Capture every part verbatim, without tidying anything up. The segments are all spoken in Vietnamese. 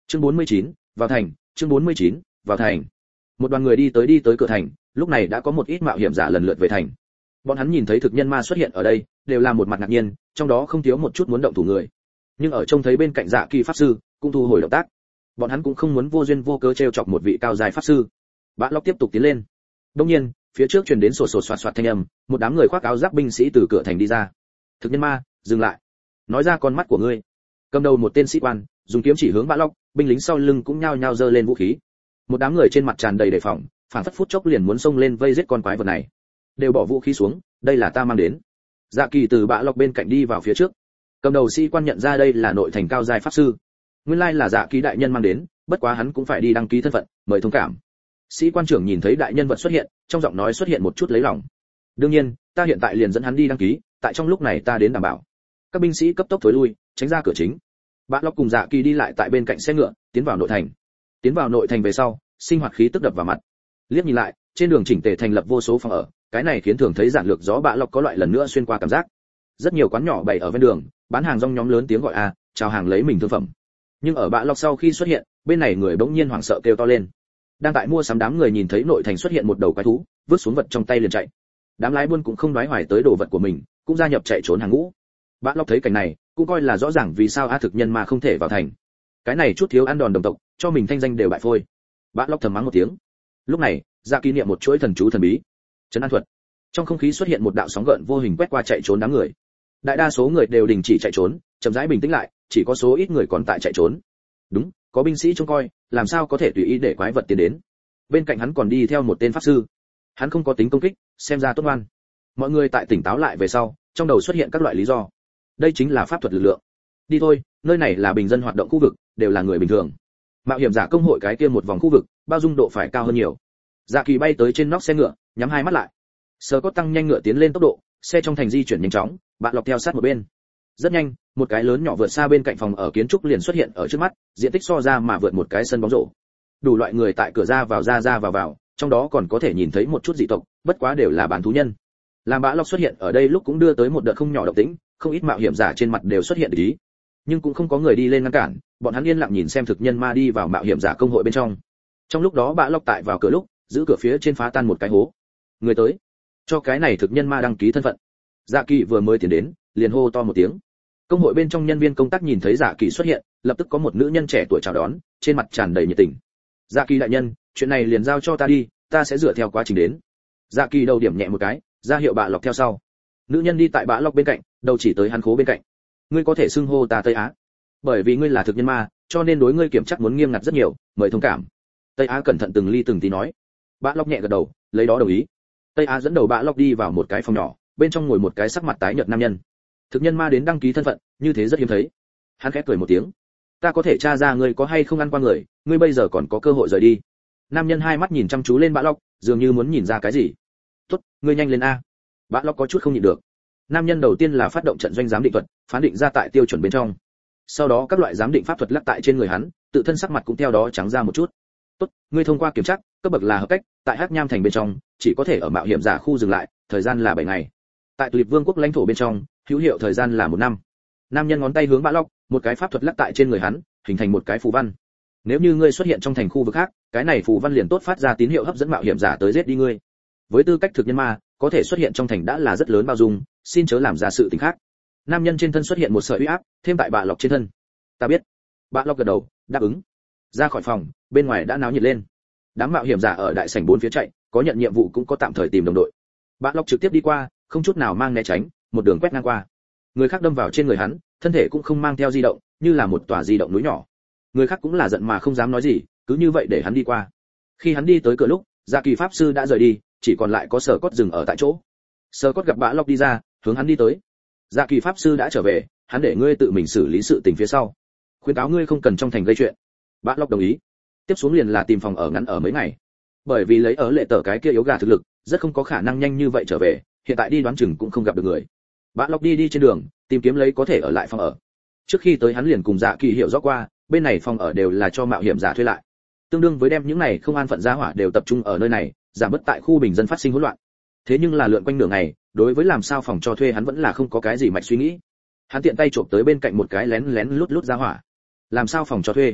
Chương bốn mươi chín, vào thành, chương bốn mươi chín, vào thành. Một đoàn người đi tới đi tới cửa thành, lúc này đã có một ít mạo hiểm giả lần lượt về thành. Bọn hắn nhìn thấy thực nhân ma xuất hiện ở đây, đều là một mặt ngạc nhiên, trong đó không thiếu một chút muốn động thủ người. Nhưng ở trông thấy bên cạnh Dạ Kỳ pháp sư, cũng thu hồi động tác. Bọn hắn cũng không muốn vô duyên vô cớ trêu chọc một vị cao dài pháp sư. Bã Lóc tiếp tục tiến lên. Đương nhiên, phía trước truyền đến sột sột soạt soạt thanh âm, một đám người khoác áo giáp binh sĩ từ cửa thành đi ra. Thực nhân ma, dừng lại. Nói ra con mắt của ngươi. Cầm đầu một tên sĩ quan, dùng kiếm chỉ hướng Bã Lóc, binh lính sau lưng cũng nhao nhao giơ lên vũ khí. Một đám người trên mặt tràn đầy đề phòng, phản phất phút chốc liền muốn xông lên vây giết con quái vật này. Đều bỏ vũ khí xuống, đây là ta mang đến. Dạ Kỳ từ Bã Lóc bên cạnh đi vào phía trước. Cầm đầu sĩ quan nhận ra đây là nội thành cao giai pháp sư. Nguyên lai là Dạ Kỳ đại nhân mang đến, bất quá hắn cũng phải đi đăng ký thân phận, mời thông cảm. Sĩ quan trưởng nhìn thấy đại nhân vật xuất hiện, trong giọng nói xuất hiện một chút lấy lòng. Đương nhiên, ta hiện tại liền dẫn hắn đi đăng ký, tại trong lúc này ta đến đảm bảo. Các binh sĩ cấp tốc thối lui, tránh ra cửa chính. Bã Lóc cùng Dạ Kỳ đi lại tại bên cạnh xe ngựa, tiến vào nội thành. Tiến vào nội thành về sau, sinh hoạt khí tức đập vào mặt. Liếc nhìn lại, trên đường chỉnh tề thành lập vô số phòng ở, cái này khiến thường thấy giản lược gió Bã Lóc có loại lần nữa xuyên qua cảm giác. Rất nhiều quán nhỏ bày ở ven đường, bán hàng rong nhóm lớn tiếng gọi a, chào hàng lấy mình thương phẩm. Nhưng ở Bã Lóc sau khi xuất hiện, bên này người bỗng nhiên hoảng sợ kêu to lên. Đang tại mua sắm đám người nhìn thấy nội thành xuất hiện một đầu quái thú, vứt xuống vật trong tay liền chạy. Đám lái buôn cũng không đoái hoài tới đồ vật của mình, cũng gia nhập chạy trốn hàng ngũ. Bã Lóc thấy cảnh này, cũng coi là rõ ràng vì sao a thực nhân mà không thể vào thành. Cái này chút thiếu ăn đòn đồng tộc, cho mình thanh danh đều bại phôi. Bã Lóc thầm mắng một tiếng. Lúc này, Dạ Kỳ niệm một chuỗi thần chú thần bí, trấn an thuật. Trong không khí xuất hiện một đạo sóng gợn vô hình quét qua chạy trốn đám người. Đại đa số người đều đình chỉ chạy trốn, chậm rãi bình tĩnh lại, chỉ có số ít người còn tại chạy trốn. Đúng, có binh sĩ trông coi, làm sao có thể tùy ý để quái vật tiến đến. Bên cạnh hắn còn đi theo một tên pháp sư. Hắn không có tính công kích, xem ra tốt ngoan. Mọi người tại tỉnh táo lại về sau, trong đầu xuất hiện các loại lý do. Đây chính là pháp thuật lực lượng. Đi thôi, nơi này là bình dân hoạt động khu vực, đều là người bình thường. Mạo hiểm giả công hội cái kia một vòng khu vực, bao dung độ phải cao hơn nhiều. Dạ Kỳ bay tới trên nóc xe ngựa, nhắm hai mắt lại. Sơ Cốt tăng nhanh ngựa tiến lên tốc độ, xe trong thành di chuyển nhanh chóng, bạn Lọc theo sát một bên. Rất nhanh, một cái lớn nhỏ vượt xa bên cạnh phòng ở kiến trúc liền xuất hiện ở trước mắt, diện tích so ra mà vượt một cái sân bóng rổ. Đủ loại người tại cửa ra vào ra ra vào vào, trong đó còn có thể nhìn thấy một chút dị tộc, bất quá đều là bán thú nhân. Làm Bã Lọc xuất hiện ở đây lúc cũng đưa tới một đợt không nhỏ động tĩnh, không ít mạo hiểm giả trên mặt đều xuất hiện ý, nhưng cũng không có người đi lên ngăn cản, bọn hắn yên lặng nhìn xem thực nhân ma đi vào mạo hiểm giả công hội bên trong. Trong lúc đó Bã Lọc tại vào cửa lúc, giữ cửa phía trên phá tan một cái hố. Người tới, cho cái này thực nhân ma đăng ký thân phận. Dạ Kỳ vừa mới tiến đến, liền hô to một tiếng. Công hội bên trong nhân viên công tác nhìn thấy Dạ Kỳ xuất hiện, lập tức có một nữ nhân trẻ tuổi chào đón, trên mặt tràn đầy nhiệt tình. Dạ Kỳ đại nhân, chuyện này liền giao cho ta đi, ta sẽ dựa theo quá trình đến. Dạ Kỳ đầu điểm nhẹ một cái, ra hiệu Bã Lọc theo sau. Nữ nhân đi tại Bã Lọc bên cạnh, đầu chỉ tới hắn khố bên cạnh. Ngươi có thể xưng hô ta Tây Á, bởi vì ngươi là thực nhân ma, cho nên đối ngươi kiểm chắc muốn nghiêm ngặt rất nhiều, mời thông cảm. Tây Á cẩn thận từng ly từng tí nói. Bã Lọc nhẹ gật đầu, lấy đó đồng ý. Tây Á dẫn đầu Bã Lọc đi vào một cái phòng nhỏ, bên trong ngồi một cái sắc mặt tái nhợt nam nhân. Thực nhân ma đến đăng ký thân phận, như thế rất hiếm thấy. Hắn khẽ cười một tiếng. Ta có thể tra ra ngươi có hay không ăn qua người, ngươi bây giờ còn có cơ hội rời đi. Nam nhân hai mắt nhìn chăm chú lên Bã Lọc, dường như muốn nhìn ra cái gì. Tốt, ngươi nhanh lên a. Bã Lọc có chút không nhịn được. Nam nhân đầu tiên là phát động trận doanh giám định thuật, phán định ra tại tiêu chuẩn bên trong. Sau đó các loại giám định pháp thuật lắc tại trên người hắn, tự thân sắc mặt cũng theo đó trắng ra một chút. Tốt, ngươi thông qua kiểm tra, cấp bậc là hợp cách, tại Hắc Nham thành bên trong, chỉ có thể ở mạo hiểm giả khu dừng lại, thời gian là bảy ngày. Tại Tuyệt Vương quốc lãnh thổ bên trong, hữu hiệu thời gian là một năm. Nam nhân ngón tay hướng Bã Lọc, một cái pháp thuật lắc tại trên người hắn, hình thành một cái phù văn. Nếu như ngươi xuất hiện trong thành khu vực khác, cái này phù văn liền tốt phát ra tín hiệu hấp dẫn mạo hiểm giả tới giết đi ngươi. Với tư cách thực nhân ma, có thể xuất hiện trong thành đã là rất lớn bao dung, xin chớ làm ra sự tình khác. Nam nhân trên thân xuất hiện một sợi uy áp, thêm tại Bã Lọc trên thân. Ta biết. Bã Lọc gật đầu, đáp ứng. Ra khỏi phòng, bên ngoài đã náo nhiệt lên. Đám mạo hiểm giả ở đại sảnh bốn phía chạy, có nhận nhiệm vụ cũng có tạm thời tìm đồng đội. Bã Lọc trực tiếp đi qua, không chút nào mang né tránh, một đường quét ngang qua. Người khác đâm vào trên người hắn, thân thể cũng không mang theo di động, như là một tòa di động núi nhỏ. Người khác cũng là giận mà không dám nói gì, cứ như vậy để hắn đi qua. Khi hắn đi tới cửa lúc, Dạ Kỳ pháp sư đã rời đi, chỉ còn lại có Sở Cốt dừng ở tại chỗ. Sở Cốt gặp Bã Lọc đi ra, hướng hắn đi tới. Dạ Kỳ pháp sư đã trở về, hắn để ngươi tự mình xử lý sự tình phía sau, khuyên cáo ngươi không cần trong thành gây chuyện. Bã Lọc đồng ý. Tiếp xuống liền là tìm phòng ở ngắn ở mấy ngày, bởi vì lấy ở lệ tờ cái kia yếu gà thực lực, rất không có khả năng nhanh như vậy trở về, hiện tại đi đoán chừng cũng không gặp được người. Bã Lọc đi đi trên đường, tìm kiếm lấy có thể ở lại phòng ở. Trước khi tới hắn liền cùng Dạ Kỳ hiểu rõ qua, bên này phòng ở đều là cho mạo hiểm giả thuê lại, tương đương với đem những này không an phận gia hỏa đều tập trung ở nơi này, giảm bớt tại khu bình dân phát sinh hỗn loạn. Thế nhưng là lượn quanh nửa ngày, đối với làm sao phòng cho thuê hắn vẫn là không có cái gì mạch suy nghĩ. Hắn tiện tay trộm tới bên cạnh một cái lén lén lút lút gia hỏa. Làm sao phòng cho thuê?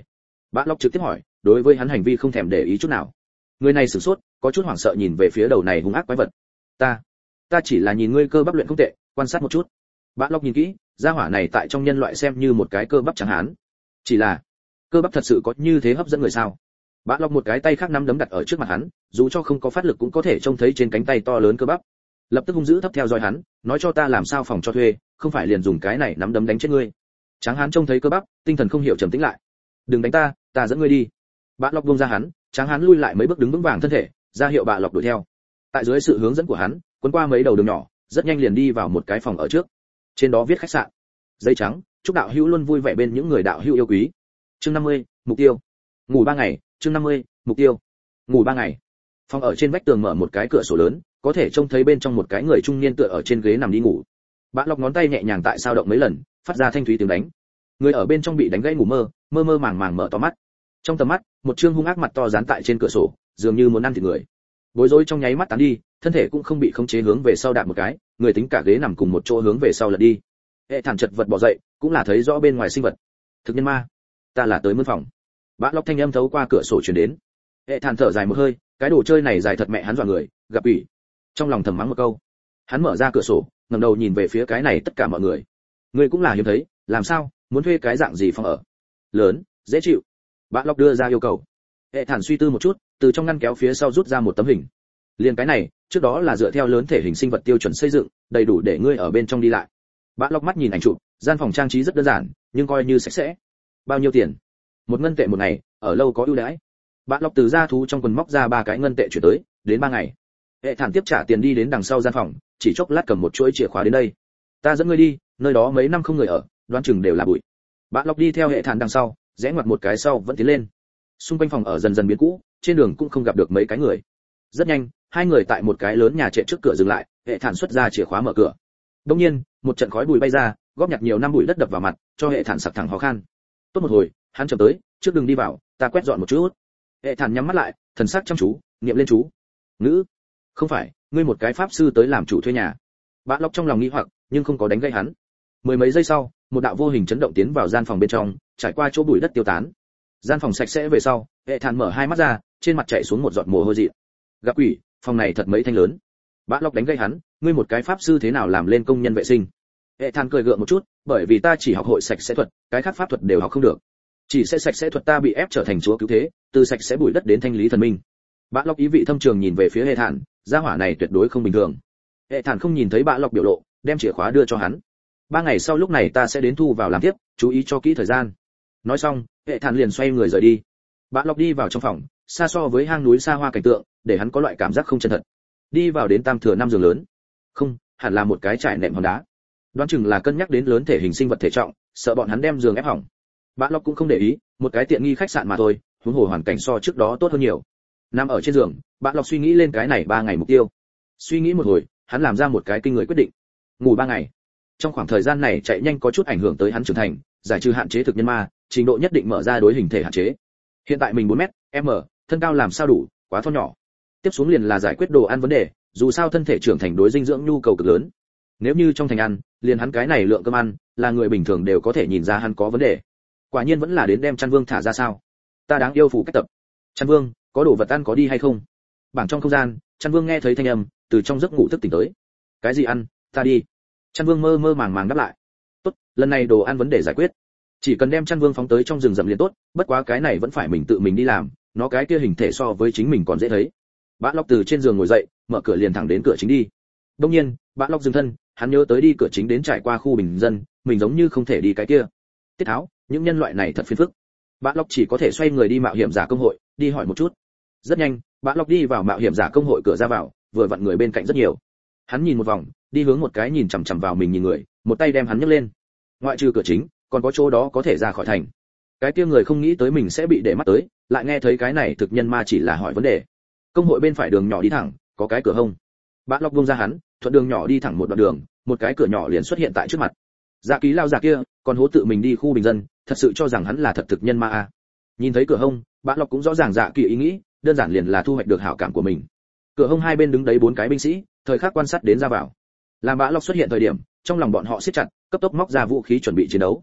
Bã Lộc trực tiếp hỏi, đối với hắn hành vi không thèm để ý chút nào. Người này sửng sốt, có chút hoảng sợ nhìn về phía đầu này hung ác quái vật. Ta, ta chỉ là nhìn ngươi cơ bắp luyện không tệ, quan sát một chút. Bã Lộc nhìn kỹ, gia hỏa này tại trong nhân loại xem như một cái cơ bắp trắng hán. Chỉ là, cơ bắp thật sự có như thế hấp dẫn người sao? Bã Lộc một cái tay khác nắm đấm đặt ở trước mặt hắn, dù cho không có phát lực cũng có thể trông thấy trên cánh tay to lớn cơ bắp. Lập tức hung dữ thấp theo dõi hắn, nói cho ta làm sao phòng cho thuê, không phải liền dùng cái này nắm đấm đánh chết ngươi. Tráng hán trông thấy cơ bắp, tinh thần không hiểu trầm tĩnh lại. Đừng đánh ta, ta dẫn ngươi đi. Bã Lộc buông ra hắn, Tráng hán lui lại mấy bước đứng vững vàng thân thể, ra hiệu Bã Lộc đuổi theo. Tại dưới sự hướng dẫn của hắn, cuốn qua mấy đầu đường nhỏ, rất nhanh liền đi vào một cái phòng ở trước. Trên đó viết khách sạn. Giấy trắng, chúc đạo hữu luôn vui vẻ bên những người đạo hữu yêu quý. Chương năm mươi, mục tiêu. Ngủ ba ngày, chương năm mươi, mục tiêu. Ngủ ba ngày. Phòng ở trên vách tường mở một cái cửa sổ lớn, có thể trông thấy bên trong một cái người trung niên tựa ở trên ghế nằm đi ngủ. Bã Lộc ngón tay nhẹ nhàng tại sao động mấy lần, phát ra thanh thúy tiếng đánh. Người ở bên trong bị đánh gãy ngủ mơ, mơ mơ màng màng mở to mắt. Trong tầm mắt, một trương hung ác mặt to dán tại trên cửa sổ, dường như muốn ăn thịt người. Bối rối trong nháy mắt tán đi, thân thể cũng không bị khống chế hướng về sau đạp một cái, người tính cả ghế nằm cùng một chỗ hướng về sau lật đi. Hệ thản chật vật bò dậy, cũng là thấy rõ bên ngoài sinh vật. Thực nhân ma, ta là tới mướn phòng. Bã Lộc thanh âm thấu qua cửa sổ truyền đến. Hệ thản thở dài một hơi, cái đồ chơi này dài thật mẹ hắn dọa người, gặp ủy. Trong lòng thầm mắng một câu. Hắn mở ra cửa sổ, ngẩng đầu nhìn về phía cái này tất cả mọi người. Người cũng là hiếm thấy, làm sao, muốn thuê cái dạng gì phòng ở? Lớn, dễ chịu. Bã Lộc đưa ra yêu cầu. Hệ thản suy tư một chút, từ trong ngăn kéo phía sau rút ra một tấm hình. Liền cái này, trước đó là dựa theo lớn thể hình sinh vật tiêu chuẩn xây dựng, đầy đủ để ngươi ở bên trong đi lại. Bã Lộc mắt nhìn ảnh chụp, gian phòng trang trí rất đơn giản, nhưng coi như sạch sẽ. Bao nhiêu tiền? Một ngân tệ một ngày, ở lâu có ưu đãi. Bã Lộc từ gia thú trong quần móc ra ba cái ngân tệ chuyển tới, đến ba ngày. Hệ thản tiếp trả tiền đi đến đằng sau gian phòng, chỉ chốc lát cầm một chuỗi chìa khóa đến đây. Ta dẫn ngươi đi, nơi đó mấy năm không người ở, đoán chừng đều là bụi. Bã Lộc đi theo hệ thản đằng sau, rẽ ngoặt một cái sau vẫn tiến lên. Xung quanh phòng ở dần dần biến cũ, trên đường cũng không gặp được mấy cái người. Rất nhanh, hai người tại một cái lớn nhà trệ trước cửa dừng lại, hệ thản xuất ra chìa khóa mở cửa. Đương nhiên, một trận khói bụi bay ra, góp nhặt nhiều năm bụi đất đập vào mặt, cho hệ thản sặc thẳng khó khăn. Tốt một hồi, hắn chậm tới, trước đừng đi vào, ta quét dọn một chút. Hệ thản nhắm mắt lại, thần sắc chăm chú, niệm lên chú. Ngữ, không phải, ngươi một cái pháp sư tới làm chủ thuê nhà. Bã Lộc trong lòng nghi hoặc, nhưng không có đánh gãy hắn. Mười mấy giây sau, một đạo vô hình chấn động tiến vào gian phòng bên trong, trải qua chỗ bụi đất tiêu tán. Gian phòng sạch sẽ về sau, hệ thản mở hai mắt ra, trên mặt chảy xuống một giọt mồ hôi dị. Gặp quỷ, phòng này thật mấy thanh lớn. Bã Lộc đánh gãy hắn, ngươi một cái pháp sư thế nào làm lên công nhân vệ sinh? Hệ thản cười gượng một chút, bởi vì ta chỉ học hội sạch sẽ thuật, cái khác pháp thuật đều học không được. Chỉ sẽ sạch sẽ thuật ta bị ép trở thành chúa cứu thế, từ sạch sẽ bụi đất đến thanh lý thần minh. Bã Lộc ý vị thâm trường nhìn về phía hệ thản, gia hỏa này tuyệt đối không bình thường. Hệ thản không nhìn thấy Bã Lộc biểu lộ, đem chìa khóa đưa cho hắn. Ba ngày sau lúc này ta sẽ đến thu vào làm tiếp, chú ý cho kỹ thời gian. Nói xong, hệ thản liền xoay người rời đi. Bã Lộc đi vào trong phòng, xa so với hang núi xa hoa cảnh tượng, để hắn có loại cảm giác không chân thật. Đi vào đến tam thừa năm giường lớn. Không, hẳn là một cái trải nệm hòn đá. Đoán chừng là cân nhắc đến lớn thể hình sinh vật thể trọng, sợ bọn hắn đem giường ép hỏng. Bã Lộc cũng không để ý, một cái tiện nghi khách sạn mà thôi, huống hồ hoàn cảnh so trước đó tốt hơn nhiều. Nằm ở trên giường, Bã Lộc suy nghĩ lên cái này ba ngày mục tiêu. Suy nghĩ một hồi, hắn làm ra một cái kinh người quyết định. Ngủ ba ngày. Trong khoảng thời gian này chạy nhanh có chút ảnh hưởng tới hắn trưởng thành, giải trừ hạn chế thực nhân ma, trình độ nhất định mở ra đối hình thể hạn chế. Hiện tại mình bốn mét, m, thân cao làm sao đủ, quá thon nhỏ. Tiếp xuống liền là giải quyết đồ ăn vấn đề, dù sao thân thể trưởng thành đối dinh dưỡng nhu cầu cực lớn. Nếu như trong thành ăn, liền hắn cái này lượng cơm ăn, là người bình thường đều có thể nhìn ra hắn có vấn đề. Quả nhiên vẫn là đến đem Chăn Vương thả ra sao? Ta đáng yêu phụ cách tập. Chăn Vương, có đồ vật ăn có đi hay không? Bảng trong không gian, Chăn Vương nghe thấy thanh âm, từ trong giấc ngủ thức tỉnh tới. Cái gì ăn, ta đi. Chăn Vương mơ mơ màng màng đáp lại. Tốt, lần này đồ ăn vấn đề giải quyết. Chỉ cần đem Chăn Vương phóng tới trong rừng rậm liền tốt, bất quá cái này vẫn phải mình tự mình đi làm, nó cái kia hình thể so với chính mình còn dễ thấy. Bã Lộc từ trên giường ngồi dậy, mở cửa liền thẳng đến cửa chính đi. Đương nhiên, Bã Lộc dừng thân, hắn nhớ tới đi cửa chính đến trải qua khu bình dân, mình giống như không thể đi cái kia. Tiết Tháo, những nhân loại này thật phiền phức. Bã Lộc chỉ có thể xoay người đi mạo hiểm giả công hội, đi hỏi một chút. Rất nhanh, Bã Lộc đi vào mạo hiểm giả công hội cửa ra vào, vừa vặn người bên cạnh rất nhiều. Hắn nhìn một vòng, đi hướng một cái nhìn chằm chằm vào mình nhìn người, một tay đem hắn nhấc lên. Ngoại trừ cửa chính, còn có chỗ đó có thể ra khỏi thành. Cái kia người không nghĩ tới mình sẽ bị để mắt tới, lại nghe thấy cái này thực nhân ma chỉ là hỏi vấn đề. Công hội bên phải đường nhỏ đi thẳng, có cái cửa hông. Bã Lộc buông ra hắn, thuận đường nhỏ đi thẳng một đoạn đường, một cái cửa nhỏ liền xuất hiện tại trước mặt. Dạ Ký lao già kia, còn hố tự mình đi khu bình dân, thật sự cho rằng hắn là thật thực nhân ma à? Nhìn thấy cửa hông, Bã Lộc cũng rõ ràng Dạ Kỳ ý nghĩ, đơn giản liền là thu hoạch được hảo cảm của mình. Cửa hông hai bên đứng đấy bốn cái binh sĩ, thời khắc quan sát đến ra vào. Làm Bã Lộc xuất hiện thời điểm, trong lòng bọn họ siết chặt, cấp tốc móc ra vũ khí chuẩn bị chiến đấu.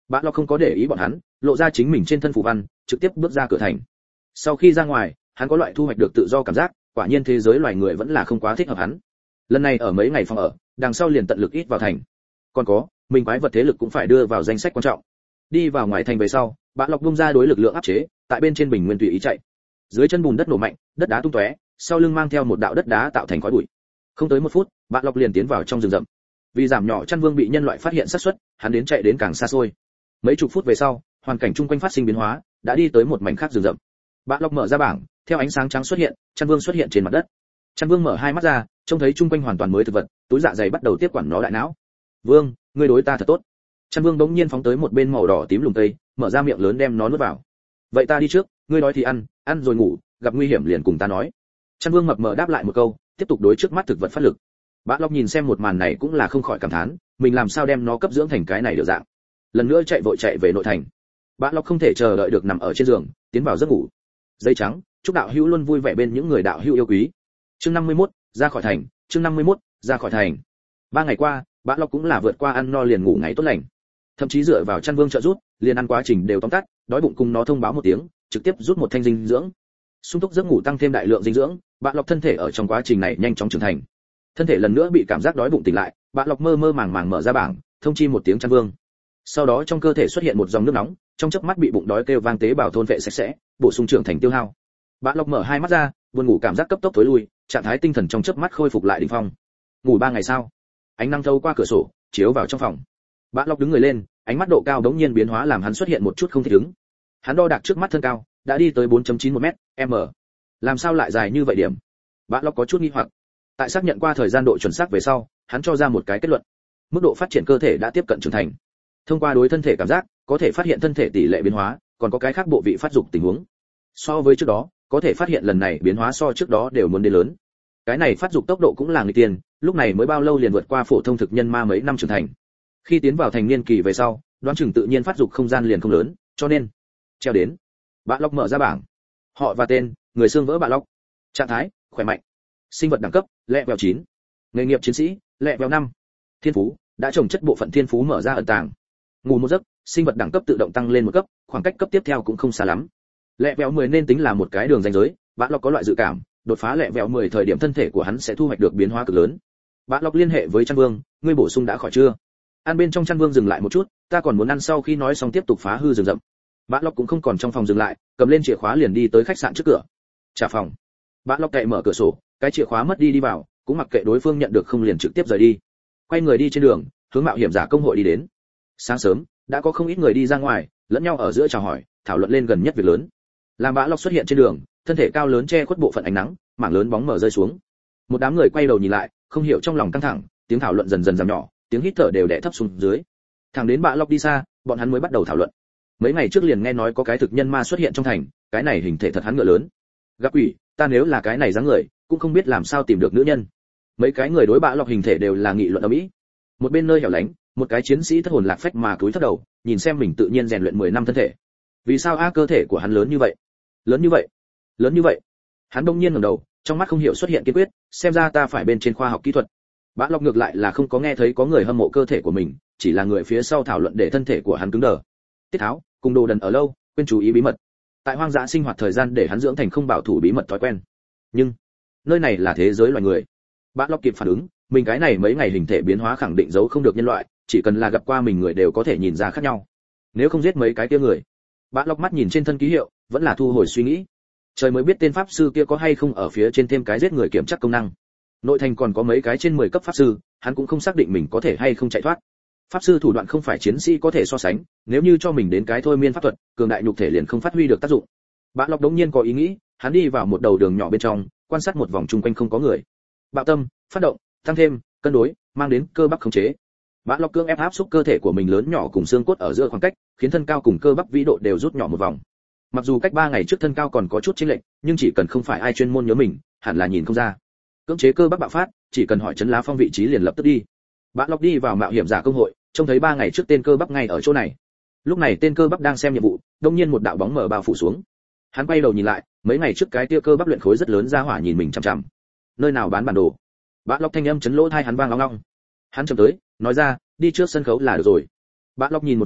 Bã Lộc không có để ý bọn hắn, lộ ra chính mình trên thân phù văn, trực tiếp bước ra cửa thành. Sau khi ra ngoài, hắn có loại thu hoạch được tự do cảm giác, quả nhiên thế giới loài người vẫn là không quá thích hợp hắn. Lần này ở mấy ngày phòng ở, đằng sau liền tận lực ít vào thành. Còn có, mình quái vật thế lực cũng phải đưa vào danh sách quan trọng. Đi vào ngoài thành về sau, Bã Lộc bung ra đối lực lượng áp chế, tại bên trên bình nguyên tùy ý chạy. Dưới chân bùn đất nổ mạnh, đất đá tung tóe, sau lưng mang theo một đạo đất đá tạo thành khói bụi. Không tới một phút, Bã Lộc liền tiến vào trong rừng rậm. Vì giảm nhỏ chăn vương bị nhân loại phát hiện xác suất, hắn đến chạy đến càng xa xôi. Mấy chục phút về sau, hoàn cảnh chung quanh phát sinh biến hóa, đã đi tới một mảnh khác rừng rậm. Bã Lộc mở ra bảng, theo ánh sáng trắng xuất hiện, chăn vương xuất hiện trên mặt đất. Chăn vương mở hai mắt ra, trông thấy chung quanh hoàn toàn mới thực vật, túi dạ dày bắt đầu tiếp quản nó đại não. Vương, ngươi đối ta thật tốt. Chăn vương bỗng nhiên phóng tới một bên màu đỏ tím lùm cây, mở ra miệng lớn đem nó nuốt vào. Vậy ta đi trước, ngươi đói thì ăn, ăn rồi ngủ, gặp nguy hiểm liền cùng ta nói. Chăn vương mập mờ đáp lại một câu, tiếp tục đối trước mắt thực vật phát lực. Bã Lộc nhìn xem một màn này cũng là không khỏi cảm thán, mình làm sao đem nó cấp dưỡng thành cái này được dạng. Lần nữa chạy vội chạy về nội thành. Bã Lộc không thể chờ đợi được nằm ở trên giường, tiến vào giấc ngủ. Dây trắng, chúc đạo hữu luôn vui vẻ bên những người đạo hữu yêu quý. Chương năm mươi mốt, ra khỏi thành, chương năm mươi mốt, ra khỏi thành. Ba ngày qua, Bã Lộc cũng là vượt qua ăn no liền ngủ ngáy tốt lành. Thậm chí dựa vào chăn vương trợ giúp, liền ăn quá trình đều tóm tắt, đói bụng cùng nó thông báo một tiếng, trực tiếp rút một thanh dinh dưỡng. Sung túc giấc ngủ tăng thêm đại lượng dinh dưỡng, Bã Lộc thân thể ở trong quá trình này nhanh chóng trưởng thành. Thân thể lần nữa bị cảm giác đói bụng tỉnh lại, Bã Lộc mơ mơ màng màng mở ra bảng, thông chi một tiếng chăn vương. Sau đó trong cơ thể xuất hiện một dòng nước nóng, trong chớp mắt bị bụng đói kêu vang tế bào thôn vệ sạch sẽ, bổ sung trưởng thành tiêu hao. Bã Lộc mở hai mắt ra, buồn ngủ cảm giác cấp tốc tối lui, trạng thái tinh thần trong chớp mắt khôi phục lại đỉnh phong. Ngủ ba ngày sau, ánh nắng thấu qua cửa sổ, chiếu vào trong phòng. Bã Lộc đứng người lên, ánh mắt độ cao đống nhiên biến hóa làm hắn xuất hiện một chút không thích ứng. Hắn đo đạc trước mắt thân cao, đã đi tới bốn phẩy chín một mét, m. Làm sao lại dài như vậy điểm? Bã Lộc có chút nghi hoặc. Tại xác nhận qua thời gian độ chuẩn xác về sau, hắn cho ra một cái kết luận. Mức độ phát triển cơ thể đã tiếp cận trưởng thành. Thông qua đối thân thể cảm giác, có thể phát hiện thân thể tỷ lệ biến hóa, còn có cái khác bộ vị phát dục tình huống. So với trước đó, có thể phát hiện lần này biến hóa so trước đó đều muốn đến lớn. Cái này phát dục tốc độ cũng là người tiền, lúc này mới bao lâu liền vượt qua phổ thông thực nhân ma mấy năm trưởng thành. Khi tiến vào thành niên kỳ về sau, đoán chừng tự nhiên phát dục không gian liền không lớn, cho nên treo đến. Bã Lộc mở ra bảng. Họ và tên, người xương vỡ Bã Lộc. Trạng thái, khỏe mạnh. Sinh vật đẳng cấp, lẹ vèo chín. Nghề nghiệp chiến sĩ, lẹ vèo năm. Thiên phú, đã trồng chất bộ phận thiên phú mở ra ẩn tàng. Ngủ một giấc, sinh vật đẳng cấp tự động tăng lên một cấp, khoảng cách cấp tiếp theo cũng không xa lắm. Lẹ vèo mười nên tính là một cái đường ranh giới, Bã Lộc có loại dự cảm, đột phá lẹ vèo mười thời điểm thân thể của hắn sẽ thu hoạch được biến hóa cực lớn. Bã Lộc liên hệ với Chăn Vương, ngươi bổ sung đã khỏi chưa? Ăn bên trong Chăn Vương dừng lại một chút, ta còn muốn ăn sau khi nói xong tiếp tục phá hư rừng rậm. Bã Lộc cũng không còn trong phòng dừng lại, cầm lên chìa khóa liền đi tới khách sạn trước cửa. Trả phòng. Bã Lộc cậy mở cửa sổ, cái chìa khóa mất đi đi vào, cũng mặc kệ đối phương nhận được không liền trực tiếp rời đi. Quay người đi trên đường, hướng mạo hiểm giả công hội đi đến. Sáng sớm, đã có không ít người đi ra ngoài, lẫn nhau ở giữa chào hỏi, thảo luận lên gần nhất việc lớn. Làm Bã Lộc xuất hiện trên đường, thân thể cao lớn che khuất bộ phận ánh nắng, mảng lớn bóng mờ rơi xuống. Một đám người quay đầu nhìn lại, không hiểu trong lòng căng thẳng, tiếng thảo luận dần dần giảm nhỏ, tiếng hít thở đều đè thấp xuống dưới. Thẳng đến Bã Lộc đi xa, bọn hắn mới bắt đầu thảo luận. Mấy ngày trước liền nghe nói có cái thực nhân ma xuất hiện trong thành, cái này hình thể thật hắn ngựa lớn. Gặp quỷ, ta nếu là cái này dáng người, cũng không biết làm sao tìm được nữ nhân. Mấy cái người đối Bã Lộc hình thể đều là nghị luận ầm ĩ. Một bên nơi hẻo lánh, một cái chiến sĩ thất hồn lạc phách mà cúi thấp đầu, nhìn xem mình tự nhiên rèn luyện mười năm thân thể. Vì sao a cơ thể của hắn lớn như vậy? Lớn như vậy? Lớn như vậy? Hắn đông nhiên ngẩng đầu, trong mắt không hiểu xuất hiện kiên quyết, xem ra ta phải bên trên khoa học kỹ thuật. Bã Lộc ngược lại là không có nghe thấy có người hâm mộ cơ thể của mình, chỉ là người phía sau thảo luận để thân thể của hắn cứng đờ. Tiết Tháo, cùng đồ đần ở lâu, quên chú ý bí mật. Tại hoang dã sinh hoạt thời gian để hắn dưỡng thành không bảo thủ bí mật thói quen. Nhưng nơi này là thế giới loài người. Bã Lộc kịp phản ứng, mình cái này mấy ngày hình thể biến hóa khẳng định giấu không được nhân loại, chỉ cần là gặp qua mình người đều có thể nhìn ra khác nhau. Nếu không giết mấy cái kia người. Bã Lộc mắt nhìn trên thân ký hiệu, vẫn là thu hồi suy nghĩ. Trời mới biết tên pháp sư kia có hay không ở phía trên thêm cái giết người kiểm tra công năng. Nội thành còn có mấy cái trên mười cấp pháp sư, hắn cũng không xác định mình có thể hay không chạy thoát. Pháp sư thủ đoạn không phải chiến sĩ có thể so sánh, nếu như cho mình đến cái thôi miên pháp thuật, cường đại nhục thể liền không phát huy được tác dụng. Bã Lộc đống nhiên có ý nghĩ, hắn đi vào một đầu đường nhỏ bên trong, quan sát một vòng chung quanh không có người. Bạo tâm, phát động, tăng thêm, cân đối, mang đến cơ bắp khống chế. Bã Lộc cương ép áp xúc cơ thể của mình lớn nhỏ cùng xương cốt ở giữa khoảng cách, khiến thân cao cùng cơ bắp vĩ độ đều rút nhỏ một vòng. Mặc dù cách ba ngày trước thân cao còn có chút chênh lệch, nhưng chỉ cần không phải ai chuyên môn nhớ mình, hẳn là nhìn không ra. Cưỡng chế cơ bắp bạo phát, chỉ cần hỏi Trấn Lá Phong vị trí liền lập tức đi. Bã Lộc đi vào mạo hiểm giả công hội, trông thấy ba ngày trước tên cơ bắp ngay ở chỗ này. Lúc này tên cơ bắp đang xem nhiệm vụ, đột nhiên một đạo bóng mờ bao phủ xuống. Hắn quay đầu nhìn lại, mấy ngày trước cái tia cơ bắp luyện khối rất lớn ra hỏa nhìn mình chằm chằm. Nơi nào bán bản đồ? Bã Lộc thanh âm chấn lỗ tai hắn vang long long. Hắn chậm tới, nói ra, đi trước sân khấu là được rồi. Bã Lộc nhìn một vòng,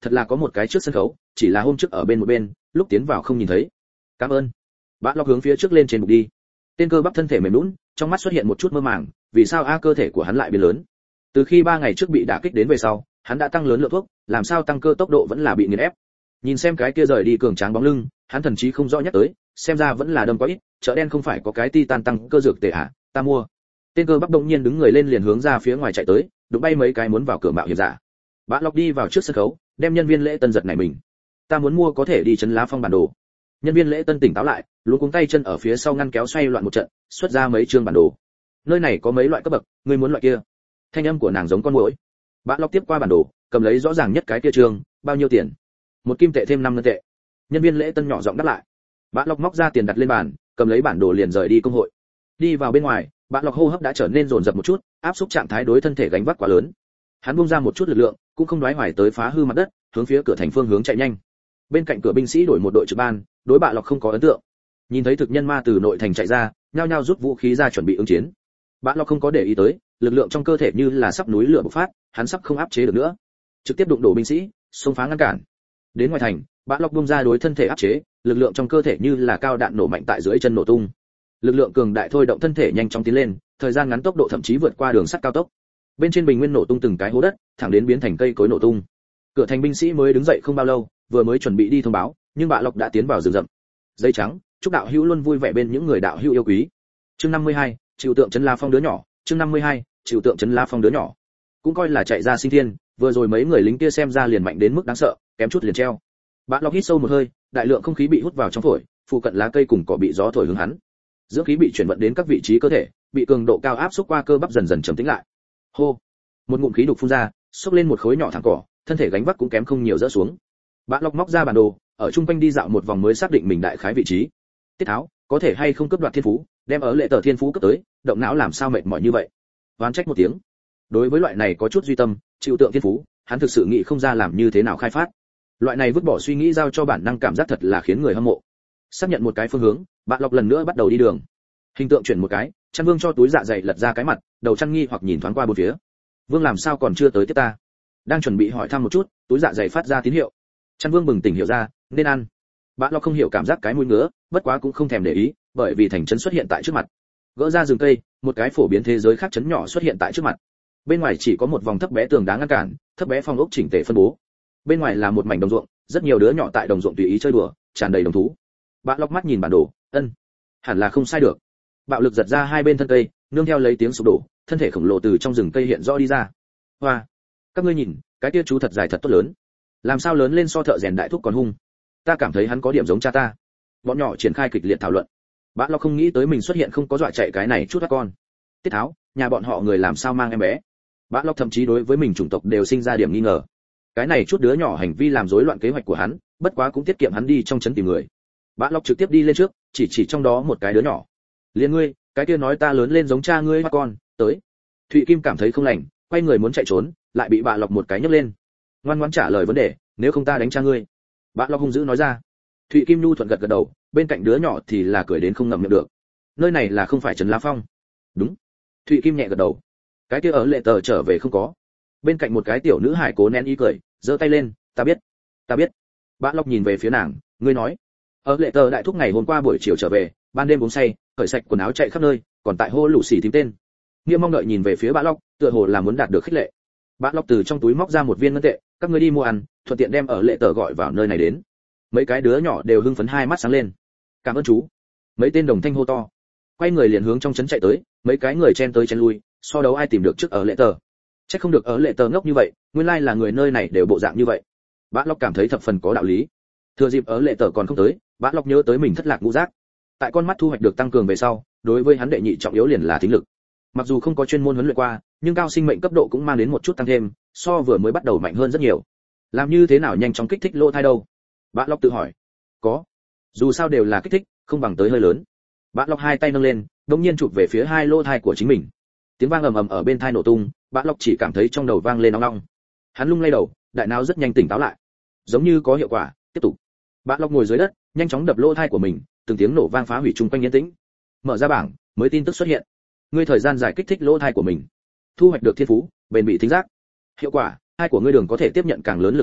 thật là có một cái trước sân khấu, chỉ là hôm trước ở bên một bên, lúc tiến vào không nhìn thấy. Cảm ơn. Bã Lộc hướng phía trước lên trên mục đi. Tên cơ bắp thân thể mềm nhũn, trong mắt xuất hiện một chút mơ màng, vì sao a cơ thể của hắn lại biến lớn? Từ khi ba ngày trước bị đả kích đến về sau, hắn đã tăng lớn lượng thuốc, làm sao tăng cơ tốc độ vẫn là bị nghiền ép. Nhìn xem cái kia rời đi cường tráng bóng lưng, hắn thần trí không rõ nhắc tới, xem ra vẫn là đâm quá ít, chợ đen không phải có cái titan tăng cơ dược tệ à, ta mua. Tên cơ bắp đông nhiên đứng người lên liền hướng ra phía ngoài chạy tới, đụng bay mấy cái muốn vào cửa mạo hiểm giả. Bã Lộc đi vào trước sân khấu, đem nhân viên lễ tân giật này mình. Ta muốn mua có thể đi chấn lá phong bản đồ. Nhân viên lễ tân tỉnh táo lại, luống cuống tay chân ở phía sau ngăn kéo xoay loạn một trận, xuất ra mấy chương bản đồ. Nơi này có mấy loại cấp bậc, ngươi muốn loại kia? Thanh âm của nàng giống con muỗi. Bã Lộc tiếp qua bản đồ, cầm lấy rõ ràng nhất cái kia chương, bao nhiêu tiền? Một kim tệ thêm năm ngân tệ. Nhân viên lễ tân nhỏ giọng đáp lại. Bã Lộc móc ra tiền đặt lên bàn, cầm lấy bản đồ liền rời đi công hội. Đi vào bên ngoài, Bã Lộc hô hấp đã trở nên dồn dập một chút, áp xúc trạng thái đối thân thể gánh vác quá lớn. Hắn buông ra một chút lực lượng, cũng không đoái hoài tới phá hư mặt đất, hướng phía cửa thành phương hướng chạy nhanh. Bên cạnh cửa binh sĩ đổi một đội trực ban, đối Bã Lộc không có ấn tượng. Nhìn thấy thực nhân ma từ nội thành chạy ra, nhao nhao rút vũ khí ra chuẩn bị ứng chiến. Bã Lộc không có để ý tới, lực lượng trong cơ thể như là sắp núi lửa bộc phát, hắn sắp không áp chế được nữa, trực tiếp đụng đổ binh sĩ, xông phá ngăn cản. Đến ngoài thành, Bã Lộc buông ra đối thân thể áp chế, lực lượng trong cơ thể như là cao đạn nổ mạnh tại dưới chân nổ tung. Lực lượng cường đại thôi động thân thể nhanh chóng tiến lên, thời gian ngắn tốc độ thậm chí vượt qua đường sắt cao tốc. Bên trên bình nguyên nổ tung từng cái hố đất, thẳng đến biến thành cây cối nổ tung. Cửa thành binh sĩ mới đứng dậy không bao lâu, vừa mới chuẩn bị đi thông báo, nhưng Bã Lộc đã tiến vào rừng rậm. Dây trắng, chúc đạo hữu luôn vui vẻ bên những người đạo hữu yêu quý. Chương năm mươi hai, chịu tượng trấn La Phong đứa nhỏ, chương năm mươi hai, chịu tượng trấn La Phong đứa nhỏ. Cũng coi là chạy ra sinh thiên, vừa rồi mấy người lính kia xem ra liền mạnh đến mức đáng sợ, kém chút liền treo. Bã Lộc hít sâu một hơi, đại lượng không khí bị hút vào trong phổi, phụ cận lá cây cùng cỏ bị gió thổi hướng hắn. Dưỡng khí bị chuyển vận đến các vị trí cơ thể, bị cường độ cao áp xúc qua cơ bắp dần dần trầm tĩnh lại. Hô, một ngụm khí đục phun ra, xốc lên một khối nhỏ thẳng cỏ, thân thể gánh vác cũng kém không nhiều rỡ xuống. Bã Lộc móc ra bản đồ, ở trung quanh đi dạo một vòng mới xác định mình đại khái vị trí. Tiết Tháo, có thể hay không cướp đoạt thiên phú, đem ở lệ tờ thiên phú cướp tới, động não làm sao mệt mỏi như vậy. Oán trách một tiếng. Đối với loại này có chút duy tâm, chịu tượng thiên phú, hắn thực sự nghĩ không ra làm như thế nào khai phát. Loại này vứt bỏ suy nghĩ giao cho bản năng cảm giác thật là khiến người hâm mộ. Xác nhận một cái phương hướng, Bã Lộc lần nữa bắt đầu đi đường. Hình tượng chuyển một cái, Chăn Vương cho túi dạ dày lật ra cái mặt, đầu chăn nghi hoặc nhìn thoáng qua bốn phía. Vương làm sao còn chưa tới tiếp ta? Đang chuẩn bị hỏi thăm một chút, túi dạ dày phát ra tín hiệu. Chăn Vương bừng tỉnh hiểu ra, nên ăn. Bã Lộc không hiểu cảm giác cái mũi ngứa, bất quá cũng không thèm để ý, bởi vì thành trấn xuất hiện tại trước mặt. Gỡ ra rừng cây, một cái phổ biến thế giới khác trấn nhỏ xuất hiện tại trước mặt. Bên ngoài chỉ có một vòng thấp bé tường đá ngăn cản, thấp bé phong ốc chỉnh tề phân bố. Bên ngoài là một mảnh đồng ruộng, rất nhiều đứa nhỏ tại đồng ruộng tùy ý chơi đùa, tràn đầy đồng thú. Bã Lộc mắt nhìn bản đồ, ân, hẳn là không sai được. Bạo lực giật ra hai bên thân cây, nương theo lấy tiếng sụp đổ, thân thể khổng lồ từ trong rừng cây hiện rõ đi ra. Hoa, các ngươi nhìn, cái kia chú thật dài thật tốt lớn. Làm sao lớn lên so thợ rèn đại thúc còn hung? Ta cảm thấy hắn có điểm giống cha ta. Bọn nhỏ triển khai kịch liệt thảo luận. Bã Lộc không nghĩ tới mình xuất hiện không có dọa chạy cái này chút các con. Tiết Tháo, nhà bọn họ người làm sao mang em bé? Bã Lộc thậm chí đối với mình chủng tộc đều sinh ra điểm nghi ngờ. Cái này chút đứa nhỏ hành vi làm rối loạn kế hoạch của hắn, bất quá cũng tiết kiệm hắn đi trong trấn tìm người. Bã Lộc trực tiếp đi lên trước, chỉ chỉ trong đó một cái đứa nhỏ. Liên ngươi, cái kia nói ta lớn lên giống cha ngươi con, tới. Thụy Kim cảm thấy không lành, quay người muốn chạy trốn, lại bị Bã Lộc một cái nhấc lên. Ngoan ngoãn trả lời vấn đề, nếu không ta đánh cha ngươi. Bã Lộc hung dữ nói ra. Thụy Kim nhu thuận gật gật đầu, bên cạnh đứa nhỏ thì là cười đến không ngậm miệng được. Nơi này là không phải trấn La Phong? Đúng. Thụy Kim nhẹ gật đầu. Cái kia ở lệ tờ trở về không có? Bên cạnh một cái tiểu nữ hải cố nén ý cười, giơ tay lên, ta biết, ta biết. Bã Lộc nhìn về phía nàng, ngươi nói, ở lệ tờ đại thúc ngày hôm qua buổi chiều trở về, ban đêm uống say, cởi sạch quần áo chạy khắp nơi, còn tại hô lũ xì tím tên. Nghĩa mong đợi nhìn về phía Bã Lộc, tựa hồ là muốn đạt được khích lệ. Bã Lộc từ trong túi móc ra một viên ngân tệ, các ngươi đi mua ăn, thuận tiện đem ở lệ tờ gọi vào nơi này đến. Mấy cái đứa nhỏ đều hưng phấn hai mắt sáng lên. Cảm ơn chú. Mấy tên đồng thanh hô to. Quay người liền hướng trong trấn chạy tới, mấy cái người chen tới chen lui, so đấu ai tìm được trước ở lệ tờ. Chắc không được ở lệ tờ ngốc như vậy, nguyên lai là người nơi này đều bộ dạng như vậy. Bã Lộc cảm thấy thập phần có đạo lý. Thừa dịp ở lệ tờ còn không tới, Bã Lộc nhớ tới mình thất lạc ngũ giác. Tại con mắt thu hoạch được tăng cường về sau, đối với hắn đệ nhị trọng yếu liền là thính lực. Mặc dù không có chuyên môn huấn luyện qua, nhưng cao sinh mệnh cấp độ cũng mang đến một chút tăng thêm, so vừa mới bắt đầu mạnh hơn rất nhiều. Làm như thế nào nhanh chóng kích thích lỗ thai đâu? Bã Lộc tự hỏi. Có. Dù sao đều là kích thích, không bằng tới hơi lớn. Bã Lộc hai tay nâng lên, đột nhiên chụp về phía hai lỗ thai của chính mình. Tiếng vang ầm ầm ở bên thai nổ tung, Bã Lộc chỉ cảm thấy trong đầu vang lên nóng nóng. Hắn lung lay đầu, đại não rất nhanh tỉnh táo lại. Giống như có hiệu quả, tiếp tục. Bã Lộc ngồi dưới đất, nhanh chóng đập lỗ thai của mình, từng tiếng nổ vang phá hủy chung quanh yên tĩnh. Mở ra bảng, mới tin tức xuất hiện. Ngươi thời gian dài kích thích lỗ thai của mình, thu hoạch được thiên phú, bền bỉ thính giác. Hiệu quả, hai của ngươi đường có thể tiếp nhận càng lớn lực trùng kích,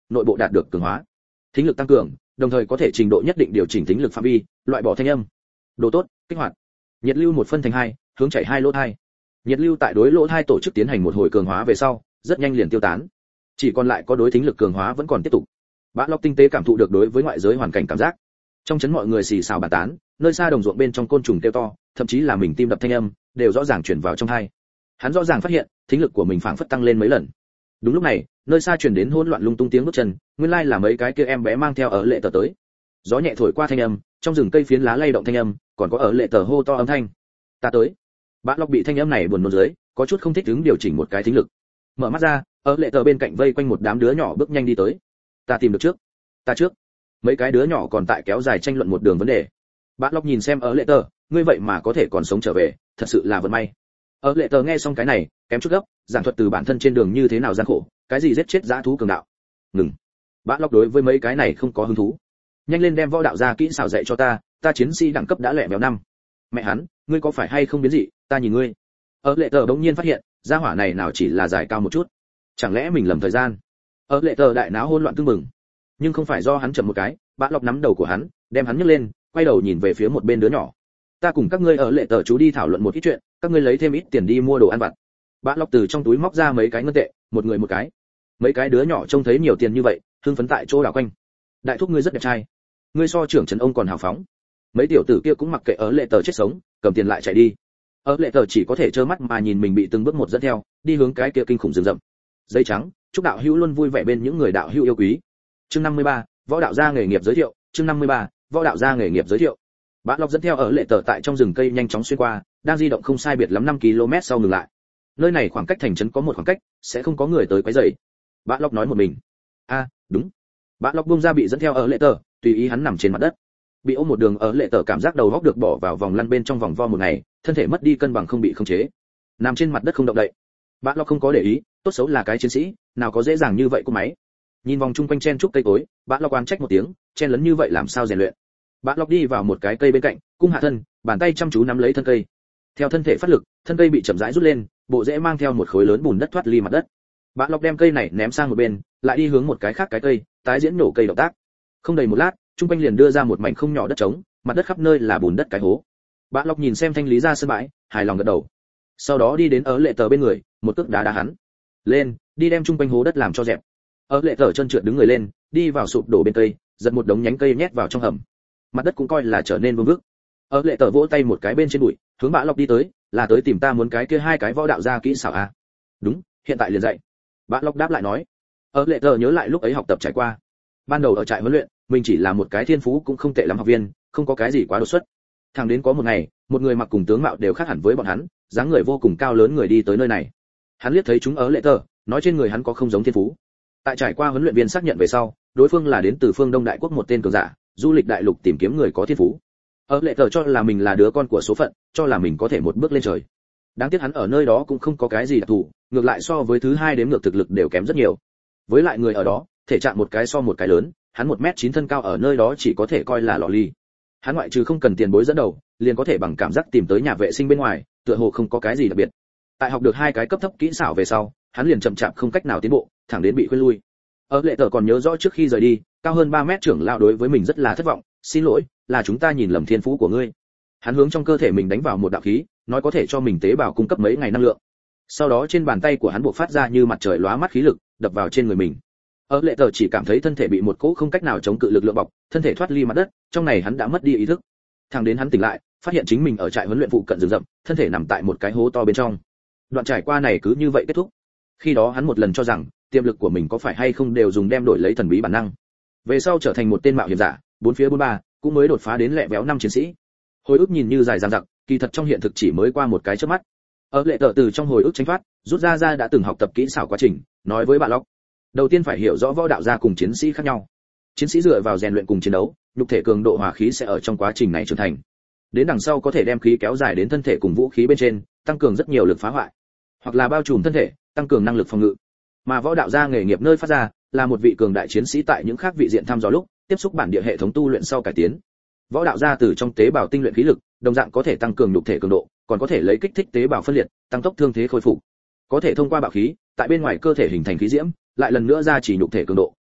nội bộ đạt được cường hóa. Thính lực tăng cường, đồng thời có thể trình độ nhất định điều chỉnh thính lực phạm vi, loại bỏ thanh âm. Đồ tốt, kích hoạt. Nhiệt lưu một phân thành hai, hướng chảy hai lỗ thai. Nhiệt lưu tại đối lỗ thai tổ chức tiến hành một hồi cường hóa về sau, rất nhanh liền tiêu tán. Chỉ còn lại có đối thính lực cường hóa vẫn còn tiếp tục. Bã Lộc tinh tế cảm thụ được đối với ngoại giới hoàn cảnh cảm giác. Trong chấn mọi người xì xào bàn tán, nơi xa đồng ruộng bên trong côn trùng kêu to, thậm chí là mình tim đập thanh âm, đều rõ ràng truyền vào trong tai. Hắn rõ ràng phát hiện, thính lực của mình phảng phất tăng lên mấy lần. Đúng lúc này, nơi xa truyền đến hỗn loạn lung tung tiếng bước chân, nguyên lai là mấy cái kia em bé mang theo ở lệ tờ tới. Gió nhẹ thổi qua thanh âm, trong rừng cây phiến lá lay động thanh âm, còn có ở lệ tờ hô to âm thanh. Ta tới. Bã Lộc bị thanh âm này buồn nôn dưới, có chút không thích ứng điều chỉnh một cái thính lực. Mở mắt ra, ở lệ tờ bên cạnh vây quanh một đám đứa nhỏ bước nhanh đi tới. Ta tìm được trước. Ta trước. Mấy cái đứa nhỏ còn tại kéo dài tranh luận một đường vấn đề. Bã Lộc nhìn xem ở lệ tờ, ngươi vậy mà có thể còn sống trở về, thật sự là vận may. Ở lệ tờ nghe xong cái này, kém chút gấp, giảng thuật từ bản thân trên đường như thế nào gian khổ, cái gì giết chết dã thú cường đạo. Ngừng. Bã Lộc đối với mấy cái này không có hứng thú. Nhanh lên đem võ đạo ra kỹ xảo dạy cho ta, ta chiến sĩ đẳng cấp đã lẻ béo năm. Mẹ hắn, ngươi có phải hay không biến dị, ta nhìn ngươi. Ở lệ tờ bỗng nhiên phát hiện, gia hỏa này nào chỉ là dài cao một chút, chẳng lẽ mình lầm thời gian. Ở lệ tờ đại náo hỗn loạn tương mừng, nhưng không phải do hắn chậm một cái, Bã Lộc nắm đầu của hắn, đem hắn nhấc lên, quay đầu nhìn về phía một bên đứa nhỏ. Ta cùng các ngươi ở lệ tờ chú đi thảo luận một ít chuyện, các ngươi lấy thêm ít tiền đi mua đồ ăn vặt. Bã Lộc từ trong túi móc ra mấy cái ngân tệ, một người một cái. Mấy cái đứa nhỏ trông thấy nhiều tiền như vậy, hưng phấn tại chỗ đảo quanh. Đại thúc ngươi rất đẹp trai, ngươi so trưởng trấn ông còn hào phóng. Mấy tiểu tử kia cũng mặc kệ ở lệ tờ chết sống, cầm tiền lại chạy đi. Ở lệ tờ chỉ có thể trơ mắt mà nhìn mình bị từng bước một dẫn theo, đi hướng cái kia kinh khủng rừng rậm. Giấy trắng, chúc đạo hữu luôn vui vẻ bên những người đạo hữu yêu quý. Chương năm mươi ba, võ đạo gia nghề nghiệp giới thiệu. Chương năm mươi ba, võ đạo gia nghề nghiệp giới thiệu. Bã Lộc dẫn theo ở lệ tờ tại trong rừng cây nhanh chóng xuyên qua, đang di động không sai biệt lắm năm ki lô mét sau ngừng lại. Nơi này khoảng cách thành trấn có một khoảng cách, sẽ không có người tới quấy rầy. Bã Lộc nói một mình. A, à, đúng. Bã Lộc bung ra bị dẫn theo ở lệ tờ, tùy ý hắn nằm trên mặt đất. Bị ôm một đường ở lệ tờ cảm giác đầu óc được bỏ vào vòng lăn bên trong vòng vo một ngày, thân thể mất đi cân bằng không bị khống chế. Nằm trên mặt đất không động đậy. Bã Lộc không có để ý, tốt xấu là cái chiến sĩ, nào có dễ dàng như vậy cô máy. Nhìn vòng chung quanh chen trúc cây cối, Bã Lộc oán trách một tiếng, chen lấn như vậy làm sao rèn luyện. Bã Lộc đi vào một cái cây bên cạnh, cung hạ thân, bàn tay chăm chú nắm lấy thân cây. Theo thân thể phát lực, thân cây bị chậm rãi rút lên, bộ rễ mang theo một khối lớn bùn đất thoát ly mặt đất. Bã Lộc đem cây này ném sang một bên, lại đi hướng một cái khác cái cây, tái diễn nổ cây động tác. Không đầy một lát, trung quanh liền đưa ra một mảnh không nhỏ đất trống, mặt đất khắp nơi là bùn đất cái hố. Bã Lộc nhìn xem thanh lý ra sân bãi, hài lòng gật đầu. Sau đó đi đến ở lệ tờ bên người, một cước đá đá hắn. Lên, đi đem trung quanh hố đất làm cho dẹp. Ở lệ tờ chân trượt đứng người lên, đi vào sụp đổ bên cây, giật một đống nhánh cây nhét vào trong hầm. Mặt đất cũng coi là trở nên vương vức. Ở lệ tờ vỗ tay một cái bên trên bụi, hướng Bã Lộc đi tới, là tới tìm ta muốn cái kia hai cái võ đạo gia kỹ xảo à? Đúng, hiện tại liền dạy. Bã Lộc đáp lại nói. Ở lệ tờ nhớ lại lúc ấy học tập trải qua. Ban đầu ở trại huấn luyện, mình chỉ là một cái thiên phú cũng không tệ lắm học viên, không có cái gì quá đột xuất. Thẳng đến có một ngày, một người mặc cùng tướng mạo đều khác hẳn với bọn hắn, dáng người vô cùng cao lớn người đi tới nơi này. Hắn liếc thấy chúng ở lệ tờ, nói trên người hắn có không giống thiên phú. Tại trải qua huấn luyện viên xác nhận về sau, đối phương là đến từ phương Đông Đại Quốc một tên cường giả, du lịch đại lục tìm kiếm người có thiên phú. Ở lệ tờ cho là mình là đứa con của số phận, cho là mình có thể một bước lên trời. Đáng tiếc hắn ở nơi đó cũng không có cái gì đặc thù, ngược lại so với thứ hai đếm ngược thực lực đều kém rất nhiều. Với lại người ở đó, thể trạng một cái so một cái lớn, hắn một mét chín thân cao ở nơi đó chỉ có thể coi là lọ ly. Hắn ngoại trừ không cần tiền bối dẫn đầu, liền có thể bằng cảm giác tìm tới nhà vệ sinh bên ngoài, tựa hồ không có cái gì đặc biệt. Tại học được hai cái cấp thấp kỹ xảo về sau, hắn liền chậm chạp không cách nào tiến bộ, thẳng đến bị khuyên lui. Ở lệ tờ còn nhớ rõ trước khi rời đi, cao hơn ba mét trưởng lão đối với mình rất là thất vọng, xin lỗi, là chúng ta nhìn lầm thiên phú của ngươi. Hắn hướng trong cơ thể mình đánh vào một đạo khí, nói có thể cho mình tế bào cung cấp mấy ngày năng lượng. Sau đó trên bàn tay của hắn buộc phát ra như mặt trời lóa mắt khí lực, đập vào trên người mình. Ở lệ tờ chỉ cảm thấy thân thể bị một cỗ không cách nào chống cự lực lượng bọc, thân thể thoát ly mặt đất, trong này hắn đã mất đi ý thức. Thẳng đến hắn tỉnh lại, phát hiện chính mình ở trại huấn luyện phụ cận rừng rậm, thân thể nằm tại một cái hố to bên trong. Đoạn trải qua này cứ như vậy kết thúc. Khi đó hắn một lần cho rằng tiềm lực của mình có phải hay không đều dùng đem đổi lấy thần bí bản năng. Về sau trở thành một tên mạo hiểm giả, bốn phía bốn ba, cũng mới đột phá đến lẹ véo năm chiến sĩ. Hồi ức nhìn như dài dằng dặc, kỳ thật trong hiện thực chỉ mới qua một cái chớp mắt. Ở lệ tờ từ trong hồi ức tránh thoát, rút ra ra đã từng học tập kỹ xảo quá trình, nói với Bã Lộc. Đầu tiên phải hiểu rõ võ đạo gia cùng chiến sĩ khác nhau. Chiến sĩ dựa vào rèn luyện cùng chiến đấu, nhục thể cường độ hòa khí sẽ ở trong quá trình này trưởng thành. Đến đằng sau có thể đem khí kéo dài đến thân thể cùng vũ khí bên trên, tăng cường rất nhiều lực phá hoại, hoặc là bao trùm thân thể, tăng cường năng lực phòng ngự. Mà võ đạo gia nghề nghiệp nơi phát ra, là một vị cường đại chiến sĩ tại những khác vị diện thăm dò lúc, tiếp xúc bản địa hệ thống tu luyện sau cải tiến. Võ đạo gia từ trong tế bào tinh luyện khí lực, đồng dạng có thể tăng cường nhục thể cường độ, còn có thể lấy kích thích tế bào phân liệt, tăng tốc thương thế khôi phục. Có thể thông qua bạo khí, tại bên ngoài cơ thể hình thành khí diễm, lại lần nữa ra chỉ nhục thể cường độ,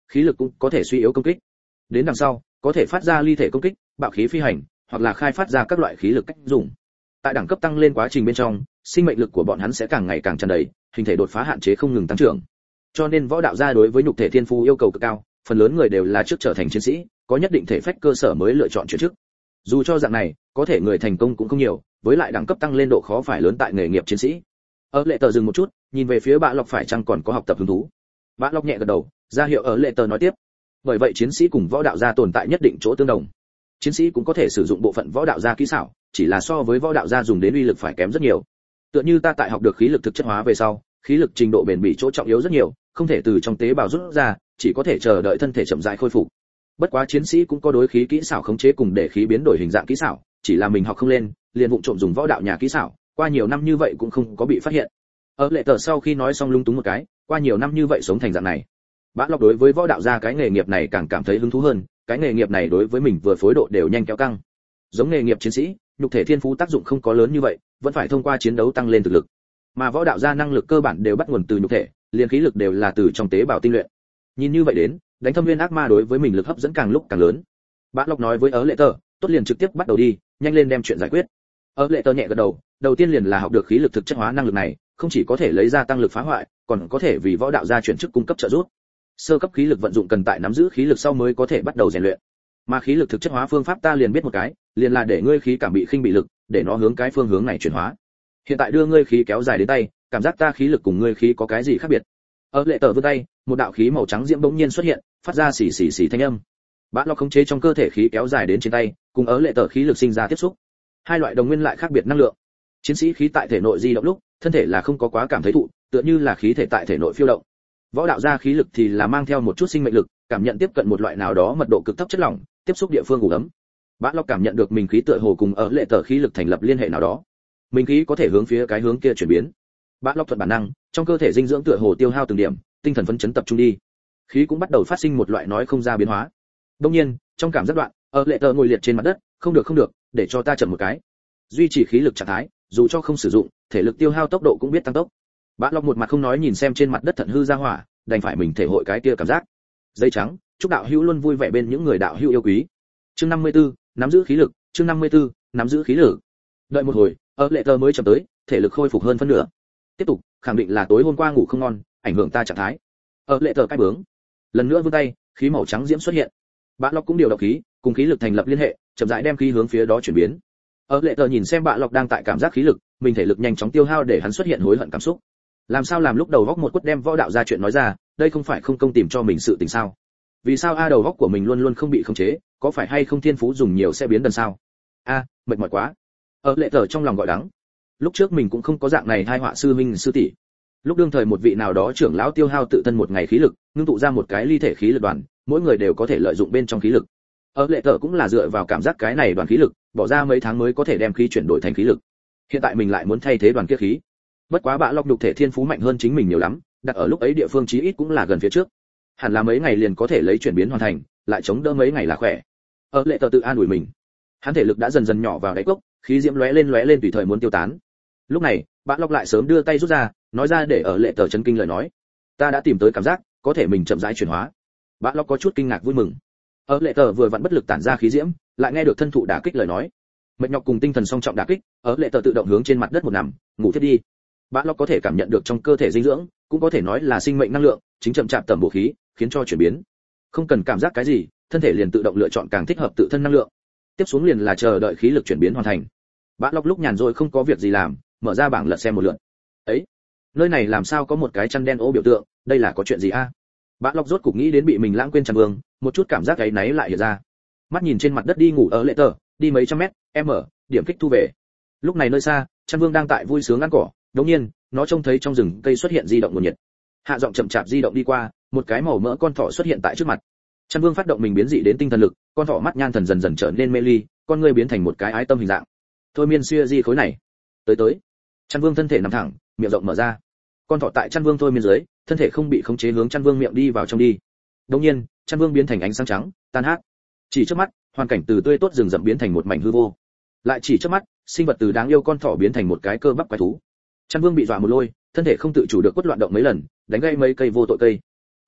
khí lực cũng có thể suy yếu công kích. Đến đằng sau, có thể phát ra ly thể công kích, bạo khí phi hành, hoặc là khai phát ra các loại khí lực cách dùng. Tại đẳng cấp tăng lên quá trình bên trong, sinh mệnh lực của bọn hắn sẽ càng ngày càng tràn đầy, hình thể đột phá hạn chế không ngừng tăng trưởng. Cho nên võ đạo gia đối với nhục thể thiên phú yêu cầu cực cao, phần lớn người đều là trước trở thành chiến sĩ, có nhất định thể phách cơ sở mới lựa chọn chuyển chức. Dù cho dạng này, có thể người thành công cũng không nhiều, với lại đẳng cấp tăng lên độ khó phải lớn tại nghề nghiệp chiến sĩ. Ở Lệ Tờ dừng một chút, nhìn về phía Bạ Lộc phải chăng còn có học tập hứng thú. Bạ Lộc nhẹ gật đầu, ra hiệu ở Lệ Tờ nói tiếp. Bởi vậy chiến sĩ cùng võ đạo gia tồn tại nhất định chỗ tương đồng. Chiến sĩ cũng có thể sử dụng bộ phận võ đạo gia kỹ xảo, chỉ là so với võ đạo gia dùng đến uy lực phải kém rất nhiều. Tựa như ta tại học được khí lực thực chất hóa về sau, khí lực trình độ bền bỉ chỗ trọng yếu rất nhiều, không thể từ trong tế bào rút ra, chỉ có thể chờ đợi thân thể chậm rãi khôi phục. Bất quá chiến sĩ cũng có đối khí kỹ xảo khống chế cùng để khí biến đổi hình dạng kỹ xảo, chỉ là mình học không lên, liền vụng trộm dùng võ đạo nhà kỹ xảo, qua nhiều năm như vậy cũng không có bị phát hiện. Ở Lệ Tờ sau khi nói xong lung túng một cái, qua nhiều năm như vậy sống thành dạng này. Bã Lộc đối với võ đạo gia cái nghề nghiệp này càng cảm thấy hứng thú hơn, cái nghề nghiệp này đối với mình vừa phối độ đều nhanh kéo căng. Giống nghề nghiệp chiến sĩ, nhục thể thiên phú tác dụng không có lớn như vậy, vẫn phải thông qua chiến đấu tăng lên thực lực. Mà võ đạo gia năng lực cơ bản đều bắt nguồn từ nhục thể, liền khí lực đều là từ trong tế bào tinh luyện. Nhìn như vậy đến, đánh thâm viên ác ma đối với mình lực hấp dẫn càng lúc càng lớn. Bã Lộc nói với Ở Lệ Tờ, tốt liền trực tiếp bắt đầu đi, nhanh lên đem chuyện giải quyết. Ở Lệ Tờ nhẹ gật đầu, đầu tiên liền là học được khí lực thực chất hóa năng lực này, không chỉ có thể lấy ra tăng lực phá hoại, còn có thể vì võ đạo gia chuyển chức cung cấp trợ giúp. Sơ cấp khí lực vận dụng cần tại nắm giữ khí lực sau mới có thể bắt đầu rèn luyện. Mà khí lực thực chất hóa phương pháp ta liền biết một cái, liền là để ngươi khí cảm bị khinh bị lực, để nó hướng cái phương hướng này chuyển hóa. Hiện tại đưa ngươi khí kéo dài đến tay, cảm giác ta khí lực cùng ngươi khí có cái gì khác biệt? Ở Lệ Tờ vươn tay, một đạo khí màu trắng diễm bỗng nhiên xuất hiện, phát ra xì xì xì thanh âm. Bã Lộc khống chế trong cơ thể khí kéo dài đến trên tay, cùng Ở Lệ Tờ khí lực sinh ra tiếp xúc. Hai loại đồng nguyên lại khác biệt năng lượng. Chiến sĩ khí tại thể nội di động lúc, thân thể là không có quá cảm thấy thụ, tựa như là khí thể tại thể nội phiêu động. Võ đạo gia khí lực thì là mang theo một chút sinh mệnh lực, cảm nhận tiếp cận một loại nào đó mật độ cực thấp chất lỏng, tiếp xúc địa phương ủ ấm. Bã Lộc cảm nhận được mình khí tựa hồ cùng Ở Lệ Tờ khí lực thành lập liên hệ nào đó. Mình khí có thể hướng phía cái hướng kia chuyển biến. Bã Lộc thuận bản năng, trong cơ thể dinh dưỡng tựa hồ tiêu hao từng điểm, tinh thần phấn chấn tập trung đi. Khí cũng bắt đầu phát sinh một loại nói không ra biến hóa. Đương nhiên, trong cảm giác đoạn, Ở Lệ Tờ ngồi liệt trên mặt đất, không được không được, để cho ta chậm một cái. Duy trì khí lực trạng thái, dù cho không sử dụng, thể lực tiêu hao tốc độ cũng biết tăng tốc. Bã Lộc một mặt không nói nhìn xem trên mặt đất thận hư ra hỏa, đành phải mình thể hội cái kia cảm giác. Dây trắng, chúc đạo hữu luôn vui vẻ bên những người đạo hữu yêu quý. Chương năm mươi tư, nắm giữ khí lực, chương năm mươi tư, nắm giữ khí lực. Đợi một hồi, Ở Lệ Tờ mới chậm tới, thể lực khôi phục hơn phân nửa. Tiếp tục, khẳng định là tối hôm qua ngủ không ngon, ảnh hưởng ta trạng thái. Ở Lệ Tờ cái bướng. Lần nữa vươn tay, khí màu trắng diễm xuất hiện. Bã Lộc cũng điều động khí, cùng khí lực thành lập liên hệ, chậm rãi đem khí hướng phía đó chuyển biến. Ở Lệ Tờ nhìn xem Bạ Lộc đang tại cảm giác khí lực, mình thể lực nhanh chóng tiêu hao để hắn xuất hiện hối hận cảm xúc. Làm sao làm lúc đầu góc một quất đem võ đạo ra chuyện nói ra, đây không phải không công tìm cho mình sự tình sao? Vì sao a đầu góc của mình luôn luôn không bị khống chế, có phải hay không thiên phú dùng nhiều sẽ biến đần sao? A, mệt mỏi quá. Ở Lệ Tờ trong lòng gọi đắng. Lúc trước mình cũng không có dạng này hai họa sư huynh sư tỷ. Lúc đương thời một vị nào đó trưởng lão tiêu hao tự thân một ngày khí lực, ngưng tụ ra một cái ly thể khí lực đoàn, mỗi người đều có thể lợi dụng bên trong khí lực. Ở Lệ Tờ cũng là dựa vào cảm giác cái này đoàn khí lực, bỏ ra mấy tháng mới có thể đem khí chuyển đổi thành khí lực. Hiện tại mình lại muốn thay thế đoàn kia khí. Bất quá Bạ Lộc nhục thể thiên phú mạnh hơn chính mình nhiều lắm, đặt ở lúc ấy địa phương chí ít cũng là gần phía trước. Hẳn là mấy ngày liền có thể lấy chuyển biến hoàn thành, lại chống đỡ mấy ngày là khỏe. Ở Lệ Tờ tự an ủi mình. Hắn thể lực đã dần dần nhỏ vào đáy cốc, khí diễm lóe lên lóe lên tùy thời muốn tiêu tán. Lúc này, Bạ Lộc lại sớm đưa tay rút ra, nói ra để Ở Lệ Tờ chấn kinh lời nói. Ta đã tìm tới cảm giác, có thể mình chậm rãi chuyển hóa. Bạ Lộc có chút kinh ngạc vui mừng. Ở Lệ Tờ vừa vặn bất lực tản ra khí diễm, lại nghe được thân thụ đả kích lời nói. Mệt nhọc cùng tinh thần song trọng đả kích, Ở Lệ Tờ tự động hướng trên mặt đất một nằm, ngủ thiếp đi. Bạ Lộc có thể cảm nhận được trong cơ thể dinh dưỡng, cũng có thể nói là sinh mệnh năng lượng, chính chậm chạp tẩm bổ khí, khiến cho chuyển biến. Không cần cảm giác cái gì, thân thể liền tự động lựa chọn càng thích hợp tự thân năng lượng. Tiếp xuống liền là chờ đợi khí lực chuyển biến hoàn thành. Bạ Lộc lúc nhàn rỗi không có việc gì làm, mở ra bảng lật xem một lượt. Ấy, nơi này làm sao có một cái chăn đen ố biểu tượng, đây là có chuyện gì a? Bạ Lộc rốt cục nghĩ đến bị mình lãng quên Trần Vương, một chút cảm giác ấy náy lại hiện ra. Mắt nhìn trên mặt đất đi ngủ Ở Lệ Tờ, đi mấy trăm mét, m, điểm kích thu về. Lúc này nơi xa, Trần Vương đang tại vui sướng ăn cỏ, đột nhiên, nó trông thấy trong rừng cây xuất hiện di động nguồn nhiệt. Hạ giọng chậm chạp di động đi qua, một cái màu mỡ con thỏ xuất hiện tại trước mặt. Trần Vương phát động mình biến dị đến tinh thần lực, con thỏ mắt nhan thần dần dần trở nên mê ly, con ngươi biến thành một cái ái tâm hình dạng. Thôi miên xưa di khối này. Tới tới. Trần Vương thân thể nằm thẳng, miệng rộng mở ra. Con thỏ tại Trần Vương thôi miên dưới, thân thể không bị khống chế hướng Trần Vương miệng đi vào trong đi. Đột nhiên, Trần Vương biến thành ánh sáng trắng, tan hát. Chỉ trước mắt, hoàn cảnh từ tươi tốt rừng rậm biến thành một mảnh hư vô. Lại chỉ trước mắt, sinh vật từ đáng yêu con thỏ biến thành một cái cơ bắp quái thú. Trần Vương bị dọa một lôi, thân thể không tự chủ được quất loạn động mấy lần, đánh gãy mấy cây vô tội cây.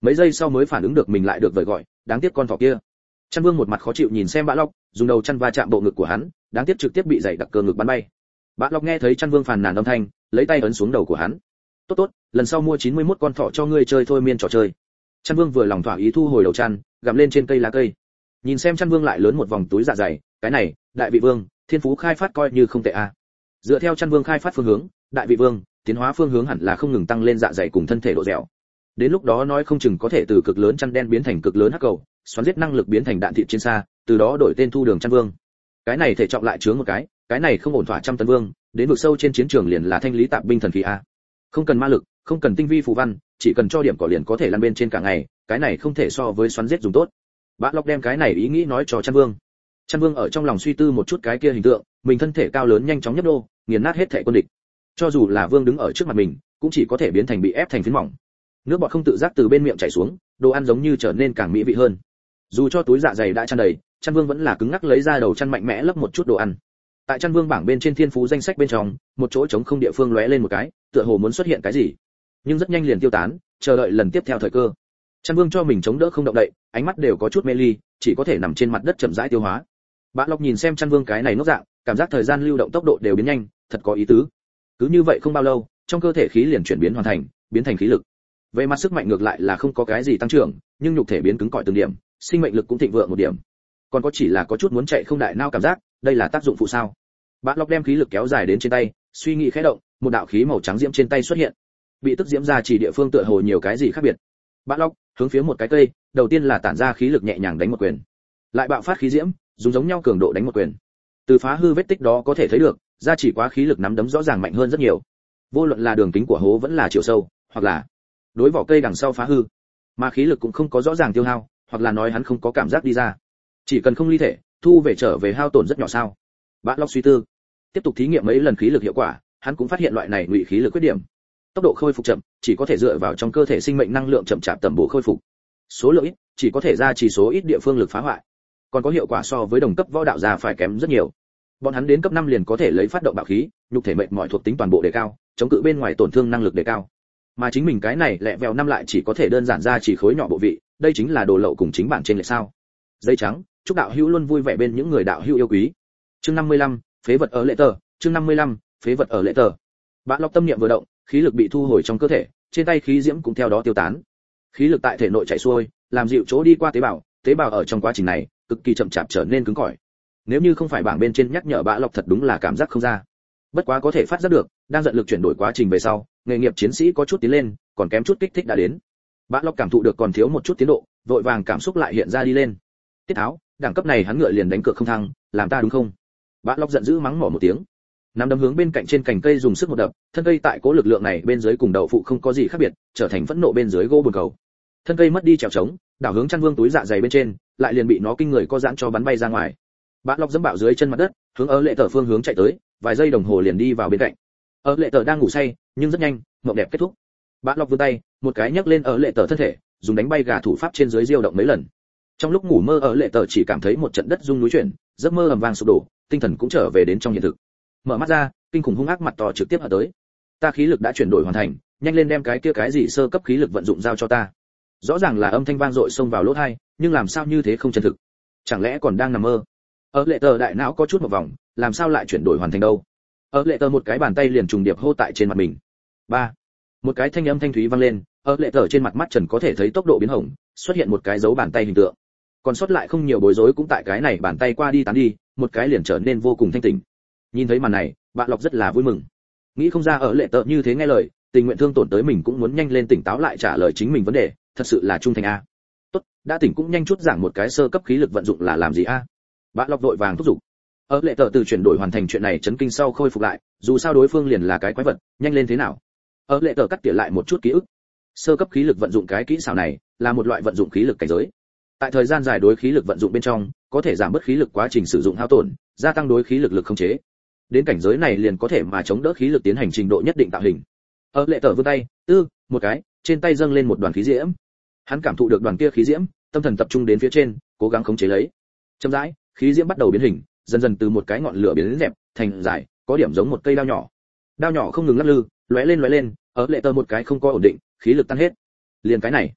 mấy giây sau mới phản ứng được mình lại được vời gọi, đáng tiếc con thỏ kia. Chăn Vương một mặt khó chịu nhìn xem Bã Lộc, dùng đầu chăn va chạm bộ ngực của hắn, đáng tiếc trực tiếp bị dày đặc cơ ngực bắn bay. Bã Lộc nghe thấy Chăn Vương phàn nàn âm thanh, lấy tay ấn xuống đầu của hắn. Tốt tốt, lần sau mua chín mươi mốt con thỏ cho ngươi chơi thôi miên trò chơi. Chăn Vương vừa lòng thỏa ý thu hồi đầu chăn, gặm lên trên cây lá cây. Nhìn xem Chăn Vương lại lớn một vòng túi dạ dày, cái này, đại vị vương, thiên phú khai phát coi như không tệ a. Dựa theo Chăn Vương khai phát phương hướng, đại vị vương, tiến hóa phương hướng hẳn là không ngừng tăng lên dạ dày cùng thân thể độ dẻo. Đến lúc đó nói không chừng có thể từ cực lớn chăn đen biến thành cực lớn hắc cầu, xoắn giết năng lực biến thành đạn thịt trên xa, từ đó đổi tên thu đường Chăn Vương. Cái này thể trọng lại chướng một cái, cái này không ổn thỏa trăm tấn vương, đến vực sâu trên chiến trường liền là thanh lý tạp binh thần khí a. Không cần ma lực, không cần tinh vi phù văn, chỉ cần cho điểm cỏ liền có thể lăn bên trên cả ngày, cái này không thể so với xoắn giết dùng tốt. Bã Lộc đem cái này ý nghĩ nói cho Chăn Vương. Chăn Vương ở trong lòng suy tư một chút cái kia hình tượng, mình thân thể cao lớn nhanh chóng nhấp đô, nghiền nát hết thể quân địch. Cho dù là vương đứng ở trước mặt mình, cũng chỉ có thể biến thành bị ép thành phiến mỏng. Nước bọt không tự giác từ bên miệng chảy xuống, đồ ăn giống như trở nên càng mỹ vị hơn. Dù cho túi dạ dày đã tràn đầy, Chăn Vương vẫn là cứng ngắc lấy ra đầu chăn mạnh mẽ lấp một chút đồ ăn. Tại Chăn Vương bảng bên trên thiên phú danh sách bên trong, một chỗ trống không địa phương lóe lên một cái, tựa hồ muốn xuất hiện cái gì, nhưng rất nhanh liền tiêu tán, chờ đợi lần tiếp theo thời cơ. Chăn Vương cho mình chống đỡ không động đậy, ánh mắt đều có chút mê ly, chỉ có thể nằm trên mặt đất chậm rãi tiêu hóa. Bã Lộc nhìn xem Chăn Vương cái này nốt dạng, cảm giác thời gian lưu động tốc độ đều biến nhanh, thật có ý tứ. Cứ như vậy không bao lâu, trong cơ thể khí liền chuyển biến hoàn thành, biến thành khí lực. Về mặt sức mạnh ngược lại là không có cái gì tăng trưởng, nhưng nhục thể biến cứng cỏi từng điểm, sinh mệnh lực cũng thịnh vượng một điểm. Còn có chỉ là có chút muốn chạy không đại nao cảm giác, đây là tác dụng phụ sao? Bã Lộc đem khí lực kéo dài đến trên tay, suy nghĩ khẽ động, một đạo khí màu trắng diễm trên tay xuất hiện. Bị tức diễm ra chỉ địa phương tựa hồ nhiều cái gì khác biệt. Bã Lộc hướng phía một cái cây, đầu tiên là tản ra khí lực nhẹ nhàng đánh một quyền, lại bạo phát khí diễm, dùng giống nhau cường độ đánh một quyền. Từ phá hư vết tích đó có thể thấy được, ra chỉ quá khí lực nắm đấm rõ ràng mạnh hơn rất nhiều. Vô luận là đường kính của hố vẫn là chiều sâu, hoặc là đối vỏ cây đằng sau phá hư, mà khí lực cũng không có rõ ràng tiêu hao, hoặc là nói hắn không có cảm giác đi ra. Chỉ cần không ly thể, thu về trở về hao tổn rất nhỏ sao? Bã Lộc suy tư, tiếp tục thí nghiệm mấy lần khí lực hiệu quả, hắn cũng phát hiện loại này ngụy khí lực khuyết điểm. Tốc độ khôi phục chậm, chỉ có thể dựa vào trong cơ thể sinh mệnh năng lượng chậm chạp tầm bổ khôi phục. Số lượng ít, chỉ có thể ra chỉ số ít địa phương lực phá hoại. Còn có hiệu quả so với đồng cấp võ đạo già phải kém rất nhiều. Bọn hắn đến cấp năm liền có thể lấy phát động bạo khí, nhục thể mệt mỏi thuộc tính toàn bộ đề cao, chống cự bên ngoài tổn thương năng lực đề cao. Mà chính mình cái này lẹ vèo năm lại chỉ có thể đơn giản ra chỉ khối nhỏ bộ vị, đây chính là đồ lậu cùng chính bản trên lệ sao? Dây trắng, chúc đạo hữu luôn vui vẻ bên những người đạo hữu yêu quý. Chương năm mươi lăm, phế vật ở lệ tờ, chương năm mươi lăm, phế vật ở lệ tờ. Bã Lộc tâm niệm vừa động, khí lực bị thu hồi trong cơ thể, trên tay khí diễm cũng theo đó tiêu tán. Khí lực tại thể nội chảy xuôi, làm dịu chỗ đi qua tế bào, tế bào ở trong quá trình này cực kỳ chậm chạp trở nên cứng cỏi. Nếu như không phải bảng bên trên nhắc nhở Bã Lộc thật đúng là cảm giác không ra. Bất quá có thể phát giác được, đang giận lực chuyển đổi quá trình về sau, nghề nghiệp chiến sĩ có chút tiến lên, còn kém chút kích thích đã đến. Bã Lộc cảm thụ được còn thiếu một chút tiến độ, vội vàng cảm xúc lại hiện ra đi lên. Tiết Tháo, đẳng cấp này hắn ngựa liền đánh cược không thăng, làm ta đúng không? Bã Lộc giận dữ mắng mỏ một tiếng, nắm đấm hướng bên cạnh trên cành cây dùng sức một đập, thân cây tại cố lực lượng này bên dưới cùng đậu phụ không có gì khác biệt, trở thành phẫn nộ bên dưới gỗ buồn cầu. Thân cây mất đi trèo trống, đảo hướng Chăn Vương túi dạ dày bên trên, lại liền bị nó kinh người co giãn cho bắn bay ra ngoài. Bã Lộc dẫm bạo dưới chân mặt đất, hướng ở lệ tờ phương hướng chạy tới, vài giây đồng hồ liền đi vào bên cạnh. Ở lệ tờ đang ngủ say, nhưng rất nhanh, mộng đẹp kết thúc. Bã Lộc vươn tay, một cái nhấc lên ở lệ tờ thân thể, dùng đánh bay gà thủ pháp trên dưới diêu động mấy lần. Trong lúc ngủ mơ ở lệ tờ chỉ cảm thấy một trận đất rung núi chuyển, giấc mơ ầm vang sụp đổ, tinh thần cũng trở về đến trong hiện thực. Mở mắt ra, kinh khủng hung ác mặt to trực tiếp ở tới. Ta khí lực đã chuyển đổi hoàn thành, nhanh lên đem cái kia cái gì sơ cấp khí lực vận dụng giao cho ta. Rõ ràng là âm thanh vang dội xông vào lỗ tai, nhưng làm sao như thế không chân thực? Chẳng lẽ còn đang nằm mơ? Ở lệ tờ đại não có chút một vòng, làm sao lại chuyển đổi hoàn thành đâu? Ở lệ tờ một cái bàn tay liền trùng điệp hô tại trên mặt mình. Ba, một cái thanh âm thanh thúy vang lên, ở lệ tờ trên mặt mắt trần có thể thấy tốc độ biến hồng, xuất hiện một cái dấu bàn tay hình tượng. Còn sót lại không nhiều bối rối cũng tại cái này bàn tay qua đi tán đi, một cái liền trở nên vô cùng thanh tỉnh. Nhìn thấy màn này, Bã Lộc rất là vui mừng. Nghĩ không ra ở lệ tờ như thế nghe lời, tình nguyện thương tổn tới mình cũng muốn nhanh lên tỉnh táo lại trả lời chính mình vấn đề, thật sự là trung thành a. Tốt, đã tỉnh cũng nhanh chút giảng một cái sơ cấp khí lực vận dụng là làm gì a? Bã Lộc đội vàng thúc giục. Ở lệ tờ từ chuyển đổi hoàn thành chuyện này chấn kinh sau khôi phục lại, dù sao đối phương liền là cái quái vật, nhanh lên thế nào? Ở lệ tờ cắt tỉa lại một chút ký ức. Sơ cấp khí lực vận dụng cái kỹ xảo này, là một loại vận dụng khí lực cảnh giới. Tại thời gian dài đối khí lực vận dụng bên trong, có thể giảm bớt khí lực quá trình sử dụng hao tổn, gia tăng đối khí lực lực khống chế. Đến cảnh giới này liền có thể mà chống đỡ khí lực tiến hành trình độ nhất định tạo hình. Ở lệ tờ vươn tay, tư, một cái, trên tay dâng lên một đoàn khí diễm. Hắn cảm thụ được đoàn kia khí diễm, tâm thần tập trung đến phía trên, cố gắng khống chế lấy. Chậm rãi, khí diễm bắt đầu biến hình, dần dần từ một cái ngọn lửa biến đến đẹp, thành dài, có điểm giống một cây đao nhỏ. Đao nhỏ không ngừng lắc lư, lóe lên lóe lên, ở lệ tờ một cái không có ổn định, khí lực tan hết. Liền cái này,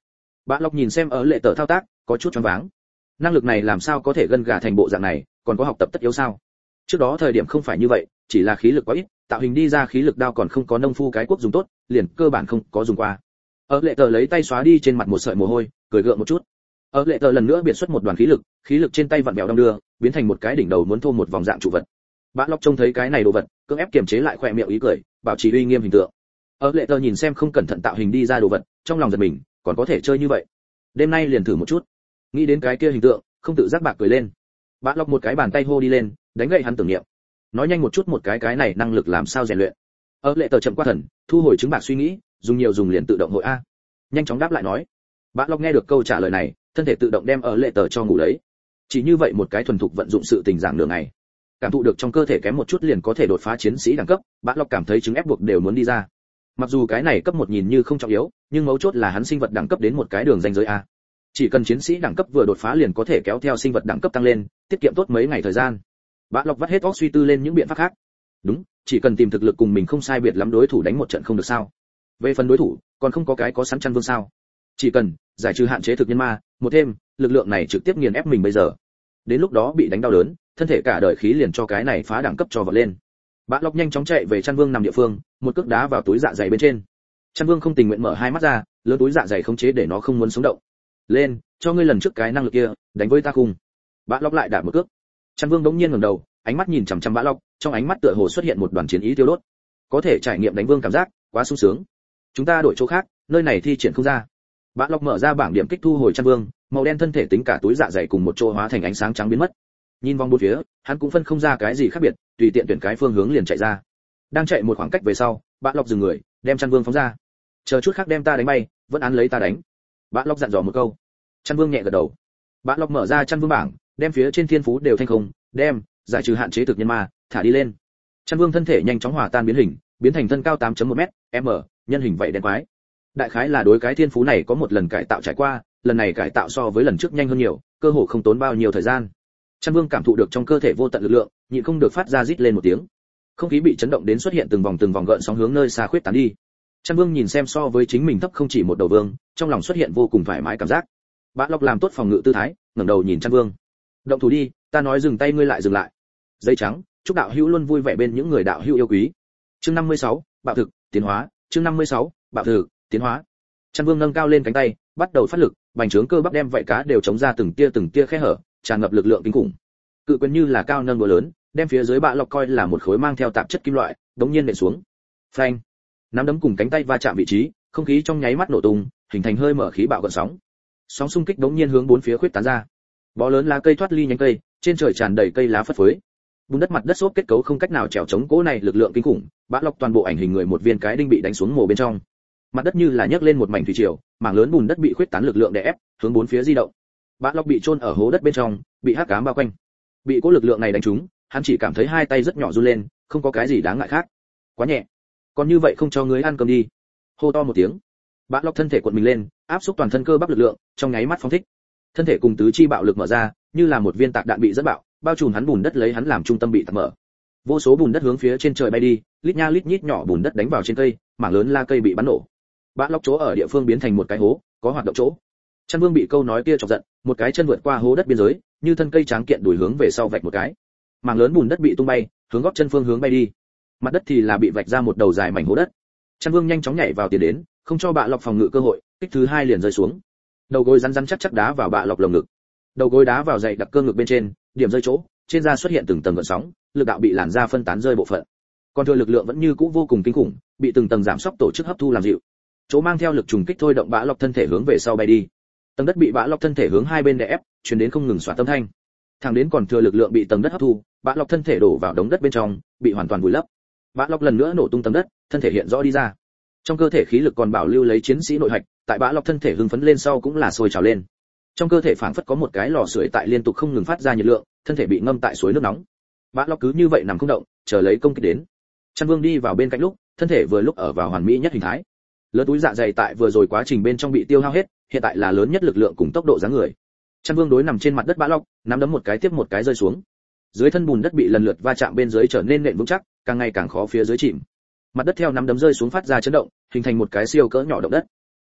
Bã Lộc nhìn xem ở lệ tờ thao tác, có chút choáng váng. Năng lực này làm sao có thể gân gà thành bộ dạng này, còn có học tập tất yếu sao? Trước đó thời điểm không phải như vậy, chỉ là khí lực quá ít, tạo hình đi ra khí lực đao còn không có nông phu cái quốc dùng tốt, liền cơ bản không có dùng qua. Ở lệ tờ lấy tay xóa đi trên mặt một sợi mồ hôi, cười gượng một chút. Ở lệ tờ lần nữa biệt xuất một đoàn khí lực, khí lực trên tay vặn vẹo đong đưa, biến thành một cái đỉnh đầu muốn thô một vòng dạng trụ vật. Bã Lộc trông thấy cái này đồ vật, cưỡng ép kiềm chế lại khóe miệng ý cười, bảo trì uy nghiêm hình tượng. Ở lệ tờ nhìn xem không cẩn thận tạo hình đi ra đồ vật, trong lòng giật mình, còn có thể chơi như vậy. Đêm nay liền thử một chút. Nghĩ đến cái kia hình tượng, không tự giác bạc cười lên. Bã Lộc một cái bàn tay hô đi lên, đánh gậy hắn tưởng niệm. Nói nhanh một chút một cái cái này năng lực làm sao rèn luyện. Ở lệ tờ chậm qua thần, thu hồi chứng bạc suy nghĩ, dùng nhiều dùng liền tự động hội a. Nhanh chóng đáp lại nói. Bã Lộc nghe được câu trả lời này, thân thể tự động đem ở lệ tờ cho ngủ lấy. Chỉ như vậy một cái thuần thục vận dụng sự tình giảng nửa ngày. Cảm thụ được trong cơ thể kém một chút liền có thể đột phá chiến sĩ đẳng cấp, Bã Lộc cảm thấy chứng ép buộc đều muốn đi ra. Mặc dù cái này cấp một nhìn như không trọng yếu, nhưng mấu chốt là hắn sinh vật đẳng cấp đến một cái đường ranh giới a. Chỉ cần chiến sĩ đẳng cấp vừa đột phá liền có thể kéo theo sinh vật đẳng cấp tăng lên, tiết kiệm tốt mấy ngày thời gian. Bã Lộc vắt hết óc suy tư lên những biện pháp khác. Đúng, chỉ cần tìm thực lực cùng mình không sai biệt lắm đối thủ đánh một trận không được sao? Về phần đối thủ, còn không có cái có sẵn chăn vương sao? Chỉ cần giải trừ hạn chế thực nhân ma, một thêm, lực lượng này trực tiếp nghiền ép mình bây giờ. Đến lúc đó bị đánh đau đớn, thân thể cả đời khí liền cho cái này phá đẳng cấp cho vọt lên. Bã Lộc nhanh chóng chạy về chăn vương nằm địa phương, một cước đá vào túi dạ dày bên trên. Chăn vương không tình nguyện mở hai mắt ra, lớn túi dạ dày khống chế để nó không muốn sống động. Lên, cho ngươi lần trước cái năng lực kia, đánh với ta cùng. Bã Lộc lại đạp một cước. Chăn vương đống nhiên ngẩng đầu, ánh mắt nhìn chằm chằm Bã Lộc, trong ánh mắt tựa hồ xuất hiện một đoàn chiến ý tiêu đốt. Có thể trải nghiệm đánh vương cảm giác, quá sung sướng. Chúng ta đổi chỗ khác, nơi này thi triển không ra. Bã Lộc mở ra bảng điểm kích thu hồi chăn vương, màu đen thân thể tính cả túi dạ dày cùng một chỗ hóa thành ánh sáng trắng biến mất. Nhìn vòng bốn phía, hắn cũng phân không ra cái gì khác biệt, tùy tiện tuyển cái phương hướng liền chạy ra. Đang chạy một khoảng cách về sau, Bã Lộc dừng người, đem chăn vương phóng ra. Chờ chút khác đem ta đánh bay, vẫn án lấy ta đánh. Bã Lộc dặn dò một câu. Chăn vương nhẹ gật đầu. Bã Lộc mở ra chăn vương bảng, đem phía trên thiên phú đều thanh không, đem giải trừ hạn chế thực nhân ma, thả đi lên. Chăn vương thân thể nhanh chóng hòa tan biến hình, biến thành thân cao tám chấm một mét, m, nhân hình vậy đen quái. Đại khái là đối cái thiên phú này có một lần cải tạo trải qua, lần này cải tạo so với lần trước nhanh hơn nhiều, cơ hồ không tốn bao nhiêu thời gian. Chăn vương cảm thụ được trong cơ thể vô tận lực lượng, nhịn không được phát ra rít lên một tiếng. Không khí bị chấn động đến xuất hiện từng vòng từng vòng gợn sóng hướng nơi xa khuyết tán đi. Chăn vương nhìn xem so với chính mình thấp không chỉ một đầu vương, trong lòng xuất hiện vô cùng thoải mái cảm giác. Bã Lộc làm tốt phòng ngự tư thái, ngẩng đầu nhìn chăn vương. Động thủ đi, ta nói dừng tay ngươi lại dừng lại. Dây trắng, chúc đạo hữu luôn vui vẻ bên những người đạo hữu yêu quý. Chương năm mươi sáu, bạo thực, tiến hóa. Chương năm mươi sáu, bạo thực, tiến hóa. Chăn vương nâng cao lên cánh tay, bắt đầu phát lực, bành trướng cơ bắp đem vảy cá đều chống ra từng tia từng tia khe hở, tràn ngập lực lượng kinh khủng. Cự quyền như là cao nâng búa lớn, đem phía dưới Bã Lộc coi là một khối mang theo tạp chất kim loại, đống nhiên nện xuống. Phanh! Nắm đấm cùng cánh tay va chạm vị trí, không khí trong nháy mắt nổ tung, hình thành hơi mở khí bạo gợn sóng. Sóng xung kích đống nhiên hướng bốn phía khuyết tán ra. Bó lớn lá cây thoát ly nhánh cây, trên trời tràn đầy cây lá phất phới. Bùn đất mặt đất xốp kết cấu không cách nào chèo chống cỗ này lực lượng kinh khủng, Bã Lộc toàn bộ ảnh hình người một viên cái đinh bị đánh xuống mồ bên trong. Mặt đất như là nhấc lên một mảnh thủy triều, mảng lớn bùn đất bị khuyết tán lực lượng đè ép, hướng bốn phía di động. Bã Lộc bị chôn ở hố đất bên trong, bị hắc ám bao quanh. Bị cỗ lực lượng này đánh trúng, hắn chỉ cảm thấy hai tay rất nhỏ run lên, không có cái gì đáng ngại khác. Quá nhẹ. Còn như vậy không cho ngươi ăn cơm đi. Hô to một tiếng. Bã Lộc thân thể cuộn mình lên, áp xúc toàn thân cơ bắp lực lượng, trong nháy mắt phóng thích. Thân thể cùng tứ chi bạo lực mở ra, như là một viên tạc đạn bị dẫn bạo, bao trùm hắn bùn đất lấy hắn làm trung tâm bị tạc mở. Vô số bùn đất hướng phía trên trời bay đi, lít nha lít nhít nhỏ bùn đất đánh vào trên cây, mảng lớn la cây bị bắn nổ. Bã Lộc chỗ ở địa phương biến thành một cái hố, có hoạt động chỗ. Chăn vương bị câu nói kia chọc giận, một cái chân vượt qua hố đất biên giới, như thân cây tráng kiện đuổi hướng về sau vạch một cái. Mảng lớn bùn đất bị tung bay, hướng gót chân phương hướng bay đi. Mặt đất thì là bị vạch ra một đầu dài mảnh hố đất. Chăn vương nhanh chóng nhảy vào tiến đến, không cho Bã Lộc phòng ngự cơ hội, kích thứ hai liền rơi xuống. Đầu gối rắn rắn chắc chắc đá vào Bã Lộc lồng ngực. Đầu gối đá vào dày đặc cơ ngực bên trên, điểm rơi chỗ, trên da xuất hiện từng tầng gợn sóng, lực đạo bị làn da phân tán rơi bộ phận. Còn thừa lực lượng vẫn như cũ vô cùng kinh khủng, bị từng tầng giảm sóc tổ chức hấp thu làm dịu. Chỗ mang theo lực trùng kích thôi động Bã Lộc thân thể hướng về sau bay đi. Tầng đất bị Bã Lộc thân thể hướng hai bên đè ép, truyền đến không ngừng xoa tâm thanh. Thẳng đến còn thừa lực lượng bị tầng đất hấp thu, Bã Lộc thân thể đổ vào đống đất bên trong, bị hoàn toàn vùi lấp. Bã Lộc lần nữa nổ tung tầng đất, thân thể hiện rõ đi ra. Trong cơ thể khí lực còn bảo lưu lấy chiến sĩ nội hạch, tại Bã Lộc thân thể hưng phấn lên sau cũng là sôi trào lên. Trong cơ thể phảng phất có một cái lò sưởi tại liên tục không ngừng phát ra nhiệt lượng, thân thể bị ngâm tại suối nước nóng. Bã Lộc cứ như vậy nằm không động, chờ lấy công kích đến. Chăn vương đi vào bên cạnh lúc, thân thể vừa lúc ở vào hoàn mỹ nhất hình thái. Lớn túi dạ dày tại vừa rồi quá trình bên trong bị tiêu hao hết, hiện tại là lớn nhất lực lượng cùng tốc độ dáng người. Chăn vương đối nằm trên mặt đất Bã Lộc, nắm đấm một cái tiếp một cái rơi xuống. Dưới thân bùn đất bị lần lượt va chạm bên dưới trở nên nện vững chắc, càng ngày càng khó phía dưới chìm. Mặt đất theo nắm đấm rơi xuống phát ra chấn động, hình thành một cái siêu cỡ nhỏ động đất.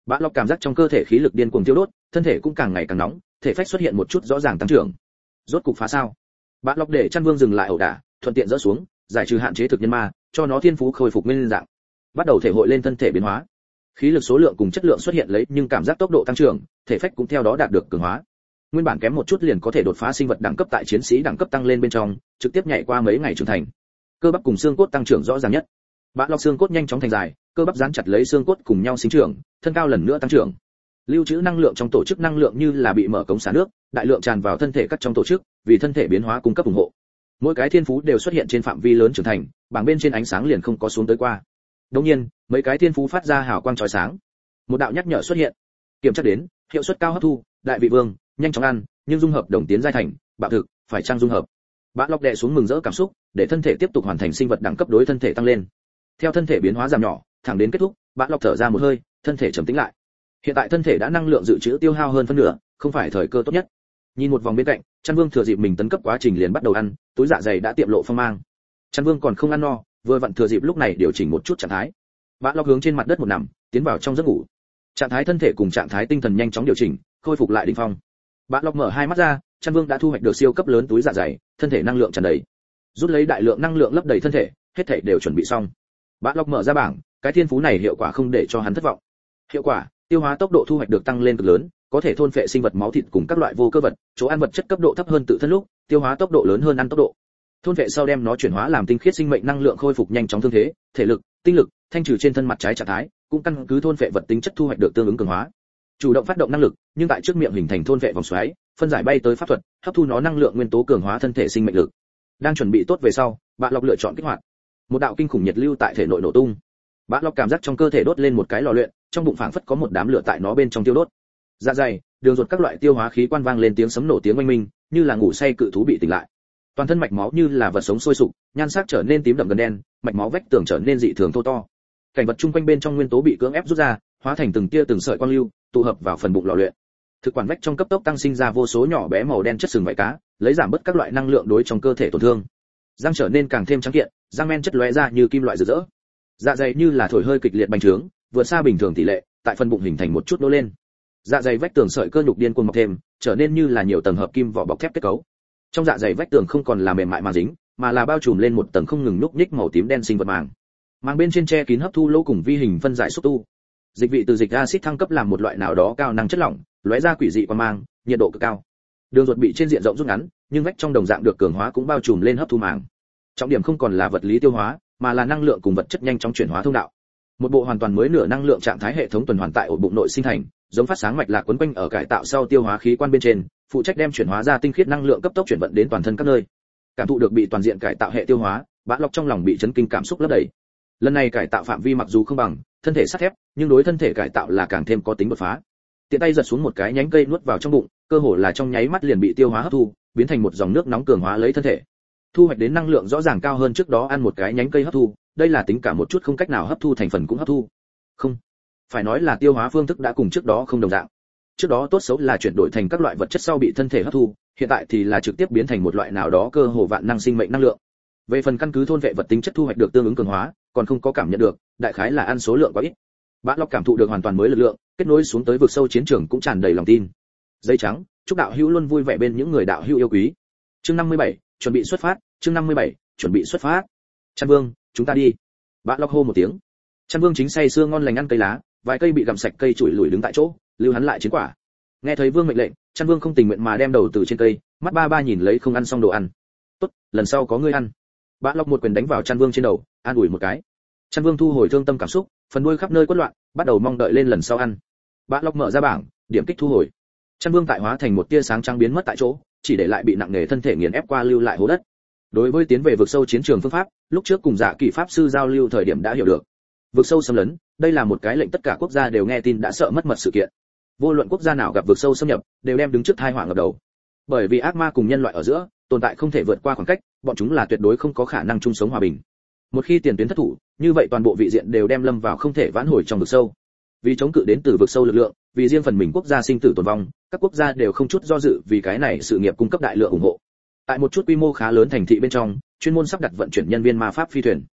Bã Lộc cảm giác trong cơ thể khí lực điên cuồng tiêu đốt, thân thể cũng càng ngày càng nóng, thể phách xuất hiện một chút rõ ràng tăng trưởng. Rốt cục phá sao? Bã Lộc để Chăn Vương dừng lại ẩu đả, thuận tiện dỡ xuống, giải trừ hạn chế thực nhân ma, cho nó thiên phú khôi phục nguyên dạng. Bắt đầu thể hội lên thân thể biến hóa. Khí lực số lượng cùng chất lượng xuất hiện lấy, nhưng cảm giác tốc độ tăng trưởng, thể phách cũng theo đó đạt được cường hóa. Nguyên bản kém một chút liền có thể đột phá sinh vật đẳng cấp tại chiến sĩ đẳng cấp tăng lên bên trong, trực tiếp nhảy qua mấy ngày trưởng thành. Cơ bắp cùng xương cốt tăng trưởng rõ ràng nhất. Bã Lộc xương cốt nhanh chóng thành dài, cơ bắp dán chặt lấy xương cốt cùng nhau sinh trưởng, thân cao lần nữa tăng trưởng. Lưu trữ năng lượng trong tổ chức năng lượng như là bị mở cống xả nước, đại lượng tràn vào thân thể các trong tổ chức, vì thân thể biến hóa cung cấp ủng hộ. Mỗi cái thiên phú đều xuất hiện trên phạm vi lớn trưởng thành, bảng bên trên ánh sáng liền không có xuống tới qua. Đương nhiên, mấy cái thiên phú phát ra hào quang chói sáng. Một đạo nhắc nhở xuất hiện. Kiểm tra đến, hiệu suất cao hấp thu, đại vị vương, nhanh chóng ăn, nhưng dung hợp đồng tiến giai thành, bạo thực, phải trang dung hợp. Bã Lộc đè xuống mừng rỡ cảm xúc, để thân thể tiếp tục hoàn thành sinh vật đẳng cấp đối thân thể tăng lên. Theo thân thể biến hóa giảm nhỏ, thẳng đến kết thúc, Bã Lộc thở ra một hơi, thân thể trầm tĩnh lại. Hiện tại thân thể đã năng lượng dự trữ tiêu hao hơn phân nửa, không phải thời cơ tốt nhất. Nhìn một vòng bên cạnh, Chăn Vương thừa dịp mình tấn cấp quá trình liền bắt đầu ăn, túi dạ dày đã tiệm lộ phong mang. Chăn Vương còn không ăn no, vừa vặn thừa dịp lúc này điều chỉnh một chút trạng thái. Bã Lộc hướng trên mặt đất một nằm, tiến vào trong giấc ngủ. Trạng thái thân thể cùng trạng thái tinh thần nhanh chóng điều chỉnh, khôi phục lại đỉnh phong. Bã Lộc mở hai mắt ra, Chăn Vương đã thu hoạch được siêu cấp lớn túi dạ dày, thân thể năng lượng tràn đầy. Rút lấy đại lượng năng lượng lấp đầy thân thể, hết thảy đều chuẩn bị xong. Bã Lộc mở ra bảng, cái thiên phú này hiệu quả không để cho hắn thất vọng. Hiệu quả, tiêu hóa tốc độ thu hoạch được tăng lên cực lớn, có thể thôn phệ sinh vật máu thịt cùng các loại vô cơ vật, chỗ ăn vật chất cấp độ thấp hơn tự thân lúc, tiêu hóa tốc độ lớn hơn ăn tốc độ. Thôn phệ sau đem nó chuyển hóa làm tinh khiết sinh mệnh năng lượng khôi phục nhanh chóng thương thế, thể lực, tinh lực, thanh trừ trên thân mặt trái trạng thái, cũng căn cứ thôn phệ vật tính chất thu hoạch được tương ứng cường hóa. Chủ động phát động năng lực, nhưng tại trước miệng hình thành thôn phệ vòng xoáy, phân giải bay tới pháp thuật, hấp thu nó năng lượng nguyên tố cường hóa thân thể sinh mệnh lực. Đang chuẩn bị tốt về sau, Bã Lộc lựa chọn kích hoạt. Một đạo kinh khủng nhiệt lưu tại thể nội nổ tung. Bã Lộc cảm giác trong cơ thể đốt lên một cái lò luyện, trong bụng phảng phất có một đám lửa tại nó bên trong tiêu đốt. Dạ dày, đường ruột các loại tiêu hóa khí quan vang lên tiếng sấm nổ tiếng oanh minh, như là ngủ say cự thú bị tỉnh lại. Toàn thân mạch máu như là vật sống sôi sục, nhan sắc trở nên tím đậm gần đen, mạch máu vách tường trở nên dị thường thô to. Cảnh vật chung quanh bên trong nguyên tố bị cưỡng ép rút ra, hóa thành từng tia từng sợi quang lưu, tụ hợp vào phần bụng lò luyện. Thực quản vách trong cấp tốc tăng sinh ra vô số nhỏ bé màu đen chất sừng vảy cá, lấy giảm bớt các loại năng lượng đối trong cơ thể tổn thương. Răng trở nên càng thêm trắng kiện, răng men chất lóe ra như kim loại rực rỡ. Dạ dày như là thổi hơi kịch liệt bành trướng, vượt xa bình thường tỷ lệ, tại phần bụng hình thành một chút nô lên. Dạ dày vách tường sợi cơ nhục điên cuồng mọc thêm, trở nên như là nhiều tầng hợp kim vỏ bọc thép kết cấu. Trong dạ dày vách tường không còn là mềm mại mà dính, mà là bao trùm lên một tầng không ngừng núc nhích màu tím đen sinh vật màng. Màng bên trên che kín hấp thu lỗ cùng vi hình phân giải xúc tu. Dịch vị từ dịch axit thăng cấp làm một loại nào đó cao năng chất lỏng, lóe ra quỷ dị quang mang, nhiệt độ cực cao. Đường ruột bị trên diện rộng rút ngắn, nhưng vách trong đồng dạng được cường hóa cũng bao trùm lên hấp thu màng. Trọng điểm không còn là vật lý tiêu hóa, mà là năng lượng cùng vật chất nhanh chóng chuyển hóa thông đạo. Một bộ hoàn toàn mới nửa năng lượng trạng thái hệ thống tuần hoàn tại ổ bụng nội sinh thành, giống phát sáng mạch lạc quấn quanh ở cải tạo sau tiêu hóa khí quan bên trên, phụ trách đem chuyển hóa ra tinh khiết năng lượng cấp tốc chuyển vận đến toàn thân các nơi. Cảm thụ được bị toàn diện cải tạo hệ tiêu hóa, Bã Lộc trong lòng bị chấn kinh cảm xúc lấp đầy. Lần này cải tạo phạm vi mặc dù không bằng thân thể sắt thép, nhưng đối thân thể cải tạo là càng thêm có tính đột phá. Tiện tay giật xuống một cái nhánh cây nuốt vào trong bụng, cơ hồ là trong nháy mắt liền bị tiêu hóa hấp thu, biến thành một dòng nước nóng cường hóa lấy thân thể. Thu hoạch đến năng lượng rõ ràng cao hơn trước đó ăn một cái nhánh cây hấp thu, đây là tính cả một chút không cách nào hấp thu thành phần cũng hấp thu. Không, phải nói là tiêu hóa phương thức đã cùng trước đó không đồng dạng. Trước đó tốt xấu là chuyển đổi thành các loại vật chất sau bị thân thể hấp thu, hiện tại thì là trực tiếp biến thành một loại nào đó cơ hồ vạn năng sinh mệnh năng lượng. Về phần căn cứ thôn vệ vật tính chất thu hoạch được tương ứng cường hóa, còn không có cảm nhận được, đại khái là ăn số lượng quá ít. Bã Lộc cảm thụ được hoàn toàn mới lực lượng, kết nối xuống tới vực sâu chiến trường cũng tràn đầy lòng tin. Dây trắng, chúc đạo hữu luôn vui vẻ bên những người đạo hữu yêu quý. Chương năm mươi bảy, chuẩn bị xuất phát, chương năm mươi bảy, chuẩn bị xuất phát. Chăn Vương, chúng ta đi. Bã Lộc hô một tiếng. Chăn Vương chính say sưa ngon lành ăn cây lá, vài cây bị gặm sạch cây chủi lủi đứng tại chỗ, lưu hắn lại chiến quả. Nghe thấy Vương mệnh lệnh, Chăn Vương không tình nguyện mà đem đầu từ trên cây, mắt ba ba nhìn lấy không ăn xong đồ ăn. Tốt, lần sau có ngươi ăn. Bã Lộc một quyền đánh vào Chăn Vương trên đầu, an ủi một cái. Chăn Vương thu hồi thương tâm cảm xúc, phần đuôi khắp nơi quất loạn, bắt đầu mong đợi lên lần sau ăn. Bã Lộc mở ra bảng, điểm kích thu hồi. Chăn Vương tại hóa thành một tia sáng trắng biến mất tại chỗ, chỉ để lại bị nặng nề thân thể nghiền ép qua lưu lại hố đất. Đối với tiến về vực sâu chiến trường phương pháp, lúc trước cùng Dạ Kỳ pháp sư giao lưu thời điểm đã hiểu được. Vực sâu xâm lấn, đây là một cái lệnh tất cả quốc gia đều nghe tin đã sợ mất mật sự kiện. Vô luận quốc gia nào gặp vực sâu xâm nhập, đều đem đứng trước tai họa ngập đầu. Bởi vì ác ma cùng nhân loại ở giữa tồn tại không thể vượt qua khoảng cách, bọn chúng là tuyệt đối không có khả năng chung sống hòa bình. Một khi tiền tuyến thất thủ, như vậy toàn bộ vị diện đều đem lâm vào không thể vãn hồi trong vực sâu. Vì chống cự đến từ vực sâu lực lượng, vì riêng phần mình quốc gia sinh tử tồn vong, các quốc gia đều không chút do dự vì cái này sự nghiệp cung cấp đại lượng ủng hộ. Tại một chút quy mô khá lớn thành thị bên trong, chuyên môn sắp đặt vận chuyển nhân viên ma pháp phi thuyền.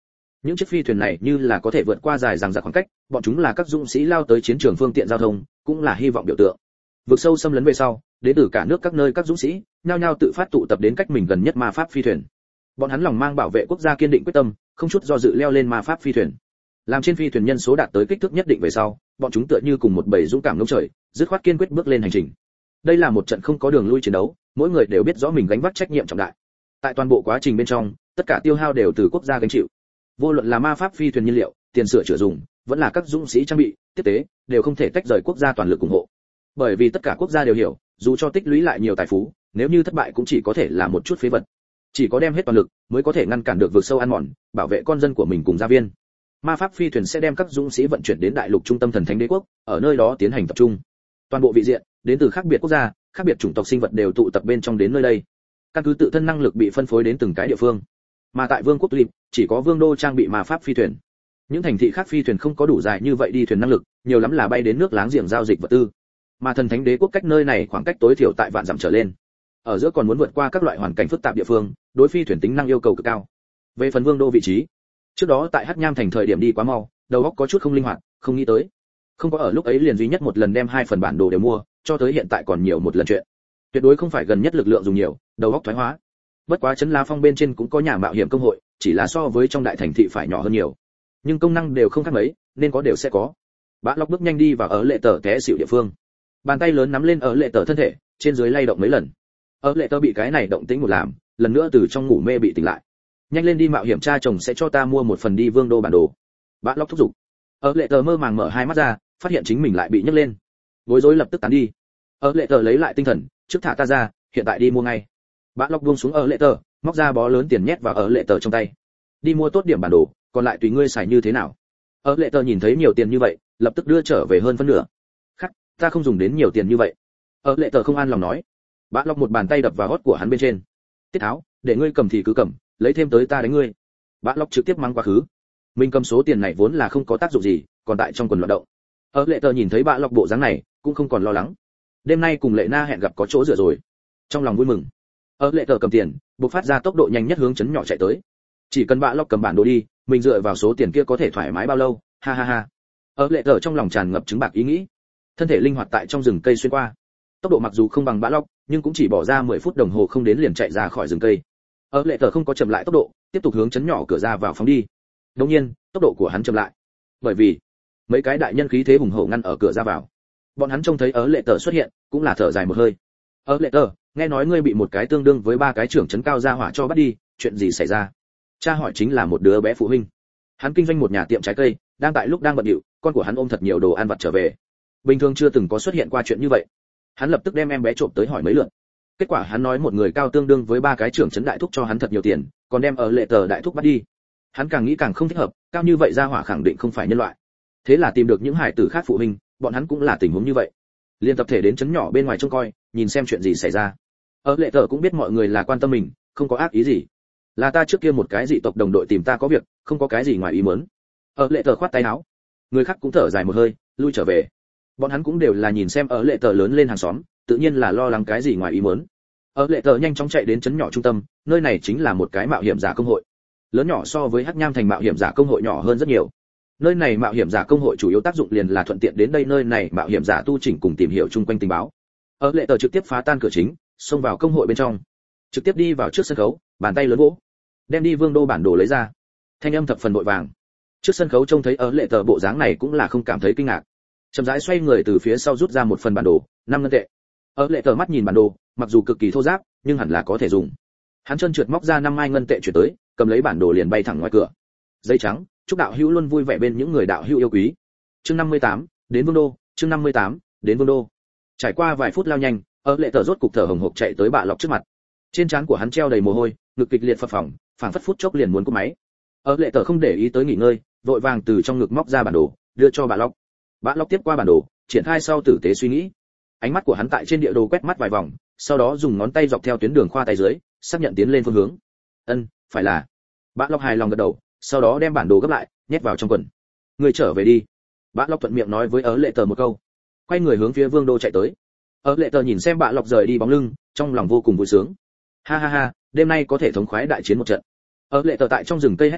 Những chiếc phi thuyền này như là có thể vượt qua dài dằng dặc khoảng cách, bọn chúng là các dũng sĩ lao tới chiến trường phương tiện giao thông, cũng là hy vọng biểu tượng. Vực sâu xâm lấn về sau, đến từ cả nước các nơi các dũng sĩ, nhao nhao tự phát tụ tập đến cách mình gần nhất ma pháp phi thuyền. Bọn hắn lòng mang bảo vệ quốc gia kiên định quyết tâm, không chút do dự leo lên ma pháp phi thuyền. Làm trên phi thuyền nhân số đạt tới kích thước nhất định về sau, bọn chúng tựa như cùng một bầy dũng cảm ngông trời, dứt khoát kiên quyết bước lên hành trình. Đây là một trận không có đường lui chiến đấu, mỗi người đều biết rõ mình gánh vác trách nhiệm trọng đại. Tại toàn bộ quá trình bên trong, tất cả tiêu hao đều từ quốc gia gánh chịu. Vô luận là ma pháp phi thuyền nhiên liệu, tiền sửa chữa dùng, vẫn là các dũng sĩ trang bị, tiếp tế, đều không thể tách rời quốc gia toàn lực ủng hộ. Bởi vì tất cả quốc gia đều hiểu, dù cho tích lũy lại nhiều tài phú, nếu như thất bại cũng chỉ có thể là một chút phế vật. Chỉ có đem hết toàn lực, mới có thể ngăn cản được vực sâu ăn mòn, bảo vệ con dân của mình cùng gia viên. Ma pháp phi thuyền sẽ đem các dũng sĩ vận chuyển đến đại lục trung tâm thần thánh đế quốc, ở nơi đó tiến hành tập trung. Toàn bộ vị diện, đến từ khác biệt quốc gia, khác biệt chủng tộc sinh vật đều tụ tập bên trong đến nơi đây. Căn cứ tự thân năng lực bị phân phối đến từng cái địa phương. Mà tại Vương quốc Tulip, chỉ có Vương đô trang bị ma pháp phi thuyền. Những thành thị khác phi thuyền không có đủ dài như vậy đi thuyền năng lực, nhiều lắm là bay đến nước láng giềng giao dịch vật tư. Mà thần thánh đế quốc cách nơi này khoảng cách tối thiểu tại vạn dặm trở lên. Ở giữa còn muốn vượt qua các loại hoàn cảnh phức tạp địa phương, đối phi thuyền tính năng yêu cầu cực cao. Về phần Vương đô vị trí, trước đó tại Hắc Nham thành thời điểm đi quá mau, đầu óc có chút không linh hoạt, không nghĩ tới. Không có ở lúc ấy liền duy nhất một lần đem hai phần bản đồ đều mua, cho tới hiện tại còn nhiều một lần chuyện. Tuyệt đối không phải gần nhất lực lượng dùng nhiều, đầu óc thoái hóa. Bất quá Trấn La Phong bên trên cũng có nhà mạo hiểm công hội, chỉ là so với trong đại thành thị phải nhỏ hơn nhiều. Nhưng công năng đều không khác mấy, nên có đều sẽ có. Bã Lộc bước nhanh đi vào ở lệ tờ té xỉu địa phương. Bàn tay lớn nắm lên ở lệ tờ thân thể, trên dưới lay động mấy lần. Ở lệ tờ bị cái này động tĩnh một làm, lần nữa từ trong ngủ mê bị tỉnh lại. Nhanh lên đi mạo hiểm, cha chồng sẽ cho ta mua một phần đi Vương đô bản đồ. Bã Lộc thúc giục. Ở lệ tờ mơ màng mở hai mắt ra, phát hiện chính mình lại bị nhấc lên. Bối rối lập tức tán đi. Ở lệ tờ lấy lại tinh thần, trước thả ta ra, hiện tại đi mua ngay. Bã Lộc buông xuống ở lệ tờ, móc ra bó lớn tiền nhét vào ở lệ tờ trong tay. Đi mua tốt điểm bản đồ, còn lại tùy ngươi xài như thế nào. Ở lệ tờ nhìn thấy nhiều tiền như vậy, lập tức đưa trở về hơn phân nửa. Khắc, ta không dùng đến nhiều tiền như vậy. Ở lệ tờ không an lòng nói. Bã Lộc một bàn tay đập vào hót của hắn bên trên. Tiết Tháo, để ngươi cầm thì cứ cầm, lấy thêm tới ta đánh ngươi. Bã Lộc trực tiếp mang quá khứ. Mình cầm số tiền này vốn là không có tác dụng gì, còn tại trong quần loạn động. Ở lệ tờ nhìn thấy Bã Lộc bộ dáng này, cũng không còn lo lắng. Đêm nay cùng Lệ Na hẹn gặp có chỗ dựa rồi. Trong lòng vui mừng. Ở lệ tờ cầm tiền, bộc phát ra tốc độ nhanh nhất hướng trấn nhỏ chạy tới. Chỉ cần Bã Lộc cầm bản đồ đi, mình dựa vào số tiền kia có thể thoải mái bao lâu, ha ha ha. Ở lệ tờ trong lòng tràn ngập trứng bạc ý nghĩ. Thân thể linh hoạt tại trong rừng cây xuyên qua. Tốc độ mặc dù không bằng Bã Lộc, nhưng cũng chỉ bỏ ra mười phút đồng hồ không đến liền chạy ra khỏi rừng cây. Ở lệ tờ không có chậm lại tốc độ, tiếp tục hướng trấn nhỏ cửa ra vào phóng đi. Đương nhiên, tốc độ của hắn chậm lại, bởi vì mấy cái đại nhân khí thế hùng hổ ngăn ở cửa ra vào. Bọn hắn trông thấy Ở lệ tờ xuất hiện, cũng là thở dài một hơi. Ở lệ tờ, nghe nói ngươi bị một cái tương đương với ba cái trưởng trấn cao gia hỏa cho bắt đi, chuyện gì xảy ra? Cha hỏi chính là một đứa bé phụ huynh. Hắn kinh doanh một nhà tiệm trái cây, đang tại lúc đang bận rộn, con của hắn ôm thật nhiều đồ ăn vặt trở về. Bình thường chưa từng có xuất hiện qua chuyện như vậy. Hắn lập tức đem em bé trộm tới hỏi mấy lượt. Kết quả hắn nói một người cao tương đương với ba cái trưởng trấn đại thúc cho hắn thật nhiều tiền, còn đem Ở lệ tờ đại thúc bắt đi. Hắn càng nghĩ càng không thích hợp, cao như vậy gia hỏa khẳng định không phải nhân loại. Thế là tìm được những hải tử khác phụ huynh, bọn hắn cũng là tình huống như vậy. Liên tập thể đến trấn nhỏ bên ngoài trông coi, nhìn xem chuyện gì xảy ra. Ở lệ tờ cũng biết mọi người là quan tâm mình, không có ác ý gì. Là ta trước kia một cái dị tộc đồng đội tìm ta có việc, không có cái gì ngoài ý muốn. Ở lệ tờ khoát tay áo. Người khác cũng thở dài một hơi, lui trở về. Bọn hắn cũng đều là nhìn xem Ở lệ tờ lớn lên hàng xóm, tự nhiên là lo lắng cái gì ngoài ý muốn. Ở lệ tờ nhanh chóng chạy đến trấn nhỏ trung tâm, nơi này chính là một cái mạo hiểm giả công hội. Lớn nhỏ so với Hắc Nham thành mạo hiểm giả công hội nhỏ hơn rất nhiều. Nơi này mạo hiểm giả công hội chủ yếu tác dụng liền là thuận tiện đến đây nơi này mạo hiểm giả tu chỉnh cùng tìm hiểu chung quanh tình báo. Ở lệ tờ trực tiếp phá tan cửa chính, xông vào công hội bên trong, trực tiếp đi vào trước sân khấu, bàn tay lớn vỗ, đem đi Vương đô bản đồ lấy ra. Thanh âm thập phần vội vàng. Trước sân khấu trông thấy Ở lệ tờ bộ dáng này cũng là không cảm thấy kinh ngạc. Chậm rãi xoay người từ phía sau rút ra một phần bản đồ, năm ngân tệ. Ở lệ tờ mắt nhìn bản đồ, mặc dù cực kỳ thô ráp, nhưng hẳn là có thể dùng. Hắn chân trượt móc ra năm mai ngân tệ chuyển tới, cầm lấy bản đồ liền bay thẳng ngoài cửa. Giấy trắng, chúc đạo hữu luôn vui vẻ bên những người đạo hữu yêu quý. Chương năm mươi tám, đến Vương đô, chương năm mươi tám, đến Vương đô. Trải qua vài phút lao nhanh, Ở lệ tờ rốt cục thở hổn hộc chạy tới Bạ Lộc trước mặt. Trên trán của hắn treo đầy mồ hôi, ngực kịch liệt phập phồng, phảng phất phút chốc liền muốn cúp máy. Ở lệ tờ không để ý tới nghỉ ngơi, vội vàng từ trong ngực móc ra bản đồ, đưa cho Bạ Lộc. Bạ Lộc tiếp qua bản đồ, triển khai sau tử tế suy nghĩ. Ánh mắt của hắn tại trên địa đồ quét mắt vài vòng, sau đó dùng ngón tay dọc theo tuyến đường khoa tay dưới, xác nhận tiến lên phương hướng. Ân, phải là. Bạ Lộc hài lòng gật đầu, sau đó đem bản đồ gấp lại, nhét vào trong quần. Người trở về đi. Bạ Lộc thuận miệng nói với Ở lệ tờ một câu, quay người hướng phía Vương đô chạy tới. Ở lệ tờ nhìn xem Bạ Lộc rời đi bóng lưng, trong lòng vô cùng vui sướng. Ha ha ha, đêm nay có thể thống khoái đại chiến một trận. Ở lệ tờ tại trong rừng cây hét to,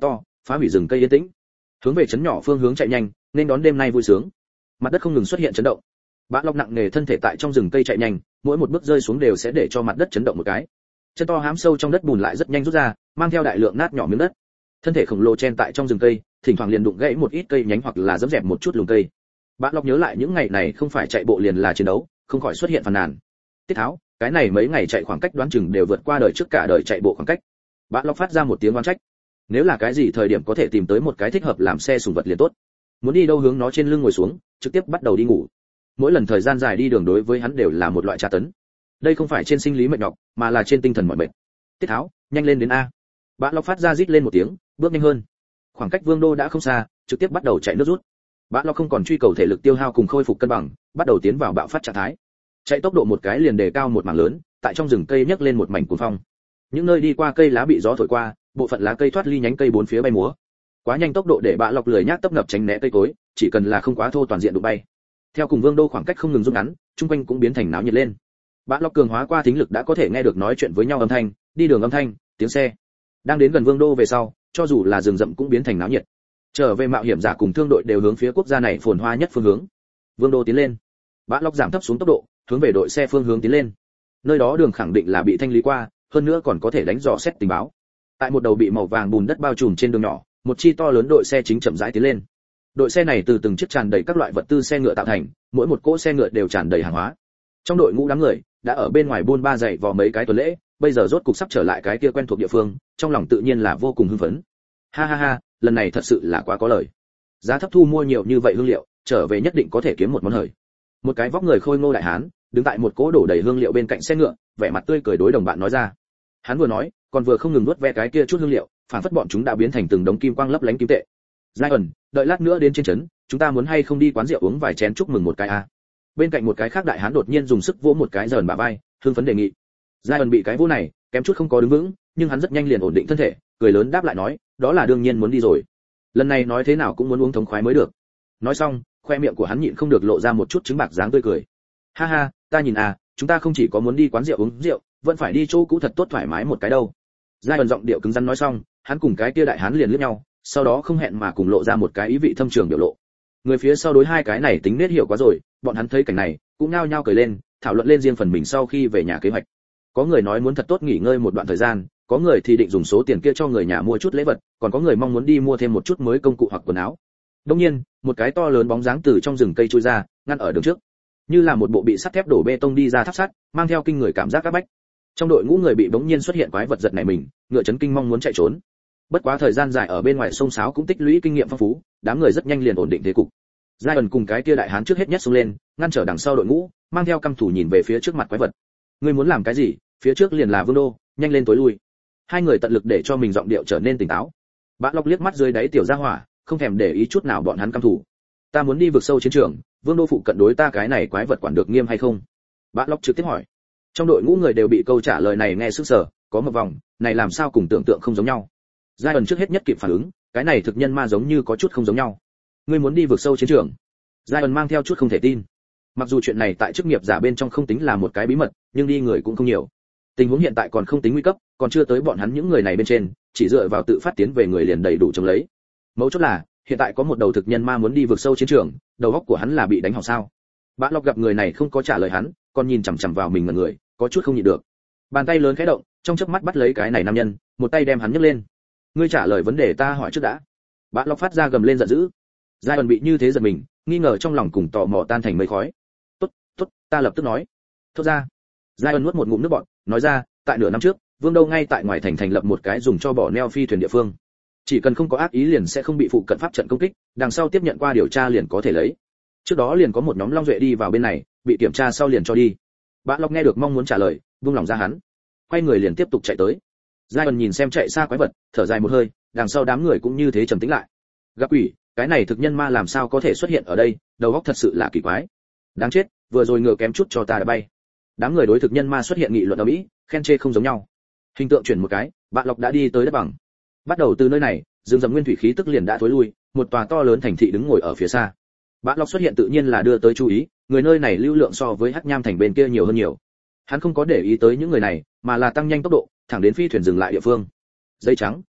phá hủy rừng cây yên tĩnh. Hướng về trấn nhỏ phương hướng chạy nhanh, nên đón đêm nay vui sướng. Mặt đất không ngừng xuất hiện chấn động. Bã Lộc nặng nề thân thể tại trong rừng cây chạy nhanh, mỗi một bước rơi xuống đều sẽ để cho mặt đất chấn động một cái. Chân to hám sâu trong đất bùn lại rất nhanh rút ra, mang theo đại lượng nát nhỏ miếng đất. Thân thể khổng lồ chen tại trong rừng cây, thỉnh thoảng liền đụng gãy một ít cây nhánh hoặc là dẫm dẹp một chút lùm cây. Bã Lộc nhớ lại những ngày này không phải chạy bộ liền là chiến đấu, không khỏi xuất hiện phàn nàn. Tiết Tháo, cái này mấy ngày chạy khoảng cách đoán chừng đều vượt qua đời trước cả đời chạy bộ khoảng cách. Bã Lộc phát ra một tiếng oán trách. Nếu là cái gì thời điểm có thể tìm tới một cái thích hợp làm xe sủng vật liền tốt. Muốn đi đâu hướng nó trên lưng ngồi xuống, trực tiếp bắt đầu đi ngủ. Mỗi lần thời gian dài đi đường đối với hắn đều là một loại tra tấn. Đây không phải trên sinh lý mệt nhọc, mà là trên tinh thần mỏi mệt. Tiết Tháo, nhanh lên đến a. Bã Lộc phát ra rít lên một tiếng, bước nhanh hơn. Khoảng cách Vương Đô đã không xa, trực tiếp bắt đầu chạy nước rút. Bã Lộc không còn truy cầu thể lực tiêu hao cùng khôi phục cân bằng, bắt đầu tiến vào bạo phát trạng thái. Chạy tốc độ một cái liền đề cao một mảng lớn, tại trong rừng cây nhấc lên một mảnh cuồng phong. Những nơi đi qua cây lá bị gió thổi qua, bộ phận lá cây thoát ly nhánh cây bốn phía bay múa. Quá nhanh tốc độ để Bã Lộc lười nhác tấp nập tránh né cây cối, chỉ cần là không quá thô toàn diện đụng bay. Theo cùng Vương Đô khoảng cách không ngừng rút ngắn, trung quanh cũng biến thành náo nhiệt lên. Bã Lộc cường hóa qua thính lực đã có thể nghe được nói chuyện với nhau âm thanh, đi đường âm thanh, tiếng xe. Đang đến gần Vương Đô về sau, cho dù là rừng rậm cũng biến thành náo nhiệt. Trở về mạo hiểm giả cùng thương đội đều hướng phía quốc gia này phồn hoa nhất phương hướng. Vương Đô tiến lên. Bã Lộc giảm thấp xuống tốc độ, hướng về đội xe phương hướng tiến lên. Nơi đó đường khẳng định là bị thanh lý qua, hơn nữa còn có thể đánh dò xét tình báo. Tại một đầu bị màu vàng bùn đất bao trùm trên đường nhỏ, một chi to lớn đội xe chính chậm rãi tiến lên. Đội xe này từ từng chiếc tràn đầy các loại vật tư xe ngựa tạo thành, mỗi một cỗ xe ngựa đều tràn đầy hàng hóa. Trong đội ngũ đám người đã ở bên ngoài buôn ba dậy vò mấy cái tuần lễ, bây giờ rốt cục sắp trở lại cái kia quen thuộc địa phương, trong lòng tự nhiên là vô cùng hưng phấn. Ha ha ha, lần này thật sự là quá có lời. Giá thấp thu mua nhiều như vậy hương liệu, trở về nhất định có thể kiếm một món hời. Một cái vóc người khôi ngô đại hán, đứng tại một cỗ đổ đầy hương liệu bên cạnh xe ngựa, vẻ mặt tươi cười đối đồng bạn nói ra. Hắn vừa nói, còn vừa không ngừng nuốt ve cái kia chút hương liệu, phản phất bọn chúng đã biến thành từng đống kim quang lấp lánh kim tệ. Zion, đợi lát nữa đến trên trấn, chúng ta muốn hay không đi quán rượu uống vài chén chúc mừng một cái a. À? Bên cạnh một cái khác đại hán đột nhiên dùng sức vỗ một cái giờn bả vai, hưng phấn đề nghị. Zion bị cái vỗ này, kém chút không có đứng vững, nhưng hắn rất nhanh liền ổn định thân thể, cười lớn đáp lại nói, đó là đương nhiên muốn đi rồi. Lần này nói thế nào cũng muốn uống thống khoái mới được. Nói xong, khoe miệng của hắn nhịn không được lộ ra một chút trứng bạc dáng tươi cười. Ha ha, ta nhìn à, chúng ta không chỉ có muốn đi quán rượu uống rượu, vẫn phải đi chỗ cũ thật tốt thoải mái một cái đâu. Giai giọng điệu cứng rắn nói xong, hắn cùng cái kia đại hán liền liếc nhau, sau đó không hẹn mà cùng lộ ra một cái ý vị thâm trường biểu lộ. Người phía sau đối hai cái này tính nết hiểu quá rồi, bọn hắn thấy cảnh này, cũng nhao nhao cười lên, thảo luận lên riêng phần mình sau khi về nhà kế hoạch. Có người nói muốn thật tốt nghỉ ngơi một đoạn thời gian, có người thì định dùng số tiền kia cho người nhà mua chút lễ vật, còn có người mong muốn đi mua thêm một chút mới công cụ hoặc quần áo. Đương nhiên, một cái to lớn bóng dáng từ trong rừng cây trôi ra, ngăn ở đường trước, như là một bộ bị sắt thép đổ bê tông đi ra tháp sắt, mang theo kinh người cảm giác các bách. Trong đội ngũ người bị bỗng nhiên xuất hiện quái vật giật này mình, ngựa chấn kinh mong muốn chạy trốn. Bất quá thời gian dài ở bên ngoài sông sáo cũng tích lũy kinh nghiệm phong phú, đám người rất nhanh liền ổn định thế cục. Zion cùng cái kia đại hán trước hết nhất xông lên, ngăn trở đằng sau đội ngũ, mang theo căm thủ nhìn về phía trước mặt quái vật. Ngươi muốn làm cái gì? Phía trước liền là Vương Đô, nhanh lên tối lui. Hai người tận lực để cho mình giọng điệu trở nên tỉnh táo. Bã Lộc liếc mắt dưới đáy tiểu gia hỏa, không thèm để ý chút nào bọn hắn căm thủ. Ta muốn đi vượt sâu chiến trường, Vương Đô phụ cận đối ta cái này quái vật quản được nghiêm hay không? Bã Lộc trực tiếp hỏi. Trong đội ngũ người đều bị câu trả lời này nghe sững sờ, có một vòng, này làm sao cùng tưởng tượng không giống nhau. Zion trước hết nhất kịp phản ứng, cái này thực nhân ma giống như có chút không giống nhau. Ngươi muốn đi vượt sâu chiến trường? Zion mang theo chút không thể tin. Mặc dù chuyện này tại chức nghiệp giả bên trong không tính là một cái bí mật, nhưng đi người cũng không nhiều. Tình huống hiện tại còn không tính nguy cấp, còn chưa tới bọn hắn những người này bên trên, chỉ dựa vào tự phát tiến về người liền đầy đủ chống lấy. Mấu chốt là, hiện tại có một đầu thực nhân ma muốn đi vượt sâu chiến trường, đầu óc của hắn là bị đánh hỏng sao? Bã Lộc gặp người này không có trả lời hắn, còn nhìn chằm chằm vào mình mà người, có chút không nhịn được. Bàn tay lớn khẽ động, trong chớp mắt bắt lấy cái này nam nhân, một tay đem hắn nhấc lên. Ngươi trả lời vấn đề ta hỏi trước đã. Bã Lộc phát ra gầm lên giận dữ. Zion bị như thế giật mình, nghi ngờ trong lòng cùng tò mò tan thành mây khói. Tốt, tốt, ta lập tức nói. Thốt ra. Zion nuốt một ngụm nước bọt, nói ra, tại nửa năm trước, Vương Đô ngay tại ngoài thành thành lập một cái dùng cho bỏ neo phi thuyền địa phương. Chỉ cần không có ác ý liền sẽ không bị phụ cận pháp trận công kích, đằng sau tiếp nhận qua điều tra liền có thể lấy. Trước đó liền có một nhóm long duệ đi vào bên này, bị kiểm tra sau liền cho đi. Bã Lộc nghe được mong muốn trả lời, buông lòng ra hắn, quay người liền tiếp tục chạy tới. Zion nhìn xem chạy xa quái vật, thở dài một hơi, đằng sau đám người cũng như thế trầm tĩnh lại. Gặp quỷ, cái này thực nhân ma làm sao có thể xuất hiện ở đây, đầu óc thật sự là kỳ quái. Đáng chết, vừa rồi ngựa kém chút cho ta đã bay. Đám người đối thực nhân ma xuất hiện nghị luận ở mỹ, khen chê không giống nhau. Hình tượng chuyển một cái, Bã Lộc đã đi tới đất bằng. Bắt đầu từ nơi này, rừng rậm nguyên thủy khí tức liền đã thối lui, một tòa to lớn thành thị đứng ngồi ở phía xa. Bã Lộc xuất hiện tự nhiên là đưa tới chú ý, người nơi này lưu lượng so với Hắc Nham thành bên kia nhiều hơn nhiều. Hắn không có để ý tới những người này, mà là tăng nhanh tốc độ, thẳng đến phi thuyền dừng lại địa phương. Dây trắng,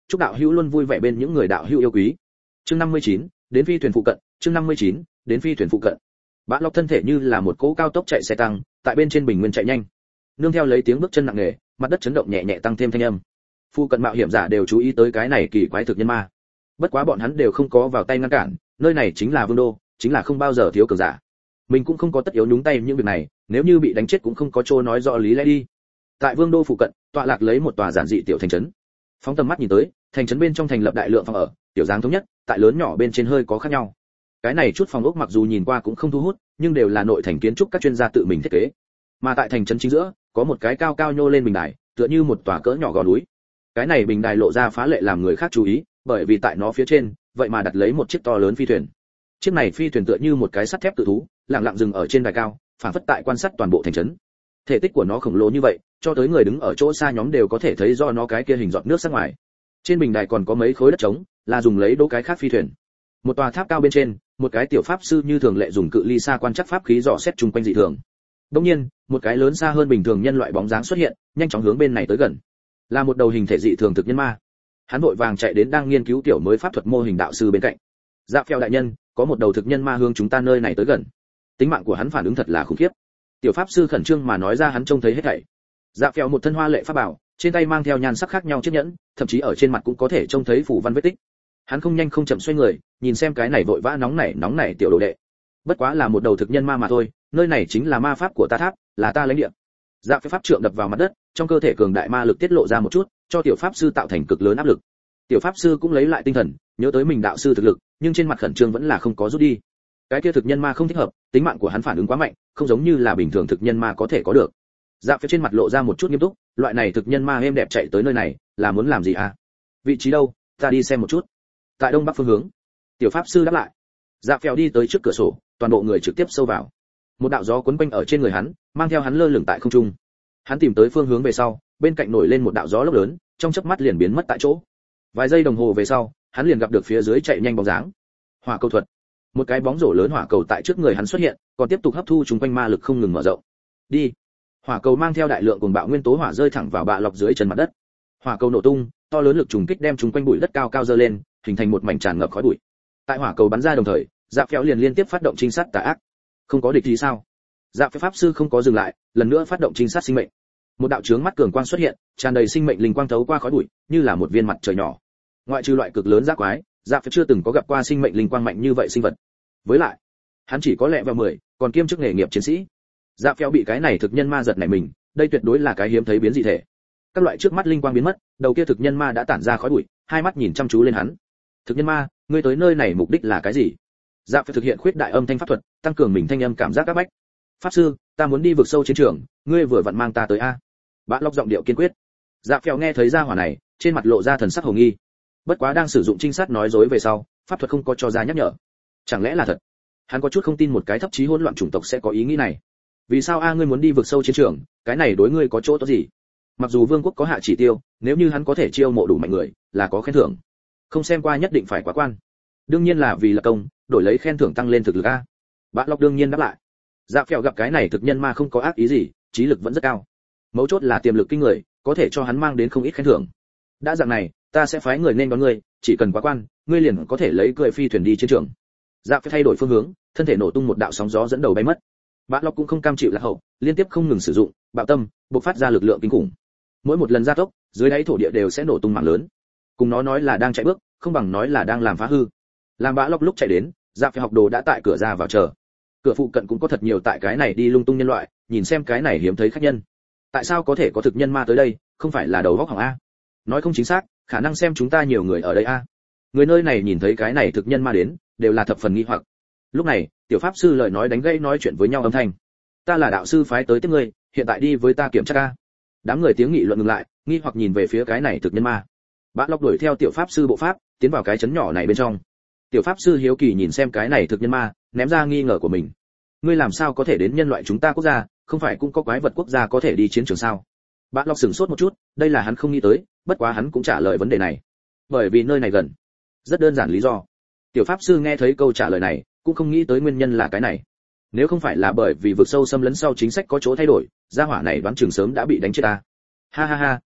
chúc đạo hữu luôn vui vẻ bên những người đạo hữu yêu quý. Chương năm mươi chín, đến phi thuyền phụ cận, chương năm mươi chín, đến phi thuyền phụ cận. Bã Lộc thân thể như là một cỗ cao tốc chạy xe tăng, tại bên trên bình nguyên chạy nhanh. Nương theo lấy tiếng bước chân nặng nề, mặt đất chấn động nhẹ nhẹ tăng thêm thanh âm. Phụ cận mạo hiểm giả đều chú ý tới cái này kỳ quái thực nhân ma. Bất quá bọn hắn đều không có vào tay ngăn cản, nơi này chính là vương đô, chính là không bao giờ thiếu cường giả. Mình cũng không có tất yếu nhúng tay những việc này, nếu như bị đánh chết cũng không có chỗ nói rõ lý lẽ đi. Tại vương đô phụ cận, tọa lạc lấy một tòa giản dị tiểu thành trấn. Phóng tầm mắt nhìn tới, thành trấn bên trong thành lập đại lượng phòng ở, tiểu dáng thống nhất, tại lớn nhỏ bên trên hơi có khác nhau. Cái này chút phòng ốc mặc dù nhìn qua cũng không thu hút, nhưng đều là nội thành kiến trúc các chuyên gia tự mình thiết kế. Mà tại thành trấn chính giữa, có một cái cao cao nhô lên bình đài, tựa như một tòa cỡ nhỏ gò núi. Cái này bình đài lộ ra phá lệ làm người khác chú ý, bởi vì tại nó phía trên, vậy mà đặt lấy một chiếc to lớn phi thuyền. Chiếc này phi thuyền tựa như một cái sắt thép cự thú, lặng lặng dừng ở trên đài cao, phản phất tại quan sát toàn bộ thành trấn. Thể tích của nó khổng lồ như vậy, cho tới người đứng ở chỗ xa nhóm đều có thể thấy do nó cái kia hình giọt nước sắc ngoài. Trên bình đài còn có mấy khối đất trống, là dùng lấy đỗ cái khác phi thuyền. Một tòa tháp cao bên trên, một cái tiểu pháp sư như thường lệ dùng cự ly xa quan trắc pháp khí dò xét chung quanh dị thường. Đương nhiên, một cái lớn xa hơn bình thường nhân loại bóng dáng xuất hiện, nhanh chóng hướng bên này tới gần. Là một đầu hình thể dị thường thực nhân ma. Hắn vội vàng chạy đến đang nghiên cứu tiểu mới pháp thuật mô hình đạo sư bên cạnh. Dạ Phèo đại nhân, có một đầu thực nhân ma hướng chúng ta nơi này tới gần. Tính mạng của hắn phản ứng thật là khủng khiếp. Tiểu pháp sư khẩn trương mà nói ra hắn trông thấy hết thảy. Dạ Phèo một thân hoa lệ pháp bảo, trên tay mang theo nhan sắc khác nhau chiếc nhẫn, thậm chí ở trên mặt cũng có thể trông thấy phủ văn vết tích. Hắn không nhanh không chậm xoay người, nhìn xem cái này vội vã nóng nảy nóng nảy tiểu đồ đệ. Bất quá là một đầu thực nhân ma mà thôi, nơi này chính là ma pháp của ta tháp, là ta lãnh địa. Dạ Phèo pháp trượng đập vào mặt đất, trong cơ thể cường đại ma lực tiết lộ ra một chút, cho tiểu pháp sư tạo thành cực lớn áp lực. Tiểu pháp sư cũng lấy lại tinh thần, nhớ tới mình đạo sư thực lực, nhưng trên mặt khẩn trương vẫn là không có rút đi. Cái kia thực nhân ma không thích hợp, tính mạng của hắn phản ứng quá mạnh, không giống như là bình thường thực nhân ma có thể có được. Dạ Phèo trên mặt lộ ra một chút nghiêm túc, loại này thực nhân ma êm đẹp chạy tới nơi này, là muốn làm gì à? Vị trí đâu, ta đi xem một chút. Tại đông bắc phương hướng. Tiểu pháp sư đáp lại. Dạ Phèo đi tới trước cửa sổ, toàn bộ người trực tiếp sâu vào. Một đạo gió cuốn quanh ở trên người hắn, mang theo hắn lơ lửng tại không trung. Hắn tìm tới phương hướng về sau, bên cạnh nổi lên một đạo gió lốc lớn, trong chớp mắt liền biến mất tại chỗ. Vài giây đồng hồ về sau, hắn liền gặp được phía dưới chạy nhanh bóng dáng. Hỏa cầu thuật. Một cái bóng rổ lớn hỏa cầu tại trước người hắn xuất hiện, còn tiếp tục hấp thu chúng quanh ma lực không ngừng mở rộng. Đi. Hỏa cầu mang theo đại lượng cuồng bạo nguyên tố hỏa rơi thẳng vào bạ lọc dưới chân mặt đất. Hỏa cầu nổ tung, to lớn lực trùng kích đem chúng quanh bụi đất cao cao dơ lên, hình thành một mảnh tràn ngập khói bụi. Tại hỏa cầu bắn ra đồng thời, Dạ Phèo liền liên tiếp phát động trinh sát tà ác. Không có địch gì sao? Dạ Phèo pháp sư không có dừng lại, lần nữa phát động trinh sát sinh mệnh. Một đạo chướng mắt cường quang xuất hiện, tràn đầy sinh mệnh linh quang thấu qua khói bụi, như là một viên mặt trời nhỏ. Ngoại trừ loại cực lớn giác quái, Dạ Phèo chưa từng có gặp qua sinh mệnh linh quang mạnh như vậy sinh vật. Với lại, hắn chỉ có lẹ vào mười, còn kiêm chức nghề nghiệp chiến sĩ. Dạ Phèo bị cái này thực nhân ma giật nảy mình, đây tuyệt đối là cái hiếm thấy biến dị thể. Các loại trước mắt linh quang biến mất, đầu kia thực nhân ma đã tản ra khói bụi, hai mắt nhìn chăm chú lên hắn. Thực nhân ma, ngươi tới nơi này mục đích là cái gì? Dạ Phèo thực hiện khuyết đại âm thanh pháp thuật, tăng cường mình thanh âm cảm giác các bách. Pháp sư, ta muốn đi vực sâu chiến trường, ngươi vừa vặn mang ta tới a. Bã Lộc giọng điệu kiên quyết. Dạ Phèo nghe thấy ra hỏa này, trên mặt lộ ra thần sắc hồ nghi. Bất quá đang sử dụng trinh sát nói dối về sau, pháp thuật không có cho ra nhắc nhở. Chẳng lẽ là thật? Hắn có chút không tin một cái thấp chí hỗn loạn chủng tộc sẽ có ý nghĩ này. Vì sao a ngươi muốn đi vực sâu chiến trường, cái này đối ngươi có chỗ tốt gì? Mặc dù vương quốc có hạ chỉ tiêu, nếu như hắn có thể chiêu mộ đủ mạnh người, là có khen thưởng. Không xem qua nhất định phải quá quan. Đương nhiên là vì lập công, đổi lấy khen thưởng tăng lên thực lực a. Bã Lộc đương nhiên đáp lại. Dạ Phèo gặp cái này thực nhân ma không có ác ý gì, trí lực vẫn rất cao. Mấu chốt là tiềm lực kinh người, có thể cho hắn mang đến không ít khen thưởng. Đã dạng này, ta sẽ phái người nên đón ngươi, chỉ cần quá quan, ngươi liền có thể lấy cười phi thuyền đi chiến trường. Dạ Phèo thay đổi phương hướng, thân thể nổ tung một đạo sóng gió dẫn đầu bay mất. Bã Lộc cũng không cam chịu lạc hậu, liên tiếp không ngừng sử dụng bạo tâm, bộc phát ra lực lượng kinh khủng. Mỗi một lần gia tốc, dưới đáy thổ địa đều sẽ nổ tung mảng lớn. Cùng nó nói là đang chạy bước, không bằng nói là đang làm phá hư. Làm Bã Lộc lúc chạy đến, Dạ Phèo học đồ đã tại cửa ra vào chờ. Cửa phụ cận cũng có thật nhiều tại cái này đi lung tung nhân loại, nhìn xem cái này hiếm thấy khách nhân. Tại sao có thể có thực nhân ma tới đây, không phải là đầu óc hỏng a? Nói không chính xác, khả năng xem chúng ta nhiều người ở đây a. Người nơi này nhìn thấy cái này thực nhân ma đến, đều là thập phần nghi hoặc. Lúc này, tiểu pháp sư lời nói đánh gãy nói chuyện với nhau âm thanh. Ta là đạo sư phái tới tiếp ngươi, hiện tại đi với ta kiểm tra a. Đám người tiếng nghị luận ngừng lại, nghi hoặc nhìn về phía cái này thực nhân ma. Bã Lộc đuổi theo tiểu pháp sư bộ pháp, tiến vào cái trấn nhỏ này bên trong. Tiểu pháp sư hiếu kỳ nhìn xem cái này thực nhân ma, ném ra nghi ngờ của mình. Ngươi làm sao có thể đến nhân loại chúng ta quốc gia, không phải cũng có quái vật quốc gia có thể đi chiến trường sao? Bã Lộc sửng sốt một chút, đây là hắn không nghĩ tới, bất quá hắn cũng trả lời vấn đề này. Bởi vì nơi này gần. Rất đơn giản lý do. Tiểu pháp sư nghe thấy câu trả lời này, cũng không nghĩ tới nguyên nhân là cái này. Nếu không phải là bởi vì vực sâu xâm lấn sau chính sách có chỗ thay đổi, gia hỏa này đoán chừng sớm đã bị đánh chết ta. Ha ha ha,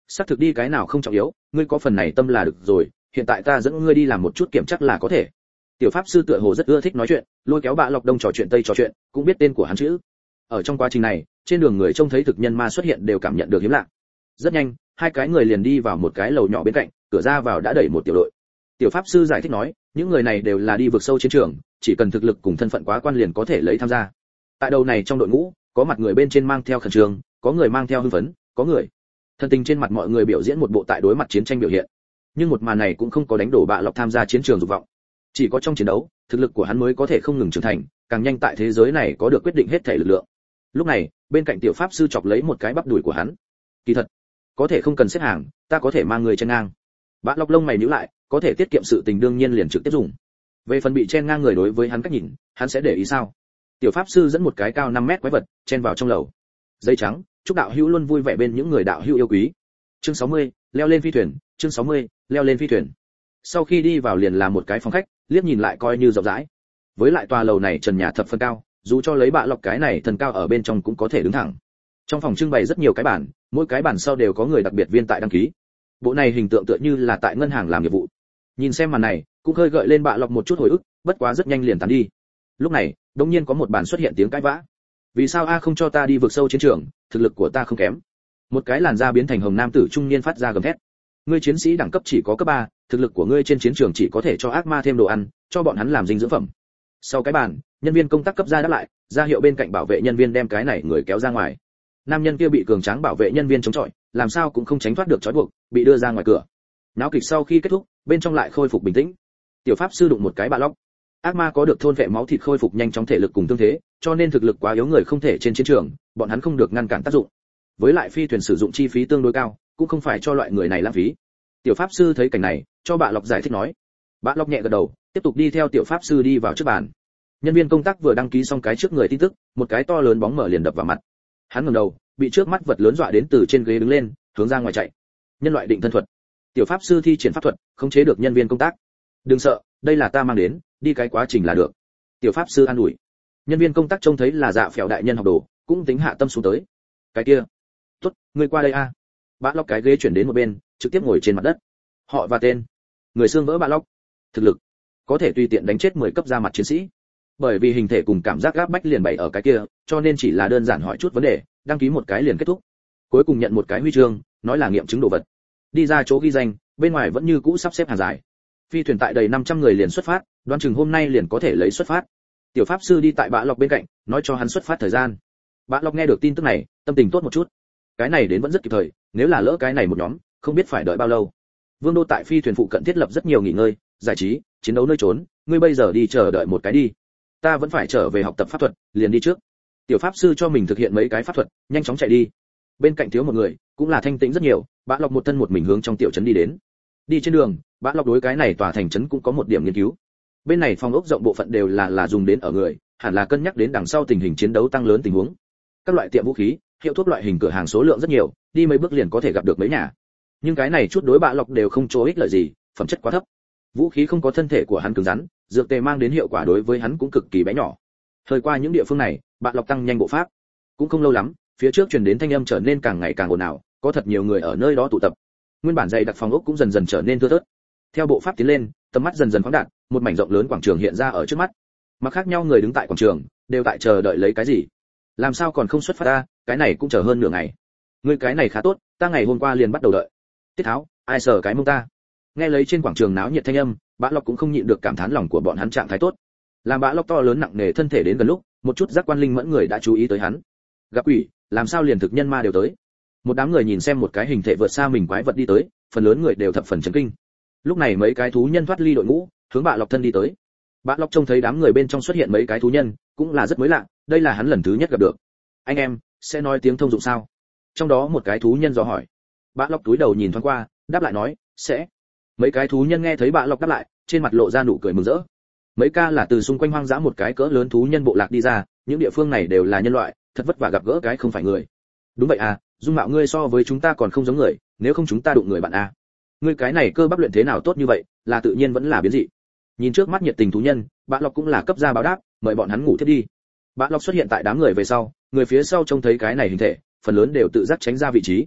xác thực đi cái nào không trọng yếu, ngươi có phần này tâm là được rồi, hiện tại ta dẫn ngươi đi làm một chút kiểm chắc là có thể. Tiểu pháp sư tựa hồ rất ưa thích nói chuyện, lôi kéo Bạ Lộc Đông trò chuyện tây trò chuyện, cũng biết tên của hắn chữ. Ở trong quá trình này, trên đường người trông thấy thực nhân ma xuất hiện đều cảm nhận được hiếm lạ. Rất nhanh, hai cái người liền đi vào một cái lầu nhỏ bên cạnh, cửa ra vào đã đẩy một tiểu đội. Tiểu pháp sư giải thích nói, những người này đều là đi vượt sâu chiến trường, chỉ cần thực lực cùng thân phận quá quan liền có thể lấy tham gia. Tại đầu này trong đội ngũ, có mặt người bên trên mang theo khẩn trương, có người mang theo hưng phấn, có người thân tình trên mặt mọi người biểu diễn một bộ tại đối mặt chiến tranh biểu hiện. Nhưng một màn này cũng không có đánh đổ Bạ Lộc tham gia chiến trường dục vọng. Chỉ có trong chiến đấu, thực lực của hắn mới có thể không ngừng trưởng thành, càng nhanh tại thế giới này có được quyết định hết thể lực lượng. Lúc này, bên cạnh tiểu pháp sư chọc lấy một cái bắp đùi của hắn. Kỳ thật, có thể không cần xếp hàng, ta có thể mang người chen ngang. Bạ Lộc lông mày nhíu lại, có thể tiết kiệm sự tình đương nhiên liền trực tiếp dùng. Về phần bị chen ngang người đối với hắn cách nhìn, hắn sẽ để ý sao? Tiểu pháp sư dẫn một cái cao năm mét quái vật chen vào trong lầu. Dây trắng, chúc đạo hữu luôn vui vẻ bên những người đạo hữu yêu quý. Chương sáu mươi, leo lên phi thuyền, chương sáu mươi, leo lên phi thuyền. Sau khi đi vào liền là một cái phòng khách, liếc nhìn lại coi như rộng rãi. Với lại tòa lầu này trần nhà thập phần cao, dù cho lấy Bạ Lộc cái này thần cao ở bên trong cũng có thể đứng thẳng. Trong phòng trưng bày rất nhiều cái bàn, mỗi cái bàn sau đều có người đặc biệt viên tại đăng ký. Bộ này hình tượng tựa như là tại ngân hàng làm nghiệp vụ. Nhìn xem màn này, cũng hơi gợi lên Bạ Lộc một chút hồi ức, bất quá rất nhanh liền tán đi. Lúc này, đột nhiên có một bàn xuất hiện tiếng cãi vã. Vì sao a không cho ta đi vượt sâu chiến trường, thực lực của ta không kém. Một cái làn da biến thành hồng nam tử trung niên phát ra gầm thét. Ngươi chiến sĩ đẳng cấp chỉ có cấp ba, thực lực của ngươi trên chiến trường chỉ có thể cho ác ma thêm đồ ăn, cho bọn hắn làm dinh dưỡng phẩm. Sau cái bàn, nhân viên công tác cấp ra đáp lại, ra hiệu bên cạnh bảo vệ nhân viên đem cái này người kéo ra ngoài. Nam nhân kia bị cường tráng bảo vệ nhân viên chống chọi, làm sao cũng không tránh thoát được trói buộc, bị đưa ra ngoài cửa. Náo kịch sau khi kết thúc, bên trong lại khôi phục bình tĩnh. Tiểu pháp sư đụng một cái Bạ Lộc. Ác ma có được thôn vệ máu thịt khôi phục nhanh chóng thể lực cùng tương thế, cho nên thực lực quá yếu người không thể trên chiến trường, bọn hắn không được ngăn cản tác dụng. Với lại phi thuyền sử dụng chi phí tương đối cao, cũng không phải cho loại người này lãng phí. Tiểu pháp sư thấy cảnh này, cho Bạ Lộc giải thích nói. Bạ Lộc nhẹ gật đầu, tiếp tục đi theo tiểu pháp sư đi vào trước bàn. Nhân viên công tác vừa đăng ký xong cái trước người tin tức, một cái to lớn bóng mở liền đập vào mặt. Hắn ngẩng đầu, bị trước mắt vật lớn dọa đến từ trên ghế đứng lên, hướng ra ngoài chạy. Nhân loại định thân thuật. Tiểu pháp sư thi triển pháp thuật, khống chế được nhân viên công tác. Đừng sợ, đây là ta mang đến, đi cái quá trình là được. Tiểu pháp sư an ủi. Nhân viên công tác trông thấy là Dạ Phèo đại nhân học đồ, cũng tính hạ tâm xuống tới. Cái kia, tốt, ngươi qua đây a. Bạ Lộc cái ghế chuyển đến một bên, trực tiếp ngồi trên mặt đất. Họ và tên. Người xương vỡ Bạ Lộc. Thực lực, có thể tùy tiện đánh chết mười cấp ra mặt chiến sĩ. Bởi vì hình thể cùng cảm giác gáp bách liền bày ở cái kia, cho nên chỉ là đơn giản hỏi chút vấn đề, đăng ký một cái liền kết thúc. Cuối cùng nhận một cái huy chương, nói là nghiệm chứng đồ vật. Đi ra chỗ ghi danh, bên ngoài vẫn như cũ sắp xếp hàng dài. Phi thuyền tại đầy năm trăm người liền xuất phát, đoán chừng hôm nay liền có thể lấy xuất phát. Tiểu pháp sư đi tại Bạ Lộc bên cạnh, nói cho hắn xuất phát thời gian. Bạ Lộc nghe được tin tức này, tâm tình tốt một chút. Cái này đến vẫn rất kịp thời, nếu là lỡ cái này một nhóm, không biết phải đợi bao lâu. Vương đô tại phi thuyền phụ cận thiết lập rất nhiều nghỉ ngơi, giải trí, chiến đấu nơi trốn, ngươi bây giờ đi chờ đợi một cái đi. Ta vẫn phải trở về học tập pháp thuật, liền đi trước. Tiểu pháp sư cho mình thực hiện mấy cái pháp thuật, nhanh chóng chạy đi. Bên cạnh thiếu một người, cũng là thanh tĩnh rất nhiều, Bạ Lộc một thân một mình hướng trong tiểu trấn đi đến. Đi trên đường, Bạ Lộc đối cái này tòa thành trấn cũng có một điểm nghiên cứu. Bên này phòng ốc rộng bộ phận đều là là dùng đến ở người, hẳn là cân nhắc đến đằng sau tình hình chiến đấu tăng lớn tình huống. Các loại tiệm vũ khí, hiệu thuốc loại hình cửa hàng số lượng rất nhiều, đi mấy bước liền có thể gặp được mấy nhà. Nhưng cái này chút đối Bạ Lộc đều không chỗ ích lợi gì, phẩm chất quá thấp. Vũ khí không có thân thể của hắn cứng rắn, dược tề mang đến hiệu quả đối với hắn cũng cực kỳ bé nhỏ. Thời qua những địa phương này, Bạ Lộc tăng nhanh bộ pháp. Cũng không lâu lắm, phía trước truyền đến thanh âm trở nên càng ngày càng ồn ào, có thật nhiều người ở nơi đó tụ tập. Nguyên bản dày đặc phòng ốc cũng dần dần trở nên thưa thớt. Theo bộ pháp tiến lên, tầm mắt dần dần phóng đại, một mảnh rộng lớn quảng trường hiện ra ở trước mắt. Mà khác nhau người đứng tại quảng trường, đều tại chờ đợi lấy cái gì. Làm sao còn không xuất phát ta, cái này cũng chờ hơn nửa ngày. Ngươi cái này khá tốt, ta ngày hôm qua liền bắt đầu đợi. Tiết Tháo, ai sờ cái mông ta. Nghe lấy trên quảng trường náo nhiệt thanh âm, Bạ Lộc cũng không nhịn được cảm thán lòng của bọn hắn trạng thái tốt. Làm Bạ Lộc to lớn nặng nề thân thể đến gần lúc, một chút giác quan linh mẫn người đã chú ý tới hắn. Gặp quỷ, làm sao liền thực nhân ma đều tới. Một đám người nhìn xem một cái hình thể vượt xa mình quái vật đi tới, phần lớn người đều thập phần chấn kinh. Lúc này mấy cái thú nhân thoát ly đội ngũ, hướng Bạ Lộc thân đi tới. Bạ Lộc trông thấy đám người bên trong xuất hiện mấy cái thú nhân, cũng là rất mới lạ, đây là hắn lần thứ nhất gặp được. Anh em, sẽ nói tiếng thông dụng sao? Trong đó một cái thú nhân dò hỏi. Bạ Lộc túi đầu nhìn thoáng qua, đáp lại nói, sẽ. Mấy cái thú nhân nghe thấy Bạ Lộc đáp lại, trên mặt lộ ra nụ cười mừng rỡ. Mấy ca là từ xung quanh hoang dã một cái cỡ lớn thú nhân bộ lạc đi ra, những địa phương này đều là nhân loại, thật vất vả gặp gỡ cái không phải người. Đúng vậy à, dung mạo ngươi so với chúng ta còn không giống người, nếu không chúng ta đụng người bạn à. Ngươi cái này cơ bắp luyện thế nào tốt như vậy, là tự nhiên vẫn là biến dị. Nhìn trước mắt nhiệt tình thú nhân, Bạ Lộc cũng là cấp ra báo đáp, mời bọn hắn ngủ tiếp đi. Bạ Lộc xuất hiện tại đám người về sau, người phía sau trông thấy cái này hình thể, phần lớn đều tự giác tránh ra vị trí.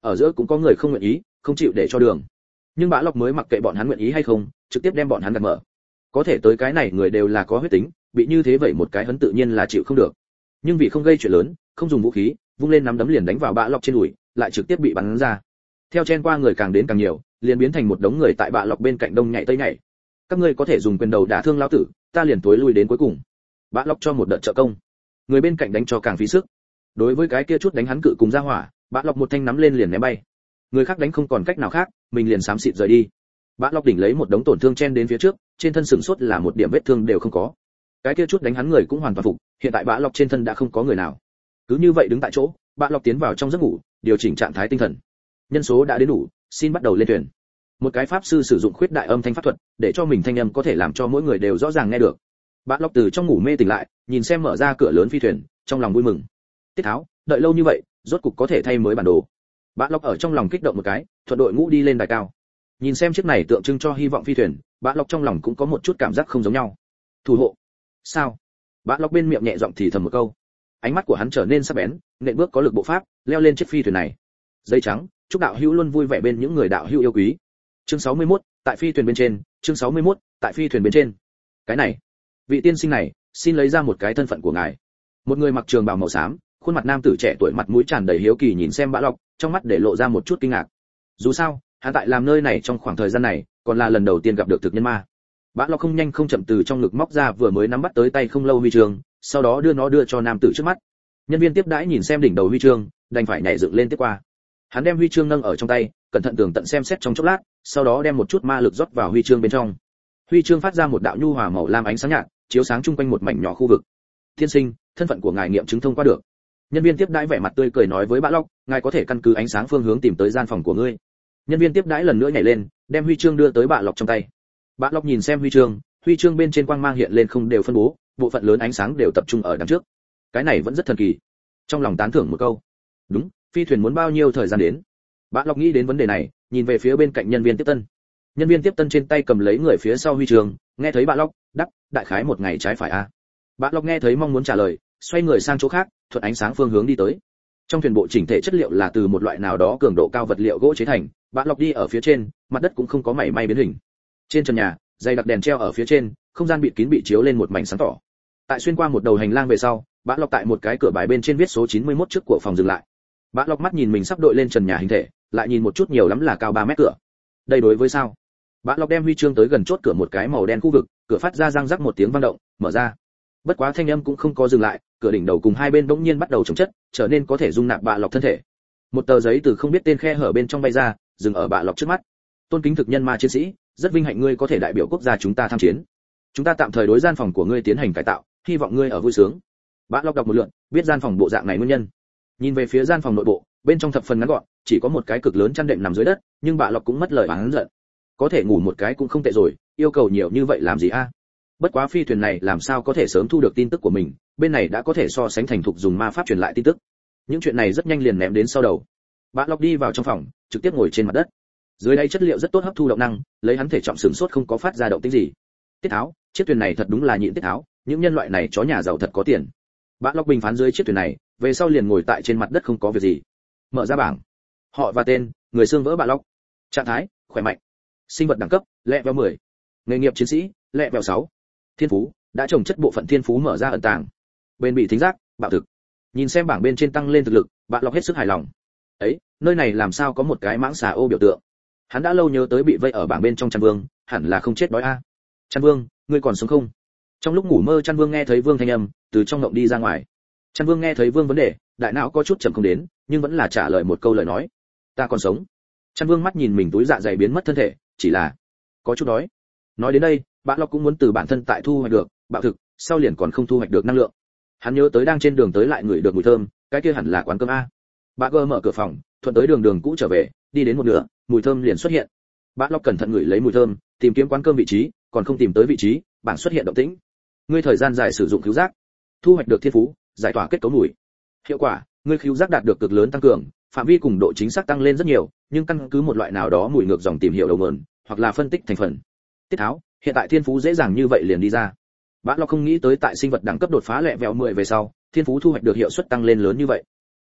ở giữa cũng có người không nguyện ý, không chịu để cho đường. Nhưng Bã Lộc mới mặc kệ bọn hắn nguyện ý hay không, trực tiếp đem bọn hắn đặt mở. Có thể tới cái này người đều là có huyết tính, bị như thế vậy một cái hấn tự nhiên là chịu không được. Nhưng vì không gây chuyện lớn, không dùng vũ khí, vung lên nắm đấm liền đánh vào Bã Lộc trên đùi, lại trực tiếp bị bắn ra. Theo chen qua người càng đến càng nhiều, liền biến thành một đống người tại Bã Lộc bên cạnh đông nhảy tây nhảy. Các ngươi có thể dùng quyền đầu đả thương lão tử, ta liền tối lui đến cuối cùng. Bã Lộc cho một đợt trợ công. Người bên cạnh đánh cho càng phí sức. Đối với cái kia chút đánh hắn cự cùng ra hỏa, Bã Lộc một thanh nắm lên liền ném bay. Người khác đánh không còn cách nào khác, mình liền xám xịt rời đi. Bã Lộc đỉnh lấy một đống tổn thương chen đến phía trước, trên thân sừng sốt là một điểm vết thương đều không có. Cái kia chút đánh hắn người cũng hoàn toàn phục, hiện tại Bã Lộc trên thân đã không có người nào. Cứ như vậy đứng tại chỗ, Bã Lộc tiến vào trong giấc ngủ, điều chỉnh trạng thái tinh thần. Nhân số đã đến đủ, xin bắt đầu lên thuyền. Một cái pháp sư sử dụng khuyết đại âm thanh pháp thuật, để cho mình thanh âm có thể làm cho mỗi người đều rõ ràng nghe được. Bã Lộc từ trong ngủ mê tỉnh lại, nhìn xem mở ra cửa lớn phi thuyền, trong lòng vui mừng. Tiết Tháo, đợi lâu như vậy, rốt cục có thể thay mới bản đồ. Bã Lộc ở trong lòng kích động một cái, thuận đội ngũ đi lên đài cao. Nhìn xem chiếc này tượng trưng cho hy vọng phi thuyền, Bã Lộc trong lòng cũng có một chút cảm giác không giống nhau. Thủ hộ. Sao? Bã Lộc bên miệng nhẹ giọng thì thầm một câu. Ánh mắt của hắn trở nên sắc bén, nện bước có lực bộ pháp, leo lên chiếc phi thuyền này. Giấy trắng, chúc đạo hữu luôn vui vẻ bên những người đạo hữu yêu quý. Chương sáu mươi mốt, tại phi thuyền bên trên, chương sáu mươi mốt, tại phi thuyền bên trên. Cái này, vị tiên sinh này, xin lấy ra một cái thân phận của ngài. Một người mặc trường bào màu xám, khuôn mặt nam tử trẻ tuổi mặt mũi tràn đầy hiếu kỳ nhìn xem Bã Lộc, trong mắt để lộ ra một chút kinh ngạc. Dù sao, hắn tại làm nơi này trong khoảng thời gian này, còn là lần đầu tiên gặp được thực nhân ma. Bã Lộc không nhanh không chậm từ trong ngực móc ra vừa mới nắm bắt tới tay không lâu huy chương, sau đó đưa nó đưa cho nam tử trước mắt. Nhân viên tiếp đãi nhìn xem đỉnh đầu huy chương, đành phải nhảy dựng lên tiếp qua. Hắn đem huy chương nâng ở trong tay, cẩn thận tường tận xem xét trong chốc lát, sau đó đem một chút ma lực rót vào huy chương bên trong. Huy chương phát ra một đạo nhu hòa màu lam ánh sáng nhạt, chiếu sáng chung quanh một mảnh nhỏ khu vực. Thiên sinh, thân phận của ngài nghiệm chứng thông qua được. Nhân viên tiếp đãi vẻ mặt tươi cười nói với Bã Lộc, ngài có thể căn cứ ánh sáng phương hướng tìm tới gian phòng của ngươi. Nhân viên tiếp đãi lần nữa nhảy lên, đem huy chương đưa tới Bã Lộc trong tay. Bã Lộc nhìn xem huy chương, huy chương bên trên quang mang hiện lên không đều phân bố, bộ phận lớn ánh sáng đều tập trung ở đằng trước. Cái này vẫn rất thần kỳ. Trong lòng tán thưởng một câu. Đúng, phi thuyền muốn bao nhiêu thời gian đến? Bã Lộc nghĩ đến vấn đề này, nhìn về phía bên cạnh nhân viên tiếp tân. Nhân viên tiếp tân trên tay cầm lấy người phía sau huy chương, nghe thấy Bã Lộc, đắc, đại khái một ngày trái phải a. À? Bã Lộc nghe thấy mong muốn trả lời, xoay người sang chỗ khác, thuận ánh sáng phương hướng đi tới. Trong thuyền bộ chỉnh thể chất liệu là từ một loại nào đó cường độ cao vật liệu gỗ chế thành, Bã Lộc đi ở phía trên, mặt đất cũng không có mảy may biến hình. Trên trần nhà, dây đặc đèn treo ở phía trên, không gian bịt kín bị chiếu lên một mảnh sáng tỏ. Tại xuyên qua một đầu hành lang về sau, Bã Lộc tại một cái cửa bài bên trên viết số chín mươi mốt trước của phòng dừng lại. Bã Lộc mắt nhìn mình sắp đội lên trần nhà hình thể, lại nhìn một chút nhiều lắm là cao ba mét cửa. Đây đối với sao? Bã Lộc đem huy chương tới gần chốt cửa một cái màu đen khu vực, cửa phát ra răng rắc một tiếng vang động, mở ra. Bất quá thanh âm cũng không có dừng lại, cửa đỉnh đầu cùng hai bên bỗng nhiên bắt đầu chống chất, trở nên có thể dung nạp Bã Lộc thân thể. Một tờ giấy từ không biết tên khe hở bên trong bay ra, dừng ở Bã Lộc trước mắt. Tôn kính thực nhân ma chiến sĩ, rất vinh hạnh ngươi có thể đại biểu quốc gia chúng ta tham chiến. Chúng ta tạm thời đối gian phòng của ngươi tiến hành cải tạo, hy vọng ngươi ở vui sướng. Bã Lộc đọc một lượt, biết gian phòng bộ dạng này nguyên nhân. Nhìn về phía gian phòng nội bộ, bên trong thập phần ngắn gọn, chỉ có một cái cực lớn chăn đệm nằm dưới đất, nhưng Bã Lộc cũng mất lời oán giận. Có thể ngủ một cái cũng không tệ rồi, yêu cầu nhiều như vậy làm gì a? Bất quá phi thuyền này làm sao có thể sớm thu được tin tức của mình, bên này đã có thể so sánh thành thục dùng ma pháp truyền lại tin tức. Những chuyện này rất nhanh liền ném đến sau đầu. Bã Lộc đi vào trong phòng, trực tiếp ngồi trên mặt đất. Dưới đây chất liệu rất tốt hấp thu động năng, lấy hắn thể trọng sừng sốt không có phát ra động tĩnh gì. Tiết Tháo, chiếc thuyền này thật đúng là nhịn Tiết Tháo, những nhân loại này chó nhà giàu thật có tiền. Bã Lộc bình phán dưới chiếc thuyền này, về sau liền ngồi tại trên mặt đất không có việc gì. Mở ra bảng, họ và tên, người xương vỡ Bã Lộc. Trạng thái, khỏe mạnh. Sinh vật đẳng cấp, level mười. Nghề nghiệp chiến sĩ, level sáu. Thiên phú, đã trồng chất bộ phận thiên phú mở ra ẩn tàng. Bên bị thính giác, bạo thực. Nhìn xem bảng bên trên tăng lên thực lực, Bã Lộc hết sức hài lòng. Ấy, nơi này làm sao có một cái mãng xà ô biểu tượng? Hắn đã lâu nhớ tới bị vây ở bảng bên trong Trăn Vương, hẳn là không chết đói a. À. Trăn Vương, ngươi còn sống không? Trong lúc ngủ mơ Trăn Vương nghe thấy Vương thanh âm, từ trong ngộng đi ra ngoài. Trăn Vương nghe thấy Vương vấn đề, đại não có chút chậm không đến, nhưng vẫn là trả lời một câu lời nói. Ta còn sống. Trăn Vương mắt nhìn mình túi dạ dày biến mất thân thể, chỉ là có chút đói. Nói đến đây, Bã Lộc cũng muốn từ bản thân tại thu hoạch được bạo thực, sau liền còn không thu hoạch được năng lượng. Hắn nhớ tới đang trên đường tới lại ngửi được mùi thơm, cái kia hẳn là quán cơm a. Bã Gơ mở cửa phòng, thuận tới đường đường cũ trở về, đi đến một nửa, mùi thơm liền xuất hiện. Bã Lộc cẩn thận ngửi lấy mùi thơm, tìm kiếm quán cơm vị trí, còn không tìm tới vị trí, bảng xuất hiện động tĩnh. Ngươi thời gian dài sử dụng khứu giác, thu hoạch được thiên phú, giải tỏa kết cấu mùi. Hiệu quả, ngươi khứu giác đạt được cực lớn tăng cường, phạm vi cùng độ chính xác tăng lên rất nhiều, nhưng căn cứ một loại nào đó mùi ngược dòng tìm hiểu đầu nguồn, hoặc là phân tích thành phần. Tiết Tháo, hiện tại thiên phú dễ dàng như vậy liền đi ra. Bã Lộc không nghĩ tới tại sinh vật đẳng cấp đột phá lẹ vẹo mười về sau, thiên phú thu hoạch được hiệu suất tăng lên lớn như vậy.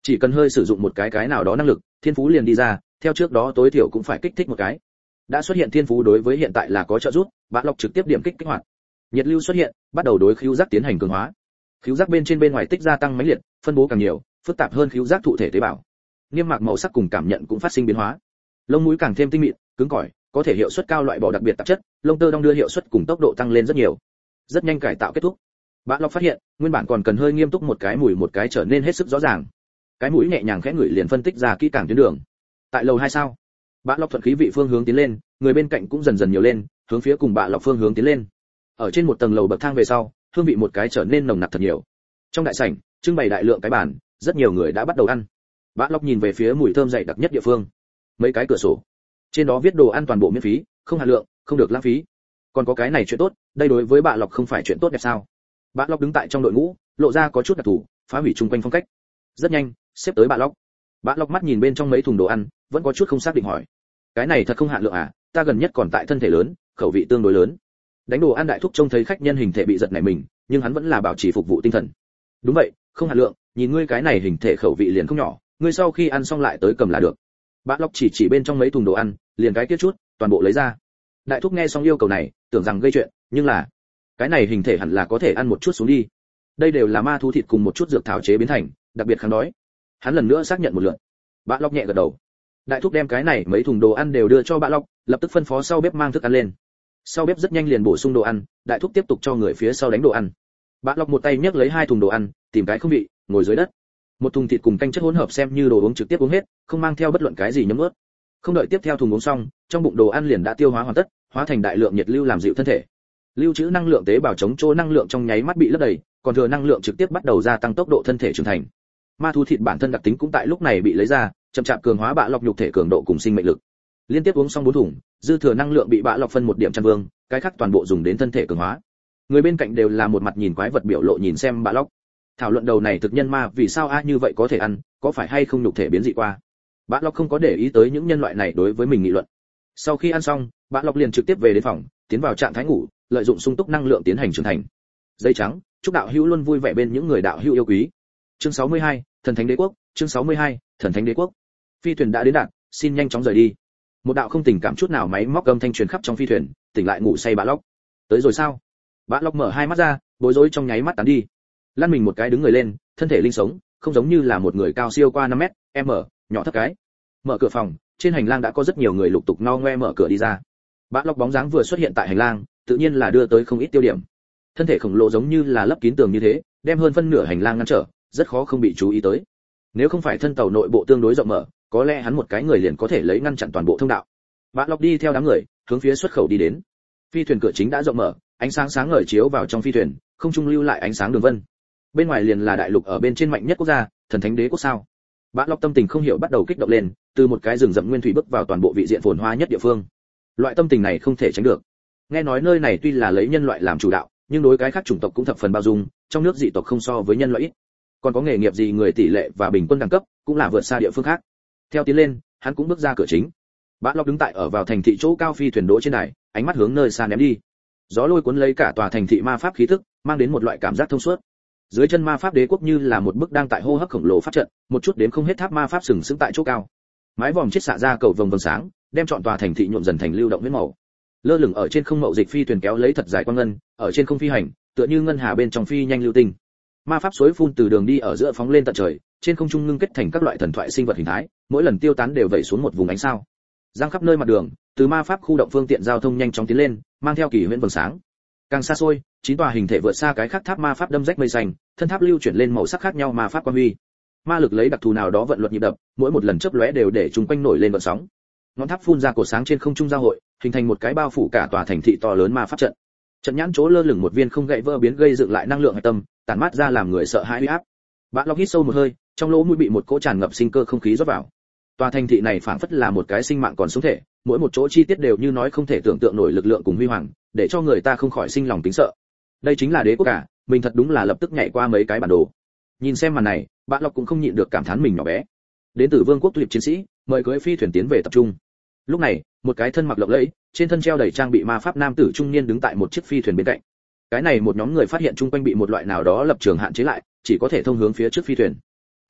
Chỉ cần hơi sử dụng một cái cái nào đó năng lực, thiên phú liền đi ra, theo trước đó tối thiểu cũng phải kích thích một cái. Đã xuất hiện thiên phú đối với hiện tại là có trợ giúp, Bạ Lộc trực tiếp điểm kích kích hoạt. Nhiệt lưu xuất hiện, bắt đầu đối khứu giác tiến hành cường hóa. Khứu giác bên trên bên ngoài tích gia tăng mãnh liệt, phân bố càng nhiều, phức tạp hơn khứu giác thụ thể tế bào. Niêm mạc màu sắc cùng cảm nhận cũng phát sinh biến hóa. Lông mũi càng thêm tinh mịn, cứng cỏi, có thể hiệu suất cao loại bỏ đặc biệt tạp chất, lông tơ đong đưa hiệu suất cùng tốc độ tăng lên rất nhiều. Rất nhanh cải tạo kết thúc. Bạ Lộc phát hiện, nguyên bản còn cần hơi nghiêm túc một cái mùi một cái trở nên hết sức rõ ràng. Cái mũi nhẹ nhàng khẽ ngửi liền phân tích ra kỹ càng tuyến đường. Tại lầu hai sao? Bạ Lộc thuận khí vị phương hướng tiến lên, người bên cạnh cũng dần dần nhiều lên, hướng phía cùng Bạ Lộc phương hướng tiến lên. Ở trên một tầng lầu bậc thang về sau, hương vị một cái trở nên nồng nặc thật nhiều. Trong đại sảnh, trưng bày đại lượng cái bàn, rất nhiều người đã bắt đầu ăn. Bạ Lộc nhìn về phía mùi thơm dậy đặc nhất địa phương. Mấy cái cửa sổ, trên đó viết đồ ăn toàn bộ miễn phí, không hạt lượng, không được lãng phí. Còn có cái này chuyện tốt, đây đối với Bạ Lộc không phải chuyện tốt đẹp sao? Bạ Lộc đứng tại trong đội ngũ, lộ ra có chút đặc thù, phá hủy chung quanh phong cách. Rất nhanh, xếp tới Bạ Lộc. Bạ Lộc mắt nhìn bên trong mấy thùng đồ ăn, vẫn có chút không xác định hỏi: cái này thật không hạn lượng à? Ta gần nhất còn tại thân thể lớn, khẩu vị tương đối lớn. Đánh đồ ăn đại thúc trông thấy khách nhân hình thể bị giật nảy mình, nhưng hắn vẫn là bảo trì phục vụ tinh thần. Đúng vậy, không hạn lượng, nhìn ngươi cái này hình thể khẩu vị liền không nhỏ, ngươi sau khi ăn xong lại tới cầm là được. Bạ Lộc chỉ chỉ bên trong mấy thùng đồ ăn, liền cái kia chút, toàn bộ lấy ra. Đại thúc nghe xong yêu cầu này, tưởng rằng gây chuyện, nhưng là cái này hình thể hẳn là có thể ăn một chút xuống đi. Đây đều là ma thú thịt cùng một chút dược thảo chế biến thành, đặc biệt kháng đói. Hắn lần nữa xác nhận một lượt. Bạ Lộc nhẹ gật đầu. Đại thúc đem cái này mấy thùng đồ ăn đều đưa cho Bạ Lộc, lập tức phân phó sau bếp mang thức ăn lên. Sau bếp rất nhanh liền bổ sung đồ ăn, đại thúc tiếp tục cho người phía sau đánh đồ ăn. Bạ Lộc một tay nhấc lấy hai thùng đồ ăn, tìm cái không vị, ngồi dưới đất. Một thùng thịt cùng canh chất hỗn hợp xem như đồ uống trực tiếp uống hết, không mang theo bất luận cái gì nhấm nuốt. Không đợi tiếp theo thùng uống xong, trong bụng đồ ăn liền đã tiêu hóa hoàn tất, hóa thành đại lượng nhiệt lưu làm dịu thân thể. Lưu trữ năng lượng tế bào chống chỗ năng lượng trong nháy mắt bị lấp đầy, còn thừa năng lượng trực tiếp bắt đầu gia tăng tốc độ thân thể trưởng thành. Ma thú thịt bản thân đặc tính cũng tại lúc này bị lấy ra, chậm chạp cường hóa Bạ Lộc nhục thể cường độ cùng sinh mệnh lực. Liên tiếp uống xong bốn thùng, dư thừa năng lượng bị Bạ Lộc phân một điểm chăn vương, cái khác toàn bộ dùng đến thân thể cường hóa. Người bên cạnh đều là một mặt nhìn quái vật biểu lộ nhìn xem Bạ Lộc. Thảo luận đầu này thực nhân ma vì sao a như vậy có thể ăn, có phải hay không nhục thể biến dị qua. Bạ Lộc không có để ý tới những nhân loại này đối với mình nghị luận. Sau khi ăn xong, Bạ Lộc liền trực tiếp về đến phòng, tiến vào trạng thái ngủ, lợi dụng sung túc năng lượng tiến hành trưởng thành. Dây trắng, chúc đạo hữu luôn vui vẻ bên những người đạo hữu yêu quý. Chương sáu mươi hai, Thần Thánh Đế Quốc, chương sáu mươi hai, Thần Thánh Đế Quốc. Phi thuyền đã đến đạt, xin nhanh chóng rời đi. Một đạo không tình cảm chút nào máy móc âm thanh truyền khắp trong phi thuyền, tỉnh lại ngủ say Bạ Lộc. Tới rồi sao? Bạ Lộc mở hai mắt ra, bối rối trong nháy mắt tán đi. Lăn mình một cái đứng người lên, thân thể linh sống, không giống như là một người cao siêu qua năm mét, m, nhỏ thấp cái. Mở cửa phòng, trên hành lang đã có rất nhiều người lục tục no ngoe mở cửa đi ra. Bạ Lộc bóng dáng vừa xuất hiện tại hành lang, tự nhiên là đưa tới không ít tiêu điểm. Thân thể khổng lồ giống như là lấp kín tường như thế, đem hơn phân nửa hành lang ngăn trở, rất khó không bị chú ý tới. Nếu không phải thân tàu nội bộ tương đối rộng mở, có lẽ hắn một cái người liền có thể lấy ngăn chặn toàn bộ thông đạo. Bạ Lộc đi theo đám người, hướng phía xuất khẩu đi đến. Phi thuyền cửa chính đã rộng mở, ánh sáng sáng ngời chiếu vào trong phi thuyền, không trung lưu lại ánh sáng đường vân. Bên ngoài liền là đại lục ở bên trên mạnh nhất quốc gia, Thần Thánh Đế Quốc sao? Bạ Lộc tâm tình không hiểu bắt đầu kích động lên, từ một cái rừng rậm nguyên thủy bước vào toàn bộ vị diện phồn hoa nhất địa phương. Loại tâm tình này không thể tránh được. Nghe nói nơi này tuy là lấy nhân loại làm chủ đạo, nhưng đối cái khác chủng tộc cũng thập phần bao dung, trong nước dị tộc không so với nhân loại ít. Còn có nghề nghiệp gì người tỷ lệ và bình quân đẳng cấp, cũng là vượt xa địa phương khác. Theo tiến lên, hắn cũng bước ra cửa chính. Bạ Lộc đứng tại ở vào thành thị chỗ cao phi thuyền đỗ trên đài, ánh mắt hướng nơi xa ném đi. Gió lôi cuốn lấy cả tòa thành thị ma pháp khí tức, mang đến một loại cảm giác thông suốt. Dưới chân ma pháp đế quốc như là một bức đang tại hô hấp khổng lồ pháp trận, một chút đến không hết tháp ma pháp sừng sững tại chỗ cao. Mái vòm chiết xạ ra cầu vồng vầng sáng, đem trọn tòa thành thị nhuộm dần thành lưu động huyết màu. Lơ lửng ở trên không mậu dịch phi thuyền kéo lấy thật dài quang ngân, ở trên không phi hành, tựa như ngân hà bên trong phi nhanh lưu tinh. Ma pháp suối phun từ đường đi ở giữa phóng lên tận trời, trên không trung ngưng kết thành các loại thần thoại sinh vật hình thái, mỗi lần tiêu tán đều vẩy xuống một vùng ánh sao. Giang khắp nơi mặt đường, từ ma pháp khu động phương tiện giao thông nhanh chóng tiến lên, mang theo kỳ huyễn vầng sáng. Càng xa xôi, chín tòa hình thể vượt xa cái khác tháp ma pháp đâm rách mây xanh, thân tháp lưu chuyển lên màu sắc khác nhau ma pháp quang huy. Ma lực lấy đặc thù nào đó vận luật nhịp đập, mỗi một lần chớp lóe đều để chúng quanh nổi lên vận sóng. Ngọn tháp phun ra cột sáng trên không trung giao hội, hình thành một cái bao phủ cả tòa thành thị to lớn ma pháp trận. Trận nhãn chỗ lơ lửng một viên không gãy vỡ biến gây dựng lại năng lượng hạch tâm, tản mát ra làm người sợ hãi uy áp. Bạ Lộc hít sâu một hơi, trong lỗ mũi bị một cỗ tràn ngập sinh cơ không khí rót vào. Tòa thành thị này phảng phất là một cái sinh mạng còn sống thể, mỗi một chỗ chi tiết đều như nói không thể tưởng tượng nổi lực lượng cùng huy hoàng, để cho người ta không khỏi sinh lòng kính sợ. Đây chính là đế quốc cả, mình thật đúng là lập tức nhảy qua mấy cái bản đồ. Nhìn xem màn này, Bạ Lộc cũng không nhịn được cảm thán mình nhỏ bé. Đến từ vương quốc tuyệt chiến sĩ, mời cưỡi phi thuyền tiến về tập trung. Lúc này, một cái thân mặc lộng lẫy, trên thân treo đầy trang bị ma pháp nam tử trung niên đứng tại một chiếc phi thuyền bên cạnh. Cái này một nhóm người phát hiện chung quanh bị một loại nào đó lập trường hạn chế lại, chỉ có thể thông hướng phía trước phi thuyền.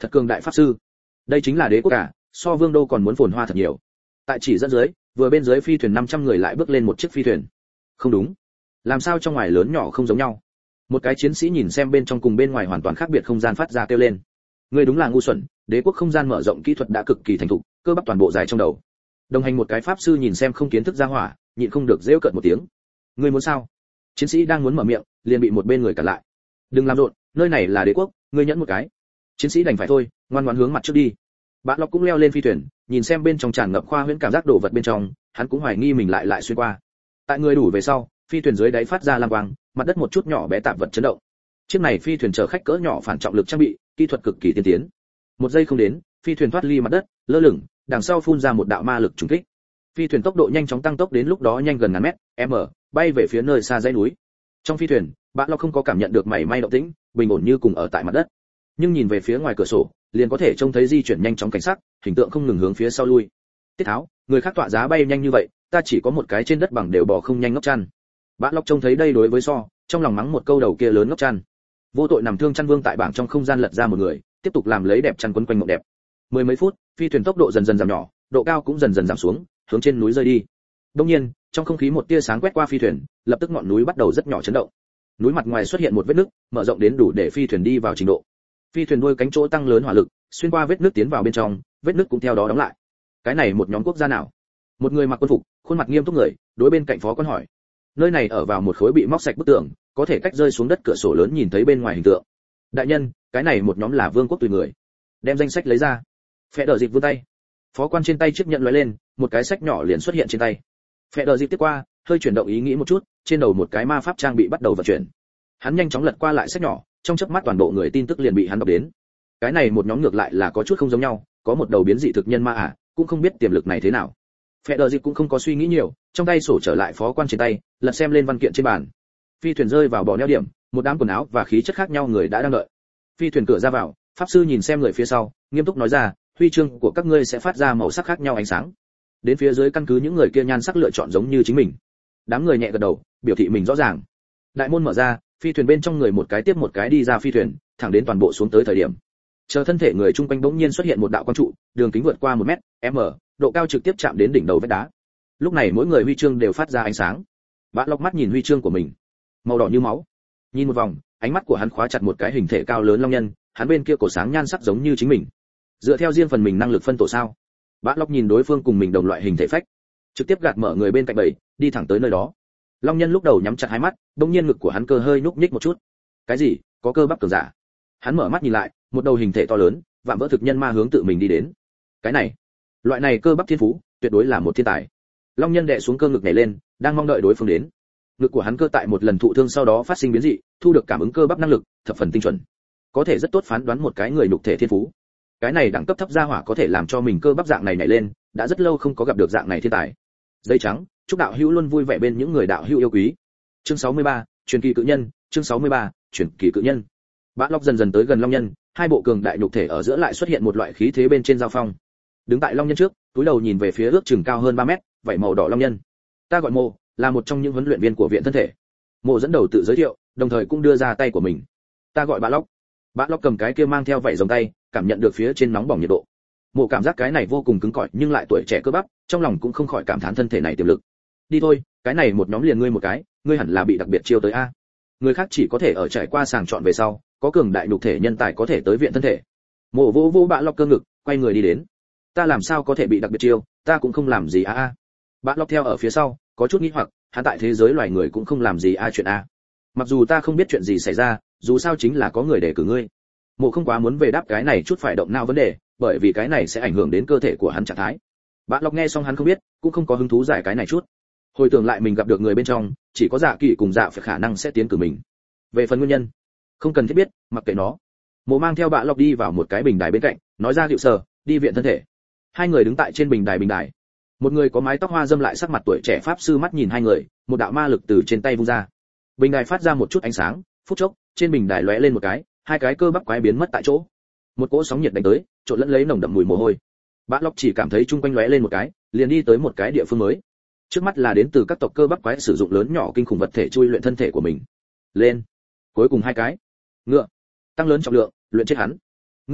Thật cường đại pháp sư. Đây chính là đế quốc cả, so vương đô còn muốn phồn hoa thật nhiều. Tại chỉ dẫn dưới, vừa bên dưới phi thuyền năm trăm người lại bước lên một chiếc phi thuyền. Không đúng, làm sao trong ngoài lớn nhỏ không giống nhau? Một cái chiến sĩ nhìn xem bên trong cùng bên ngoài hoàn toàn khác biệt không gian phát ra kêu lên. Người đúng là ngu xuẩn, đế quốc không gian mở rộng kỹ thuật đã cực kỳ thành thục, cơ bắp toàn bộ dài trong đầu. Đồng hành một cái pháp sư nhìn xem không kiến thức ra hỏa, nhịn không được giễu cợt một tiếng. Ngươi muốn sao? Chiến sĩ đang muốn mở miệng, liền bị một bên người cản lại. Đừng làm rộn, nơi này là đế quốc, ngươi nhẫn một cái. Chiến sĩ đành phải thôi, ngoan ngoãn hướng mặt trước đi. Bạn Lộc cũng leo lên phi thuyền, nhìn xem bên trong tràn ngập khoa huyễn cảm giác đồ vật bên trong, hắn cũng hoài nghi mình lại lại xuyên qua. Tại người đủ về sau, phi thuyền dưới đáy phát ra lam quang, mặt đất một chút nhỏ bé tạp vật chấn động. Chiếc này phi thuyền chở khách cỡ nhỏ phản trọng lực trang bị, kỹ thuật cực kỳ tiên tiến. Một giây không đến, phi thuyền thoát ly mặt đất, lơ lửng, đằng sau phun ra một đạo ma lực trùng kích. Phi thuyền tốc độ nhanh chóng tăng tốc đến lúc đó nhanh gần ngàn mét, m, bay về phía nơi xa dãy núi. Trong phi thuyền, bạn Lộc không có cảm nhận được mảy may động tĩnh, bình ổn như cùng ở tại mặt đất. Nhưng nhìn về phía ngoài cửa sổ, liền có thể trông thấy di chuyển nhanh chóng cảnh sắc, hình tượng không ngừng hướng phía sau lui. Tiết Tháo, người khác tọa giá bay nhanh như vậy, ta chỉ có một cái trên đất bằng đều bò không nhanh ngốc chăn. Bạn Lộc trông thấy đây đối với so, trong lòng mắng một câu đầu kia lớn ngốc chăn. Vô tội nằm thương chăn vương tại bảng trong không gian lật ra một người, tiếp tục làm lấy đẹp chăn quấn quanh mộng đẹp. Mười mấy phút, phi thuyền tốc độ dần dần giảm nhỏ, độ cao cũng dần dần giảm xuống, hướng trên núi rơi đi. Đương nhiên, trong không khí một tia sáng quét qua phi thuyền, lập tức ngọn núi bắt đầu rất nhỏ chấn động. Núi mặt ngoài xuất hiện một vết nứt, mở rộng đến đủ để phi thuyền đi vào trình độ. Phi thuyền đuôi cánh chỗ tăng lớn hỏa lực, xuyên qua vết nứt tiến vào bên trong, vết nứt cũng theo đó đóng lại. Cái này một nhóm quốc gia nào? Một người mặc quân phục, khuôn mặt nghiêm túc người, đối bên cạnh phó quan hỏi. Nơi này ở vào một khối bị móc sạch bức tường, có thể cách rơi xuống đất cửa sổ lớn nhìn thấy bên ngoài hình tượng. Đại nhân, cái này một nhóm là vương quốc tùy người. Đem danh sách lấy ra. Phệ đờ dịp vươn tay. Phó quan trên tay chiếc nhận lóe lên, một cái sách nhỏ liền xuất hiện trên tay. Phệ đờ dịp tiếp qua, hơi chuyển động ý nghĩ một chút, trên đầu một cái ma pháp trang bị bắt đầu vận chuyển. Hắn nhanh chóng lật qua lại sách nhỏ, trong chớp mắt toàn bộ người tin tức liền bị hắn đọc đến. Cái này một nhóm ngược lại là có chút không giống nhau, có một đầu biến dị thực nhân ma à, cũng không biết tiềm lực này thế nào. Phệ đờ dịp cũng không có suy nghĩ nhiều, trong tay sổ trở lại phó quan trên tay, lật xem lên văn kiện trên bàn. Phi thuyền rơi vào bò neo điểm, một đám quần áo và khí chất khác nhau người đã đang đợi. Phi thuyền cửa ra vào, pháp sư nhìn xem người phía sau, nghiêm túc nói ra, huy chương của các ngươi sẽ phát ra màu sắc khác nhau ánh sáng. Đến phía dưới căn cứ những người kia nhan sắc lựa chọn giống như chính mình. Đám người nhẹ gật đầu, biểu thị mình rõ ràng. Đại môn mở ra, phi thuyền bên trong người một cái tiếp một cái đi ra phi thuyền, thẳng đến toàn bộ xuống tới thời điểm. Chờ thân thể người chung quanh bỗng nhiên xuất hiện một đạo quang trụ, đường kính vượt qua một mét, m, độ cao trực tiếp chạm đến đỉnh đầu vách đá. Lúc này mỗi người huy chương đều phát ra ánh sáng. Bạn Lộc mắt nhìn huy chương của mình, màu đỏ như máu. Nhìn một vòng, ánh mắt của hắn khóa chặt một cái hình thể cao lớn long nhân, hắn bên kia cổ sáng nhan sắc giống như chính mình. Dựa theo riêng phần mình năng lực phân tổ sao? Bạn Lộc nhìn đối phương cùng mình đồng loại hình thể phách, trực tiếp gạt mở người bên cạnh bầy, đi thẳng tới nơi đó. Long nhân lúc đầu nhắm chặt hai mắt, đột nhiên ngực của hắn cơ hơi nhúc nhích một chút. Cái gì? Có cơ bắp cường giả? Hắn mở mắt nhìn lại, một đầu hình thể to lớn, vạm vỡ thực nhân ma hướng tự mình đi đến. Cái này, loại này cơ bắp thiên phú, tuyệt đối là một thiên tài. Long nhân đè xuống cơ ngực nhảy lên, đang mong đợi đối phương đến. Ngực của hắn cơ tại một lần thụ thương sau đó phát sinh biến dị, thu được cảm ứng cơ bắp năng lực, thập phần tinh chuẩn. Có thể rất tốt phán đoán một cái người nhục thể thiên phú. Cái này đẳng cấp thấp gia hỏa có thể làm cho mình cơ bắp dạng này nhảy lên, đã rất lâu không có gặp được dạng này thiên tài. Dây trắng, chúc đạo hữu luôn vui vẻ bên những người đạo hữu yêu quý. Chương sáu mươi ba, truyền kỳ cự nhân, chương sáu mươi ba, truyền kỳ cự nhân. Bã Lộc dần dần tới gần long nhân, hai bộ cường đại nhục thể ở giữa lại xuất hiện một loại khí thế bên trên giao phong. Đứng tại long nhân trước, túi đầu nhìn về phía ước chừng cao hơn ba mét, vảy màu đỏ long nhân. Ta gọi Mộ, là một trong những huấn luyện viên của viện thân thể. Mộ dẫn đầu tự giới thiệu, đồng thời cũng đưa ra tay của mình. Ta gọi Bã Lộc. Bã Lộc cầm cái kia mang theo vảy rồng tay, cảm nhận được phía trên nóng bỏng nhiệt độ. Mộ cảm giác cái này vô cùng cứng cỏi nhưng lại tuổi trẻ cơ bắp, trong lòng cũng không khỏi cảm thán thân thể này tiềm lực. Đi thôi, cái này một nhóm liền ngươi một cái, ngươi hẳn là bị đặc biệt chiêu tới a. Người khác chỉ có thể ở trải qua sàng chọn về sau, có cường đại nhục thể nhân tài có thể tới viện thân thể. Mộ vô vô Bã Lộc cơ ngực, quay người đi đến. Ta làm sao có thể bị đặc biệt chiêu, ta cũng không làm gì a a. Bã Lộc theo ở phía sau, có chút nghi hoặc, hắn tại thế giới loài người cũng không làm gì a chuyện a. Mặc dù ta không biết chuyện gì xảy ra, dù sao chính là có người để cử ngươi. Mộ không quá muốn về đáp cái này chút phải động não vấn đề, bởi vì cái này sẽ ảnh hưởng đến cơ thể của hắn trạng thái. Bã Lộc nghe xong hắn không biết, cũng không có hứng thú giải cái này chút. Hồi tưởng lại mình gặp được người bên trong, chỉ có Dạ Kỵ cùng Dạ phải khả năng sẽ tiến cử mình. Về phần nguyên nhân, không cần thiết biết, mặc kệ nó. Mộ mang theo Bã Lộc đi vào một cái bình đài bên cạnh, nói ra hiệu sở, đi viện thân thể. Hai người đứng tại trên bình đài bình đài. Một người có mái tóc hoa dâm lại sắc mặt tuổi trẻ pháp sư mắt nhìn hai người, một đạo ma lực từ trên tay vung ra. Bình đài phát ra một chút ánh sáng, phút chốc, trên bình đài lóe lên một cái, hai cái cơ bắp quái biến mất tại chỗ. Một cỗ sóng nhiệt đánh tới, trộn lẫn lấy nồng đậm mùi mồ hôi. Bã Lộc chỉ cảm thấy chung quanh lóe lên một cái, liền đi tới một cái địa phương mới. Trước mắt là đến từ các tộc cơ bắp quái sử dụng lớn nhỏ kinh khủng vật thể chui luyện thân thể của mình. Lên. Cuối cùng hai cái. Ngựa. Tăng lớn trọng lượng, luyện chết hắn. Ngươi ngựa,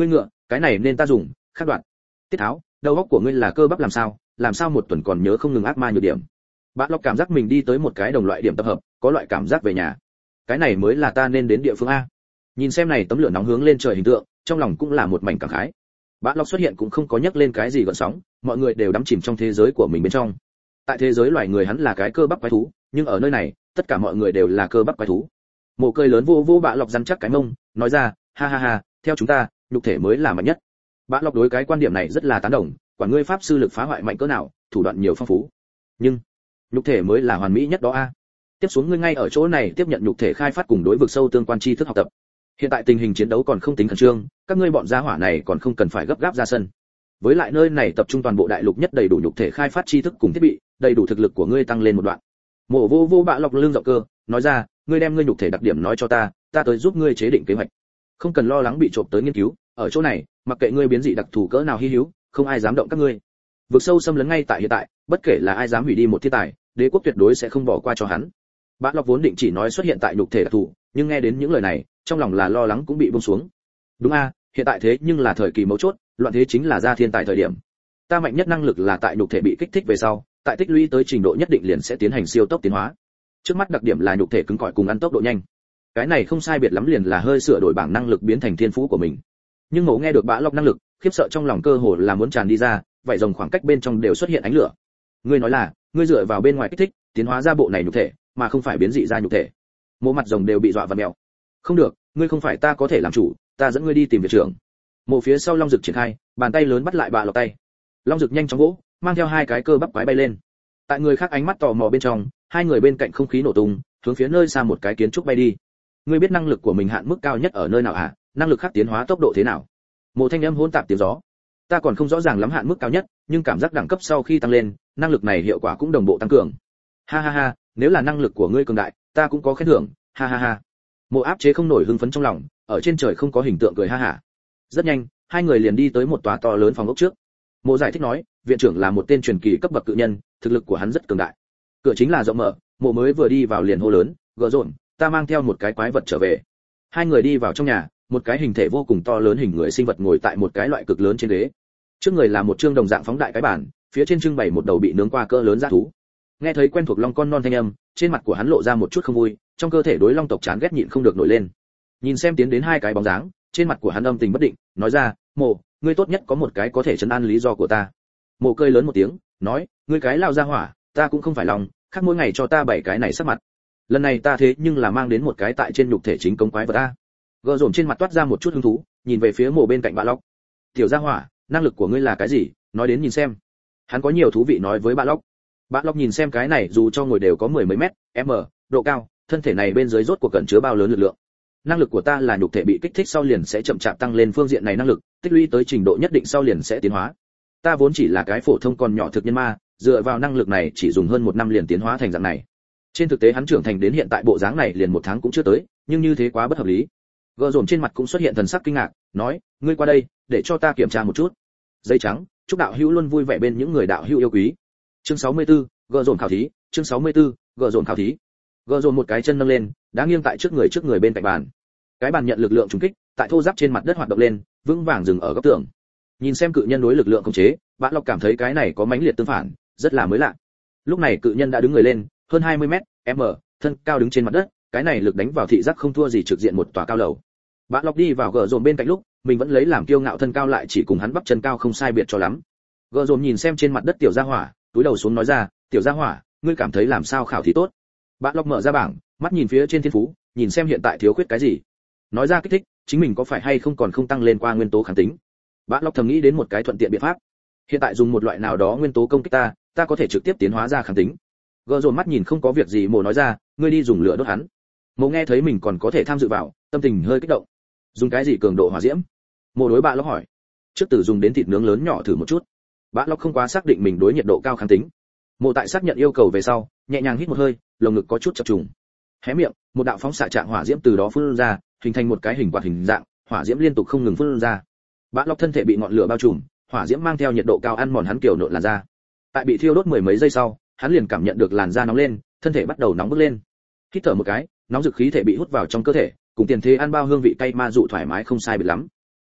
cái này nên ta dùng, khác đoạn. Tiết Tháo, đầu óc của ngươi là cơ bắp làm sao, làm sao một tuần còn nhớ không ngừng ác ma nhược điểm. Bã Lộc cảm giác mình đi tới một cái đồng loại điểm tập hợp, có loại cảm giác về nhà. Cái này mới là ta nên đến địa phương a. Nhìn xem này tấm lửa nóng hướng lên trời hình tượng, trong lòng cũng là một mảnh cảm khái. Bã Lộc xuất hiện cũng không có nhắc lên cái gì gợn sóng, mọi người đều đắm chìm trong thế giới của mình bên trong. Tại thế giới loài người hắn là cái cơ bắp quái thú, nhưng ở nơi này, tất cả mọi người đều là cơ bắp quái thú. Mộ cười lớn vô vô Bã Lộc rắn chắc cái mông, nói ra, ha ha ha, theo chúng ta, nhục thể mới là mạnh nhất. Bã Lộc đối cái quan điểm này rất là tán đồng, quả ngươi pháp sư lực phá hoại mạnh cỡ nào, thủ đoạn nhiều phong phú. Nhưng, nhục thể mới là hoàn mỹ nhất đó a. Tiếp xuống ngươi ngay ở chỗ này tiếp nhận nhục thể khai phát cùng đối vực sâu tương quan tri thức học tập. Hiện tại tình hình chiến đấu còn không tính khẩn trương, các ngươi bọn gia hỏa này còn không cần phải gấp gáp ra sân. Với lại nơi này tập trung toàn bộ đại lục nhất đầy đủ nhục thể khai phát tri thức cùng thiết bị, đầy đủ thực lực của ngươi tăng lên một đoạn. Mộ vô vô Bã Lộc lưng rộng cơ, nói ra, ngươi đem ngươi nhục thể đặc điểm nói cho ta, ta tới giúp ngươi chế định kế hoạch. Không cần lo lắng bị trộm tới nghiên cứu, ở chỗ này, mặc kệ ngươi biến dị đặc thù cỡ nào hi hữu, không ai dám động các ngươi. Vực sâu xâm lấn ngay tại hiện tại, bất kể là ai dám hủy đi một thiên tài, đế quốc tuyệt đối sẽ không bỏ qua cho hắn. Bã Lộc vốn định chỉ nói xuất hiện tại nhục thể đặc thù, nhưng nghe đến những lời này, trong lòng là lo lắng cũng bị buông xuống. Đúng a, hiện tại thế nhưng là thời kỳ mấu chốt, loạn thế chính là ra thiên tài thời điểm. Ta mạnh nhất năng lực là tại nhục thể bị kích thích về sau, tại tích lũy tới trình độ nhất định liền sẽ tiến hành siêu tốc tiến hóa. Trước mắt đặc điểm là nhục thể cứng cỏi cùng ăn tốc độ nhanh. Cái này không sai biệt lắm liền là hơi sửa đổi bảng năng lực biến thành thiên phú của mình. Nhưng Mộ nghe được Bã Lộc năng lực, khiếp sợ trong lòng cơ hồ là muốn tràn đi ra, vảy rồng khoảng cách bên trong đều xuất hiện ánh lửa. Ngươi nói là, ngươi dựa vào bên ngoài kích thích, tiến hóa ra bộ này nhục thể, mà không phải biến dị ra nhục thể. Mộ mặt rồng đều bị dọa vặn mèo. Không được, ngươi không phải ta có thể làm chủ, ta dẫn ngươi đi tìm viện trưởng. Mộ phía sau long dực triển khai, bàn tay lớn bắt lại Bã Lộc tay. Long dực nhanh chóng vỗ, mang theo hai cái cơ bắp quái bay lên. Tại người khác ánh mắt tò mò bên trong, hai người bên cạnh không khí nổ tung, hướng phía nơi xa một cái kiến trúc bay đi. Ngươi biết năng lực của mình hạn mức cao nhất ở nơi nào hả? Năng lực khác tiến hóa tốc độ thế nào? Mộ thanh âm hỗn tạp tiếng gió. Ta còn không rõ ràng lắm hạn mức cao nhất, nhưng cảm giác đẳng cấp sau khi tăng lên, năng lực này hiệu quả cũng đồng bộ tăng cường. Ha ha ha, nếu là năng lực của ngươi cường đại, ta cũng có khen thưởng, ha ha ha. Mộ áp chế không nổi hưng phấn trong lòng, ở trên trời không có hình tượng cười ha hả. Rất nhanh, hai người liền đi tới một tòa to lớn phòng ốc trước. Mộ giải thích nói, viện trưởng là một tên truyền kỳ cấp bậc cự nhân, thực lực của hắn rất cường đại. Cửa chính là rộng mở, Mộ mới vừa đi vào liền hô lớn, gỡ rộn, ta mang theo một cái quái vật trở về. Hai người đi vào trong nhà, một cái hình thể vô cùng to lớn hình người sinh vật ngồi tại một cái loại cực lớn trên ghế. Trước người là một trương đồng dạng phóng đại cái bàn, phía trên trưng bày một đầu bị nướng qua cỡ lớn dã thú. Nghe thấy quen thuộc long con non thanh âm, trên mặt của hắn lộ ra một chút không vui, trong cơ thể đối long tộc chán ghét nhịn không được nổi lên. Nhìn xem tiến đến hai cái bóng dáng, trên mặt của hắn âm tình bất định, nói ra, Mộ, ngươi tốt nhất có một cái có thể trấn an lý do của ta. Mộ cười lớn một tiếng, nói, ngươi cái lao ra hỏa, ta cũng không phải lòng, khác mỗi ngày cho ta bảy cái này sắc mặt. Lần này ta thế nhưng là mang đến một cái tại trên nhục thể chính công quái vật ta. Gờ rổm trên mặt toát ra một chút hứng thú, nhìn về phía Mộ bên cạnh Bã Lộc. Tiểu gia hỏa, năng lực của ngươi là cái gì, nói đến nhìn xem. Hắn có nhiều thú vị nói với Bã Lộc. Bã Lộc nhìn xem cái này dù cho ngồi đều có mười mấy mét, m, độ cao, thân thể này bên dưới rốt cuộc cẩn chứa bao lớn lực lượng. Năng lực của ta là nhục thể bị kích thích sau liền sẽ chậm chạp tăng lên phương diện này năng lực, tích lũy tới trình độ nhất định sau liền sẽ tiến hóa. Ta vốn chỉ là cái phổ thông còn nhỏ thực nhân ma, dựa vào năng lực này chỉ dùng hơn một năm liền tiến hóa thành dạng này. Trên thực tế hắn trưởng thành đến hiện tại bộ dáng này liền một tháng cũng chưa tới, nhưng như thế quá bất hợp lý. Gờ rổm trên mặt cũng xuất hiện thần sắc kinh ngạc, nói, ngươi qua đây, để cho ta kiểm tra một chút. Dây trắng, chúc đạo hữu luôn vui vẻ bên những người đạo hữu yêu quý. Chương sáu mươi tư, gờ rổm khảo thí, chương sáu mươi tư, gờ rổm khảo thí. Gờ rổm một cái chân nâng lên, đã nghiêng tại trước người trước người bên cạnh bàn. Cái bàn nhận lực lượng trùng kích, tại thô ráp trên mặt đất hoạt động lên, vững vàng dừng ở góc tường. Nhìn xem cự nhân đối lực lượng khống chế, Bã Lộc cảm thấy cái này có mãnh liệt tương phản, rất là mới lạ. Lúc này cự nhân đã đứng người lên, hơn hai mươi mét, m, thân cao đứng trên mặt đất, cái này lực đánh vào thị giác không thua gì trực diện một tòa cao lầu. Bã Lộc đi vào gờ rổm bên cạnh lúc, mình vẫn lấy làm kiêu ngạo thân cao lại chỉ cùng hắn bắp chân cao không sai biệt cho lắm. Gờ rổm nhìn xem trên mặt đất tiểu gia hỏa, túi đầu xuống nói ra, tiểu gia hỏa, ngươi cảm thấy làm sao khảo thí tốt? Bã Lộc mở ra bảng, mắt nhìn phía trên thiên phú, nhìn xem hiện tại thiếu khuyết cái gì. Nói ra kích thích, chính mình có phải hay không còn không tăng lên qua nguyên tố kháng tính. Bã Lộc thầm nghĩ đến một cái thuận tiện biện pháp. Hiện tại dùng một loại nào đó nguyên tố công kích ta, ta có thể trực tiếp tiến hóa ra kháng tính. Gờ rổm mắt nhìn không có việc gì, Mộ nói ra, ngươi đi dùng lửa đốt hắn. Mộ nghe thấy mình còn có thể tham dự vào, tâm tình hơi kích động. Dùng cái gì cường độ hỏa diễm? Mộ đối Bã Lộc hỏi. Trước từ dùng đến thịt nướng lớn nhỏ thử một chút. Bã Lộc không quá xác định mình đối nhiệt độ cao kháng tính. Mộ tại xác nhận yêu cầu về sau, nhẹ nhàng hít một hơi, lồng ngực có chút chập trùng. Hé miệng, một đạo phóng xạ trạng hỏa diễm từ đó phun ra, hình thành một cái hình quạt hình dạng, hỏa diễm liên tục không ngừng phun ra. Bã Lộc thân thể bị ngọn lửa bao trùm, hỏa diễm mang theo nhiệt độ cao ăn mòn hắn kiểu nộn làn da. Tại bị thiêu đốt mười mấy giây sau, hắn liền cảm nhận được làn da nóng lên, thân thể bắt đầu nóng bức lên. Hít thở một cái, nóng dực khí thể bị hút vào trong cơ thể, cùng tiền thế ăn bao hương vị cay ma dụ thoải mái không sai biệt lắm.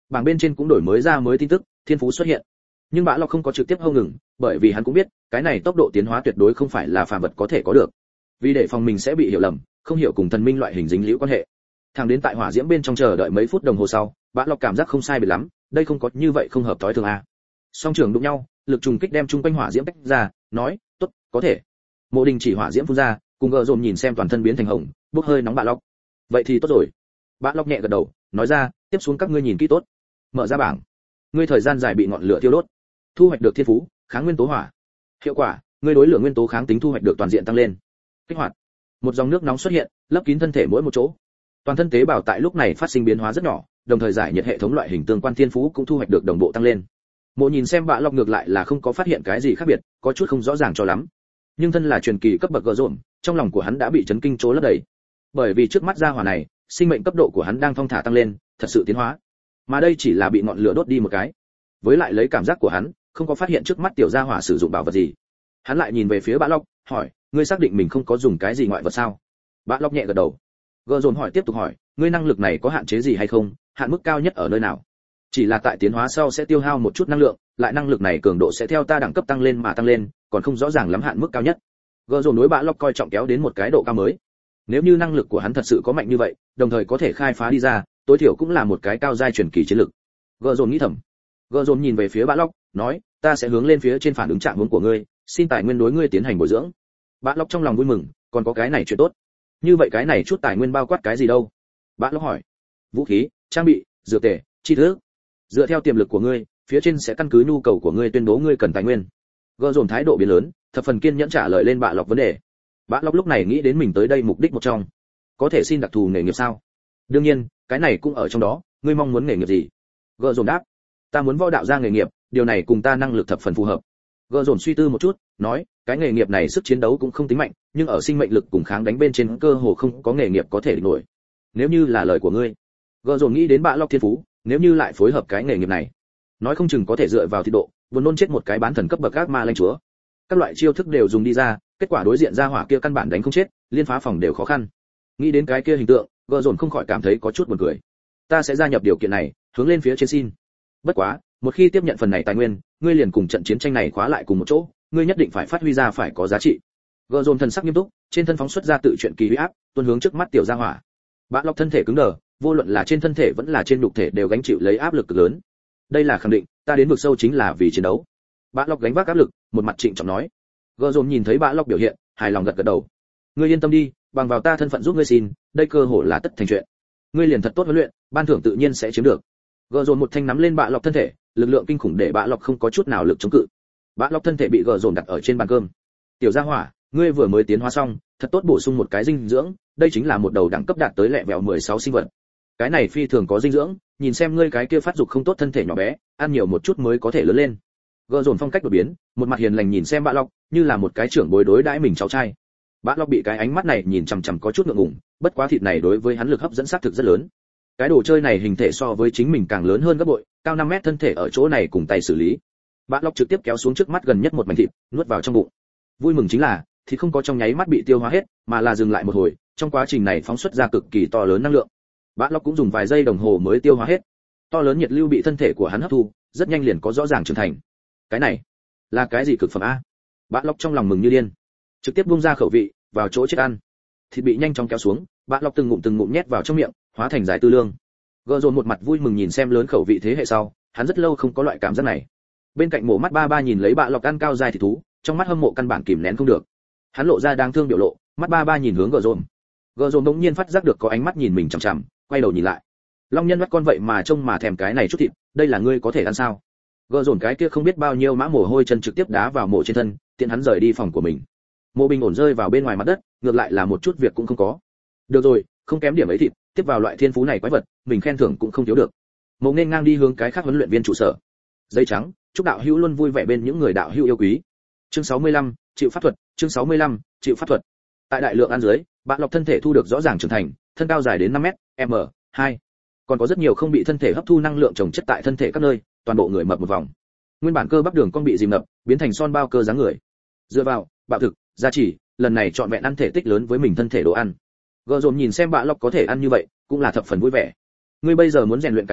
Bảng bên trên cũng đổi mới ra mới tin tức, thiên phú xuất hiện. Nhưng Bã Lộc không có trực tiếp hâu ngừng, bởi vì hắn cũng biết, cái này tốc độ tiến hóa tuyệt đối không phải là phàm vật có thể có được. Vì để phòng mình sẽ bị hiểu lầm, không hiểu cùng thần minh loại hình dính liễu quan hệ. Thằng đến tại hỏa diễm bên trong chờ đợi mấy phút đồng hồ sau, Bã Lộc cảm giác không sai biệt lắm, đây không có như vậy không hợp tối thường a. Song trường đụng nhau, lực trùng kích đem chung quanh hỏa diễm tách ra, nói, "Tốt, có thể." Mộ Đình chỉ hỏa diễm phun ra, cùng gờ dồn nhìn xem toàn thân biến thành hồng, bốc hơi nóng Bã Lộc. "Vậy thì tốt rồi." Bã Lộc nhẹ gật đầu, nói ra, "Tiếp xuống các ngươi nhìn kỹ tốt." Mở ra bảng. Ngươi thời gian dài bị ngọn lửa thiêu đốt, thu hoạch được thiên phú, kháng nguyên tố hỏa. Hiệu quả, ngươi đối lửa nguyên tố kháng tính thu hoạch được toàn diện tăng lên. Kích hoạt. Một dòng nước nóng xuất hiện, lấp kín thân thể mỗi một chỗ. Toàn thân tế bào tại lúc này phát sinh biến hóa rất nhỏ, đồng thời giải nhiệt hệ thống loại hình tương quan thiên phú cũng thu hoạch được đồng bộ tăng lên. Mộ nhìn xem Bã Lộc ngược lại là không có phát hiện cái gì khác biệt, có chút không rõ ràng cho lắm. Nhưng thân là truyền kỳ cấp bậc gờ rộn, trong lòng của hắn đã bị chấn kinh trố lấp đầy. Bởi vì trước mắt gia hỏa này, sinh mệnh cấp độ của hắn đang thong thả tăng lên, thật sự tiến hóa. Mà đây chỉ là bị ngọn lửa đốt đi một cái. Với lại lấy cảm giác của hắn, không có phát hiện trước mắt tiểu gia hỏa sử dụng bảo vật gì. Hắn lại nhìn về phía Bã Lộc, hỏi, ngươi xác định mình không có dùng cái gì ngoại vật sao? Bã Lộc nhẹ gật đầu. Gờ dồn hỏi tiếp tục hỏi, ngươi năng lực này có hạn chế gì hay không, hạn mức cao nhất ở nơi nào? Chỉ là tại tiến hóa sau sẽ tiêu hao một chút năng lượng, lại năng lực này cường độ sẽ theo ta đẳng cấp tăng lên mà tăng lên, còn không rõ ràng lắm hạn mức cao nhất. Gờ dồn đối Bã Lộc coi trọng kéo đến một cái độ cao mới. Nếu như năng lực của hắn thật sự có mạnh như vậy, đồng thời có thể khai phá đi ra, tối thiểu cũng là một cái cao giai truyền kỳ chiến lực. Gờ dồn nghĩ thầm. Gờ dồn nhìn về phía Bã Lộc, nói, ta sẽ hướng lên phía trên phản ứng trạng huống của ngươi, xin tài nguyên đối ngươi tiến hành bồi dưỡng. Bã Lộc trong lòng vui mừng, còn có cái này chuyện tốt. Như vậy cái này chút tài nguyên bao quát cái gì đâu? Bã Lộc hỏi. Vũ khí, trang bị, dược tề, chi thức. Dựa theo tiềm lực của ngươi, phía trên sẽ căn cứ nhu cầu của ngươi tuyên bố ngươi cần tài nguyên. Gờ dồn thái độ biến lớn, thập phần kiên nhẫn trả lời lên Bã Lộc vấn đề. Bã Lộc lúc này nghĩ đến mình tới đây mục đích một trong, có thể xin đặc thù nghề nghiệp sao? Đương nhiên, cái này cũng ở trong đó, ngươi mong muốn nghề nghiệp gì? Gờ dồn đáp, ta muốn võ đạo gia nghề nghiệp, điều này cùng ta năng lực thập phần phù hợp. Gờ dồn suy tư một chút, nói, cái nghề nghiệp này sức chiến đấu cũng không tính mạnh, nhưng ở sinh mệnh lực cùng kháng đánh bên trên cơ hồ không có nghề nghiệp có thể địch nổi. Nếu như là lời của ngươi, Gờ dồn nghĩ đến Bã Lộc thiên phú, nếu như lại phối hợp cái nghề nghiệp này, nói không chừng có thể dựa vào thị độ, buồn nôn chết một cái bán thần cấp bậc ác ma lãnh chúa. Các loại chiêu thức đều dùng đi ra, kết quả đối diện ra hỏa kia căn bản đánh không chết, liên phá phòng đều khó khăn. Nghĩ đến cái kia hình tượng, Gờ dồn không khỏi cảm thấy có chút buồn cười. Ta sẽ gia nhập điều kiện này, hướng lên phía trên xin. Bất quá, một khi tiếp nhận phần này tài nguyên, ngươi liền cùng trận chiến tranh này khóa lại cùng một chỗ, ngươi nhất định phải phát huy ra phải có giá trị. Gờ dồn thần sắc nghiêm túc, trên thân phóng xuất ra tự chuyện kỳ uy áp, tuôn hướng trước mắt tiểu gia hỏa. Bã Lộc thân thể cứng đờ, vô luận là trên thân thể vẫn là trên nhục thể đều gánh chịu lấy áp lực cực lớn. Đây là khẳng định, ta đến vực sâu chính là vì chiến đấu. Bã Lộc gánh vác áp lực, một mặt trịnh trọng nói. Gờ dồn nhìn thấy Bã Lộc biểu hiện, hài lòng gật gật đầu. Ngươi yên tâm đi, bằng vào ta thân phận giúp ngươi xin, đây cơ hội là tất thành chuyện. Ngươi liền thật tốt huấn luyện, ban thưởng tự nhiên sẽ chiếm được. Gờ dồn một thanh nắm lên Bã Lộc thân thể, lực lượng kinh khủng để Bã Lộc không có chút nào lực chống cự. Bã Lộc thân thể bị gờ dồn đặt ở trên bàn cơm. Tiểu gia hỏa, ngươi vừa mới tiến hóa xong, thật tốt bổ sung một cái dinh dưỡng, đây chính là một đầu đẳng cấp đạt tới lẹ vẹo mười sáu sinh vật. Cái này phi thường có dinh dưỡng, nhìn xem ngươi cái kia phát dục không tốt thân thể nhỏ bé, ăn nhiều một chút mới có thể lớn lên. Gờ dồn phong cách đột biến, một mặt hiền lành nhìn xem Bã Lộc, như là một cái trưởng bối đối đãi mình cháu trai. Bã Lộc bị cái ánh mắt này nhìn chằm chằm có chút ngượng ngùng, bất quá thịt này đối với hắn lực hấp dẫn sát thực rất lớn. Cái đồ chơi này hình thể so với chính mình càng lớn hơn gấp bội, cao năm mét thân thể ở chỗ này cùng tay xử lý. Bã Lộc trực tiếp kéo xuống trước mắt gần nhất một mảnh thịt, nuốt vào trong bụng. Vui mừng chính là, thịt không có trong nháy mắt bị tiêu hóa hết, mà là dừng lại một hồi, trong quá trình này phóng xuất ra cực kỳ to lớn năng lượng. Bã Lộc cũng dùng vài giây đồng hồ mới tiêu hóa hết. To lớn nhiệt lưu bị thân thể của hắn hấp thu, rất nhanh liền có rõ ràng trưởng thành. Cái này là cái gì cực phẩm a? Bã Lộc trong lòng mừng như điên, trực tiếp buông ra khẩu vị, vào chỗ chết ăn. Thịt bị nhanh chóng kéo xuống, Bã Lộc từng ngụm từng ngụm nhét vào trong miệng, hóa thành giải tư lương. Gờ dồn một mặt vui mừng nhìn xem lớn khẩu vị thế hệ sau, hắn rất lâu không có loại cảm giác này. Bên cạnh Mộ Mắt Ba Ba nhìn lấy Bã Lộc ăn cao dài thịt thú, trong mắt hâm mộ căn bản kìm nén không được. Hắn lộ ra đáng thương biểu lộ, mắt Ba Ba nhìn hướng Gờ dồn. Gờ dồn đống nhiên phát giác được có ánh mắt nhìn mình chằm chằm, quay đầu nhìn lại. Long nhân mắt con vậy mà trông mà thèm cái này chút thịt, đây là ngươi có thể ăn sao? Gờ dồn cái kia không biết bao nhiêu mã mồ hôi chân trực tiếp đá vào Mộ trên thân, tiện hắn rời đi phòng của mình. Mộ bình ổn rơi vào bên ngoài mặt đất, ngược lại là một chút việc cũng không có. Được rồi, không kém điểm ấy thịt, tiếp vào loại thiên phú này quái vật, mình khen thưởng cũng không thiếu được. Mộ nên ngang đi hướng cái khác huấn luyện viên trụ sở. Dây trắng, chúc đạo hữu luôn vui vẻ bên những người đạo hữu yêu quý. Chương sáu mươi lăm, chịu pháp thuật, chương sáu mươi lăm, chịu pháp thuật. Tại đại lượng ăn dưới, Bã Lộc thân thể thu được rõ ràng trưởng thành, thân cao dài đến năm mét, m hai. Còn có rất nhiều không bị thân thể hấp thu năng lượng trồng chất tại thân thể các nơi, toàn bộ người mập một vòng. Nguyên bản cơ bắp đường con bị dìm ngập, biến thành son bao cơ dáng người. Dựa vào, bạo thực, gia trì, lần này chọn vẹn ăn thể tích lớn với mình thân thể đồ ăn. Gờ dồn nhìn xem Bã Lộc có thể ăn như vậy, cũng là thập phần vui vẻ. Ngươi bây giờ muốn rèn luyện cái gì,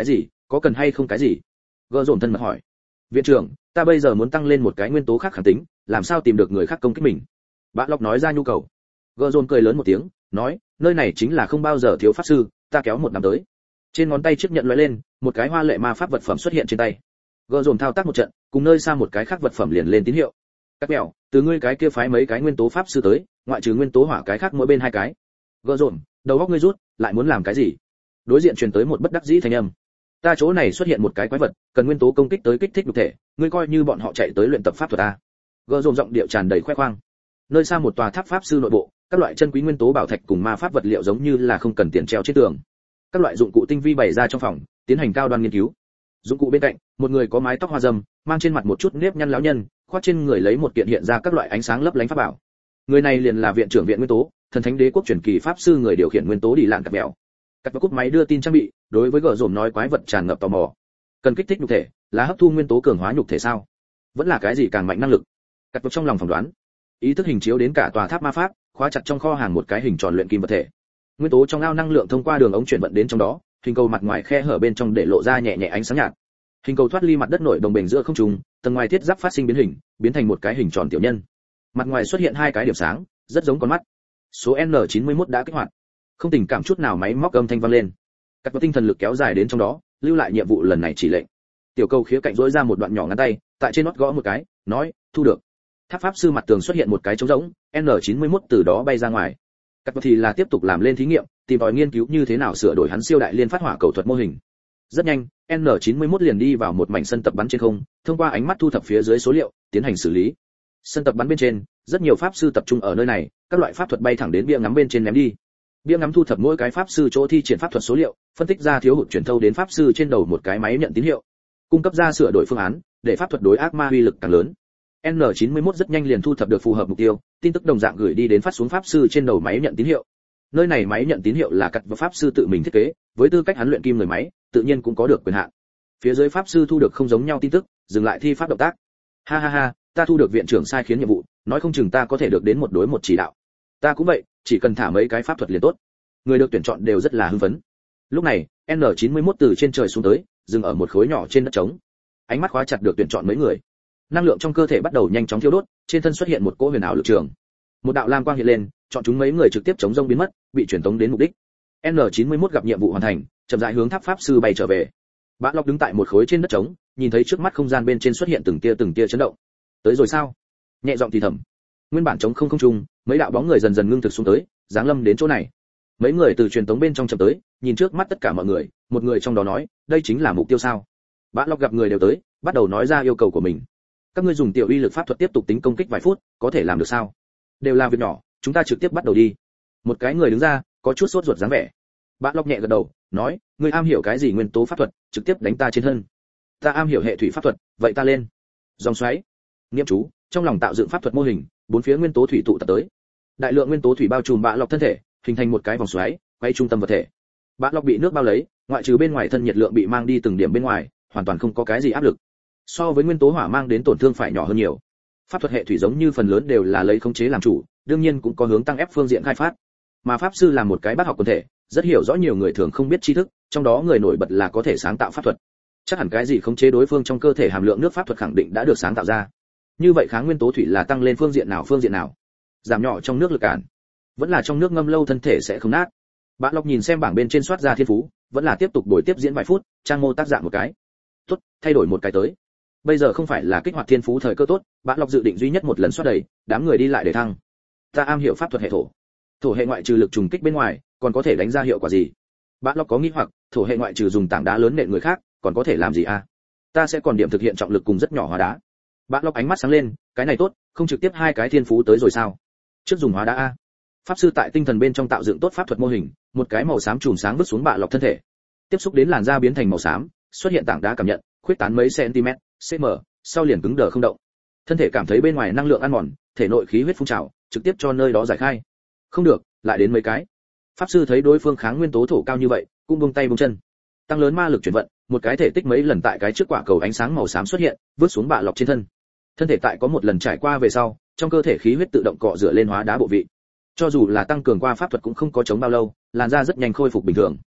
có cần hay không cái gì? Gờ dồn thân mật hỏi. Viện trưởng, ta bây giờ muốn tăng lên một cái nguyên tố khác kháng tính, làm sao tìm được người khác công kích mình? Bạ Lộc nói ra nhu cầu. Gờ dồn cười lớn một tiếng, nói, nơi này chính là không bao giờ thiếu pháp sư, ta kéo một năm tới. Trên ngón tay chiếc nhận lóe lên, một cái hoa lệ ma pháp vật phẩm xuất hiện trên tay. Gờ dồn thao tác một trận, cùng nơi xa một cái khác vật phẩm liền lên tín hiệu. Các mèo, từ ngươi cái kia phái mấy cái nguyên tố pháp sư tới, ngoại trừ nguyên tố hỏa cái khác mỗi bên hai cái. Gờ dồn, đầu óc ngươi rút, lại muốn làm cái gì? Đối diện truyền tới một bất đắc dĩ thanh âm. Ta chỗ này xuất hiện một cái quái vật, cần nguyên tố công kích tới kích thích nhục thể, ngươi coi như bọn họ chạy tới luyện tập pháp thuật ta. Gờ dồn giọng điệu tràn đầy khoe khoang. Nơi xa một tòa tháp pháp sư nội bộ, các loại chân quý nguyên tố bảo thạch cùng ma pháp vật liệu giống như là không cần tiền treo trên tường. Các loại dụng cụ tinh vi bày ra trong phòng, tiến hành cao đoan nghiên cứu. Dụng cụ bên cạnh, một người có mái tóc hoa râm, mang trên mặt một chút nếp nhăn lão nhân, khoác trên người lấy một kiện hiện ra các loại ánh sáng lấp lánh pháp bảo. Người này liền là viện trưởng viện nguyên tố, thần thánh đế quốc truyền kỳ pháp sư người điều khiển nguyên tố đi lạng cặp mèo. Cắt vào cúp máy đưa tin trang bị, đối với gở dồn nói quái vật tràn ngập tò mò. Cần kích thích nhục thể, là hấp thu nguyên tố cường hóa nhục thể sao? Vẫn là cái gì càng mạnh năng lực? Cắt vào trong lòng phỏng đoán. Ý thức hình chiếu đến cả tòa tháp ma pháp, khóa chặt trong kho hàng một cái hình tròn luyện kim vật thể. Nguyên tố trong ao năng lượng thông qua đường ống chuyển vận đến trong đó, hình cầu mặt ngoài khe hở bên trong để lộ ra nhẹ nhẹ ánh sáng nhạt. Hình cầu thoát ly mặt đất nổi đồng bền giữa không trung, tầng ngoài thiết giáp phát sinh biến hình, biến thành một cái hình tròn tiểu nhân. Mặt ngoài xuất hiện hai cái điểm sáng, rất giống con mắt. Số N chín mươi mốt đã kích hoạt. Không tình cảm chút nào máy móc âm thanh vang lên. Các có tinh thần lực kéo dài đến trong đó, lưu lại nhiệm vụ lần này chỉ lệnh. Tiểu cầu khía cạnh rỗi ra một đoạn nhỏ ngắn tay, tại trên nót gõ một cái, nói, thu được. Tháp pháp sư mặt tường xuất hiện một cái trống rỗng, N chín mươi mốt từ đó bay ra ngoài. Các thì là tiếp tục làm lên thí nghiệm, tìm tòi nghiên cứu như thế nào sửa đổi hắn siêu đại liên phát hỏa cầu thuật mô hình. Rất nhanh, N chín mươi mốt liền đi vào một mảnh sân tập bắn trên không, thông qua ánh mắt thu thập phía dưới số liệu, tiến hành xử lý. Sân tập bắn bên trên, rất nhiều pháp sư tập trung ở nơi này, các loại pháp thuật bay thẳng đến bia ngắm bên trên ném đi. Bia ngắm thu thập mỗi cái pháp sư chỗ thi triển pháp thuật số liệu, phân tích ra thiếu hụt truyền thâu đến pháp sư trên đầu một cái máy nhận tín hiệu, cung cấp ra sửa đổi phương án, để pháp thuật đối ác ma uy lực càng lớn. N chín mươi mốt rất nhanh liền thu thập được phù hợp mục tiêu, tin tức đồng dạng gửi đi đến phát xuống pháp sư trên đầu máy nhận tín hiệu. Nơi này máy nhận tín hiệu là cắt và pháp sư tự mình thiết kế, với tư cách hắn luyện kim người máy, tự nhiên cũng có được quyền hạn. Phía dưới pháp sư thu được không giống nhau tin tức, dừng lại thi pháp động tác. Ha ha ha, ta thu được viện trưởng sai khiến nhiệm vụ, nói không chừng ta có thể được đến một đối một chỉ đạo. Ta cũng vậy, chỉ cần thả mấy cái pháp thuật liền tốt. Người được tuyển chọn đều rất là hưng phấn. Lúc này, N chín mươi mốt từ trên trời xuống tới, dừng ở một khối nhỏ trên đất trống. Ánh mắt khóa chặt được tuyển chọn mấy người. Năng lượng trong cơ thể bắt đầu nhanh chóng thiêu đốt, trên thân xuất hiện một cỗ huyền ảo lực trường. Một đạo lam quang hiện lên, chọn chúng mấy người trực tiếp chống rông biến mất, bị chuyển tống đến mục đích. N chín mươi mốt gặp nhiệm vụ hoàn thành, chậm rãi hướng tháp pháp sư bay trở về. Bã Lộc đứng tại một khối trên đất trống, nhìn thấy trước mắt không gian bên trên xuất hiện từng tia từng tia chấn động. Tới rồi sao? Nhẹ giọng thì thầm. Nguyên bản trống không không trung, mấy đạo bóng người dần dần ngưng thực xuống tới, giáng lâm đến chỗ này. Mấy người từ truyền tống bên trong chậm tới, nhìn trước mắt tất cả mọi người, một người trong đó nói, đây chính là mục tiêu sao? Bã Lộc gặp người đều tới, bắt đầu nói ra yêu cầu của mình. Các ngươi dùng tiểu uy lực pháp thuật tiếp tục tính công kích vài phút, có thể làm được sao? Đều là việc nhỏ, chúng ta trực tiếp bắt đầu đi. Một cái người đứng ra, có chút sốt ruột dáng vẻ. Bã Lộc nhẹ gật đầu, nói, ngươi am hiểu cái gì nguyên tố pháp thuật, trực tiếp đánh ta trên thân. Ta am hiểu hệ thủy pháp thuật, vậy ta lên. Dòng xoáy. Niệm chú, trong lòng tạo dựng pháp thuật mô hình, bốn phía nguyên tố thủy tụ tập tới. Đại lượng nguyên tố thủy bao trùm Bã Lộc thân thể, hình thành một cái vòng xoáy, quay trung tâm vật thể. Bã Lộc bị nước bao lấy, ngoại trừ bên ngoài thân nhiệt lượng bị mang đi từng điểm bên ngoài, hoàn toàn không có cái gì áp lực. So với nguyên tố hỏa mang đến tổn thương phải nhỏ hơn nhiều. Pháp thuật hệ thủy giống như phần lớn đều là lấy khống chế làm chủ, đương nhiên cũng có hướng tăng ép phương diện khai phát. Mà pháp sư là một cái bác học quần thể, rất hiểu rõ nhiều người thường không biết tri thức, trong đó người nổi bật là có thể sáng tạo pháp thuật. Chắc hẳn cái gì khống chế đối phương trong cơ thể hàm lượng nước pháp thuật khẳng định đã được sáng tạo ra. Như vậy kháng nguyên tố thủy là tăng lên phương diện nào phương diện nào? Giảm nhỏ trong nước lực cản, vẫn là trong nước ngâm lâu thân thể sẽ không nát. Bạn Lộc nhìn xem bảng bên trên soát ra thiên phú, vẫn là tiếp tục đổi tiếp diễn vài phút, trang mô tác dạng một cái. Tốt, thay đổi một cái tới. Bây giờ không phải là kích hoạt thiên phú thời cơ tốt, bạn Lộc dự định duy nhất một lần soát đầy, đám người đi lại để thăng. Ta am hiểu pháp thuật hệ thổ. Thổ hệ ngoại trừ lực trùng kích bên ngoài, còn có thể đánh ra hiệu quả gì? Bạn Lộc có nghi hoặc, thổ hệ ngoại trừ dùng tảng đá lớn nện người khác, còn có thể làm gì a? Ta sẽ còn điểm thực hiện trọng lực cùng rất nhỏ hóa đá. Bạn Lộc ánh mắt sáng lên, cái này tốt, không trực tiếp hai cái thiên phú tới rồi sao? Trước dùng hóa đá a. Pháp sư tại tinh thần bên trong tạo dựng tốt pháp thuật mô hình, một cái màu xám chùm sáng vứt xuống Bạn Lộc thân thể. Tiếp xúc đến làn da biến thành màu xám, xuất hiện tảng đá cảm nhận, khuyết tán mấy cm, cm, sau liền cứng đờ không động. Thân thể cảm thấy bên ngoài năng lượng ăn mòn, thể nội khí huyết phun trào, trực tiếp cho nơi đó giải khai. Không được, lại đến mấy cái. Pháp sư thấy đối phương kháng nguyên tố thổ cao như vậy, cũng buông tay buông chân. Tăng lớn ma lực chuyển vận, một cái thể tích mấy lần tại cái trước quả cầu ánh sáng màu xám xuất hiện, vứt xuống Bạ Lộc trên thân. Thân thể tại có một lần trải qua về sau, trong cơ thể khí huyết tự động cọ rửa lên hóa đá bộ vị. Cho dù là tăng cường qua pháp thuật cũng không có chống bao lâu, làn da rất nhanh khôi phục bình thường.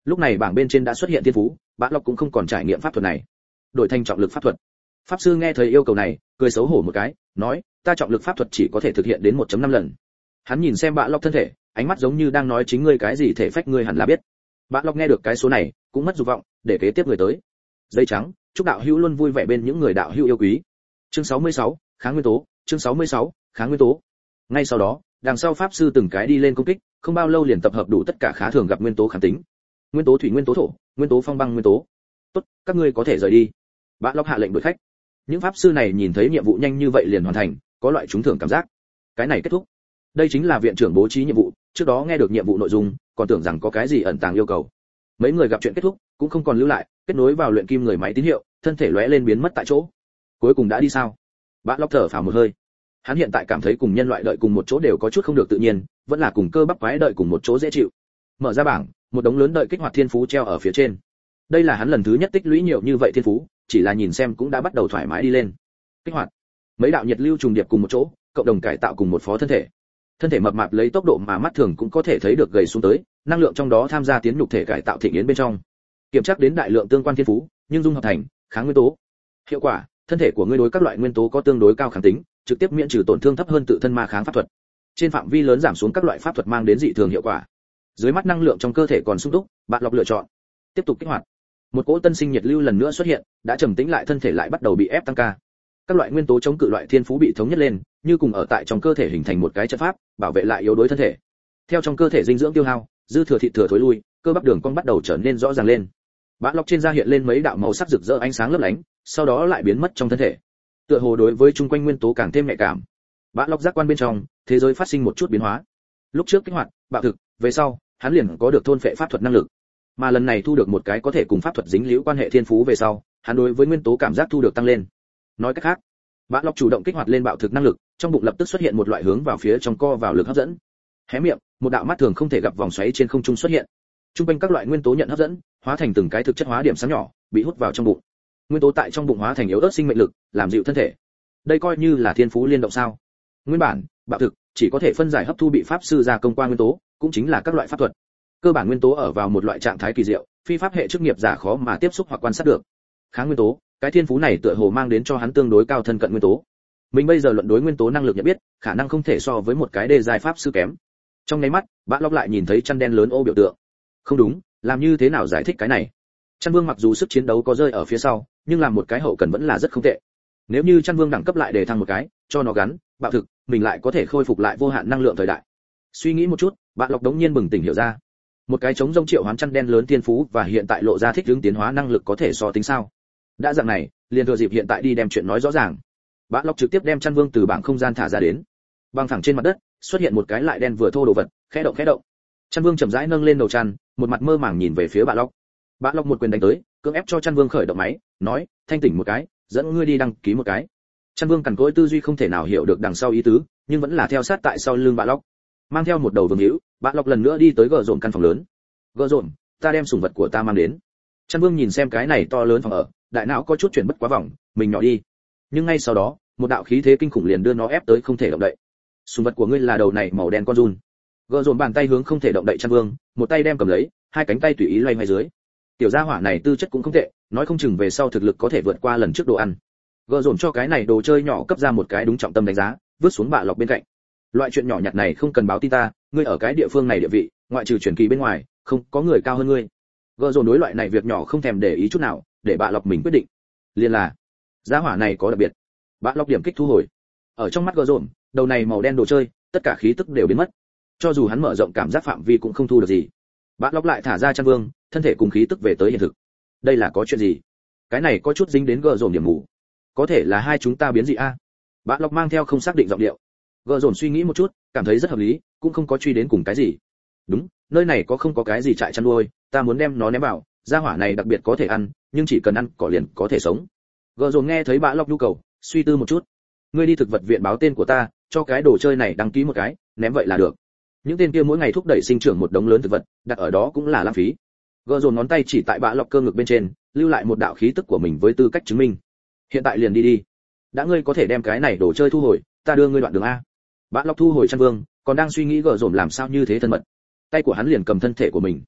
Lúc này bảng bên trên đã xuất hiện thiên phú, Bã Lộc cũng không còn trải nghiệm pháp thuật này, đổi thành trọng lực pháp thuật. Pháp sư nghe thấy yêu cầu này, cười xấu hổ một cái, nói, ta trọng lực pháp thuật chỉ có thể thực hiện đến một phẩy năm lần. Hắn nhìn xem Bã Lộc thân thể, ánh mắt giống như đang nói chính ngươi cái gì thể phách ngươi hẳn là biết. Bã Lộc nghe được cái số này, cũng mất dục vọng, để kế tiếp người tới. Dây trắng, chúc đạo hữu luôn vui vẻ bên những người đạo hữu yêu quý. Chương sáu mươi sáu, kháng nguyên tố, chương sáu mươi sáu, kháng nguyên tố. Ngay sau đó, đằng sau pháp sư từng cái đi lên công kích, không bao lâu liền tập hợp đủ tất cả khá thường gặp nguyên tố kháng tính. Nguyên tố thủy, nguyên tố thổ, nguyên tố phong băng, nguyên tố. Tốt, các ngươi có thể rời đi. Bã Lộc hạ lệnh đuổi khách. Những pháp sư này nhìn thấy nhiệm vụ nhanh như vậy liền hoàn thành, có loại trúng thưởng cảm giác. Cái này kết thúc. Đây chính là viện trưởng bố trí nhiệm vụ, trước đó nghe được nhiệm vụ nội dung, còn tưởng rằng có cái gì ẩn tàng yêu cầu. Mấy người gặp chuyện kết thúc, cũng không còn lưu lại, kết nối vào luyện kim người máy tín hiệu, thân thể lóe lên biến mất tại chỗ. Cuối cùng đã đi sao? Bã Lộc thở phào một hơi. Hắn hiện tại cảm thấy cùng nhân loại đợi cùng một chỗ đều có chút không được tự nhiên, vẫn là cùng cơ bắp quái đợi cùng một chỗ dễ chịu. Mở ra bảng, một đống lớn đợi kích hoạt thiên phú treo ở phía trên. Đây là hắn lần thứ nhất tích lũy nhiều như vậy thiên phú, chỉ là nhìn xem cũng đã bắt đầu thoải mái đi lên. Kích hoạt. Mấy đạo nhiệt lưu trùng điệp cùng một chỗ, cộng đồng cải tạo cùng một phó thân thể. Thân thể mập mạp lấy tốc độ mà mắt thường cũng có thể thấy được gầy xuống tới, năng lượng trong đó tham gia tiến nhục thể cải tạo thịnh yến bên trong. Kiểm tra đến đại lượng tương quan thiên phú, nhưng dung hợp thành kháng nguyên tố. Hiệu quả, thân thể của ngươi đối các loại nguyên tố có tương đối cao kháng tính, trực tiếp miễn trừ tổn thương thấp hơn tự thân ma kháng pháp thuật. Trên phạm vi lớn giảm xuống các loại pháp thuật mang đến dị thường hiệu quả. Dưới mắt năng lượng trong cơ thể còn sung túc, bạn Lộc lựa chọn tiếp tục kích hoạt. Một cỗ tân sinh nhiệt lưu lần nữa xuất hiện, đã trầm tĩnh lại thân thể lại bắt đầu bị ép tăng ca. Các loại nguyên tố chống cự loại thiên phú bị thống nhất lên, như cùng ở tại trong cơ thể hình thành một cái trận pháp, bảo vệ lại yếu đuối thân thể. Theo trong cơ thể dinh dưỡng tiêu hao, dư thừa thịt thừa thối lui, cơ bắp đường cong bắt đầu trở nên rõ ràng lên. Bã Lộc trên da hiện lên mấy đạo màu sắc rực rỡ ánh sáng lấp lánh, sau đó lại biến mất trong thân thể. Tựa hồ đối với chung quanh nguyên tố càng thêm nhạy cảm. Bã Lộc giác quan bên trong, thế giới phát sinh một chút biến hóa. Lúc trước kích hoạt, bạo thực, về sau, hắn liền có được thôn phệ pháp thuật năng lực. Mà lần này thu được một cái có thể cùng pháp thuật dính liễu quan hệ thiên phú về sau, hắn đối với nguyên tố cảm giác thu được tăng lên. Nói cách khác, Bã Lộc chủ động kích hoạt lên bạo thực năng lực, trong bụng lập tức xuất hiện một loại hướng vào phía trong co vào lực hấp dẫn. Hé miệng, một đạo mắt thường không thể gặp vòng xoáy trên không trung xuất hiện. Trung quanh các loại nguyên tố nhận hấp dẫn, hóa thành từng cái thực chất hóa điểm sáng nhỏ, bị hút vào trong bụng. Nguyên tố tại trong bụng hóa thành yếu ớt sinh mệnh lực, làm dịu thân thể. Đây coi như là thiên phú liên động sao? Nguyên bản, bạo thực chỉ có thể phân giải hấp thu bị pháp sư gia công qua nguyên tố, cũng chính là các loại pháp thuật. Cơ bản nguyên tố ở vào một loại trạng thái kỳ diệu, phi pháp hệ chức nghiệp giả khó mà tiếp xúc hoặc quan sát được. Kháng nguyên tố, cái thiên phú này tựa hồ mang đến cho hắn tương đối cao thân cận nguyên tố. Mình bây giờ luận đối nguyên tố năng lực nhận biết, khả năng không thể so với một cái đề giai pháp sư kém. Trong nháy mắt, Bã Lộc lại nhìn thấy chăn đen lớn ô biểu tượng. Không đúng, làm như thế nào giải thích cái này? Chăn Vương mặc dù sức chiến đấu có rơi ở phía sau, nhưng làm một cái hậu cần vẫn là rất không tệ. Nếu như Chăn Vương đẳng cấp lại để thăng một cái, cho nó gắn, bạo thực, mình lại có thể khôi phục lại vô hạn năng lượng thời đại. Suy nghĩ một chút, Bã Lộc đống nhiên bừng tỉnh hiểu ra. Một cái chống rông triệu hoán chăn đen lớn thiên phú và hiện tại lộ ra thích ứng tiến hóa năng lực có thể so tính sao? Đã dạng này, liền thừa dịp hiện tại đi đem chuyện nói rõ ràng. Bã Lộc trực tiếp đem Chăn Vương từ bảng không gian thả ra đến. Băng thẳng trên mặt đất, xuất hiện một cái lại đen vừa thô đồ vật, khẽ động khẽ động. Chăn Vương chậm rãi nâng lên đầu chăn, một mặt mơ màng nhìn về phía Bã Lộc. Bã Lộc một quyền đánh tới, cưỡng ép cho Chăn Vương khởi động máy, nói, thanh tỉnh một cái, dẫn ngươi đi đăng ký một cái. Chăn Vương cằn cỗi tư duy không thể nào hiểu được đằng sau ý tứ, nhưng vẫn là theo sát tại sau lưng Bã Lộc. Mang theo một đầu vương hữu, Bã Lộc lần nữa đi tới gờ dồn căn phòng lớn. Gờ dồn, ta đem sủng vật của ta mang đến. Chăn Vương nhìn xem cái này to lớn phòng ở, đại não có chút chuyển bất quá vòng, mình nhỏ đi. Nhưng ngay sau đó, một đạo khí thế kinh khủng liền đưa nó ép tới không thể động đậy. Sủng vật của ngươi là đầu này màu đen con giun. Gờ dồn bàn tay hướng không thể động đậy Chăn Vương, một tay đem cầm lấy, hai cánh tay tùy ý loay hoay dưới. Tiểu gia hỏa này tư chất cũng không tệ, nói không chừng về sau thực lực có thể vượt qua lần trước đồ ăn. Gờ dồn cho cái này đồ chơi nhỏ cấp ra một cái đúng trọng tâm đánh giá, vứt xuống Bã Lộc bên cạnh. Loại chuyện nhỏ nhặt này không cần báo tin ta, ngươi ở cái địa phương này địa vị, ngoại trừ truyền kỳ bên ngoài, không có người cao hơn ngươi. Gờ dồn đối loại này việc nhỏ không thèm để ý chút nào, để Bã Lộc mình quyết định. Liên là, gia hỏa này có đặc biệt. Bã Lộc điểm kích thu hồi. Ở trong mắt Gờ dồn, đầu này màu đen đồ chơi, tất cả khí tức đều biến mất. Cho dù hắn mở rộng cảm giác phạm vi cũng không thu được gì. Bã Lộc lại thả ra Chăn Vương, thân thể cùng khí tức về tới hiện thực. Đây là có chuyện gì? Cái này có chút dính đến Gờ dồn điểm mù. Có thể là hai chúng ta biến dị a? Bã Lộc mang theo không xác định giọng điệu. Gờ dồn suy nghĩ một chút, cảm thấy rất hợp lý, cũng không có truy đến cùng cái gì. Đúng, nơi này có không có cái gì trại chăn nuôi, ta muốn đem nó ném vào, gia hỏa này đặc biệt có thể ăn, nhưng chỉ cần ăn cỏ liền có thể sống. Gờ dồn nghe thấy Bã Lộc nhu cầu, suy tư một chút. Ngươi đi thực vật viện báo tên của ta, cho cái đồ chơi này đăng ký một cái, ném vậy là được. Những tên kia mỗi ngày thúc đẩy sinh trưởng một đống lớn thực vật, đặt ở đó cũng là lãng phí. Gờ dồn ngón tay chỉ tại Bã Lộc cơ ngực bên trên, lưu lại một đạo khí tức của mình với tư cách chứng minh. Hiện tại liền đi đi. Đã ngươi có thể đem cái này đồ chơi thu hồi, ta đưa ngươi đoạn đường a. Bã Lộc thu hồi Chăn Vương, còn đang suy nghĩ Gờ dồn làm sao như thế thân mật. Tay của hắn liền cầm thân thể của mình.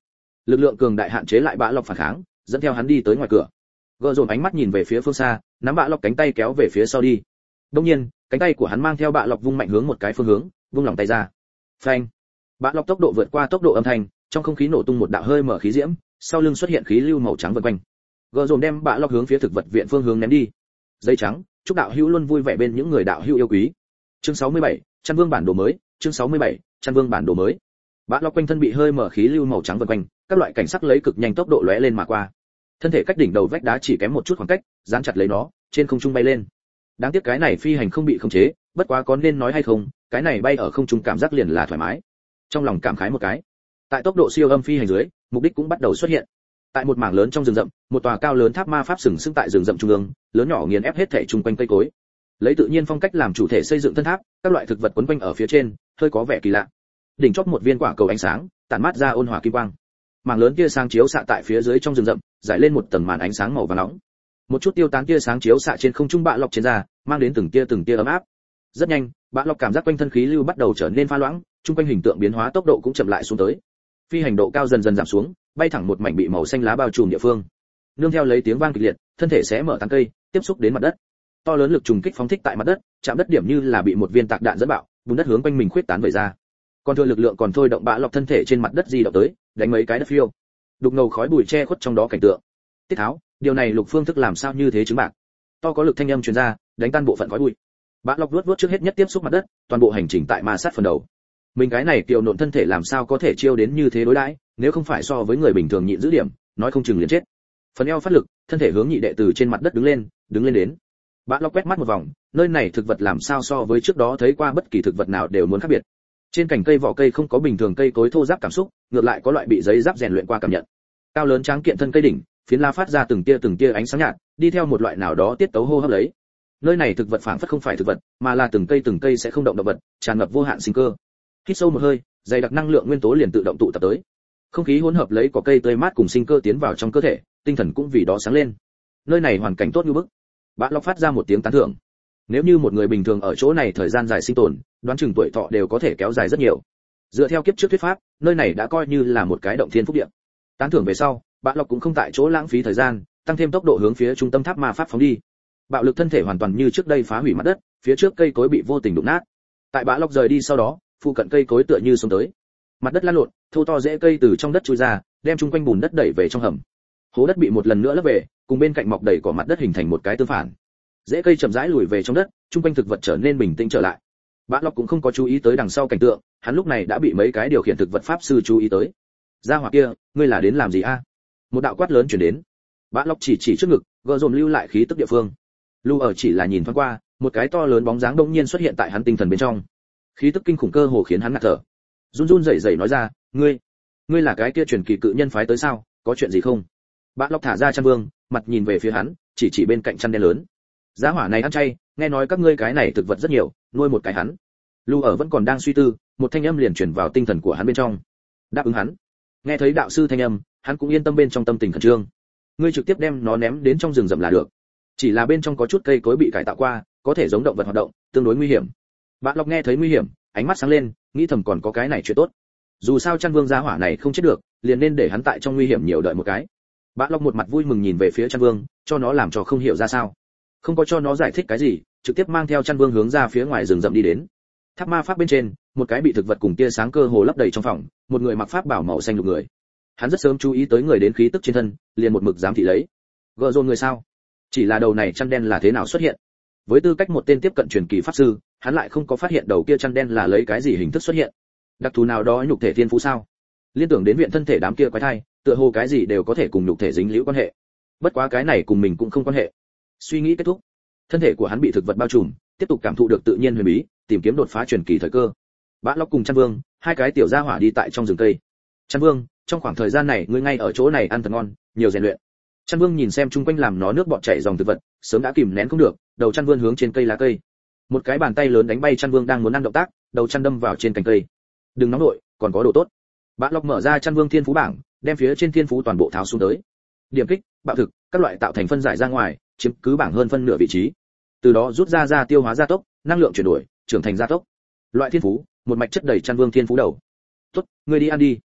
Lực lượng cường đại hạn chế lại Bã Lộc phản kháng, dẫn theo hắn đi tới ngoài cửa. Gờ dồn ánh mắt nhìn về phía phương xa, nắm Bã Lộc cánh tay kéo về phía sau đi. Đương nhiên, cánh tay của hắn mang theo Bã Lộc vung mạnh hướng một cái phương hướng, vung lòng tay ra. Phanh! Bã Lộc tốc độ vượt qua tốc độ âm thanh, trong không khí nổ tung một đạo hơi mở khí diễm, sau lưng xuất hiện khí lưu màu trắng vần quanh. Gờ dồn đem Bã Lộc hướng phía thực vật viện phương hướng ném đi. Dây trắng, chúc đạo hữu luôn vui vẻ bên những người đạo hữu yêu quý. Chương sáu mươi bảy, Chăn Vương bản đồ mới, chương sáu mươi bảy, Chăn Vương bản đồ mới. Bã Lộc quanh thân bị hơi mở khí lưu màu trắng vần quanh, các loại cảnh sắc lấy cực nhanh tốc độ lóe lên mà qua. Thân thể cách đỉnh đầu vách đá chỉ kém một chút khoảng cách, dán chặt lấy nó, trên không trung bay lên. Đáng tiếc cái này phi hành không bị khống chế, bất quá có nên nói hay không, cái này bay ở không trung cảm giác liền là thoải mái. Trong lòng cảm khái một cái. Tại tốc độ siêu âm phi hành dưới, mục đích cũng bắt đầu xuất hiện. Tại một mảng lớn trong rừng rậm, một tòa cao lớn tháp ma pháp sừng sững tại rừng rậm trung ương, lớn nhỏ nghiền ép hết thảy chung quanh cây cối. Lấy tự nhiên phong cách làm chủ thể xây dựng thân tháp, các loại thực vật quấn quanh ở phía trên, hơi có vẻ kỳ lạ. Đỉnh chóp một viên quả cầu ánh sáng, tản mát ra ôn hòa kim quang. Mảng lớn tia sáng chiếu xạ tại phía dưới trong rừng rậm, rải lên một tầng màn ánh sáng màu vàng nóng. Một chút tiêu tán tia sáng chiếu xạ trên không trung Bã Lộc trên da, mang đến từng tia từng tia ấm áp. Rất nhanh, Bã Lộc cảm giác quanh thân khí lưu bắt đầu trở nên pha loãng, trung quanh hình tượng biến hóa tốc độ cũng chậm lại xuống tới. Phi hành độ cao dần dần giảm xuống, bay thẳng một mảnh bị màu xanh lá bao trùm địa phương. Nương theo lấy tiếng vang kịch liệt, thân thể xé mở tán cây, tiếp xúc đến mặt đất. To lớn lực trùng kích phóng thích tại mặt đất, chạm đất điểm như là bị một viên tạc đạn dẫn bạo, bùn đất hướng quanh mình khuyết tán về ra. Còn thừa lực lượng còn thôi động Bã Lộc thân thể trên mặt đất di động tới, đánh mấy cái đất phiêu. Đục ngầu khói bụi che khuất trong đó cảnh tượng. Tiết Tháo, điều này Lục Phương thức làm sao như thế chứng bạc. To có lực thanh âm truyền ra, đánh tan bộ phận khói bụi. Bã Lộc vuốt vuốt trước hết nhất tiếp xúc mặt đất, toàn bộ hành trình tại ma sát phần đầu. Mình cái này kiều nộn thân thể làm sao có thể chiêu đến như thế đối đãi, nếu không phải so với người bình thường nhịn giữ điểm, nói không chừng liền chết. Phần eo phát lực, thân thể hướng nhị đệ từ trên mặt đất đứng lên, đứng lên đến. Bã Lộc quét mắt một vòng, nơi này thực vật làm sao so với trước đó thấy qua bất kỳ thực vật nào đều muốn khác biệt. Trên cành cây vỏ cây không có bình thường cây cối thô ráp cảm xúc, ngược lại có loại bị giấy giáp rèn luyện qua cảm nhận. Cao lớn tráng kiện thân cây đỉnh, phiến lá phát ra từng tia từng tia ánh sáng nhạt, đi theo một loại nào đó tiết tấu hô hấp lấy. Nơi này thực vật phảng phất không phải thực vật, mà là từng cây từng cây sẽ không động động vật, tràn ngập vô hạn sinh cơ. Hít sâu một hơi, dày đặc năng lượng nguyên tố liền tự động tụ tập tới. Không khí hỗn hợp lấy có cây tươi mát cùng sinh cơ tiến vào trong cơ thể, tinh thần cũng vì đó sáng lên. Nơi này hoàn cảnh tốt như bức. Bã Lộc phát ra một tiếng tán thưởng. Nếu như một người bình thường ở chỗ này thời gian dài sinh tồn, đoán chừng tuổi thọ đều có thể kéo dài rất nhiều. Dựa theo kiếp trước thuyết pháp, nơi này đã coi như là một cái động thiên phúc địa. Tán thưởng về sau, Bã Lộc cũng không tại chỗ lãng phí thời gian, tăng thêm tốc độ hướng phía trung tâm tháp ma pháp phóng đi. Bạo lực thân thể hoàn toàn như trước đây phá hủy mặt đất, phía trước cây cối bị vô tình đụng nát. Tại Bã Lộc rời đi sau đó, phụ cận cây cối tựa như xuống tới. Mặt đất lăn lộn, thô to rễ cây từ trong đất chui ra, đem chung quanh bùn đất đẩy về trong hầm. Hố đất bị một lần nữa lấp về, cùng bên cạnh mọc đầy cỏ mặt đất hình thành một cái tương phản. Rễ cây chậm rãi lùi về trong đất, chung quanh thực vật trở nên bình tĩnh trở lại. Bã Lộc cũng không có chú ý tới đằng sau cảnh tượng, hắn lúc này đã bị mấy cái điều khiển thực vật pháp sư chú ý tới. Gia hỏa kia, ngươi là đến làm gì a? Một đạo quát lớn truyền đến. Bã Lộc chỉ chỉ trước ngực, gỡ dồn lưu lại khí tức địa phương. Lưu ở chỉ là nhìn thoáng qua, một cái to lớn bóng dáng đông nhiên xuất hiện tại hắn tinh thần bên trong. Khí tức kinh khủng cơ hồ khiến hắn ngạt thở. Run run rẩy rẩy nói ra, ngươi, ngươi là cái kia truyền kỳ cự nhân phái tới sao, có chuyện gì không? Bã Lộc thả ra chăn vương, mặt nhìn về phía hắn, chỉ chỉ bên cạnh chăn đen lớn. Giá hỏa này ăn chay, nghe nói các ngươi cái này thực vật rất nhiều, nuôi một cái hắn. Lưu ở vẫn còn đang suy tư, một thanh âm liền truyền vào tinh thần của hắn bên trong. Đáp ứng hắn. Nghe thấy đạo sư thanh âm, hắn cũng yên tâm bên trong tâm tình khẩn trương. Ngươi trực tiếp đem nó ném đến trong rừng rậm là được. Chỉ là bên trong có chút cây cối bị cải tạo qua, có thể giống động vật hoạt động, tương đối nguy hiểm. Bã Lộc nghe thấy nguy hiểm, ánh mắt sáng lên, nghĩ thầm còn có cái này chuyện tốt. Dù sao chăn vương giá hỏa này không chết được, liền nên để hắn tại trong nguy hiểm nhiều đợi một cái. Bã Lộc một mặt vui mừng nhìn về phía chăn vương, cho nó làm trò không hiểu ra sao. Không có cho nó giải thích cái gì, trực tiếp mang theo chăn vương hướng ra phía ngoài rừng rậm đi đến. Tháp ma pháp bên trên, một cái bị thực vật cùng tia sáng cơ hồ lấp đầy trong phòng, một người mặc pháp bảo màu xanh lục người. Hắn rất sớm chú ý tới người đến khí tức trên thân, liền một mực giám thị lấy. Gợ dồn người sao? Chỉ là đầu này chăn đen là thế nào xuất hiện? Với tư cách một tên tiếp cận truyền kỳ pháp sư, hắn lại không có phát hiện đầu kia chăn đen là lấy cái gì hình thức xuất hiện. Đặc thù nào đó nhục thể thiên phú sao? Liên tưởng đến viện thân thể đám kia quái thai, tựa hồ cái gì đều có thể cùng nhục thể dính liễu quan hệ. Bất quá cái này cùng mình cũng không quan hệ. Suy nghĩ kết thúc, thân thể của hắn bị thực vật bao trùm, tiếp tục cảm thụ được tự nhiên huyền bí, tìm kiếm đột phá truyền kỳ thời cơ. Bã Lộc cùng chăn vương, hai cái tiểu gia hỏa đi tại trong rừng cây. Chăn vương, trong khoảng thời gian này ngươi ngay ở chỗ này ăn thật ngon, nhiều rèn luyện. Chăn vương nhìn xem chung quanh làm nó nước bọt chảy dòng thực vật, sớm đã kìm nén không được, đầu chăn vương hướng trên cây lá cây. Một cái bàn tay lớn đánh bay chăn vương đang muốn ăn động tác, đầu chăn đâm vào trên cành cây. Đừng nóng nội, còn có đồ tốt. Bã Lộc mở ra chăn vương thiên phú bảng, đem phía trên thiên phú toàn bộ tháo xuống tới. Điểm kích, bạo thực, các loại tạo thành phân giải ra ngoài, chiếm cứ bảng hơn phân nửa vị trí. Từ đó rút ra ra tiêu hóa gia tốc, năng lượng chuyển đổi, trưởng thành gia tốc. Loại thiên phú, một mạch chất đầy chăn vương thiên phú đầu. Tốt, ngươi đi ăn đi.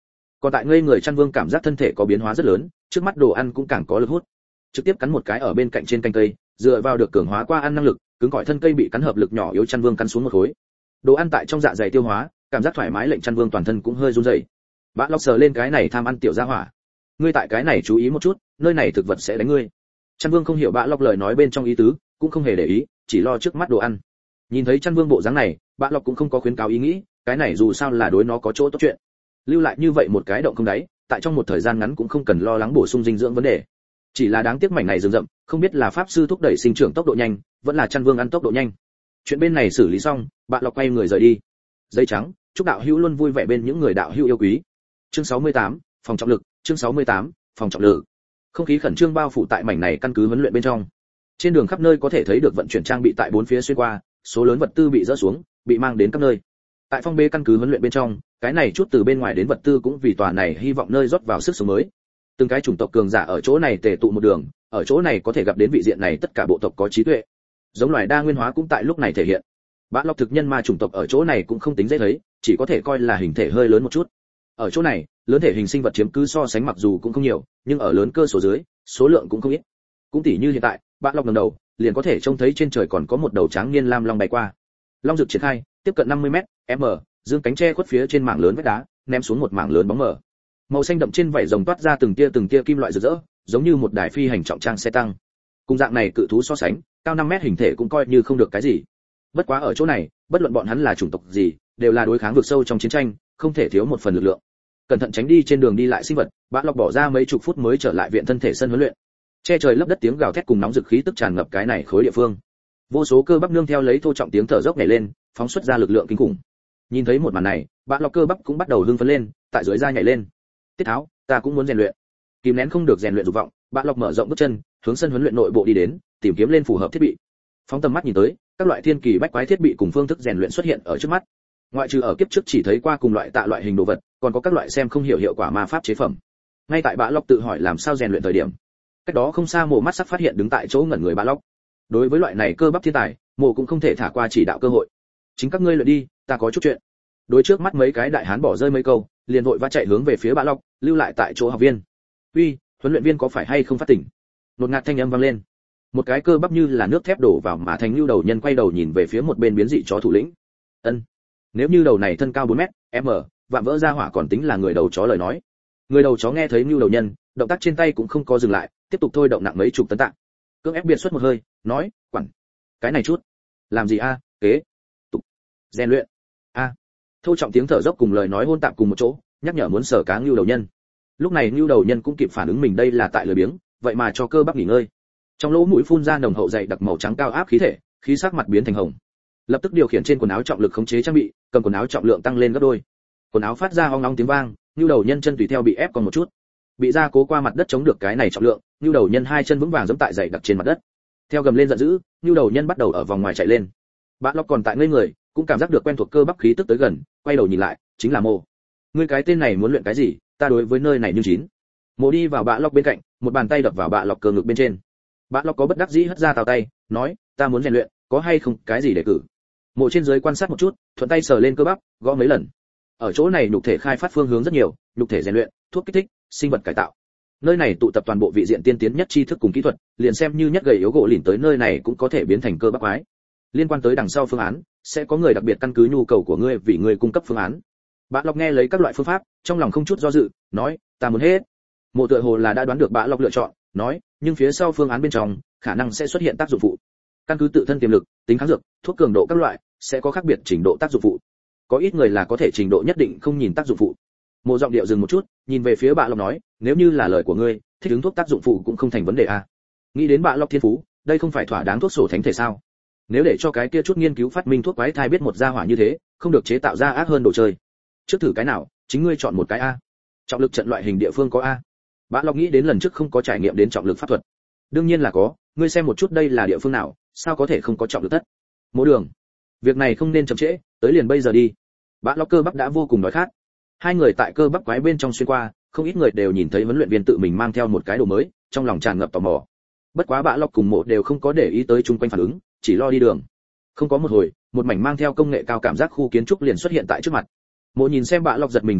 Còn tại ngây người chăn vương cảm giác thân thể có biến hóa rất lớn, trước mắt đồ ăn cũng càng có lực hút. Trực tiếp cắn một cái ở bên cạnh trên canh cây, dựa vào được cường hóa qua ăn năng lực, cứng cỏi thân cây bị cắn hợp lực nhỏ yếu chăn vương cắn xuống một khối. Đồ ăn tại trong dạ dày tiêu hóa, cảm giác thoải mái lệnh chăn vương toàn thân cũng hơi run rẩy. Bã lóc sờ lên cái này tham ăn tiểu gia hỏa. Ngươi tại cái này chú ý một chút, nơi này thực vật sẽ đánh ngươi. Chăn vương không hiểu bã lóc lời nói bên trong ý tứ, cũng không hề để ý, chỉ lo trước mắt đồ ăn. Nhìn thấy chăn vương bộ dáng này, bã lóc cũng không có khuyến cáo ý nghĩ, cái này dù sao là đối nó có chỗ tốt chuyện. Lưu lại như vậy một cái động không đáy, tại trong một thời gian ngắn cũng không cần lo lắng bổ sung dinh dưỡng vấn đề. Chỉ là đáng tiếc mảnh này rừng rậm, không biết là pháp sư thúc đẩy sinh trưởng tốc độ nhanh, vẫn là chăn vương ăn tốc độ nhanh. Chuyện bên này xử lý xong, bạn lọc quay người rời đi. Giấy trắng, chúc đạo hữu luôn vui vẻ bên những người đạo hữu yêu quý. Chương sáu mươi tám, phòng trọng lực, chương sáu mươi tám, phòng trọng lực. Không khí khẩn trương bao phủ tại mảnh này căn cứ huấn luyện bên trong. Trên đường khắp nơi có thể thấy được vận chuyển trang bị tại bốn phía xuyên qua, số lớn vật tư bị dỡ xuống, bị mang đến các nơi. Tại phong bê căn cứ huấn luyện bên trong, cái này chút từ bên ngoài đến vật tư cũng vì tòa này hy vọng nơi rót vào sức sống mới. Từng cái chủng tộc cường giả ở chỗ này tề tụ một đường, ở chỗ này có thể gặp đến vị diện này tất cả bộ tộc có trí tuệ. Giống loài đa nguyên hóa cũng tại lúc này thể hiện. Bã lọc thực nhân ma chủng tộc ở chỗ này cũng không tính dễ thấy, chỉ có thể coi là hình thể hơi lớn một chút. Ở chỗ này, lớn thể hình sinh vật chiếm cứ so sánh mặc dù cũng không nhiều, nhưng ở lớn cơ số dưới, số lượng cũng không ít. Cũng tỉ như hiện tại, bã lọc ngẩng đầu, liền có thể trông thấy trên trời còn có một đầu tráng niên lam long bay qua. Long rực triển khai, tiếp cận năm mươi mét, m, dương cánh che khuất phía trên mảng lớn vách đá, ném xuống một mảng lớn bóng mờ. Màu xanh đậm trên vảy rồng toát ra từng tia từng tia kim loại rực rỡ, giống như một đài phi hành trọng trang xe tăng. Cùng dạng này cự thú so sánh, cao năm mét hình thể cũng coi như không được cái gì. Bất quá ở chỗ này, bất luận bọn hắn là chủng tộc gì, đều là đối kháng vượt sâu trong chiến tranh, không thể thiếu một phần lực lượng. Cẩn thận tránh đi trên đường đi lại sinh vật, Bã Lọc bỏ ra mấy chục phút mới trở lại viện thân thể sân huấn luyện. Che trời lấp đất tiếng gào thét cùng nóng dực khí tức tràn ngập cái này khối địa phương. Vô số cơ bắp nương theo lấy thô trọng tiếng thở dốc nhảy lên, phóng xuất ra lực lượng kinh khủng. Nhìn thấy một màn này, Bã Lọc cơ bắp cũng bắt đầu hưng phấn lên, tại dưới da nhảy lên. Tiết Tháo, ta cũng muốn rèn luyện. Kìm nén không được rèn luyện dục vọng, Bã Lọc mở rộng bước chân, hướng sân huấn luyện nội bộ đi đến, tìm kiếm lên phù hợp thiết bị. Phóng tầm mắt nhìn tới, các loại thiên kỳ bách quái thiết bị cùng phương thức rèn luyện xuất hiện ở trước mắt. Ngoại trừ ở kiếp trước chỉ thấy qua cùng loại tạ loại hình đồ vật, còn có các loại xem không hiểu hiệu quả ma pháp chế phẩm. Ngay tại Bã Lọc tự hỏi làm sao rèn luyện thời điểm, cách đó không xa Mộ mắt sắc phát hiện đứng tại chỗ ngẩn người Bã Lọc. Đối với loại này cơ bắp thiên tài, Mộ cũng không thể thả qua chỉ đạo cơ hội. Chính các ngươi luyện đi, ta có chút chuyện. Đối trước mắt mấy cái đại hán bỏ rơi mấy câu, liền vội vã chạy hướng về phía Bã Lọc, lưu lại tại chỗ học viên. Uy, huấn luyện viên có phải hay không phát tỉnh? Nột ngạt thanh âm vang lên. Một cái cơ bắp như là nước thép đổ vào mà thành lưu đầu nhân quay đầu nhìn về phía một bên biến dị chó thủ lĩnh. Ân, nếu như đầu này thân cao bốn mét, m, vạm vỡ ra hỏa còn tính là người đầu chó lời nói. Người đầu chó nghe thấy lưu đầu nhân, động tác trên tay cũng không có dừng lại, tiếp tục thôi động nặng mấy chục tấn tạ. Cưỡng ép biệt xuất một hơi, nói, quản, cái này chút, làm gì a, kế, tục, rèn luyện, a. Thô trọng tiếng thở dốc cùng lời nói hôn tạp cùng một chỗ, nhắc nhở muốn sở cá lưu đầu nhân. Lúc này lưu đầu nhân cũng kịp phản ứng mình đây là tại lười biếng, vậy mà cho cơ bắp nghỉ ngơi. Trong lỗ mũi phun ra nồng hậu dày đặc màu trắng cao áp khí thể, khí sắc mặt biến thành hồng. Lập tức điều khiển trên quần áo trọng lực khống chế trang bị, cầm quần áo trọng lượng tăng lên gấp đôi. Quần áo phát ra ong ong tiếng vang, lưu đầu nhân chân tùy theo bị ép còn một chút. Bị ra cố qua mặt đất chống được cái này trọng lượng, lưu đầu nhân hai chân vững vàng giẫm tại dày đặc trên mặt đất. Theo gầm lên giận dữ, lưu đầu nhân bắt đầu ở vòng ngoài chạy lên. Bã Lọc còn tại ngây người, cũng cảm giác được quen thuộc cơ bắp khí tức tới gần, quay đầu nhìn lại, chính là Mộ. Ngươi cái tên này muốn luyện cái gì? Ta đối với nơi này như chín. Mộ đi vào Bã Lọc bên cạnh, một bàn tay đập vào Bã Lọc cơ ngực bên trên. Bã Lọc có bất đắc dĩ hất ra tào tay, nói, ta muốn rèn luyện, có hay không cái gì để cử? Mộ trên dưới quan sát một chút, thuận tay sờ lên cơ bắp, gõ mấy lần. Ở chỗ này nhục thể khai phát phương hướng rất nhiều, nhục thể rèn luyện, thuốc kích thích, sinh vật cải tạo. Nơi này tụ tập toàn bộ vị diện tiên tiến nhất tri thức cùng kỹ thuật, liền xem như nhất gầy yếu gỗ lìn tới nơi này cũng có thể biến thành cơ bắp quái. Liên quan tới đằng sau phương án, sẽ có người đặc biệt căn cứ nhu cầu của ngươi vì ngươi cung cấp phương án. Bã Lọc nghe lấy các loại phương pháp, trong lòng không chút do dự, nói, ta muốn hết. Mộ tựa hồ là đã đoán được Bã Lọc lựa chọn, nói, nhưng phía sau phương án bên trong, khả năng sẽ xuất hiện tác dụng phụ. Căn cứ tự thân tiềm lực, tính kháng dược, thuốc cường độ các loại, sẽ có khác biệt trình độ tác dụng phụ. Có ít người là có thể trình độ nhất định không nhìn tác dụng phụ. Mộ giọng điệu dừng một chút, nhìn về phía Bã Lọc nói, nếu như là lời của ngươi, thích ứng thuốc tác dụng phụ cũng không thành vấn đề a. Nghĩ đến Bã Lọc thiên phú, đây không phải thỏa đáng thuốc sổ thánh thể sao? Nếu để cho cái kia chút nghiên cứu phát minh thuốc quái thai biết một gia hỏa như thế, không được chế tạo ra ác hơn đồ chơi. Trước thử cái nào, chính ngươi chọn một cái a. Trọng lực trận loại hình địa phương có a. Bã Lọc nghĩ đến lần trước không có trải nghiệm đến trọng lực pháp thuật. Đương nhiên là có, ngươi xem một chút đây là địa phương nào, sao có thể không có trọng lực tất. Mộ Đường, việc này không nên chậm trễ, tới liền bây giờ đi. Bã Lọc cơ bắp đã vô cùng đói khát. Hai người tại cơ bắp quái bên trong xuyên qua, không ít người đều nhìn thấy huấn luyện viên tự mình mang theo một cái đồ mới, trong lòng tràn ngập tò mò. Bất quá Bã Lọc cùng Mộ đều không có để ý tới chung quanh phản ứng, chỉ lo đi đường. Không có một hồi, một mảnh mang theo công nghệ cao cảm giác khu kiến trúc liền xuất hiện tại trước mặt. Mộ nhìn xem Bã Lọc giật mình thần sắc,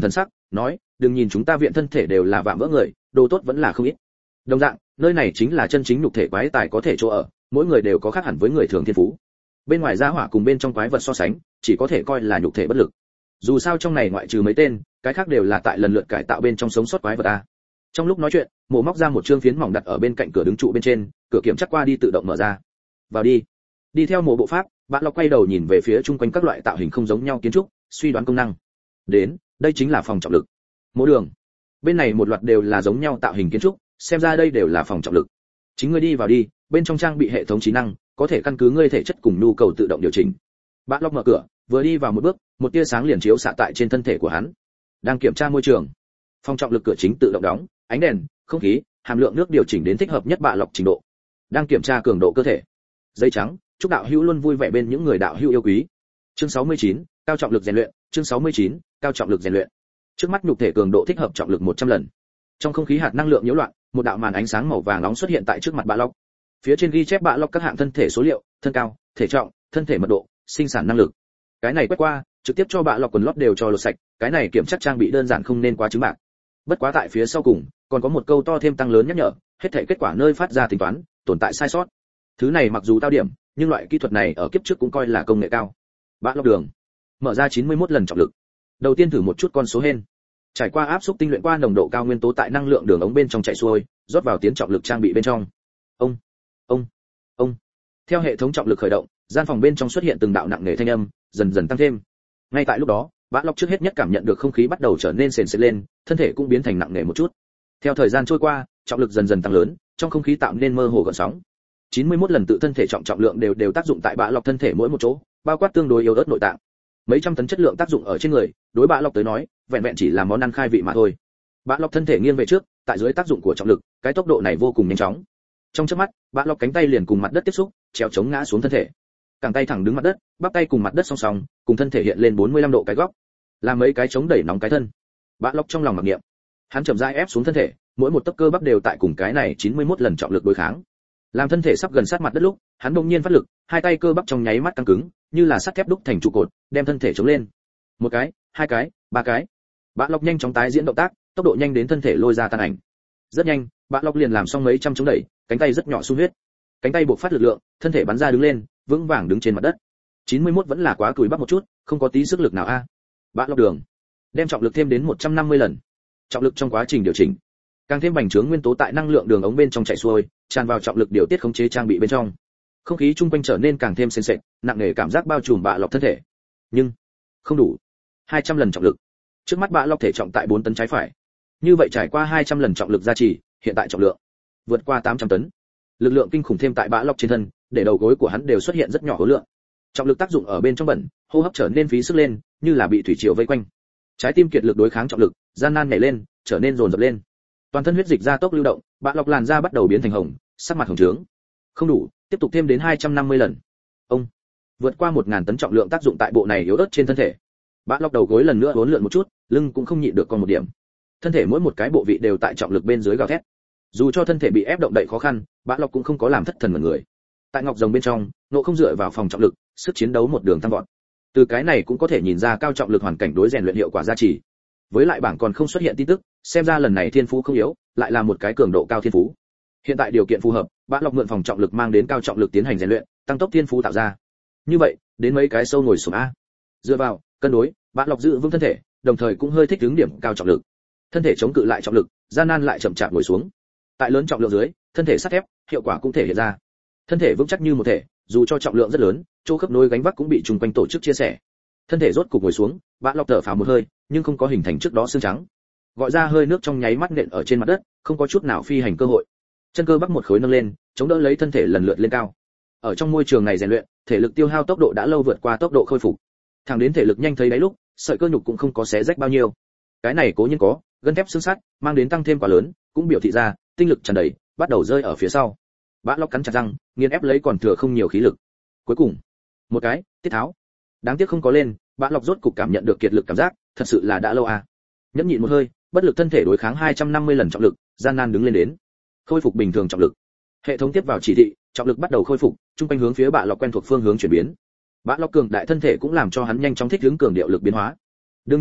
nói, đừng nhìn chúng ta viện thân thể đều là vạm vỡ người, đồ tốt vẫn là không ít. Đồng dạng, nơi này chính là chân chính nhục thể quái tài có thể chỗ ở, mỗi người đều có khác hẳn với người thường thiên phú. Bên ngoài gia hỏa cùng bên trong quái vật so sánh, chỉ có thể coi là nhục thể bất lực. Dù sao trong này ngoại trừ mấy tên, cái khác đều là tại lần lượt cải tạo bên trong sống sót quái vật a. Trong lúc nói chuyện, Mộ móc ra một trương phiến mỏng đặt ở bên cạnh cửa đứng trụ bên trên, cửa kiểm chắc qua đi tự động mở ra. Vào đi. Đi theo Mộ bộ pháp, bạn lọc quay đầu nhìn về phía chung quanh các loại tạo hình không giống nhau kiến trúc, suy đoán công năng. Đến, đây chính là phòng trọng lực. Mộ đường. Bên này một loạt đều là giống nhau tạo hình kiến trúc, xem ra đây đều là phòng trọng lực. Chính ngươi đi vào đi, bên trong trang bị hệ thống trí năng, có thể căn cứ ngươi thể chất cùng nhu cầu tự động điều chỉnh. Bạn lọc mở cửa, vừa đi vào một bước, một tia sáng liền chiếu xạ tại trên thân thể của hắn. Đang kiểm tra môi trường. Phòng trọng lực cửa chính tự động đóng, ánh đèn, không khí, hàm lượng nước điều chỉnh đến thích hợp nhất bạ lọc trình độ. Đang kiểm tra cường độ cơ thể. Dây trắng, chúc đạo hữu luôn vui vẻ bên những người đạo hữu yêu quý. Chương sáu mươi chín, cao trọng lực rèn luyện, chương sáu mươi chín, cao trọng lực rèn luyện. Trước mắt nhục thể cường độ thích hợp trọng lực một trăm lần. Trong không khí hạt năng lượng nhiễu loạn, một đạo màn ánh sáng màu vàng nóng xuất hiện tại trước mặt bạ lọc. Phía trên ghi chép bạ lọc các hạng thân thể số liệu, thân cao, thể trọng, thân thể mật độ, sinh sản năng lực. Cái này quét qua, trực tiếp cho bạ lọc quần lót đều cho lột sạch, cái này kiểm tra trang bị đơn giản không nên quá chứng bạc. Bất quá tại phía sau cùng, còn có một câu to thêm tăng lớn nhắc nhở, hết thảy kết quả nơi phát ra tính toán, tồn tại sai sót. Thứ này mặc dù cao điểm, nhưng loại kỹ thuật này ở kiếp trước cũng coi là công nghệ cao. Bạ lọc đường, mở ra chín mươi mốt lần trọng lực. Đầu tiên thử một chút con số hên. Trải qua áp xúc tinh luyện qua nồng độ cao nguyên tố tại năng lượng đường ống bên trong chạy xuôi, rót vào tiến trọng lực trang bị bên trong. Ông, ông, ông. Theo hệ thống trọng lực khởi động, gian phòng bên trong xuất hiện từng đạo nặng nề thanh âm, dần dần tăng thêm. Ngay tại lúc đó, Bã Lọc trước hết nhất cảm nhận được không khí bắt đầu trở nên sền sệt lên, thân thể cũng biến thành nặng nề một chút. Theo thời gian trôi qua, trọng lực dần dần tăng lớn, trong không khí tạo nên mơ hồ gợn sóng. chín mươi mốt lần tự thân thể trọng trọng lượng đều đều tác dụng tại Bã Lọc thân thể mỗi một chỗ, bao quát tương đối yếu ớt nội tạng. Mấy trăm tấn chất lượng tác dụng ở trên người, đối Bã Lọc tới nói, vẹn vẹn chỉ là món ăn khai vị mà thôi. Bã Lọc thân thể nghiêng về trước, tại dưới tác dụng của trọng lực, cái tốc độ này vô cùng nhanh chóng. Trong chớp mắt, Bã Lọc cánh tay liền cùng mặt đất tiếp xúc, treo chống ngã xuống thân thể. Cẳng tay thẳng đứng mặt đất, bắp tay cùng mặt đất song song, cùng thân thể hiện lên bốn mươi lăm độ cái góc. Làm mấy cái chống đẩy nóng cái thân. Bã Lọc trong lòng mặc niệm. Hắn chậm rãi ép xuống thân thể, mỗi một tấc cơ bắp đều tại cùng cái này chín mươi mốt lần trọng lực đối kháng. Làm thân thể sắp gần sát mặt đất lúc, hắn đột nhiên phát lực, hai tay cơ bắp trong nháy mắt căng cứng, như là sắt thép đúc thành trụ cột, đem thân thể chống lên. Một cái, hai cái, ba cái. Bã Lọc nhanh chóng tái diễn động tác, tốc độ nhanh đến thân thể lôi ra tan ảnh. Rất nhanh, Bã Lọc liền làm xong mấy trăm chống đẩy, cánh tay rất nhỏ xung huyết. Cánh tay buộc phát lực lượng, thân thể bắn ra đứng lên, vững vàng đứng trên mặt đất. chín mươi mốt vẫn là quá cùi bắp một chút, không có tí sức lực nào a. À. Bã Lọc đường, đem trọng lực thêm đến một trăm năm mươi lần. Trọng lực trong quá trình điều chỉnh, càng thêm bành trướng nguyên tố tại năng lượng đường ống bên trong chạy xuôi, tràn vào trọng lực điều tiết khống chế trang bị bên trong. Không khí chung quanh trở nên càng thêm sền sệt, nặng nề cảm giác bao trùm Bã Lọc thân thể. Nhưng không đủ. hai trăm lần trọng lực. Trước mắt Bã Lọc thể trọng tại bốn tấn trái phải. Như vậy trải qua hai trăm lần trọng lực gia trì, hiện tại trọng lượng vượt qua tám trăm tấn. Lực lượng kinh khủng thêm tại Bã Lọc trên thân, để đầu gối của hắn đều xuất hiện rất nhỏ khối lượng. Trọng lực tác dụng ở bên trong bẩn, hô hấp trở nên phí sức lên, như là bị thủy triều vây quanh. Trái tim kiệt lực đối kháng trọng lực, gian nan nhảy lên, trở nên dồn dập lên. Toàn thân huyết dịch gia tốc lưu động, Bã Lọc làn da bắt đầu biến thành hồng, sắc mặt hồng trướng. Không đủ, tiếp tục thêm đến hai trăm năm mươi lần. Ông vượt qua một nghìn tấn trọng lượng tác dụng tại bộ này yếu ớt trên thân thể. Bã Lọc đầu gối lần nữa uốn lượn một chút, lưng cũng không nhịn được còn một điểm. Thân thể mỗi một cái bộ vị đều tại trọng lực bên dưới gào thét. Dù cho thân thể bị ép động đậy khó khăn, Bã Lọc cũng không có làm thất thần mọi người. Tại ngọc rồng bên trong, nộ không dựa vào phòng trọng lực, sức chiến đấu một đường tăng vọt. Từ cái này cũng có thể nhìn ra cao trọng lực hoàn cảnh đối rèn luyện hiệu quả gia trì. Với lại bảng còn không xuất hiện tin tức, xem ra lần này thiên phú không yếu, lại là một cái cường độ cao thiên phú. Hiện tại điều kiện phù hợp, Bã Lọc mượn phòng trọng lực mang đến cao trọng lực tiến hành rèn luyện, tăng tốc thiên phú tạo ra. Như vậy, đến mấy cái sâu ngồi xuống a. Dựa vào, cân đối, Bã Lọc giữ vững thân thể, đồng thời cũng hơi thích ứng điểm cao trọng lực. Thân thể chống cự lại trọng lực, gian nan lại chậm chạp ngồi xuống. Tại lớn trọng lượng dưới, thân thể sắt thép, hiệu quả cũng thể hiện ra. Thân thể vững chắc như một thể, dù cho trọng lượng rất lớn, chỗ khớp nối gánh vác cũng bị trùng quanh tổ chức chia sẻ. Thân thể rốt cục ngồi xuống, Bã Lọc thở phào một hơi, nhưng không có hình thành trước đó xương trắng. Gọi ra hơi nước trong nháy mắt nện ở trên mặt đất, không có chút nào phi hành cơ hội. Chân cơ bắp một khối nâng lên, chống đỡ lấy thân thể lần lượt lên cao. Ở trong môi trường này rèn luyện, thể lực tiêu hao tốc độ đã lâu vượt qua tốc độ khôi phục. Thẳng đến thể lực nhanh thấy đáy lúc, sợi cơ nhục cũng không có xé rách bao nhiêu. Cái này cố nhiên có, gân thép xương sắt, mang đến tăng thêm quá lớn, cũng biểu thị ra, tinh lực tràn đầy, bắt đầu rơi ở phía sau. Bã Lọc cắn chặt răng, nghiền ép lấy còn thừa không nhiều khí lực. Cuối cùng, một cái, tiết tháo. Đáng tiếc không có lên, Bã Lọc rốt cục cảm nhận được kiệt lực cảm giác, thật sự là đã lâu à. Nhẫn nhịn một hơi, bất lực thân thể đối kháng hai trăm năm mươi lần trọng lực, gian nan đứng lên đến. Khôi phục bình thường trọng lực. Hệ thống tiếp vào chỉ thị, trọng lực bắt đầu khôi phục, trung quanh hướng phía Bã Lọc quen thuộc phương hướng chuyển biến. Bã Lọc cường đại thân thể cũng làm cho hắn nhanh chóng thích ứng cường điệu lực biến hóa. Đương nhiên,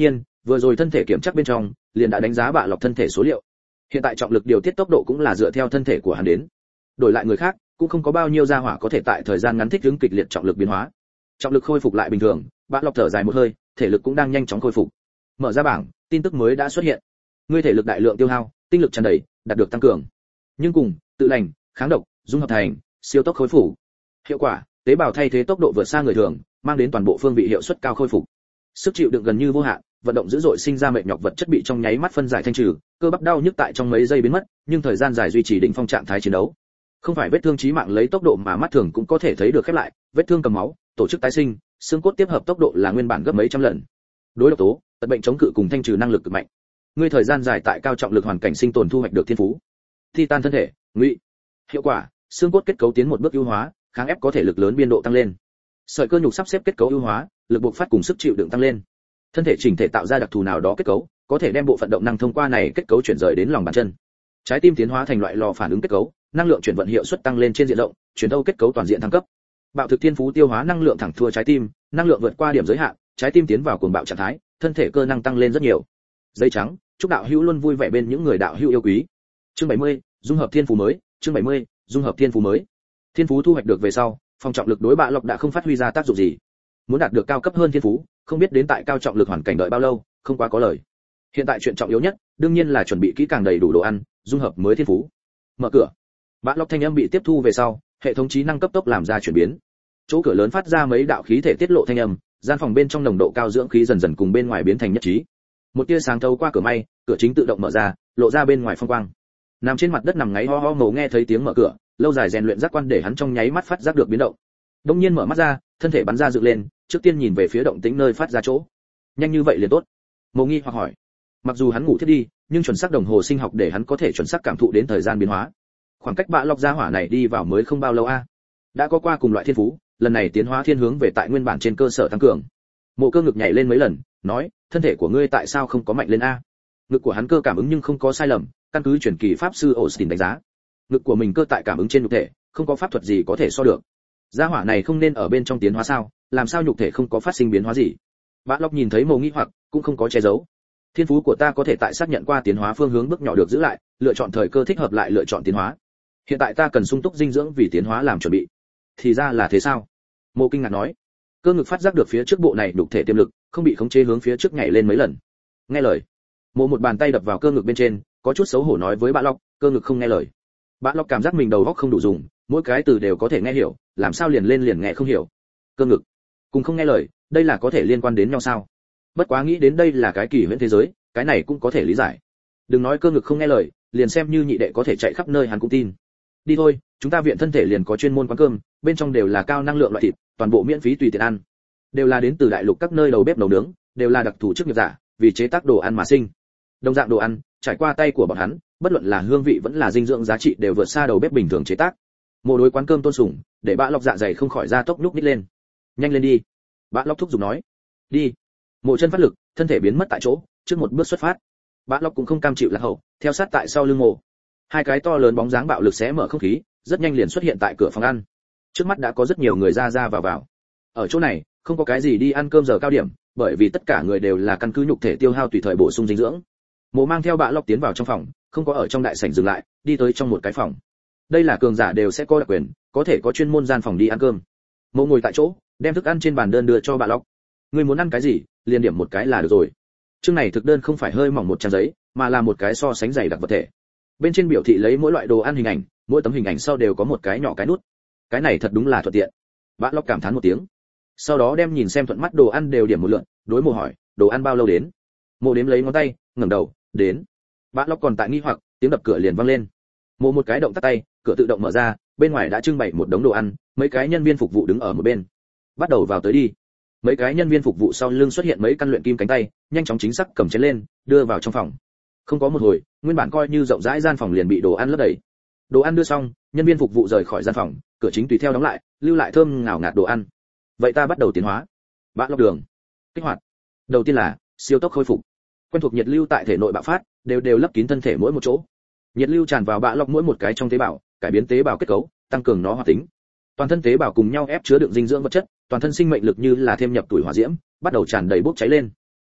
vừa rồi thân thể kiểm tra bên trong liền đã đánh giá bạ lộc thân thể số liệu. Hiện tại trọng lực điều tiết tốc độ cũng là dựa theo thân thể của hắn đến. Đổi lại người khác, cũng không có bao nhiêu gia hỏa có thể tại thời gian ngắn thích ứng kịch liệt trọng lực biến hóa. Trọng lực khôi phục lại bình thường, bạ lộc thở dài một hơi, thể lực cũng đang nhanh chóng khôi phục. Mở ra bảng, tin tức mới đã xuất hiện. Ngươi thể lực đại lượng tiêu hao, tinh lực tràn đầy, đạt được tăng cường. Nhưng cùng tự lành, kháng độc, dung hợp thành, siêu tốc khôi phục. Hiệu quả, tế bào thay thế tốc độ vượt xa người thường, mang đến toàn bộ phương vị hiệu suất cao khôi phục. Sức chịu đựng gần như vô hạn, vận động dữ dội sinh ra mệt nhọc vật chất bị trong nháy mắt phân giải thanh trừ, cơ bắp đau nhức tại trong mấy giây biến mất, nhưng thời gian dài duy trì đỉnh phong trạng thái chiến đấu. Không phải vết thương chí mạng lấy tốc độ mà mắt thường cũng có thể thấy được khép lại, vết thương cầm máu, tổ chức tái sinh, xương cốt tiếp hợp tốc độ là nguyên bản gấp mấy trăm lần. Đối độc tố, tật bệnh chống cự cùng thanh trừ năng lực cực mạnh. Ngươi thời gian dài tại cao trọng lực hoàn cảnh sinh tồn thu hoạch được thiên phú. Titan thân thể, ngụy. Hiệu quả, xương cốt kết cấu tiến một bước ưu hóa, kháng ép có thể lực lớn biên độ tăng lên. Sợi cơ nhục sắp xếp kết cấu ưu hóa, lực bộc phát cùng sức chịu đựng tăng lên. Thân thể chỉnh thể tạo ra đặc thù nào đó kết cấu, có thể đem bộ phận động năng thông qua này kết cấu chuyển rời đến lòng bàn chân. Trái tim tiến hóa thành loại lò phản ứng kết cấu, năng lượng chuyển vận hiệu suất tăng lên trên diện rộng, chuyển thâu kết cấu toàn diện thăng cấp. Bạo thực thiên phú tiêu hóa năng lượng thẳng thua trái tim, năng lượng vượt qua điểm giới hạn, trái tim tiến vào cuồng bạo trạng thái, thân thể cơ năng tăng lên rất nhiều. Dây trắng, chúc đạo hữu luôn vui vẻ bên những người đạo hữu yêu quý. Chương bảy mươi, dung hợp thiên phú mới, chương bảy mươi, dung hợp thiên phú mới. Thiên phú thu hoạch được về sau, phong trọng lực đối bạ lộc đã không phát huy ra tác dụng gì. Muốn đạt được cao cấp hơn thiên phú, không biết đến tại cao trọng lực hoàn cảnh đợi bao lâu, không quá có lời. Hiện tại chuyện trọng yếu nhất, đương nhiên là chuẩn bị kỹ càng đầy đủ đồ ăn, dung hợp mới thiên phú. Mở cửa. Bạ lộc thanh âm bị tiếp thu về sau, hệ thống trí năng cấp tốc làm ra chuyển biến. Chỗ cửa lớn phát ra mấy đạo khí thể tiết lộ thanh âm, gian phòng bên trong nồng độ cao dưỡng khí dần dần cùng bên ngoài biến thành nhất trí. Một tia sáng thấu qua cửa may, cửa chính tự động mở ra, lộ ra bên ngoài phong quang. Nằm trên mặt đất nằm ngáy ho ho ngầu nghe thấy tiếng mở cửa, lâu dài rèn luyện giác quan để hắn trong nháy mắt phát giác được biến động. Đông nhiên mở mắt ra, thân thể bắn ra dựng lên, trước tiên nhìn về phía động tĩnh nơi phát ra chỗ. Nhanh như vậy liền tốt. Mộ Nghi hoặc hỏi. Mặc dù hắn ngủ thiết đi, nhưng chuẩn xác đồng hồ sinh học để hắn có thể chuẩn xác cảm thụ đến thời gian biến hóa. Khoảng cách bạ lộc gia hỏa này đi vào mới không bao lâu a. Đã có qua cùng loại thiên phú, lần này tiến hóa thiên hướng về tại nguyên bản trên cơ sở tăng cường. Mộ Cơ ngực nhảy lên mấy lần, nói, thân thể của ngươi tại sao không có mạnh lên a? Ngực của hắn cơ cảm ứng nhưng không có sai lầm, căn cứ truyền kỳ pháp sư Austin đánh giá. Ngực của mình cơ tại cảm ứng trên nhục thể, không có pháp thuật gì có thể so được. Gia hỏa này không nên ở bên trong tiến hóa sao? Làm sao nhục thể không có phát sinh biến hóa gì? Bạ lộc nhìn thấy Mộ Nghi hoặc, cũng không có che giấu. Thiên phú của ta có thể tại xác nhận qua tiến hóa phương hướng bước nhỏ được giữ lại, lựa chọn thời cơ thích hợp lại lựa chọn tiến hóa. Hiện tại ta cần sung túc dinh dưỡng vì tiến hóa làm chuẩn bị. Thì ra là thế sao? Mộ kinh ngạc nói. Cơ ngực phát giác được phía trước bộ này đục thể tiềm lực, không bị khống chế hướng phía trước nhảy lên mấy lần. Nghe lời. Mộ một bàn tay đập vào cơ ngực bên trên, có chút xấu hổ nói với Bạ lộc, cơ ngực không nghe lời. Bạ lộc cảm giác mình đầu óc không đủ dùng, mỗi cái từ đều có thể nghe hiểu, làm sao liền lên liền nghe không hiểu. Cơ ngực cùng không nghe lời, đây là có thể liên quan đến nhau sao? Bất quá nghĩ đến đây là cái kỳ huyễn thế giới, cái này cũng có thể lý giải. Đừng nói cơ ngực không nghe lời, liền xem như nhị đệ có thể chạy khắp nơi hắn cũng tin. Đi thôi, chúng ta viện thân thể liền có chuyên môn quán cơm, bên trong đều là cao năng lượng loại thịt, toàn bộ miễn phí tùy tiện ăn. Đều là đến từ đại lục các nơi đầu bếp nấu nướng, đều là đặc thù chức nghiệp giả, vì chế tác đồ ăn mà sinh. Đồng dạng đồ ăn, trải qua tay của bọn hắn, bất luận là hương vị vẫn là dinh dưỡng giá trị đều vượt xa đầu bếp bình thường chế tác. Mộ đối quán cơm tôn sùng, để Bạ lộc dạ dày không khỏi ra tốc nhúc nhích lên. Nhanh lên đi. Bạ lộc thúc giục nói. Đi. Mộ chân phát lực, thân thể biến mất tại chỗ, trước một bước xuất phát. Bạ lộc cũng không cam chịu lạc hậu, theo sát tại sau lưng Mộ. Hai cái to lớn bóng dáng bạo lực xé mở không khí, rất nhanh liền xuất hiện tại cửa phòng ăn. Trước mắt đã có rất nhiều người ra ra vào vào. Ở chỗ này, không có cái gì đi ăn cơm giờ cao điểm, bởi vì tất cả người đều là căn cứ nhục thể tiêu hao tùy thời bổ sung dinh dưỡng. Mộ mang theo Bạ lộc tiến vào trong phòng, không có ở trong đại sảnh dừng lại, đi tới trong một cái phòng. Đây là cường giả đều sẽ có đặc quyền, có thể có chuyên môn gian phòng đi ăn cơm. Mộ ngồi tại chỗ, đem thức ăn trên bàn đơn đưa cho Bạ lộc. Ngươi muốn ăn cái gì, liền điểm một cái là được rồi. Chương này thực đơn không phải hơi mỏng một trang giấy, mà là một cái so sánh dày đặc vật thể. Bên trên biểu thị lấy mỗi loại đồ ăn hình ảnh, mỗi tấm hình ảnh sau đều có một cái nhỏ cái nút. Cái này thật đúng là thuận tiện. Bạ lộc cảm thán một tiếng. Sau đó đem nhìn xem thuận mắt đồ ăn đều điểm một lượt, đối Mộ hỏi, đồ ăn bao lâu đến? Mộ đếm lấy ngón tay, ngẩng đầu, đến. Bạ lộc còn tại nghi hoặc, tiếng đập cửa liền vang lên. Mộ một cái động tắt tay, cửa tự động mở ra, bên ngoài đã trưng bày một đống đồ ăn, mấy cái nhân viên phục vụ đứng ở một bên. Bắt đầu vào tới đi. Mấy cái nhân viên phục vụ sau lưng xuất hiện mấy căn luyện kim cánh tay, nhanh chóng chính xác cầm chén lên, đưa vào trong phòng. Không có một hồi, nguyên bản coi như rộng rãi gian phòng liền bị đồ ăn lấp đầy. Đồ ăn đưa xong, nhân viên phục vụ rời khỏi gian phòng, cửa chính tùy theo đóng lại, lưu lại thơm ngào ngạt đồ ăn. Vậy ta bắt đầu tiến hóa. Bạ lộc đường. Kích hoạt. Đầu tiên là siêu tốc khôi phục. Quen thuộc nhiệt lưu tại thể nội bạo phát, đều đều lấp kín thân thể mỗi một chỗ. Nhiệt lưu tràn vào Bạ lộc mỗi một cái trong tế bào, cải biến tế bào kết cấu, tăng cường nó hoạt tính. Toàn thân tế bào cùng nhau ép chứa đựng dinh dưỡng vật chất, toàn thân sinh mệnh lực như là thêm nhập tuổi hỏa diễm, bắt đầu tràn đầy bốc cháy lên.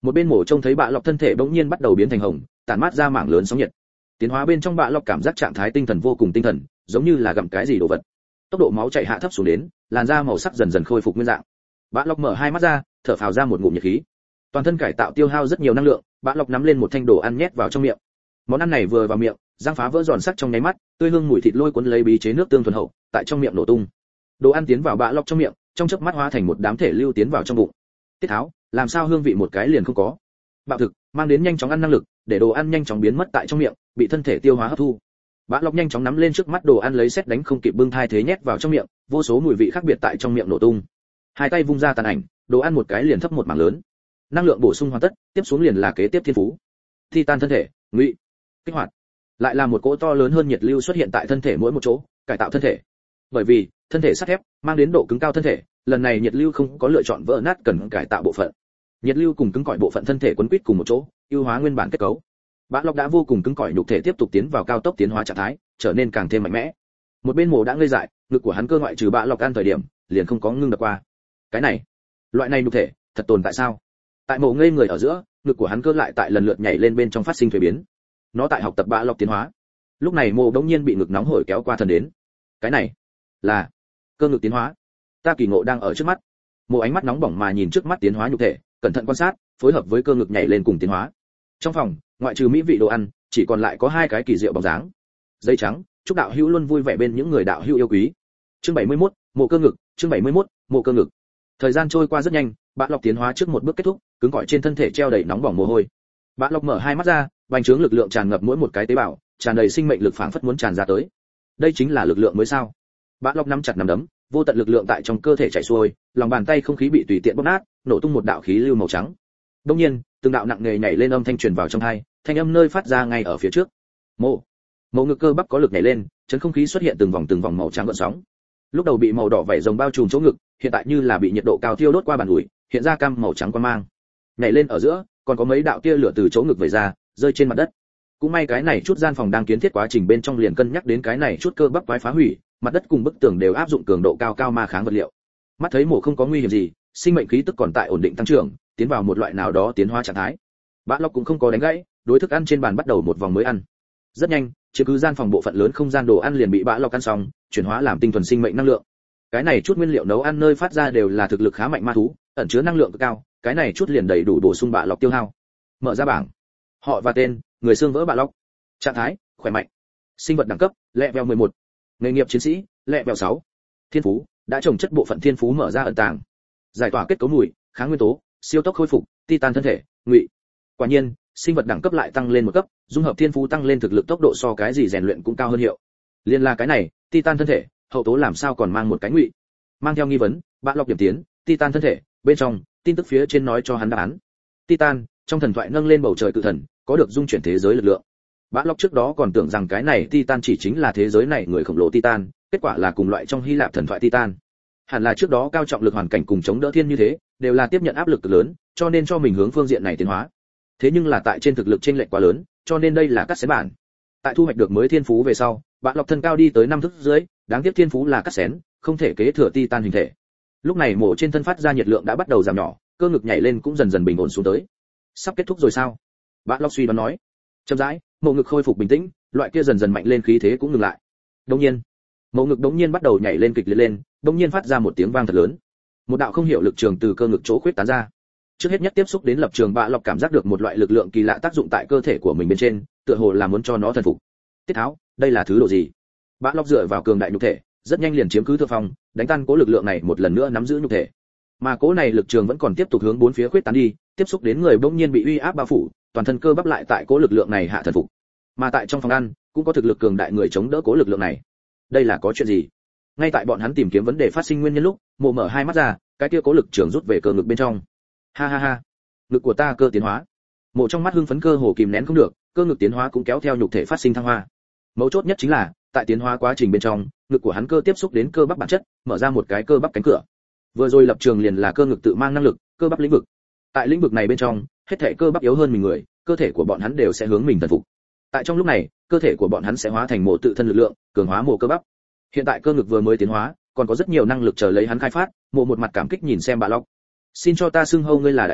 Một bên mổ trông thấy bạ lọc thân thể bỗng nhiên bắt đầu biến thành hồng, tản mát ra mảng lớn sóng nhiệt. Tiến hóa bên trong bạ lọc cảm giác trạng thái tinh thần vô cùng tinh thần, giống như là gặm cái gì đồ vật. Tốc độ máu chảy hạ thấp xuống đến, làn da màu sắc dần dần khôi phục nguyên dạng. Bạ lọc mở hai mắt ra, thở phào ra một ngụm nhiệt khí. Toàn thân cải tạo tiêu hao rất nhiều năng lượng, bạ lọc nắm lên một thanh đồ ăn nhét vào trong miệng. Món ăn này vừa vào miệng, răng phá vỡ giòn sắc trong nháy mắt, tươi hương mùi thịt lôi cuốn lấy bí chế nước tương thuần hậu, tại trong miệng nổ tung. Đồ ăn tiến vào bạ lọc trong miệng, trong chớp mắt hóa thành một đám thể lưu tiến vào trong bụng. Tiết Tháo, làm sao hương vị một cái liền không có? Bạo thực mang đến nhanh chóng ăn năng lực, để đồ ăn nhanh chóng biến mất tại trong miệng, bị thân thể tiêu hóa hấp thu. Bạ lọc nhanh chóng nắm lên trước mắt đồ ăn lấy xét đánh không kịp bưng thai thế nhét vào trong miệng, vô số mùi vị khác biệt tại trong miệng nổ tung. Hai tay vung ra tàn ảnh, đồ ăn một cái liền thấp một mảng lớn. Năng lượng bổ sung hoàn tất, tiếp xuống liền là kế tiếp thiên phú. Titan thân thể, ngụy, kích hoạt. Lại là một cỗ to lớn hơn nhiệt lưu xuất hiện tại thân thể mỗi một chỗ, cải tạo thân thể. Bởi vì thân thể sắt thép mang đến độ cứng cao thân thể, lần này nhiệt lưu không có lựa chọn vỡ nát cần cải tạo bộ phận. Nhiệt lưu cùng cứng cỏi bộ phận thân thể quấn quýt cùng một chỗ, ưu hóa nguyên bản kết cấu. Bạ lọc đã vô cùng cứng cỏi nhục thể tiếp tục tiến vào cao tốc tiến hóa trạng thái, trở nên càng thêm mạnh mẽ. Một bên mồ đã ngây dại, ngực của hắn cơ ngoại trừ bạ lọc ăn thời điểm, liền không có ngưng đập qua. Cái này, loại này nhục thể, thật tồn tại sao? Tại mồ ngây người ở giữa, ngực của hắn cơ lại tại lần lượt nhảy lên bên trong phát sinh thay biến. Nó tại học tập bạ lọc tiến hóa. Lúc này mồ đống nhiên bị ngực nóng hổi kéo qua thần đến. Cái này, là cơ ngực tiến hóa. Ta kỳ ngộ đang ở trước mắt. Mồ ánh mắt nóng bỏng mà nhìn trước mắt tiến hóa nhục thể, cẩn thận quan sát, phối hợp với cơ ngực nhảy lên cùng tiến hóa. Trong phòng, ngoại trừ mỹ vị đồ ăn, chỉ còn lại có hai cái kỳ diệu bóng dáng. Dây trắng, chúc đạo hữu luôn vui vẻ bên những người đạo hữu yêu quý. Chương bảy mươi mốt, mộ cơ ngực, chương bảy mươi mốt, mộ cơ ngực. Thời gian trôi qua rất nhanh, Bạ lọc tiến hóa trước một bước kết thúc, cứng cỏi trên thân thể treo đầy nóng bỏng mồ hôi. Bạ lọc mở hai mắt ra, bành trướng lực lượng tràn ngập mỗi một cái tế bào, tràn đầy sinh mệnh lực phảng phất muốn tràn ra tới. Đây chính là lực lượng mới sao? Bạ lọc nắm chặt nắm đấm, vô tận lực lượng tại trong cơ thể chảy xuôi, lòng bàn tay không khí bị tùy tiện bóp nát, nổ tung một đạo khí lưu màu trắng. Đương nhiên, từng đạo nặng nề nhảy lên âm thanh truyền vào trong tai, thanh âm nơi phát ra ngay ở phía trước. Mộ, mộ ngực cơ bắp có lực nhảy lên, chấn không khí xuất hiện từng vòng từng vòng màu trắng gợn sóng. Lúc đầu bị màu đỏ vảy rồng bao trùm chỗ ngực, hiện tại như là bị nhiệt độ cao thiêu đốt qua bàn ủi, hiện ra cam màu trắng quang mang. Nhảy lên ở giữa, còn có mấy đạo tia lửa từ chỗ ngực vẩy ra, rơi trên mặt đất. Cũng may cái này chút gian phòng đang kiến thiết quá trình bên trong liền cân nhắc đến cái này chút cơ bắp quái phá hủy, mặt đất cùng bức tường đều áp dụng cường độ cao cao ma kháng vật liệu. Mắt thấy mổ không có nguy hiểm gì, sinh mệnh khí tức còn tại ổn định tăng trưởng, tiến vào một loại nào đó tiến hóa trạng thái. Bạ lọc cũng không có đánh gãy, đối thức ăn trên bàn bắt đầu một vòng mới ăn. Rất nhanh, chiếm cứ gian phòng bộ phận lớn không gian đồ ăn liền bị bạ lọc ăn xong, chuyển hóa làm tinh thuần sinh mệnh năng lượng. Cái này chút nguyên liệu nấu ăn nơi phát ra đều là thực lực khá mạnh ma thú, ẩn chứa năng lượng cực cao, cái này chút liền đầy đủ bổ sung bạ lọc tiêu hao. Mở ra bảng, họ và tên, người xương vỡ bạ lọc. Trạng thái, khỏe mạnh. Sinh vật đẳng cấp, level mười một. Nghề nghiệp chiến sĩ, level sáu. Thiên phú, đã trồng chất bộ phận thiên phú mở ra ẩn tàng. Giải tỏa kết cấu mùi, kháng nguyên tố, siêu tốc khôi phục, titan thân thể, ngụy. Quả nhiên, sinh vật đẳng cấp lại tăng lên một cấp, dung hợp thiên phú tăng lên thực lực tốc độ so cái gì rèn luyện cũng cao hơn hiệu. Liên là cái này, titan thân thể, hậu tố làm sao còn mang một cái ngụy? Mang theo nghi vấn, Bạ lọc điểm tiến, titan thân thể, bên trong, tin tức phía trên nói cho hắn đáp án. Titan, trong thần thoại nâng lên bầu trời cự thần, có được dung chuyển thế giới lực lượng. Bạ lọc trước đó còn tưởng rằng cái này Titan chỉ chính là thế giới này người khổng lồ Titan, kết quả là cùng loại trong Hy Lạp thần thoại Titan. Hẳn là trước đó cao trọng lực hoàn cảnh cùng chống đỡ thiên như thế, đều là tiếp nhận áp lực cực lớn, cho nên cho mình hướng phương diện này tiến hóa. Thế nhưng là tại trên thực lực chênh lệch quá lớn, cho nên đây là cắt xén bản. Tại thu hoạch được mới thiên phú về sau, Bạ lọc thân cao đi tới năm thước dưới, đáng tiếc thiên phú là cắt xén, không thể kế thừa Titan hình thể. Lúc này mổ trên thân phát ra nhiệt lượng đã bắt đầu giảm nhỏ, cơ ngực nhảy lên cũng dần dần bình ổn xuống tới. Sắp kết thúc rồi sao? Bạ lọc suy đoán nói. Chậm rãi, mộ ngực khôi phục bình tĩnh, loại kia dần dần mạnh lên khí thế cũng ngừng lại. Đột nhiên, mộ ngực đống nhiên bắt đầu nhảy lên kịch liệt lên, đống nhiên phát ra một tiếng vang thật lớn. Một đạo không hiểu lực trường từ cơ ngực chỗ khuyết tán ra. Trước hết nhất tiếp xúc đến lập trường Bạ lọc cảm giác được một loại lực lượng kỳ lạ tác dụng tại cơ thể của mình bên trên, tựa hồ là muốn cho nó thần phục. Tiết Tháo, đây là thứ độ gì? Bạ lọc dựa vào cường đại nhục thể, rất nhanh liền chiếm cứ thượng phong, đánh tan cố lực lượng này một lần nữa nắm giữ nhục thể. Mà cố này lực trường vẫn còn tiếp tục hướng bốn phía khuyết tán đi, tiếp xúc đến người bỗng nhiên bị uy áp bao phủ, toàn thân cơ bắp lại tại cố lực lượng này hạ thần phục. Mà tại trong phòng ăn, cũng có thực lực cường đại người chống đỡ cố lực lượng này. Đây là có chuyện gì? Ngay tại bọn hắn tìm kiếm vấn đề phát sinh nguyên nhân lúc, Mộ mở hai mắt ra, cái kia cố lực trường rút về cơ ngực bên trong. Ha ha ha, ngực của ta cơ tiến hóa. Mộ trong mắt hưng phấn cơ hồ kìm nén không được, cơ ngực tiến hóa cũng kéo theo nhục thể phát sinh thăng hoa. Mấu chốt nhất chính là, tại tiến hóa quá trình bên trong, ngực của hắn cơ tiếp xúc đến cơ bắp bản chất, mở ra một cái cơ bắp cánh cửa. Vừa rồi lập trường liền là cơ ngực tự mang năng lực, cơ bắp lĩnh vực. Tại lĩnh vực này bên trong, hết thảy cơ bắp yếu hơn mình người, cơ thể của bọn hắn đều sẽ hướng mình thần phục. Tại trong lúc này, cơ thể của bọn hắn sẽ hóa thành mộ tự thân lực lượng, cường hóa mộ cơ bắp. Hiện tại cơ ngực vừa mới tiến hóa, còn có rất nhiều năng lực chờ lấy hắn khai phát. Mộ một mặt cảm kích nhìn xem Bạ lọc. Xin cho ta xưng hô ngươi là đại nhân,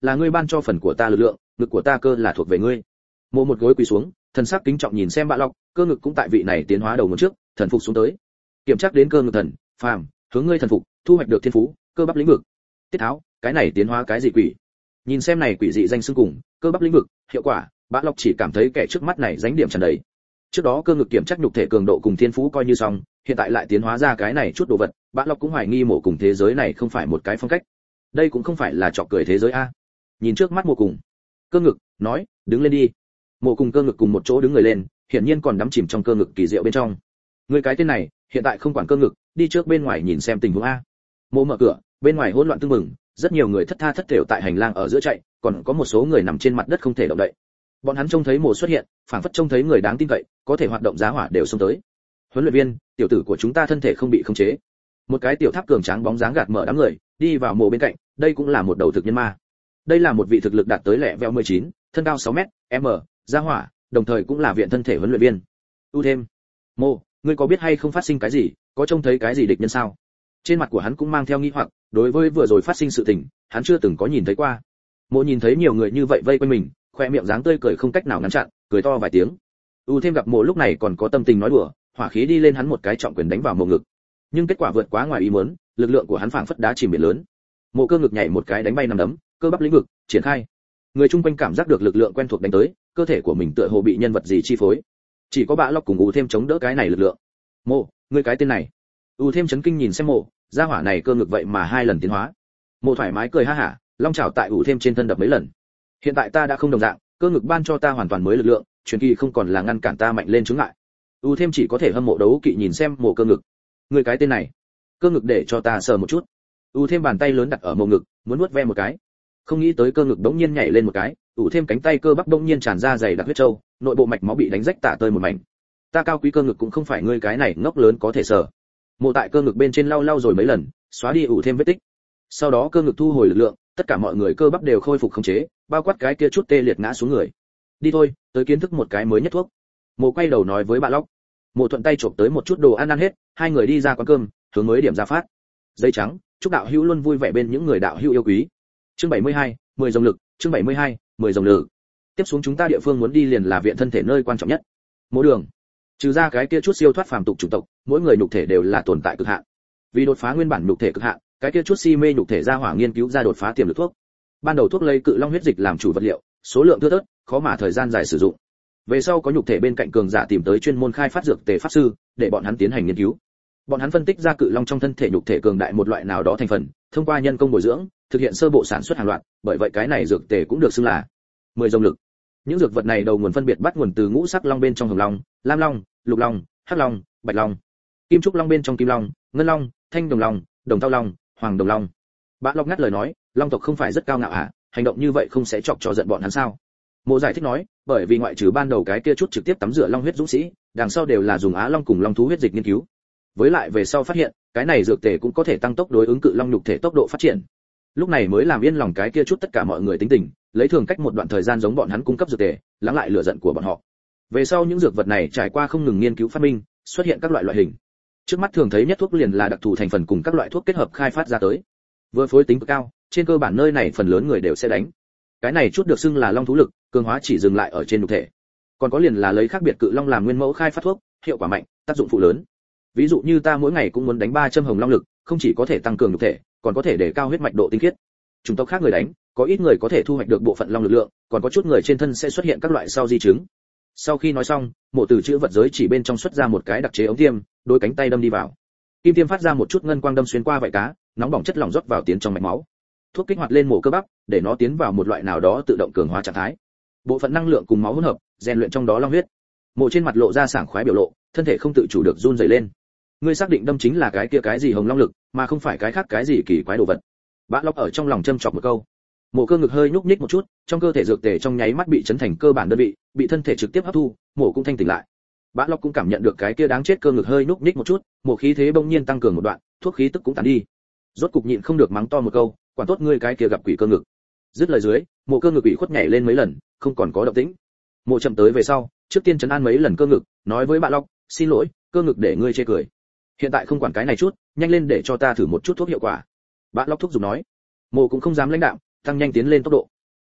là ngươi ban cho phần của ta lực lượng, ngực của ta cơ là thuộc về ngươi. Mộ một gối quỳ xuống, thần sắc kính trọng nhìn xem Bạ Lộc, cơ ngực cũng tại vị này tiến hóa đầu một trước, thần phục xuống tới. Kiểm tra đến cơ ngực thần, phàm, hướng ngươi thần phục, thu hoạch được thiên phú, cơ bắp lĩnh vực. Tiết tháo, cái này tiến hóa cái gì quỷ? Nhìn xem này quỷ dị danh xưng cùng, cơ bắp lĩnh vực, hiệu quả, Bạ Lộc chỉ cảm thấy kẻ trước mắt này dánh điểm tràn đầy. Trước đó cơ ngực kiểm tra nhục thể cường độ cùng thiên phú coi như xong, hiện tại lại tiến hóa ra cái này chút đồ vật, Bạ Lộc cũng hoài nghi Mộ cùng thế giới này không phải một cái phong cách. Đây cũng không phải là trò cười thế giới a. Nhìn trước mắt Mộ cùng, cơ ngực, nói, đứng lên đi. Mộ cùng cơ ngực cùng một chỗ đứng người lên, hiển nhiên còn đắm chìm trong cơ ngực kỳ diệu bên trong. Người cái tên này, hiện tại không quản cơ ngực, đi trước bên ngoài nhìn xem tình huống a. Mộ mở cửa, bên ngoài hỗn loạn tưng bừng, rất nhiều người thất tha thất thểu tại hành lang ở giữa chạy, còn có một số người nằm trên mặt đất không thể động đậy. Bọn hắn trông thấy Mộ xuất hiện, phảng phất trông thấy người đáng tin cậy, có thể hoạt động giá hỏa đều xông tới. Huấn luyện viên, tiểu tử của chúng ta thân thể không bị khống chế. Một cái tiểu tháp cường tráng bóng dáng gạt mở đám người, đi vào Mộ bên cạnh, đây cũng là một đầu thực nhân ma. Đây là một vị thực lực đạt tới lẻ vẹo mười chín, thân cao sáu mét, m, giá hỏa, đồng thời cũng là viện thân thể huấn luyện viên. U thêm, Mộ, ngươi có biết hay không phát sinh cái gì, có trông thấy cái gì địch nhân sao? Trên mặt của hắn cũng mang theo nghi hoặc, đối với vừa rồi phát sinh sự tình, hắn chưa từng có nhìn thấy qua. Mộ nhìn thấy nhiều người như vậy vây quanh mình, khoe miệng dáng tươi cười không cách nào ngăn chặn, cười to vài tiếng. U thêm gặp Mộ lúc này còn có tâm tình nói đùa, hỏa khí đi lên hắn một cái trọng quyền đánh vào Mộ ngực. Nhưng kết quả vượt quá ngoài ý muốn, lực lượng của hắn phảng phất đá chìm biển lớn. Mộ cơ ngực nhảy một cái đánh bay nằm đấm, cơ bắp lĩnh vực triển khai. Người chung quanh cảm giác được lực lượng quen thuộc đánh tới, cơ thể của mình tựa hồ bị nhân vật gì chi phối. Chỉ có Bạ Lộc cùng U thêm chống đỡ cái này lực lượng. Mộ, ngươi cái tên này. U thêm chấn kinh nhìn xem Mộ, gia hỏa này cơ ngực vậy mà hai lần tiến hóa. Mộ thoải mái cười ha hả, long chảo tại U thêm trên thân đập mấy lần. Hiện tại ta đã không đồng dạng, cơ ngực ban cho ta hoàn toàn mới lực lượng, truyền kỳ không còn là ngăn cản ta mạnh lên chướng ngại. U thêm chỉ có thể hâm mộ đấu kỵ nhìn xem Mộ cơ ngực. Ngươi cái tên này, cơ ngực để cho ta sờ một chút. U thêm bàn tay lớn đặt ở Mộ ngực, muốn nuốt ve một cái. Không nghĩ tới cơ ngực đống nhiên nhảy lên một cái, U thêm cánh tay cơ bắp đống nhiên tràn ra dày đặc huyết châu, nội bộ mạch máu bị đánh rách tả tơi một mảnh. Ta cao quý cơ ngực cũng không phải ngươi cái này ngốc lớn có thể sờ. Mộ tại cơ ngực bên trên lau lau rồi mấy lần, xóa đi U thêm vết tích. Sau đó cơ ngực thu hồi lực lượng, tất cả mọi người cơ bắp đều khôi phục khống chế, bao quát cái kia chút tê liệt ngã xuống người. Đi thôi, tới kiến thức một cái mới nhất thuốc. Mộ quay đầu nói với Bạ Lộc. Mộ thuận tay chộp tới một chút đồ ăn ăn hết, hai người đi ra quán cơm, hướng mới điểm ra phát. Dây trắng, chúc đạo hữu luôn vui vẻ bên những người đạo hữu yêu quý. Chương bảy mươi hai, mười dòng lực, chương bảy mươi hai, mười dòng lực. Tiếp xuống chúng ta địa phương muốn đi liền là viện thân thể nơi quan trọng nhất. Mộ đường. Trừ ra cái kia chút siêu thoát phàm tục chủng tộc, mỗi người nhục thể đều là tồn tại cực hạn. Vì đột phá nguyên bản nhục thể cực hạn, cái kia chút si mê nhục thể ra hỏa nghiên cứu ra đột phá tiềm lực thuốc. Ban đầu thuốc lấy cự long huyết dịch làm chủ vật liệu, số lượng thưa thớt, khó mà thời gian dài sử dụng. Về sau có nhục thể bên cạnh cường giả tìm tới chuyên môn khai phát dược tề pháp sư, để bọn hắn tiến hành nghiên cứu. Bọn hắn phân tích ra cự long trong thân thể nhục thể cường đại một loại nào đó thành phần, thông qua nhân công bồi dưỡng, thực hiện sơ bộ sản xuất hàng loạt, bởi vậy cái này dược tề cũng được xưng là mười dòng lực. Những dược vật này đầu nguồn phân biệt bắt nguồn từ ngũ sắc long bên trong hồng long, lam long, lục long, hắc long, bạch long. Kim trúc long bên trong kim long, ngân long, thanh đồng long, đồng thau long, hoàng đồng long. Bạ Lộc ngắt lời nói, long tộc không phải rất cao ngạo à, hành động như vậy không sẽ chọc cho giận bọn hắn sao? Mộ giải thích nói, bởi vì ngoại trừ ban đầu cái kia chút trực tiếp tắm rửa long huyết dũng sĩ, đằng sau đều là dùng á long cùng long thú huyết dịch nghiên cứu. Với lại về sau phát hiện, cái này dược tề cũng có thể tăng tốc đối ứng cự long nhục thể tốc độ phát triển. Lúc này mới làm yên lòng cái kia chút tất cả mọi người tính tình, lấy thường cách một đoạn thời gian giống bọn hắn cung cấp dược tề, lắng lại lửa giận của bọn họ. Về sau những dược vật này trải qua không ngừng nghiên cứu phát minh, xuất hiện các loại loại hình. Trước mắt thường thấy nhất thuốc liền là đặc thù thành phần cùng các loại thuốc kết hợp khai phát ra tới. Vừa phối tính cực cao, trên cơ bản nơi này phần lớn người đều sẽ đánh. Cái này chút được xưng là long thú lực, cường hóa chỉ dừng lại ở trên nhục thể. Còn có liền là lấy khác biệt cự long làm nguyên mẫu khai phát thuốc, hiệu quả mạnh, tác dụng phụ lớn. Ví dụ như ta mỗi ngày cũng muốn đánh ba châm hồng long lực, không chỉ có thể tăng cường nhục thể, còn có thể để cao huyết mạch độ tinh khiết. Chủng tộc khác người đánh, có ít người có thể thu hoạch được bộ phận long lực lượng, còn có chút người trên thân sẽ xuất hiện các loại sau di chứng. Sau khi nói xong, Mộ từ chữ vật giới chỉ bên trong xuất ra một cái đặc chế ống tiêm, đôi cánh tay đâm đi vào. Kim tiêm phát ra một chút ngân quang đâm xuyên qua vảy cá, nóng bỏng chất lỏng rót vào tiến trong mạch máu. Thuốc kích hoạt lên Mộ cơ bắp, để nó tiến vào một loại nào đó tự động cường hóa trạng thái. Bộ phận năng lượng cùng máu hỗn hợp, rèn luyện trong đó long huyết. Mộ trên mặt lộ ra sảng khoái biểu lộ, thân thể không tự chủ được run rẩy lên. Ngươi xác định đâm chính là cái kia cái gì hồng long lực, mà không phải cái khác cái gì kỳ quái đồ vật. Bạ Lộc ở trong lòng châm chọc một câu. Mộ cơ ngực hơi nhúc nhích một chút, trong cơ thể dược tề trong nháy mắt bị chấn thành cơ bản đơn vị, bị thân thể trực tiếp hấp thu, Mộ cũng thanh tỉnh lại. Bạ Lộc cũng cảm nhận được cái kia đáng chết cơ ngực hơi nhúc nhích một chút, Mộ khí thế bỗng nhiên tăng cường một đoạn, thuốc khí tức cũng tàn đi. Rốt cục nhịn không được mắng to một câu, quản tốt ngươi cái kia gặp quỷ cơ ngực. Dứt lời dưới, Mộ cơ ngực ủy khuất nhảy lên mấy lần, không còn có động tĩnh. Mộ chậm tới về sau, trước tiên trấn an mấy lần cơ ngực, nói với Bạ Lộc, xin lỗi, cơ ngực để ngươi chê cười. Hiện tại không quản cái này chút, nhanh lên để cho ta thử một chút thuốc hiệu quả. Bạ Lộc thúc giục nói. Mộ cũng không dám lãnh đạm, tăng nhanh tiến lên tốc độ.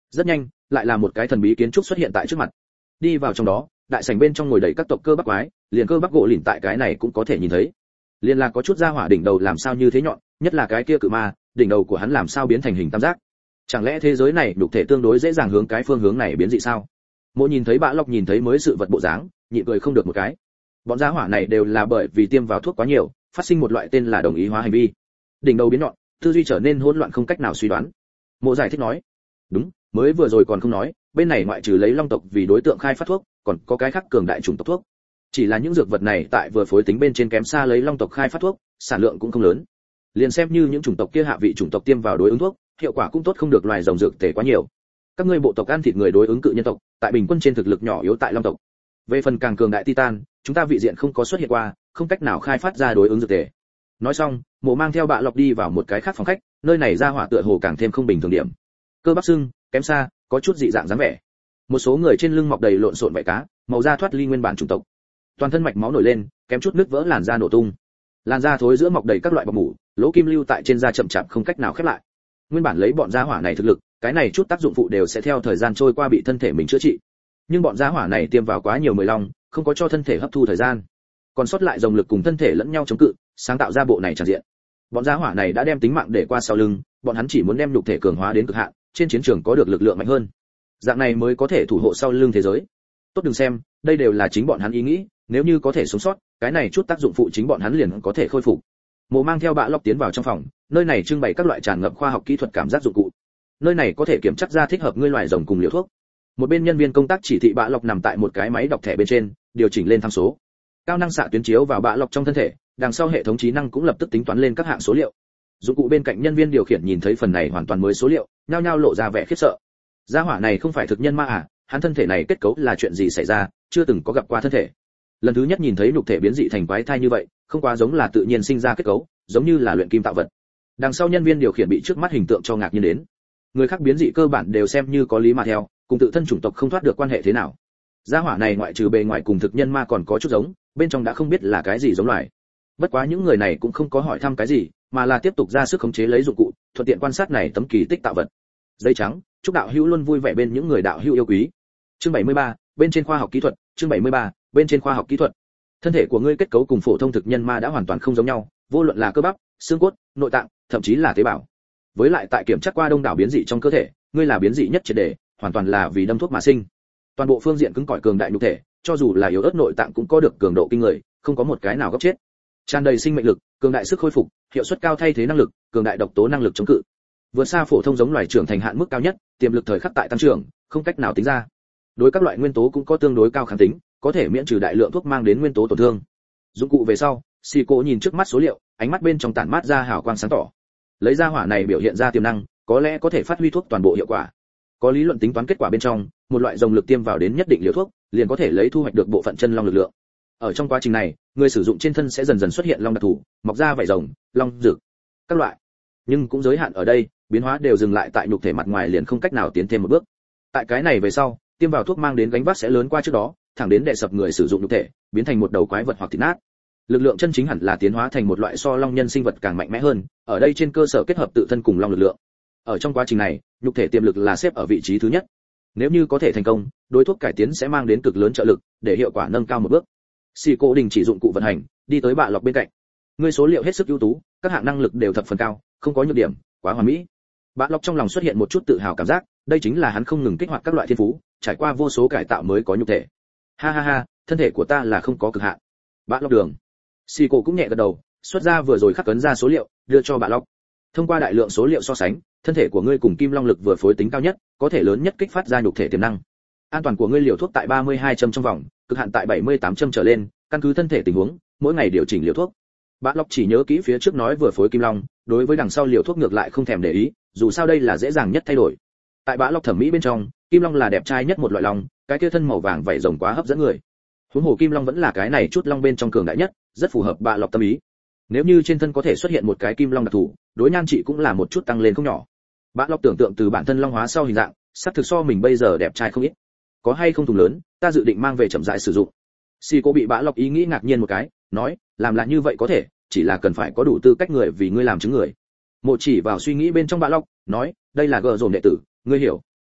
Rất nhanh, lại là một cái thần bí kiến trúc xuất hiện tại trước mặt. Đi vào trong đó, đại sảnh bên trong ngồi đầy các tộc cơ bắp quái, liền cơ bắp gỗ lìn tại cái này cũng có thể nhìn thấy. Liên là có chút ra hỏa đỉnh đầu làm sao như thế nhọn, nhất là cái kia cự ma, đỉnh đầu của hắn làm sao biến thành hình tam giác. Chẳng lẽ thế giới này nhục thể tương đối dễ dàng hướng cái phương hướng này biến dị sao? Mộ nhìn thấy Bạ Lộc nhìn thấy mới sự vật bộ dáng, nhịn cười không được một cái. Bọn gia hỏa này đều là bởi vì tiêm vào thuốc quá nhiều, phát sinh một loại tên là đồng ý hóa hành vi. Đỉnh đầu biến nhọn, tư duy trở nên hỗn loạn không cách nào suy đoán. Mộ giải thích nói, đúng, mới vừa rồi còn không nói, bên này ngoại trừ lấy long tộc vì đối tượng khai phát thuốc, còn có cái khác cường đại chủng tộc thuốc. Chỉ là những dược vật này tại vừa phối tính bên trên kém xa lấy long tộc khai phát thuốc, sản lượng cũng không lớn. Liền xem như những chủng tộc kia hạ vị chủng tộc tiêm vào đối ứng thuốc, hiệu quả cũng tốt không được loài rồng dược tể quá nhiều. Các ngươi bộ tộc ăn thịt người đối ứng cự nhân tộc, tại bình quân trên thực lực nhỏ yếu tại long tộc. Về phần càng cường đại titan, chúng ta vị diện không có xuất hiện qua, không cách nào khai phát ra đối ứng dược tể. Nói xong, Mộ mang theo Bạ Lộc đi vào một cái khác phòng khách, nơi này ra hỏa tựa hồ càng thêm không bình thường điểm. Cơ bắp xương, kém xa, có chút dị dạng dáng vẻ. Một số người trên lưng mọc đầy lộn xộn vảy cá, màu da thoát ly nguyên bản chủng tộc. Toàn thân mạch máu nổi lên, kém chút nứt vỡ làn da nổ tung. Làn da thối giữa mọc đầy các loại bọc mủ, lỗ kim lưu tại trên da chậm chạp không cách nào khép lại. Nguyên bản lấy bọn gia hỏa này thực lực, cái này chút tác dụng phụ đều sẽ theo thời gian trôi qua bị thân thể mình chữa trị. Nhưng bọn gia hỏa này tiêm vào quá nhiều mười long, không có cho thân thể hấp thu thời gian. Còn sót lại dòng lực cùng thân thể lẫn nhau chống cự, sáng tạo ra bộ này tràn diện. Bọn gia hỏa này đã đem tính mạng để qua sau lưng, bọn hắn chỉ muốn đem nhục thể cường hóa đến cực hạn, trên chiến trường có được lực lượng mạnh hơn. Dạng này mới có thể thủ hộ sau lưng thế giới. Tốt đừng xem, đây đều là chính bọn hắn ý nghĩ, nếu như có thể sống sót, cái này chút tác dụng phụ chính bọn hắn liền có thể khôi phục. Mộ mang theo Bạ Lộc tiến vào trong phòng, nơi này trưng bày các loại tràn ngập khoa học kỹ thuật cảm giác dụng cụ. Nơi này có thể kiểm chắc ra thích hợp ngươi loài rồng cùng liều thuốc. Một bên nhân viên công tác chỉ thị Bạ Lộc nằm tại một cái máy đọc thẻ bên trên, điều chỉnh lên tham số. Cao năng xạ tuyến chiếu vào Bạ Lộc trong thân thể, đằng sau hệ thống trí năng cũng lập tức tính toán lên các hạng số liệu. Dụng cụ bên cạnh nhân viên điều khiển nhìn thấy phần này hoàn toàn mới số liệu, nhao nhao lộ ra vẻ khiếp sợ. Gia hỏa này không phải thực nhân ma à? Hắn thân thể này kết cấu là chuyện gì xảy ra, chưa từng có gặp qua thân thể. Lần thứ nhất nhìn thấy nhục thể biến dị thành quái thai như vậy, không quá giống là tự nhiên sinh ra kết cấu, giống như là luyện kim tạo vật. Đằng sau nhân viên điều khiển bị trước mắt hình tượng cho ngạc nhiên đến. Người khác biến dị cơ bản đều xem như có lý mà theo, cùng tự thân chủng tộc không thoát được quan hệ thế nào. Gia hỏa này ngoại trừ bề ngoài cùng thực nhân ma còn có chút giống, bên trong đã không biết là cái gì giống loài. Bất quá những người này cũng không có hỏi thăm cái gì, mà là tiếp tục ra sức khống chế lấy dụng cụ, thuận tiện quan sát này tấm kỳ tích tạo vật. Giấy trắng, chúc đạo hữu luôn vui vẻ bên những người đạo hữu yêu quý. Chương bảy mươi ba, bên trên khoa học kỹ thuật, chương bảy mươi ba, bên trên khoa học kỹ thuật. Thân thể của ngươi kết cấu cùng phổ thông thực nhân ma đã hoàn toàn không giống nhau, vô luận là cơ bắp, xương cốt, nội tạng, thậm chí là tế bào. Với lại tại kiểm tra qua đông đảo biến dị trong cơ thể, ngươi là biến dị nhất triệt để, hoàn toàn là vì đâm thuốc mà sinh. Toàn bộ phương diện cứng cỏi cường đại nhục thể, cho dù là yếu ớt nội tạng cũng có được cường độ kinh người, không có một cái nào góc chết. Tràn đầy sinh mệnh lực, cường đại sức khôi phục, hiệu suất cao thay thế năng lực, cường đại độc tố năng lực chống cự. Vượt xa phổ thông giống loài trưởng thành hạn mức cao nhất, tiềm lực thời khắc tại tăng trưởng, không cách nào tính ra. Đối các loại nguyên tố cũng có tương đối cao kháng tính, có thể miễn trừ đại lượng thuốc mang đến nguyên tố tổn thương. Dụng cụ về sau, Xì Cổ nhìn trước mắt số liệu, ánh mắt bên trong tản mát ra hào quang sáng tỏ. Lấy ra hỏa này biểu hiện ra tiềm năng, có lẽ có thể phát huy thuốc toàn bộ hiệu quả. Có lý luận tính toán kết quả bên trong, một loại dòng lực tiêm vào đến nhất định liều thuốc, liền có thể lấy thu hoạch được bộ phận chân long lực lượng. Ở trong quá trình này, người sử dụng trên thân sẽ dần dần xuất hiện long đặc thù, mọc ra vảy rồng, long dược, các loại. Nhưng cũng giới hạn ở đây, biến hóa đều dừng lại tại nhục thể mặt ngoài liền không cách nào tiến thêm một bước. Tại cái này về sau, tiêm vào thuốc mang đến gánh vác sẽ lớn qua trước đó, thẳng đến đè sập người sử dụng nhục thể, biến thành một đầu quái vật hoặc thịt nát. Lực lượng chân chính hẳn là tiến hóa thành một loại so long nhân sinh vật càng mạnh mẽ hơn, ở đây trên cơ sở kết hợp tự thân cùng long lực lượng. Ở trong quá trình này, nhục thể tiềm lực là xếp ở vị trí thứ nhất. Nếu như có thể thành công, đối thuốc cải tiến sẽ mang đến cực lớn trợ lực, để hiệu quả nâng cao một bước. Xì Cổ đình chỉ dụng cụ vận hành, đi tới Bạ Lộc bên cạnh. Ngươi số liệu hết sức ưu tú, các hạng năng lực đều thập phần cao, không có nhược điểm, quá hoàn mỹ. Bạ Lộc trong lòng xuất hiện một chút tự hào cảm giác, đây chính là hắn không ngừng kích hoạt các loại thiên phú, trải qua vô số cải tạo mới có nhục thể. Ha ha ha, thân thể của ta là không có cực hạn. Bạ Lộc đường. Xì Cổ cũng nhẹ gật đầu, xuất ra vừa rồi khắc ấn ra số liệu, đưa cho Bạ Lộc. Thông qua đại lượng số liệu so sánh, thân thể của ngươi cùng kim long lực vừa phối tính cao nhất, có thể lớn nhất kích phát ra nhục thể tiềm năng. An toàn của ngươi liều thuốc tại ba mươi hai châm trong vòng, cực hạn tại bảy mươi tám châm trở lên, căn cứ thân thể tình huống, mỗi ngày điều chỉnh liều thuốc. Bạ Lộc chỉ nhớ kỹ phía trước nói vừa phối kim long, đối với đằng sau liều thuốc ngược lại không thèm để ý, dù sao đây là dễ dàng nhất thay đổi. Tại Bạ Lộc thẩm mỹ bên trong, kim long là đẹp trai nhất một loại long, cái kia thân màu vàng vảy rồng quá hấp dẫn người. Huống hồ kim long vẫn là cái này chút long bên trong cường đại nhất, rất phù hợp Bạ Lộc tâm ý. Nếu như trên thân có thể xuất hiện một cái kim long đặc thù, đối nhan trị cũng là một chút tăng lên không nhỏ. Bạ Lộc tưởng tượng từ bản thân long hóa sau hình dạng, sắp thực so mình bây giờ đẹp trai không ít. Có hay không thùng lớn, ta dự định mang về chậm rãi sử dụng. Xì Cổ bị Bạ Lộc ý nghĩ ngạc nhiên một cái, nói, làm lại như vậy có thể, chỉ là cần phải có đủ tư cách người vì ngươi làm chứng người. Mộ chỉ vào suy nghĩ bên trong Bạ Lộc, nói, đây là gờ dồn đệ tử, ngươi hiểu.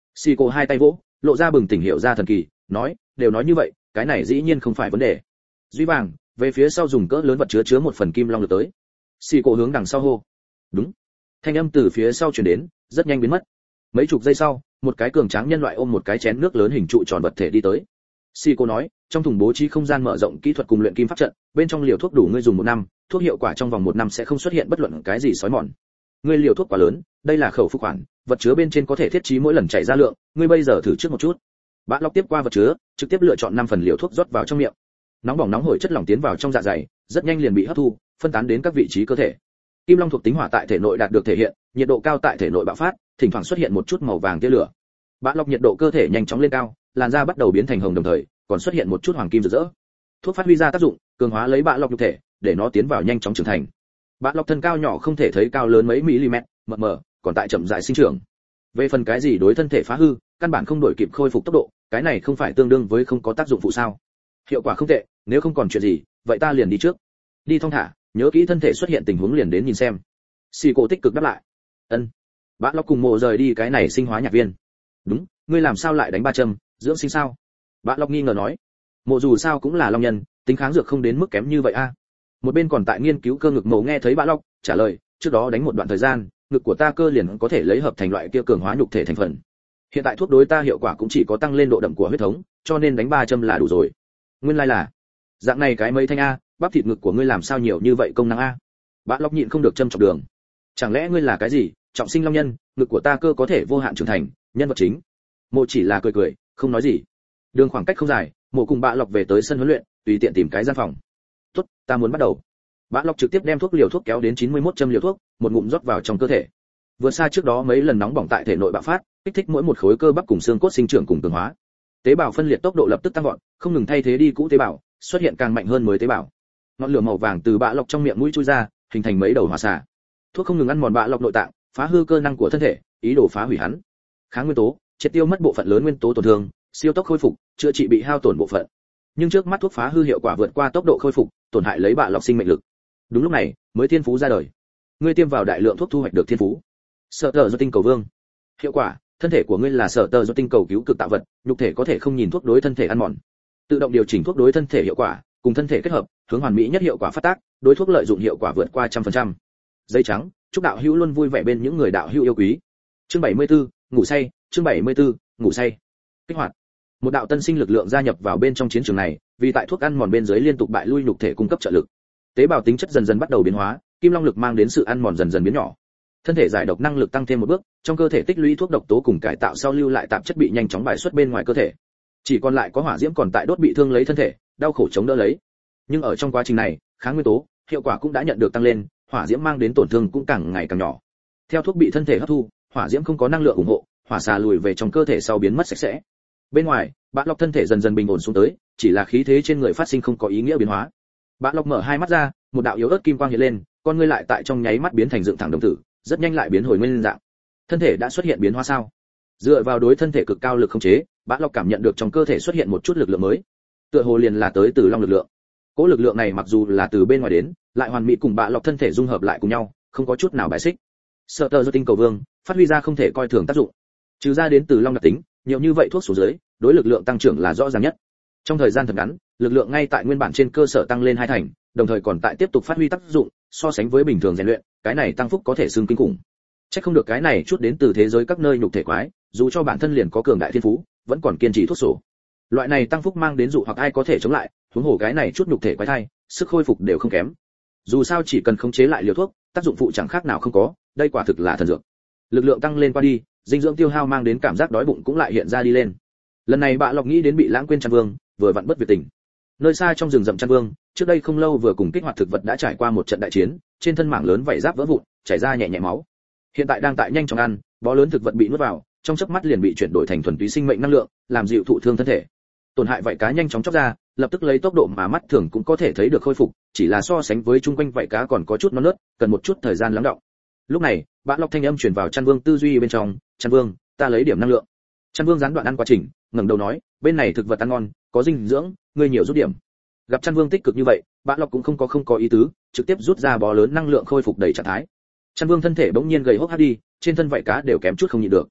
Xì cổ hai tay vỗ, lộ ra bừng tỉnh hiểu ra thần kỳ, nói, đều nói như vậy, cái này dĩ nhiên không phải vấn đề. Duy vàng, về phía sau dùng cỡ lớn vật chứa chứa một phần kim long lực tới. Xì cổ hướng đằng sau hô. Đúng. Thanh âm từ phía sau truyền đến, rất nhanh biến mất. Mấy chục giây sau, một cái cường tráng nhân loại ôm một cái chén nước lớn hình trụ tròn vật thể đi tới. Xì cổ nói, trong thùng bố trí không gian mở rộng kỹ thuật cùng luyện kim pháp trận, bên trong liều thuốc đủ ngươi dùng một năm, thuốc hiệu quả trong vòng một năm sẽ không xuất hiện bất luận cái gì sói mòn. Ngươi liều thuốc quá lớn, đây là khẩu phục khoản, vật chứa bên trên có thể thiết trí mỗi lần chảy ra lượng, ngươi bây giờ thử trước một chút. Bã lọc tiếp qua vật chứa, trực tiếp lựa chọn năm phần liều thuốc rót vào trong miệng. Nóng bỏng nóng hổi chất lỏng tiến vào trong dạ dày, rất nhanh liền bị hấp thu, phân tán đến các vị trí cơ thể. Kim long thuộc tính hỏa tại thể nội đạt được thể hiện, nhiệt độ cao tại thể nội bạo phát, thỉnh thoảng xuất hiện một chút màu vàng tia lửa. Bã lọc nhiệt độ cơ thể nhanh chóng lên cao, làn da bắt đầu biến thành hồng đồng thời, còn xuất hiện một chút hoàng kim rực rỡ. Thuốc phát huy ra tác dụng, cường hóa lấy bã lọc nhục thể, để nó tiến vào nhanh chóng trưởng thành. Bã lọc thân cao nhỏ không thể thấy cao lớn mấy mm, mờ mờ, còn tại chậm rãi sinh trưởng. Về phần cái gì đối thân thể phá hư, căn bản không đổi kịp khôi phục tốc độ, cái này không phải tương đương với không có tác dụng phụ sao? Hiệu quả không tệ, nếu không còn chuyện gì, vậy ta liền đi trước. Đi thong thả, nhớ kỹ thân thể xuất hiện tình huống liền đến nhìn xem. Xì cổ tích cực đáp lại. Ân. Bã lọc cùng mộ rời đi cái này sinh hóa nhạc viên. Đúng, ngươi làm sao lại đánh ba châm, dưỡng sinh sao? Bã lọc nghi ngờ nói. Mộ dù sao cũng là long nhân, tính kháng dược không đến mức kém như vậy a. Một bên còn tại nghiên cứu cơ ngực mộ nghe thấy bã lọc trả lời, trước đó đánh một đoạn thời gian, ngực của ta cơ liền có thể lấy hợp thành loại kia cường hóa nhục thể thành phần. Hiện tại thuốc đối ta hiệu quả cũng chỉ có tăng lên độ đậm của huyết thống, cho nên đánh ba châm là đủ rồi. Nguyên lai là dạng này cái mấy thanh a, bắp thịt ngực của ngươi làm sao nhiều như vậy công năng a? Bã lọc nhịn không được châm chọc đường. Chẳng lẽ ngươi là cái gì, trọng sinh long nhân, ngực của ta cơ có thể vô hạn trưởng thành, nhân vật chính. Mộ chỉ là cười cười, không nói gì. Đường khoảng cách không dài, Mộ cùng Bã lọc về tới sân huấn luyện, tùy tiện tìm cái gian phòng. Tốt, ta muốn bắt đầu. Bã lọc trực tiếp đem thuốc liều thuốc kéo đến chín mươi mốt châm liều thuốc, một ngụm rót vào trong cơ thể. Vừa xa trước đó mấy lần nóng bỏng tại thể nội bạo phát, kích thích mỗi một khối cơ bắp cùng xương cốt sinh trưởng cùng cường hóa. Tế bào phân liệt tốc độ lập tức tăng vọt, không ngừng thay thế đi cũ tế bào, xuất hiện càng mạnh hơn mới tế bào. Ngọn lửa màu vàng từ bã lọc trong miệng mũi chui ra, hình thành mấy đầu hỏa xà. Thuốc không ngừng ăn mòn bã lọc nội tạng, phá hư cơ năng của thân thể, ý đồ phá hủy hắn. Kháng nguyên tố, triệt tiêu mất bộ phận lớn nguyên tố tổn thương, siêu tốc khôi phục, chữa trị bị hao tổn bộ phận. Nhưng trước mắt thuốc phá hư hiệu quả vượt qua tốc độ khôi phục, tổn hại lấy bã lọc sinh mệnh lực. Đúng lúc này, mới thiên phú ra đời. Ngươi tiêm vào đại lượng thuốc thu hoạch được thiên phú. Sở tờ do tinh cầu vương. Hiệu quả, thân thể của ngươi là sở tờ do tinh cầu cứu cực tạo vật, nhục thể có thể không nhìn thuốc đối thân thể ăn mòn. Tự động điều chỉnh thuốc đối thân thể hiệu quả, cùng thân thể kết hợp, hướng hoàn mỹ nhất hiệu quả phát tác, đối thuốc lợi dụng hiệu quả vượt qua trăm phần trăm. Dây trắng, chúc đạo hữu luôn vui vẻ bên những người đạo hữu yêu quý. Chương bảy mươi tư, ngủ say, chương bảy mươi tư, ngủ say. Kích hoạt. Một đạo tân sinh lực lượng gia nhập vào bên trong chiến trường này, vì tại thuốc ăn mòn bên dưới liên tục bại lui nhục thể cung cấp trợ lực. Tế bào tính chất dần dần bắt đầu biến hóa, kim long lực mang đến sự ăn mòn dần dần biến nhỏ. Thân thể giải độc năng lực tăng thêm một bước, trong cơ thể tích lũy thuốc độc tố cùng cải tạo sau lưu lại tạp chất bị nhanh chóng bài xuất bên ngoài cơ thể. Chỉ còn lại có hỏa diễm còn tại đốt bị thương lấy thân thể, đau khổ chống đỡ lấy. Nhưng ở trong quá trình này, kháng nguyên tố, hiệu quả cũng đã nhận được tăng lên, hỏa diễm mang đến tổn thương cũng càng ngày càng nhỏ. Theo thuốc bị thân thể hấp thu, hỏa diễm không có năng lượng ủng hộ, hỏa xà lùi về trong cơ thể sau biến mất sạch sẽ. Bên ngoài, Bã lọc thân thể dần dần bình ổn xuống tới, chỉ là khí thế trên người phát sinh không có ý nghĩa biến hóa. Bã lọc mở hai mắt ra, một đạo yếu ớt kim quang hiện lên, con ngươi lại tại trong nháy mắt biến thành dựng thẳng đồng tử, rất nhanh lại biến hồi nguyên dạng. Thân thể đã xuất hiện biến hóa sao? Dựa vào đối thân thể cực cao lực khống chế, Bã lọc cảm nhận được trong cơ thể xuất hiện một chút lực lượng mới. Tựa hồ liền là tới từ long lực lượng. Cỗ lực lượng này mặc dù là từ bên ngoài đến, lại hoàn mỹ cùng Bã lọc thân thể dung hợp lại cùng nhau, không có chút nào bài xích. Sở tờ do tinh cầu vương phát huy ra không thể coi thường tác dụng. Trừ ra đến từ long đặc tính, nhiều như vậy thuốc số dưới, đối lực lượng tăng trưởng là rõ ràng nhất. Trong thời gian thật ngắn, lực lượng ngay tại nguyên bản trên cơ sở tăng lên hai thành, đồng thời còn tại tiếp tục phát huy tác dụng, so sánh với bình thường rèn luyện, cái này tăng phúc có thể xưng kinh khủng. Chắc không được cái này chút đến từ thế giới các nơi nhục thể quái, dù cho bản thân liền có cường đại thiên phú, vẫn còn kiên trì thuốc sổ. Loại này tăng phúc mang đến dụ hoặc ai có thể chống lại, huống hồ cái này chút nhục thể quái thai, sức khôi phục đều không kém. Dù sao chỉ cần khống chế lại liều thuốc, tác dụng phụ chẳng khác nào không có, đây quả thực là thần dược. Lực lượng tăng lên qua đi, dinh dưỡng tiêu hao mang đến cảm giác đói bụng cũng lại hiện ra đi lên. Lần này Bạ Lộc nghĩ đến bị lãng quên Trăn Vương, vừa vặn bất việc tình. Nơi xa trong rừng rậm Trăn Vương, trước đây không lâu vừa cùng kích hoạt thực vật đã trải qua một trận đại chiến, trên thân mảng lớn vảy giáp vỡ vụn, chảy ra nhẹ nhẹ máu. Hiện tại đang tại nhanh chóng ăn, bó lớn thực vật bị nuốt vào, trong chớp mắt liền bị chuyển đổi thành thuần túy sinh mệnh năng lượng, làm dịu thụ thương thân thể. Tổn hại vảy cá nhanh chóng chóc ra, lập tức lấy tốc độ mà mắt thường cũng có thể thấy được khôi phục, chỉ là so sánh với chung quanh vảy cá còn có chút non nớt, cần một chút thời gian lắng đọng. Lúc này, Bạ Lộc thanh âm truyền vào Trăn Vương tư duy bên trong, "Trăn Vương, ta lấy điểm năng lượng." Trăn Vương gián đoạn ăn quá trình, ngẩng đầu nói, "Bên này thực vật ăn ngon, có dinh dưỡng, ngươi nhiều rút điểm." Gặp Trăn Vương tích cực như vậy, Bạ Lộc cũng không có không có ý tứ, trực tiếp rút ra bó lớn năng lượng khôi phục đầy trạng thái. Trăn Vương thân thể bỗng nhiên gầy hốc hác đi, trên thân vảy cá đều kém chút không nhịn được.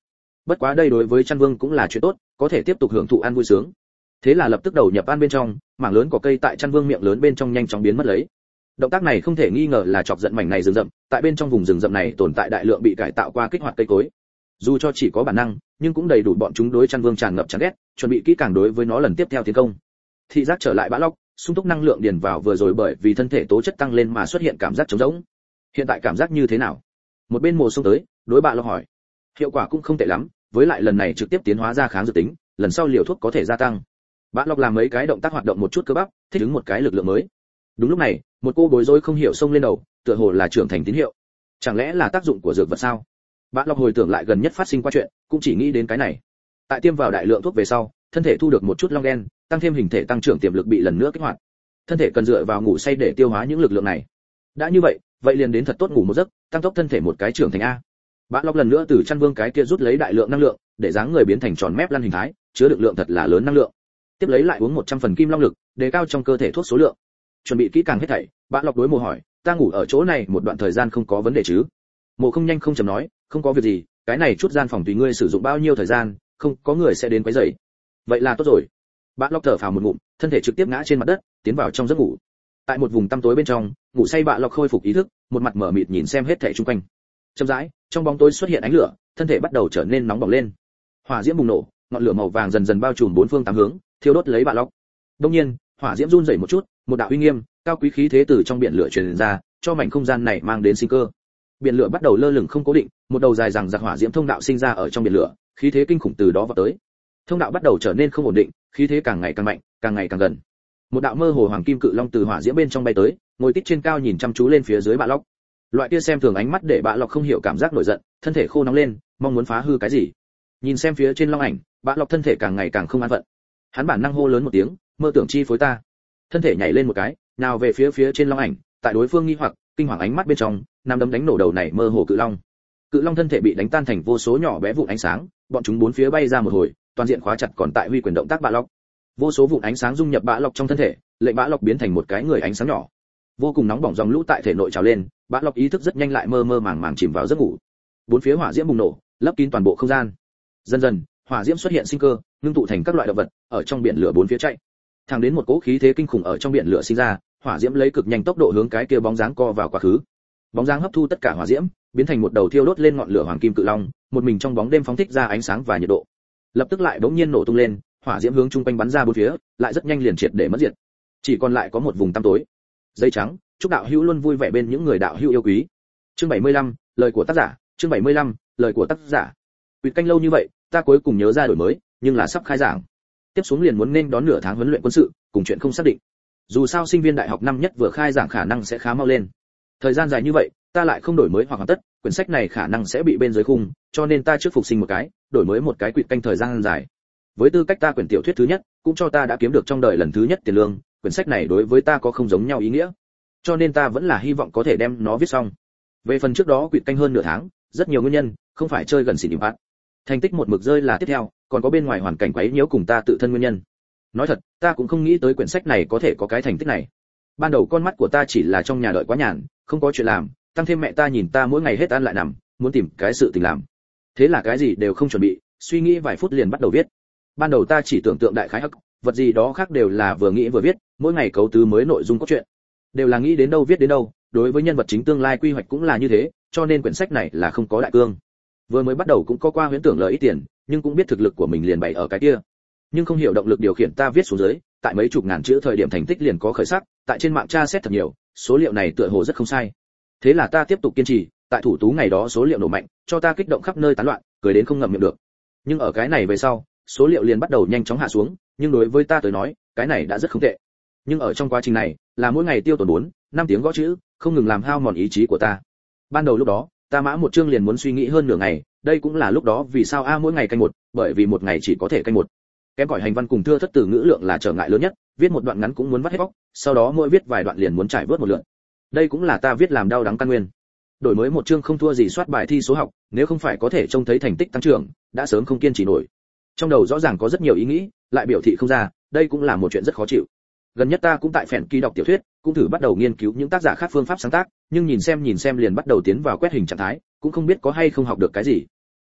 bất quá đây đối với Chăn Vương cũng là chuyện tốt, có thể tiếp tục hưởng thụ ăn vui sướng. Thế là lập tức đầu nhập ăn bên trong, mảng lớn cỏ cây tại Chăn Vương miệng lớn bên trong nhanh chóng biến mất lấy. Động tác này không thể nghi ngờ là chọc giận mảnh này rừng rậm, tại bên trong vùng rừng rậm này tồn tại đại lượng bị cải tạo qua kích hoạt cây cối. Dù cho chỉ có bản năng, nhưng cũng đầy đủ bọn chúng đối Chăn Vương tràn ngập chán ghét, chuẩn bị kỹ càng đối với nó lần tiếp theo tiến công. Thị giác trở lại bã lóc, sung túc năng lượng điền vào vừa rồi bởi vì thân thể tố chất tăng lên mà xuất hiện cảm giác trống rỗng. Hiện tại cảm giác như thế nào? Một bên mồ xông tới, đối bạ lóc hỏi. Hiệu quả cũng không tệ lắm, với lại lần này trực tiếp tiến hóa ra kháng dược tính, lần sau liều thuốc có thể gia tăng. Bạ lóc làm mấy cái động tác hoạt động một chút cơ bắp, thích ứng một cái lực lượng mới. Đúng lúc này, một cô bối rối không hiểu xông lên đầu, tựa hồ là trưởng thành tín hiệu. Chẳng lẽ là tác dụng của dược vật sao? Bạ lóc hồi tưởng lại gần nhất phát sinh qua chuyện, cũng chỉ nghĩ đến cái này. Tại tiêm vào đại lượng thuốc về sau, thân thể thu được một chút long gen, tăng thêm hình thể tăng trưởng tiềm lực bị lần nữa kích hoạt. Thân thể cần dựa vào ngủ say để tiêu hóa những lực lượng này. Đã như vậy, vậy liền đến thật tốt ngủ một giấc, tăng tốc thân thể một cái trưởng thành a. Bã lóc lần nữa từ Chăn Vương cái kia rút lấy đại lượng năng lượng, để dáng người biến thành tròn mép lăn hình thái, chứa đựng lượng thật là lớn năng lượng. Tiếp lấy lại uống một trăm phần kim long lực, đề cao trong cơ thể thuốc số lượng. Chuẩn bị kỹ càng hết thảy, Bã lóc đối Mộ hỏi, ta ngủ ở chỗ này một đoạn thời gian không có vấn đề chứ? Mộ không nhanh không chậm nói, không có việc gì, cái này chút gian phòng tùy ngươi sử dụng bao nhiêu thời gian, không có người sẽ đến quấy rầy. Vậy là tốt rồi. Bã lóc thở phào một ngụm, thân thể trực tiếp ngã trên mặt đất, tiến vào trong giấc ngủ. Tại một vùng tăm tối bên trong, ngủ say Bã lóc khôi phục ý thức, một mặt mở mịt nhìn xem hết thảy xung quanh. Chậm rãi, trong bóng tối xuất hiện ánh lửa, thân thể bắt đầu trở nên nóng bỏng lên. Hỏa diễm bùng nổ, ngọn lửa màu vàng dần dần bao trùm bốn phương tám hướng, thiêu đốt lấy Bã lóc. Đương nhiên, hỏa diễm run rẩy một chút, một đạo uy nghiêm, cao quý khí thế từ trong biển lửa truyền ra, cho mảnh không gian này mang đến sinh cơ. Biển lửa bắt đầu lơ lửng không cố định, một đầu dài dằng dặc hỏa diễm thông đạo sinh ra ở trong biển lửa, khí thế kinh khủng từ đó vọt tới. Thông đạo bắt đầu trở nên không ổn định, khí thế càng ngày càng mạnh, càng ngày càng gần. Một đạo mơ hồ hoàng kim cự long từ hỏa diễm bên trong bay tới, ngồi tít trên cao nhìn chăm chú lên phía dưới Bã lóc. Loại kia xem thường ánh mắt để Bã lóc không hiểu cảm giác nổi giận, thân thể khô nóng lên, mong muốn phá hư cái gì. Nhìn xem phía trên long ảnh, Bã lóc thân thể càng ngày càng không an phận. Hắn bản năng hô lớn một tiếng, mơ tưởng chi phối ta. Thân thể nhảy lên một cái, nào về phía phía trên long ảnh, tại đối phương nghi hoặc, kinh hoàng ánh mắt bên trong, nắm đấm đánh nổ đầu này mơ hồ cự long. Cự long thân thể bị đánh tan thành vô số nhỏ bé vụn ánh sáng, bọn chúng bốn phía bay ra một hồi, toàn diện khóa chặt còn tại huy quyền động tác Bã lóc. Vô số vụn ánh sáng dung nhập Bã lóc trong thân thể, lệnh Bã lóc biến thành một cái người ánh sáng nhỏ. Vô cùng nóng bỏng dòng lũ tại thể nội trào lên, Bã lóc ý thức rất nhanh lại mơ mơ màng màng chìm vào giấc ngủ. Bốn phía hỏa diễm bùng nổ, lấp kín toàn bộ không gian. Dần dần, hỏa diễm xuất hiện sinh cơ, ngưng tụ thành các loại động vật, ở trong biển lửa bốn phía chạy. Thẳng đến một cỗ khí thế kinh khủng ở trong biển lửa sinh ra, hỏa diễm lấy cực nhanh tốc độ hướng cái kia bóng dáng co vào quá khứ. Bóng dáng hấp thu tất cả hỏa diễm, biến thành một đầu thiêu đốt lên ngọn lửa hoàng kim cự long, một mình trong bóng đêm phóng thích ra ánh sáng và nhiệt độ. Lập tức lại bỗng nhiên nổ tung lên, hỏa diễm hướng chung quanh bắn ra bốn phía, lại rất nhanh liền triệt để mất diệt. Chỉ còn lại có một vùng tăm tối. Dây trắng, chúc đạo hữu luôn vui vẻ bên những người đạo hữu yêu quý. Chương bảy mươi lăm, lời của tác giả, chương bảy mươi lăm, lời của tác giả. Quỵt canh lâu như vậy, ta cuối cùng nhớ ra đổi mới, nhưng là sắp khai giảng. Tiếp xuống liền muốn nên đón nửa tháng huấn luyện quân sự, cùng chuyện không xác định. Dù sao sinh viên đại học năm nhất vừa khai giảng khả năng sẽ khá mau lên. Thời gian dài như vậy, ta lại không đổi mới hoặc hoàn tất, quyển sách này khả năng sẽ bị bên dưới khung, cho nên ta trước phục sinh một cái, đổi mới một cái quỵt canh thời gian dài. Với tư cách ta quyển tiểu thuyết thứ nhất, cũng cho ta đã kiếm được trong đời lần thứ nhất tiền lương, quyển sách này đối với ta có không giống nhau ý nghĩa. Cho nên ta vẫn là hy vọng có thể đem nó viết xong. Về phần trước đó quỵt canh hơn nửa tháng, rất nhiều nguyên nhân, không phải chơi gần xỉn điểm phát. Thành tích một mực rơi là tiếp theo, còn có bên ngoài hoàn cảnh quấy nhiễu cùng ta tự thân nguyên nhân. Nói thật, ta cũng không nghĩ tới quyển sách này có thể có cái thành tích này. Ban đầu con mắt của ta chỉ là trong nhà đợi quá nhàn, không có chuyện làm, tăng thêm mẹ ta nhìn ta mỗi ngày hết ăn lại nằm, muốn tìm cái sự tình làm. Thế là cái gì đều không chuẩn bị, suy nghĩ vài phút liền bắt đầu viết. Ban đầu ta chỉ tưởng tượng đại khái hắc, vật gì đó khác đều là vừa nghĩ vừa viết, mỗi ngày cấu tứ mới nội dung cốt truyện. Đều là nghĩ đến đâu viết đến đâu, đối với nhân vật chính tương lai quy hoạch cũng là như thế, cho nên quyển sách này là không có đại cương. Vừa mới bắt đầu cũng có qua huyễn tưởng lợi ít tiền, nhưng cũng biết thực lực của mình liền bày ở cái kia. Nhưng không hiểu động lực điều khiển ta viết xuống dưới, tại mấy chục ngàn chữ thời điểm thành tích liền có khởi sắc, tại trên mạng tra xét thật nhiều, số liệu này tựa hồ rất không sai. Thế là ta tiếp tục kiên trì, tại thủ tú ngày đó số liệu nổ mạnh, cho ta kích động khắp nơi tán loạn, cười đến không ngậm miệng được. Nhưng ở cái này về sau, số liệu liền bắt đầu nhanh chóng hạ xuống, nhưng đối với ta tới nói, cái này đã rất không tệ. Nhưng ở trong quá trình này, là mỗi ngày tiêu tốn bốn, năm tiếng gõ chữ, không ngừng làm hao mòn ý chí của ta. Ban đầu lúc đó, ta mã một chương liền muốn suy nghĩ hơn nửa ngày, đây cũng là lúc đó vì sao a mỗi ngày canh một, bởi vì một ngày chỉ có thể canh một. Kém cỏi hành văn cùng thưa thất từ ngữ lượng là trở ngại lớn nhất, viết một đoạn ngắn cũng muốn vắt hết óc, sau đó mỗi viết vài đoạn liền muốn trải vớt một lượt. Đây cũng là ta viết làm đau đắng căn nguyên. Đổi mới một chương không thua gì soát bài thi số học, nếu không phải có thể trông thấy thành tích tăng trưởng, đã sớm không kiên trì nổi. Trong đầu rõ ràng có rất nhiều ý nghĩ, lại biểu thị không ra, đây cũng là một chuyện rất khó chịu. Gần nhất ta cũng tại phèn kỳ đọc tiểu thuyết, cũng thử bắt đầu nghiên cứu những tác giả khác phương pháp sáng tác, nhưng nhìn xem nhìn xem liền bắt đầu tiến vào quét hình trạng thái, cũng không biết có hay không học được cái gì.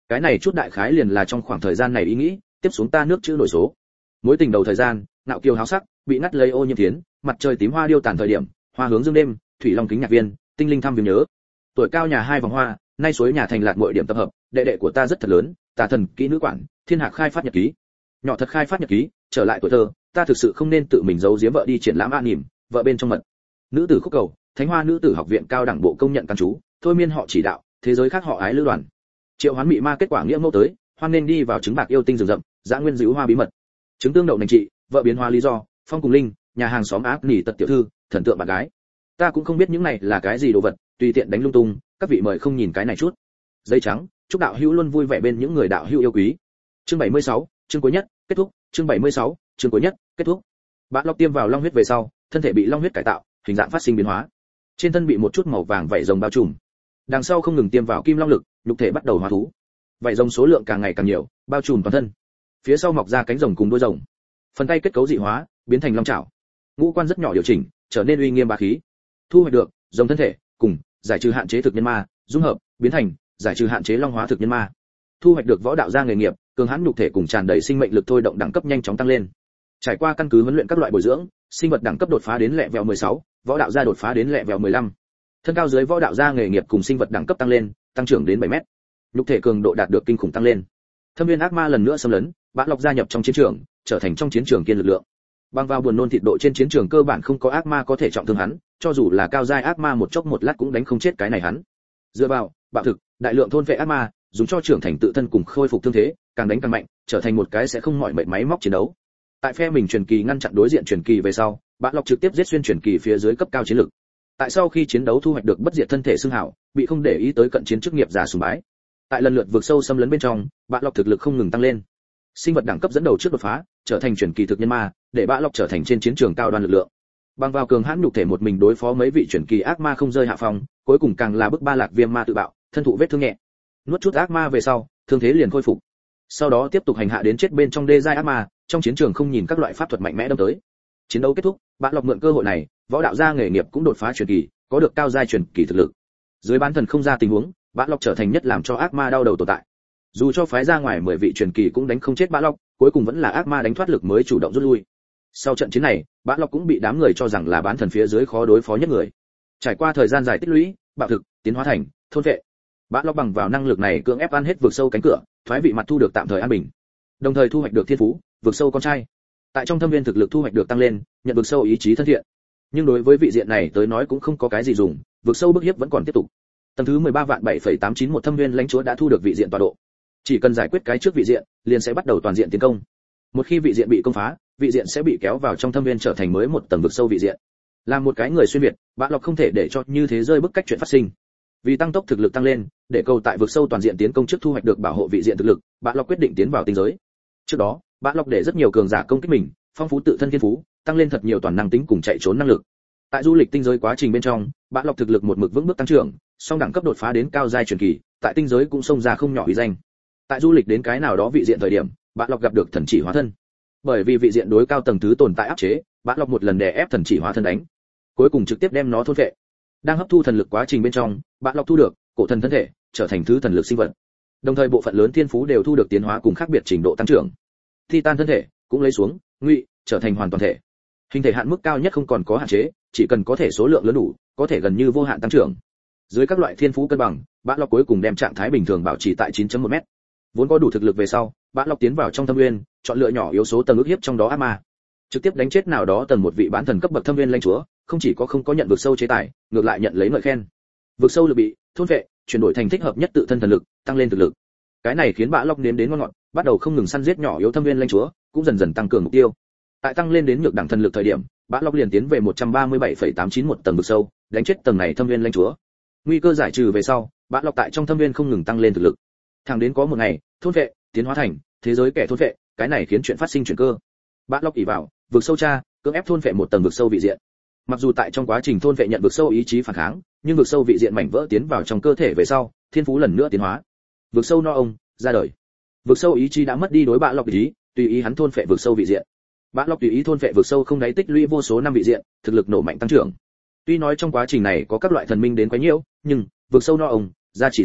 Cái này chút đại khái liền là trong khoảng thời gian này ý nghĩ, tiếp xuống ta nước chữ nổi số. Mối tình đầu thời gian, ngạo kiều háo sắc, bị ngắt lấy ô nhiễm tiến, mặt trời tím hoa điêu tàn thời điểm, hoa hướng dương đêm, thủy long kính nhạc viên, tinh linh thăm viếng nhớ. Tuổi cao nhà hai vòng hoa, nay suối nhà thành lạc mọi điểm tập hợp, đệ đệ của ta rất thật lớn, tà thần kỹ nữ quản, thiên hạ khai phát nhật ký. Nhỏ thật khai phát nhật ký, trở lại tuổi thơ, ta thực sự không nên tự mình giấu giếm vợ đi triển lãm an nỉm, vợ bên trong mật. Nữ tử khúc cầu, Thánh Hoa nữ tử học viện cao đẳng bộ công nhận căn chú, thôi miên họ chỉ đạo, thế giới khác họ ái lữ đoàn. Triệu Hoán mị ma kết quả nghĩa mẫu tới, hoan nên đi vào trứng bạc yêu tinh rừng rậm, dã nguyên dữ hoa bí mật. Trứng tương đậu nành trị, vợ biến hóa lý do, phong cùng linh, nhà hàng xóm ác nỉ tật tiểu thư, thần tượng bạn gái. Ta cũng không biết những này là cái gì đồ vật, tùy tiện đánh lung tung, các vị mời không nhìn cái này chút. Giấy trắng, chúc đạo hữu luôn vui vẻ bên những người đạo hữu yêu quý. Chương bảy mươi sáu, chương cuối nhất, kết thúc. Chương bảy mươi sáu, chương cuối nhất, kết thúc. Bạn lọc tiêm vào long huyết về sau, thân thể bị long huyết cải tạo, hình dạng phát sinh biến hóa. Trên thân bị một chút màu vàng vảy rồng bao trùm. Đằng sau không ngừng tiêm vào kim long lực, nhục thể bắt đầu hóa thú. Vảy rồng số lượng càng ngày càng nhiều, bao trùm toàn thân. Phía sau mọc ra cánh rồng cùng đuôi rồng. Phần tay kết cấu dị hóa, biến thành long chảo. Ngũ quan rất nhỏ điều chỉnh, trở nên uy nghiêm bá khí. Thu hoạch được rồng thân thể, cùng giải trừ hạn chế thực nhân ma, dung hợp, biến thành giải trừ hạn chế long hóa thực nhân ma. Thu hoạch được võ đạo gia nghề nghiệp, cường hãn nhục thể cùng tràn đầy sinh mệnh lực thôi động đẳng cấp nhanh chóng tăng lên. Trải qua căn cứ huấn luyện các loại bồi dưỡng, sinh vật đẳng cấp đột phá đến lẹ vẹo mười sáu, võ đạo gia đột phá đến lẹ vẹo mười lăm. Thân cao dưới võ đạo gia nghề nghiệp cùng sinh vật đẳng cấp tăng lên, tăng trưởng đến bảy mét. Nhục thể cường độ đạt được kinh khủng tăng lên. Thâm viên ác ma lần nữa xâm lấn, Bã Lộc gia nhập trong chiến trường, trở thành trong chiến trường kiên lực lượng. Băng vào buồn nôn thịt độ trên chiến trường cơ bản không có ác ma có thể trọng thương hắn, cho dù là cao giai ác ma một chốc một lát cũng đánh không chết cái này hắn. Dựa vào, bạo thực, đại lượng thôn vệ ác ma, dùng cho trưởng thành tự thân cùng khôi phục thương thế, càng đánh càng mạnh, trở thành một cái sẽ không mỏi mệt máy móc chiến đấu. Tại phe mình truyền kỳ ngăn chặn đối diện truyền kỳ về sau, Bã Lộc trực tiếp giết xuyên truyền kỳ phía dưới cấp cao chiến lực. Tại sau khi chiến đấu thu hoạch được bất diệt thân thể xưng hảo, bị không để ý tới cận chiến chức nghiệp giả sùng bái. Tại lần lượt vượt sâu xâm lấn bên trong, Bã Lộc thực lực không ngừng tăng lên. Sinh vật đẳng cấp dẫn đầu trước đột phá, trở thành truyền kỳ thực nhân ma, để Bã Lộc trở thành trên chiến trường cao đoan lực lượng. Bằng vào cường hãn nhục thể một mình đối phó mấy vị truyền kỳ ác ma không rơi hạ phong, cuối cùng càng là bức ba lạc viêm ma tự bạo, thân thụ vết thương nhẹ. Nuốt chút ác ma về sau, thương thế liền khôi phục. Sau đó tiếp tục hành hạ đến chết bên trong đê giai ác ma, trong chiến trường không nhìn các loại pháp thuật mạnh mẽ đâm tới. Chiến đấu kết thúc, Bã Lộc mượn cơ hội này, võ đạo gia nghề nghiệp cũng đột phá truyền kỳ, có được cao giai truyền kỳ thực lực. Dưới bán thần không ra tình huống, Bã Lộc trở thành nhất làm cho ác ma đau đầu tồn tại. Dù cho phái ra ngoài mười vị truyền kỳ cũng đánh không chết Bã Lộc, cuối cùng vẫn là ác ma đánh thoát lực mới chủ động rút lui. Sau trận chiến này, Bã Lộc cũng bị đám người cho rằng là bán thần phía dưới khó đối phó nhất người. Trải qua thời gian dài tích lũy, bạo thực, tiến hóa thành thôn vệ. Bã Lộc bằng vào năng lực này cưỡng ép ăn hết vượt sâu cánh cửa, thoái vị mặt thu được tạm thời an bình. Đồng thời thu hoạch được thiên phú, vượt sâu con trai. Tại trong thâm viên thực lực thu hoạch được tăng lên, nhận vượt sâu ý chí thân thiện. Nhưng đối với vị diện này tới nói cũng không có cái gì dùng, vượt sâu bức hiếp vẫn còn tiếp tục. Tầng thứ mười ba vạn bảy phẩy tám chín một thâm viên lãnh chúa đã thu được vị diện tọa độ. Chỉ cần giải quyết cái trước vị diện, liền sẽ bắt đầu toàn diện tiến công. Một khi vị diện bị công phá, vị diện sẽ bị kéo vào trong thâm viên trở thành mới một tầng vực sâu vị diện. Làm một cái người xuyên việt, Bã Lộc không thể để cho như thế rơi bức cách chuyện phát sinh. Vì tăng tốc thực lực tăng lên, để cầu tại vực sâu toàn diện tiến công trước thu hoạch được bảo hộ vị diện thực lực, Bã Lộc quyết định tiến vào tinh giới. Trước đó, Bã Lộc để rất nhiều cường giả công kích mình, phong phú tự thân thiên phú, tăng lên thật nhiều toàn năng tính cùng chạy trốn năng lực. Tại du lịch tinh giới quá trình bên trong, Bã Lộc thực lực một mực vững bước tăng trưởng, song đẳng cấp đột phá đến cao giai truyền kỳ, tại tinh giới cũng xông ra không nhỏ uy danh. Tại du lịch đến cái nào đó vị diện thời điểm, Bã Lộc gặp được thần chỉ hóa thân. Bởi vì vị diện đối cao tầng thứ tồn tại áp chế, Bã Lộc một lần đè ép thần chỉ hóa thân đánh, cuối cùng trực tiếp đem nó thôn phệ. Đang hấp thu thần lực quá trình bên trong, Bã Lộc thu được cổ thần thân thể, trở thành thứ thần lực sinh vật. Đồng thời bộ phận lớn thiên phú đều thu được tiến hóa cùng khác biệt trình độ tăng trưởng. Titan thân thể cũng lấy xuống, ngụy, trở thành hoàn toàn thể. Hình thể hạn mức cao nhất không còn có hạn chế, chỉ cần có thể số lượng lớn đủ, có thể gần như vô hạn tăng trưởng. Dưới các loại thiên phú cân bằng, Bã Lộc cuối cùng đem trạng thái bình thường bảo trì tại chín chấm một mét. Vốn có đủ thực lực về sau, Bã Lộc tiến vào trong thâm nguyên, chọn lựa nhỏ yếu số tầng ức hiếp trong đó ác ma, trực tiếp đánh chết nào đó tầng một vị bán thần cấp bậc thâm viên lãnh chúa, không chỉ có không có nhận vực sâu chế tài, ngược lại nhận lấy ngợi khen. Vực sâu lực bị thôn vệ, chuyển đổi thành thích hợp nhất tự thân thần lực, tăng lên thực lực. Cái này khiến Bã Lộc nếm đến ngon ngọt, bắt đầu không ngừng săn giết nhỏ yếu thâm viên lãnh chúa, cũng dần dần tăng cường mục tiêu. Tại tăng lên đến nhược đẳng thần lực thời điểm, Bã Lộc liền tiến về một trăm ba mươi bảy phẩy tám chín một tầng vực sâu, đánh chết tầng này thâm viên lãnh chúa. Nguy cơ giải trừ về sau, Bã Lộc tại trong thâm viên không ngừng tăng lên thực lực. Thẳng đến có một ngày, thôn vệ, tiến hóa thành thế giới kẻ thôn vệ, cái này khiến chuyện phát sinh chuyển cơ. Bã Lộc ỷ vào vực sâu cha, cưỡng ép thôn vệ một tầng vực sâu vị diện. Mặc dù tại trong quá trình thôn vệ nhận vực sâu ý chí phản kháng, nhưng vực sâu vị diện mảnh vỡ tiến vào trong cơ thể về sau, thiên phú lần nữa tiến hóa. Vực sâu no ông ra đời. Vực sâu ý chí đã mất đi đối Bã Lộc ý, tùy ý hắn thôn vệ vực sâu vị diện. Bã Lộc tùy ý thôn vệ vực sâu không đáy tích lũy vô số năm vị diện, thực lực nổ mạnh tăng trưởng. Tuy nói trong quá trình này có các loại thần minh đến quấy nhiễu, nhưng vực sâu no ông ra chỉ dưới,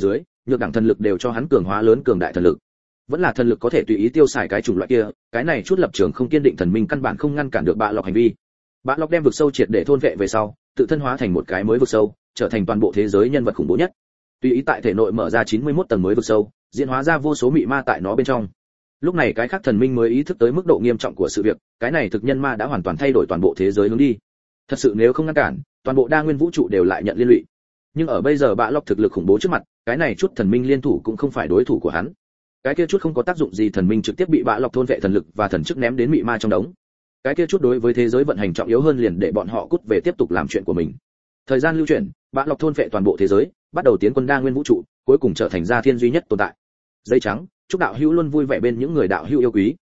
nhược đẳng thần lực đều cho hắn cường hóa lớn cường đại thần lực. Vẫn là thần lực có thể tùy ý tiêu xài cái chủng loại kia, cái này chút lập trường không kiên định thần minh căn bản không ngăn cản được bạ lộc hành vi. Bạ lộc đem vực sâu triệt để thôn vệ về sau, tự thân hóa thành một cái mới vực sâu, trở thành toàn bộ thế giới nhân vật khủng bố nhất. Tùy ý tại thể nội mở ra chín mươi mốt tầng mới vực sâu, diễn hóa ra vô số mị ma tại nó bên trong. Lúc này cái khác thần minh mới ý thức tới mức độ nghiêm trọng của sự việc, cái này thực nhân ma đã hoàn toàn thay đổi toàn bộ thế giới hướng đi. Thật sự nếu không ngăn cản, toàn bộ đa nguyên vũ trụ đều lại nhận liên lụy. Nhưng ở bây giờ bạ lộc thực lực khủng bố trước mặt, cái này chút thần minh liên thủ cũng không phải đối thủ của hắn. Cái kia chút không có tác dụng gì thần minh trực tiếp bị bạ lộc thôn vệ thần lực và thần chức ném đến mị ma trong đống. Cái kia chút đối với thế giới vận hành trọng yếu hơn liền để bọn họ cút về tiếp tục làm chuyện của mình. Thời gian lưu chuyển, bạ lộc thôn vệ toàn bộ thế giới, bắt đầu tiến quân đa nguyên vũ trụ, cuối cùng trở thành gia thiên duy nhất tồn tại. Dây trắng, chúc đạo hữu luôn vui vẻ bên những người đạo hữu yêu quý.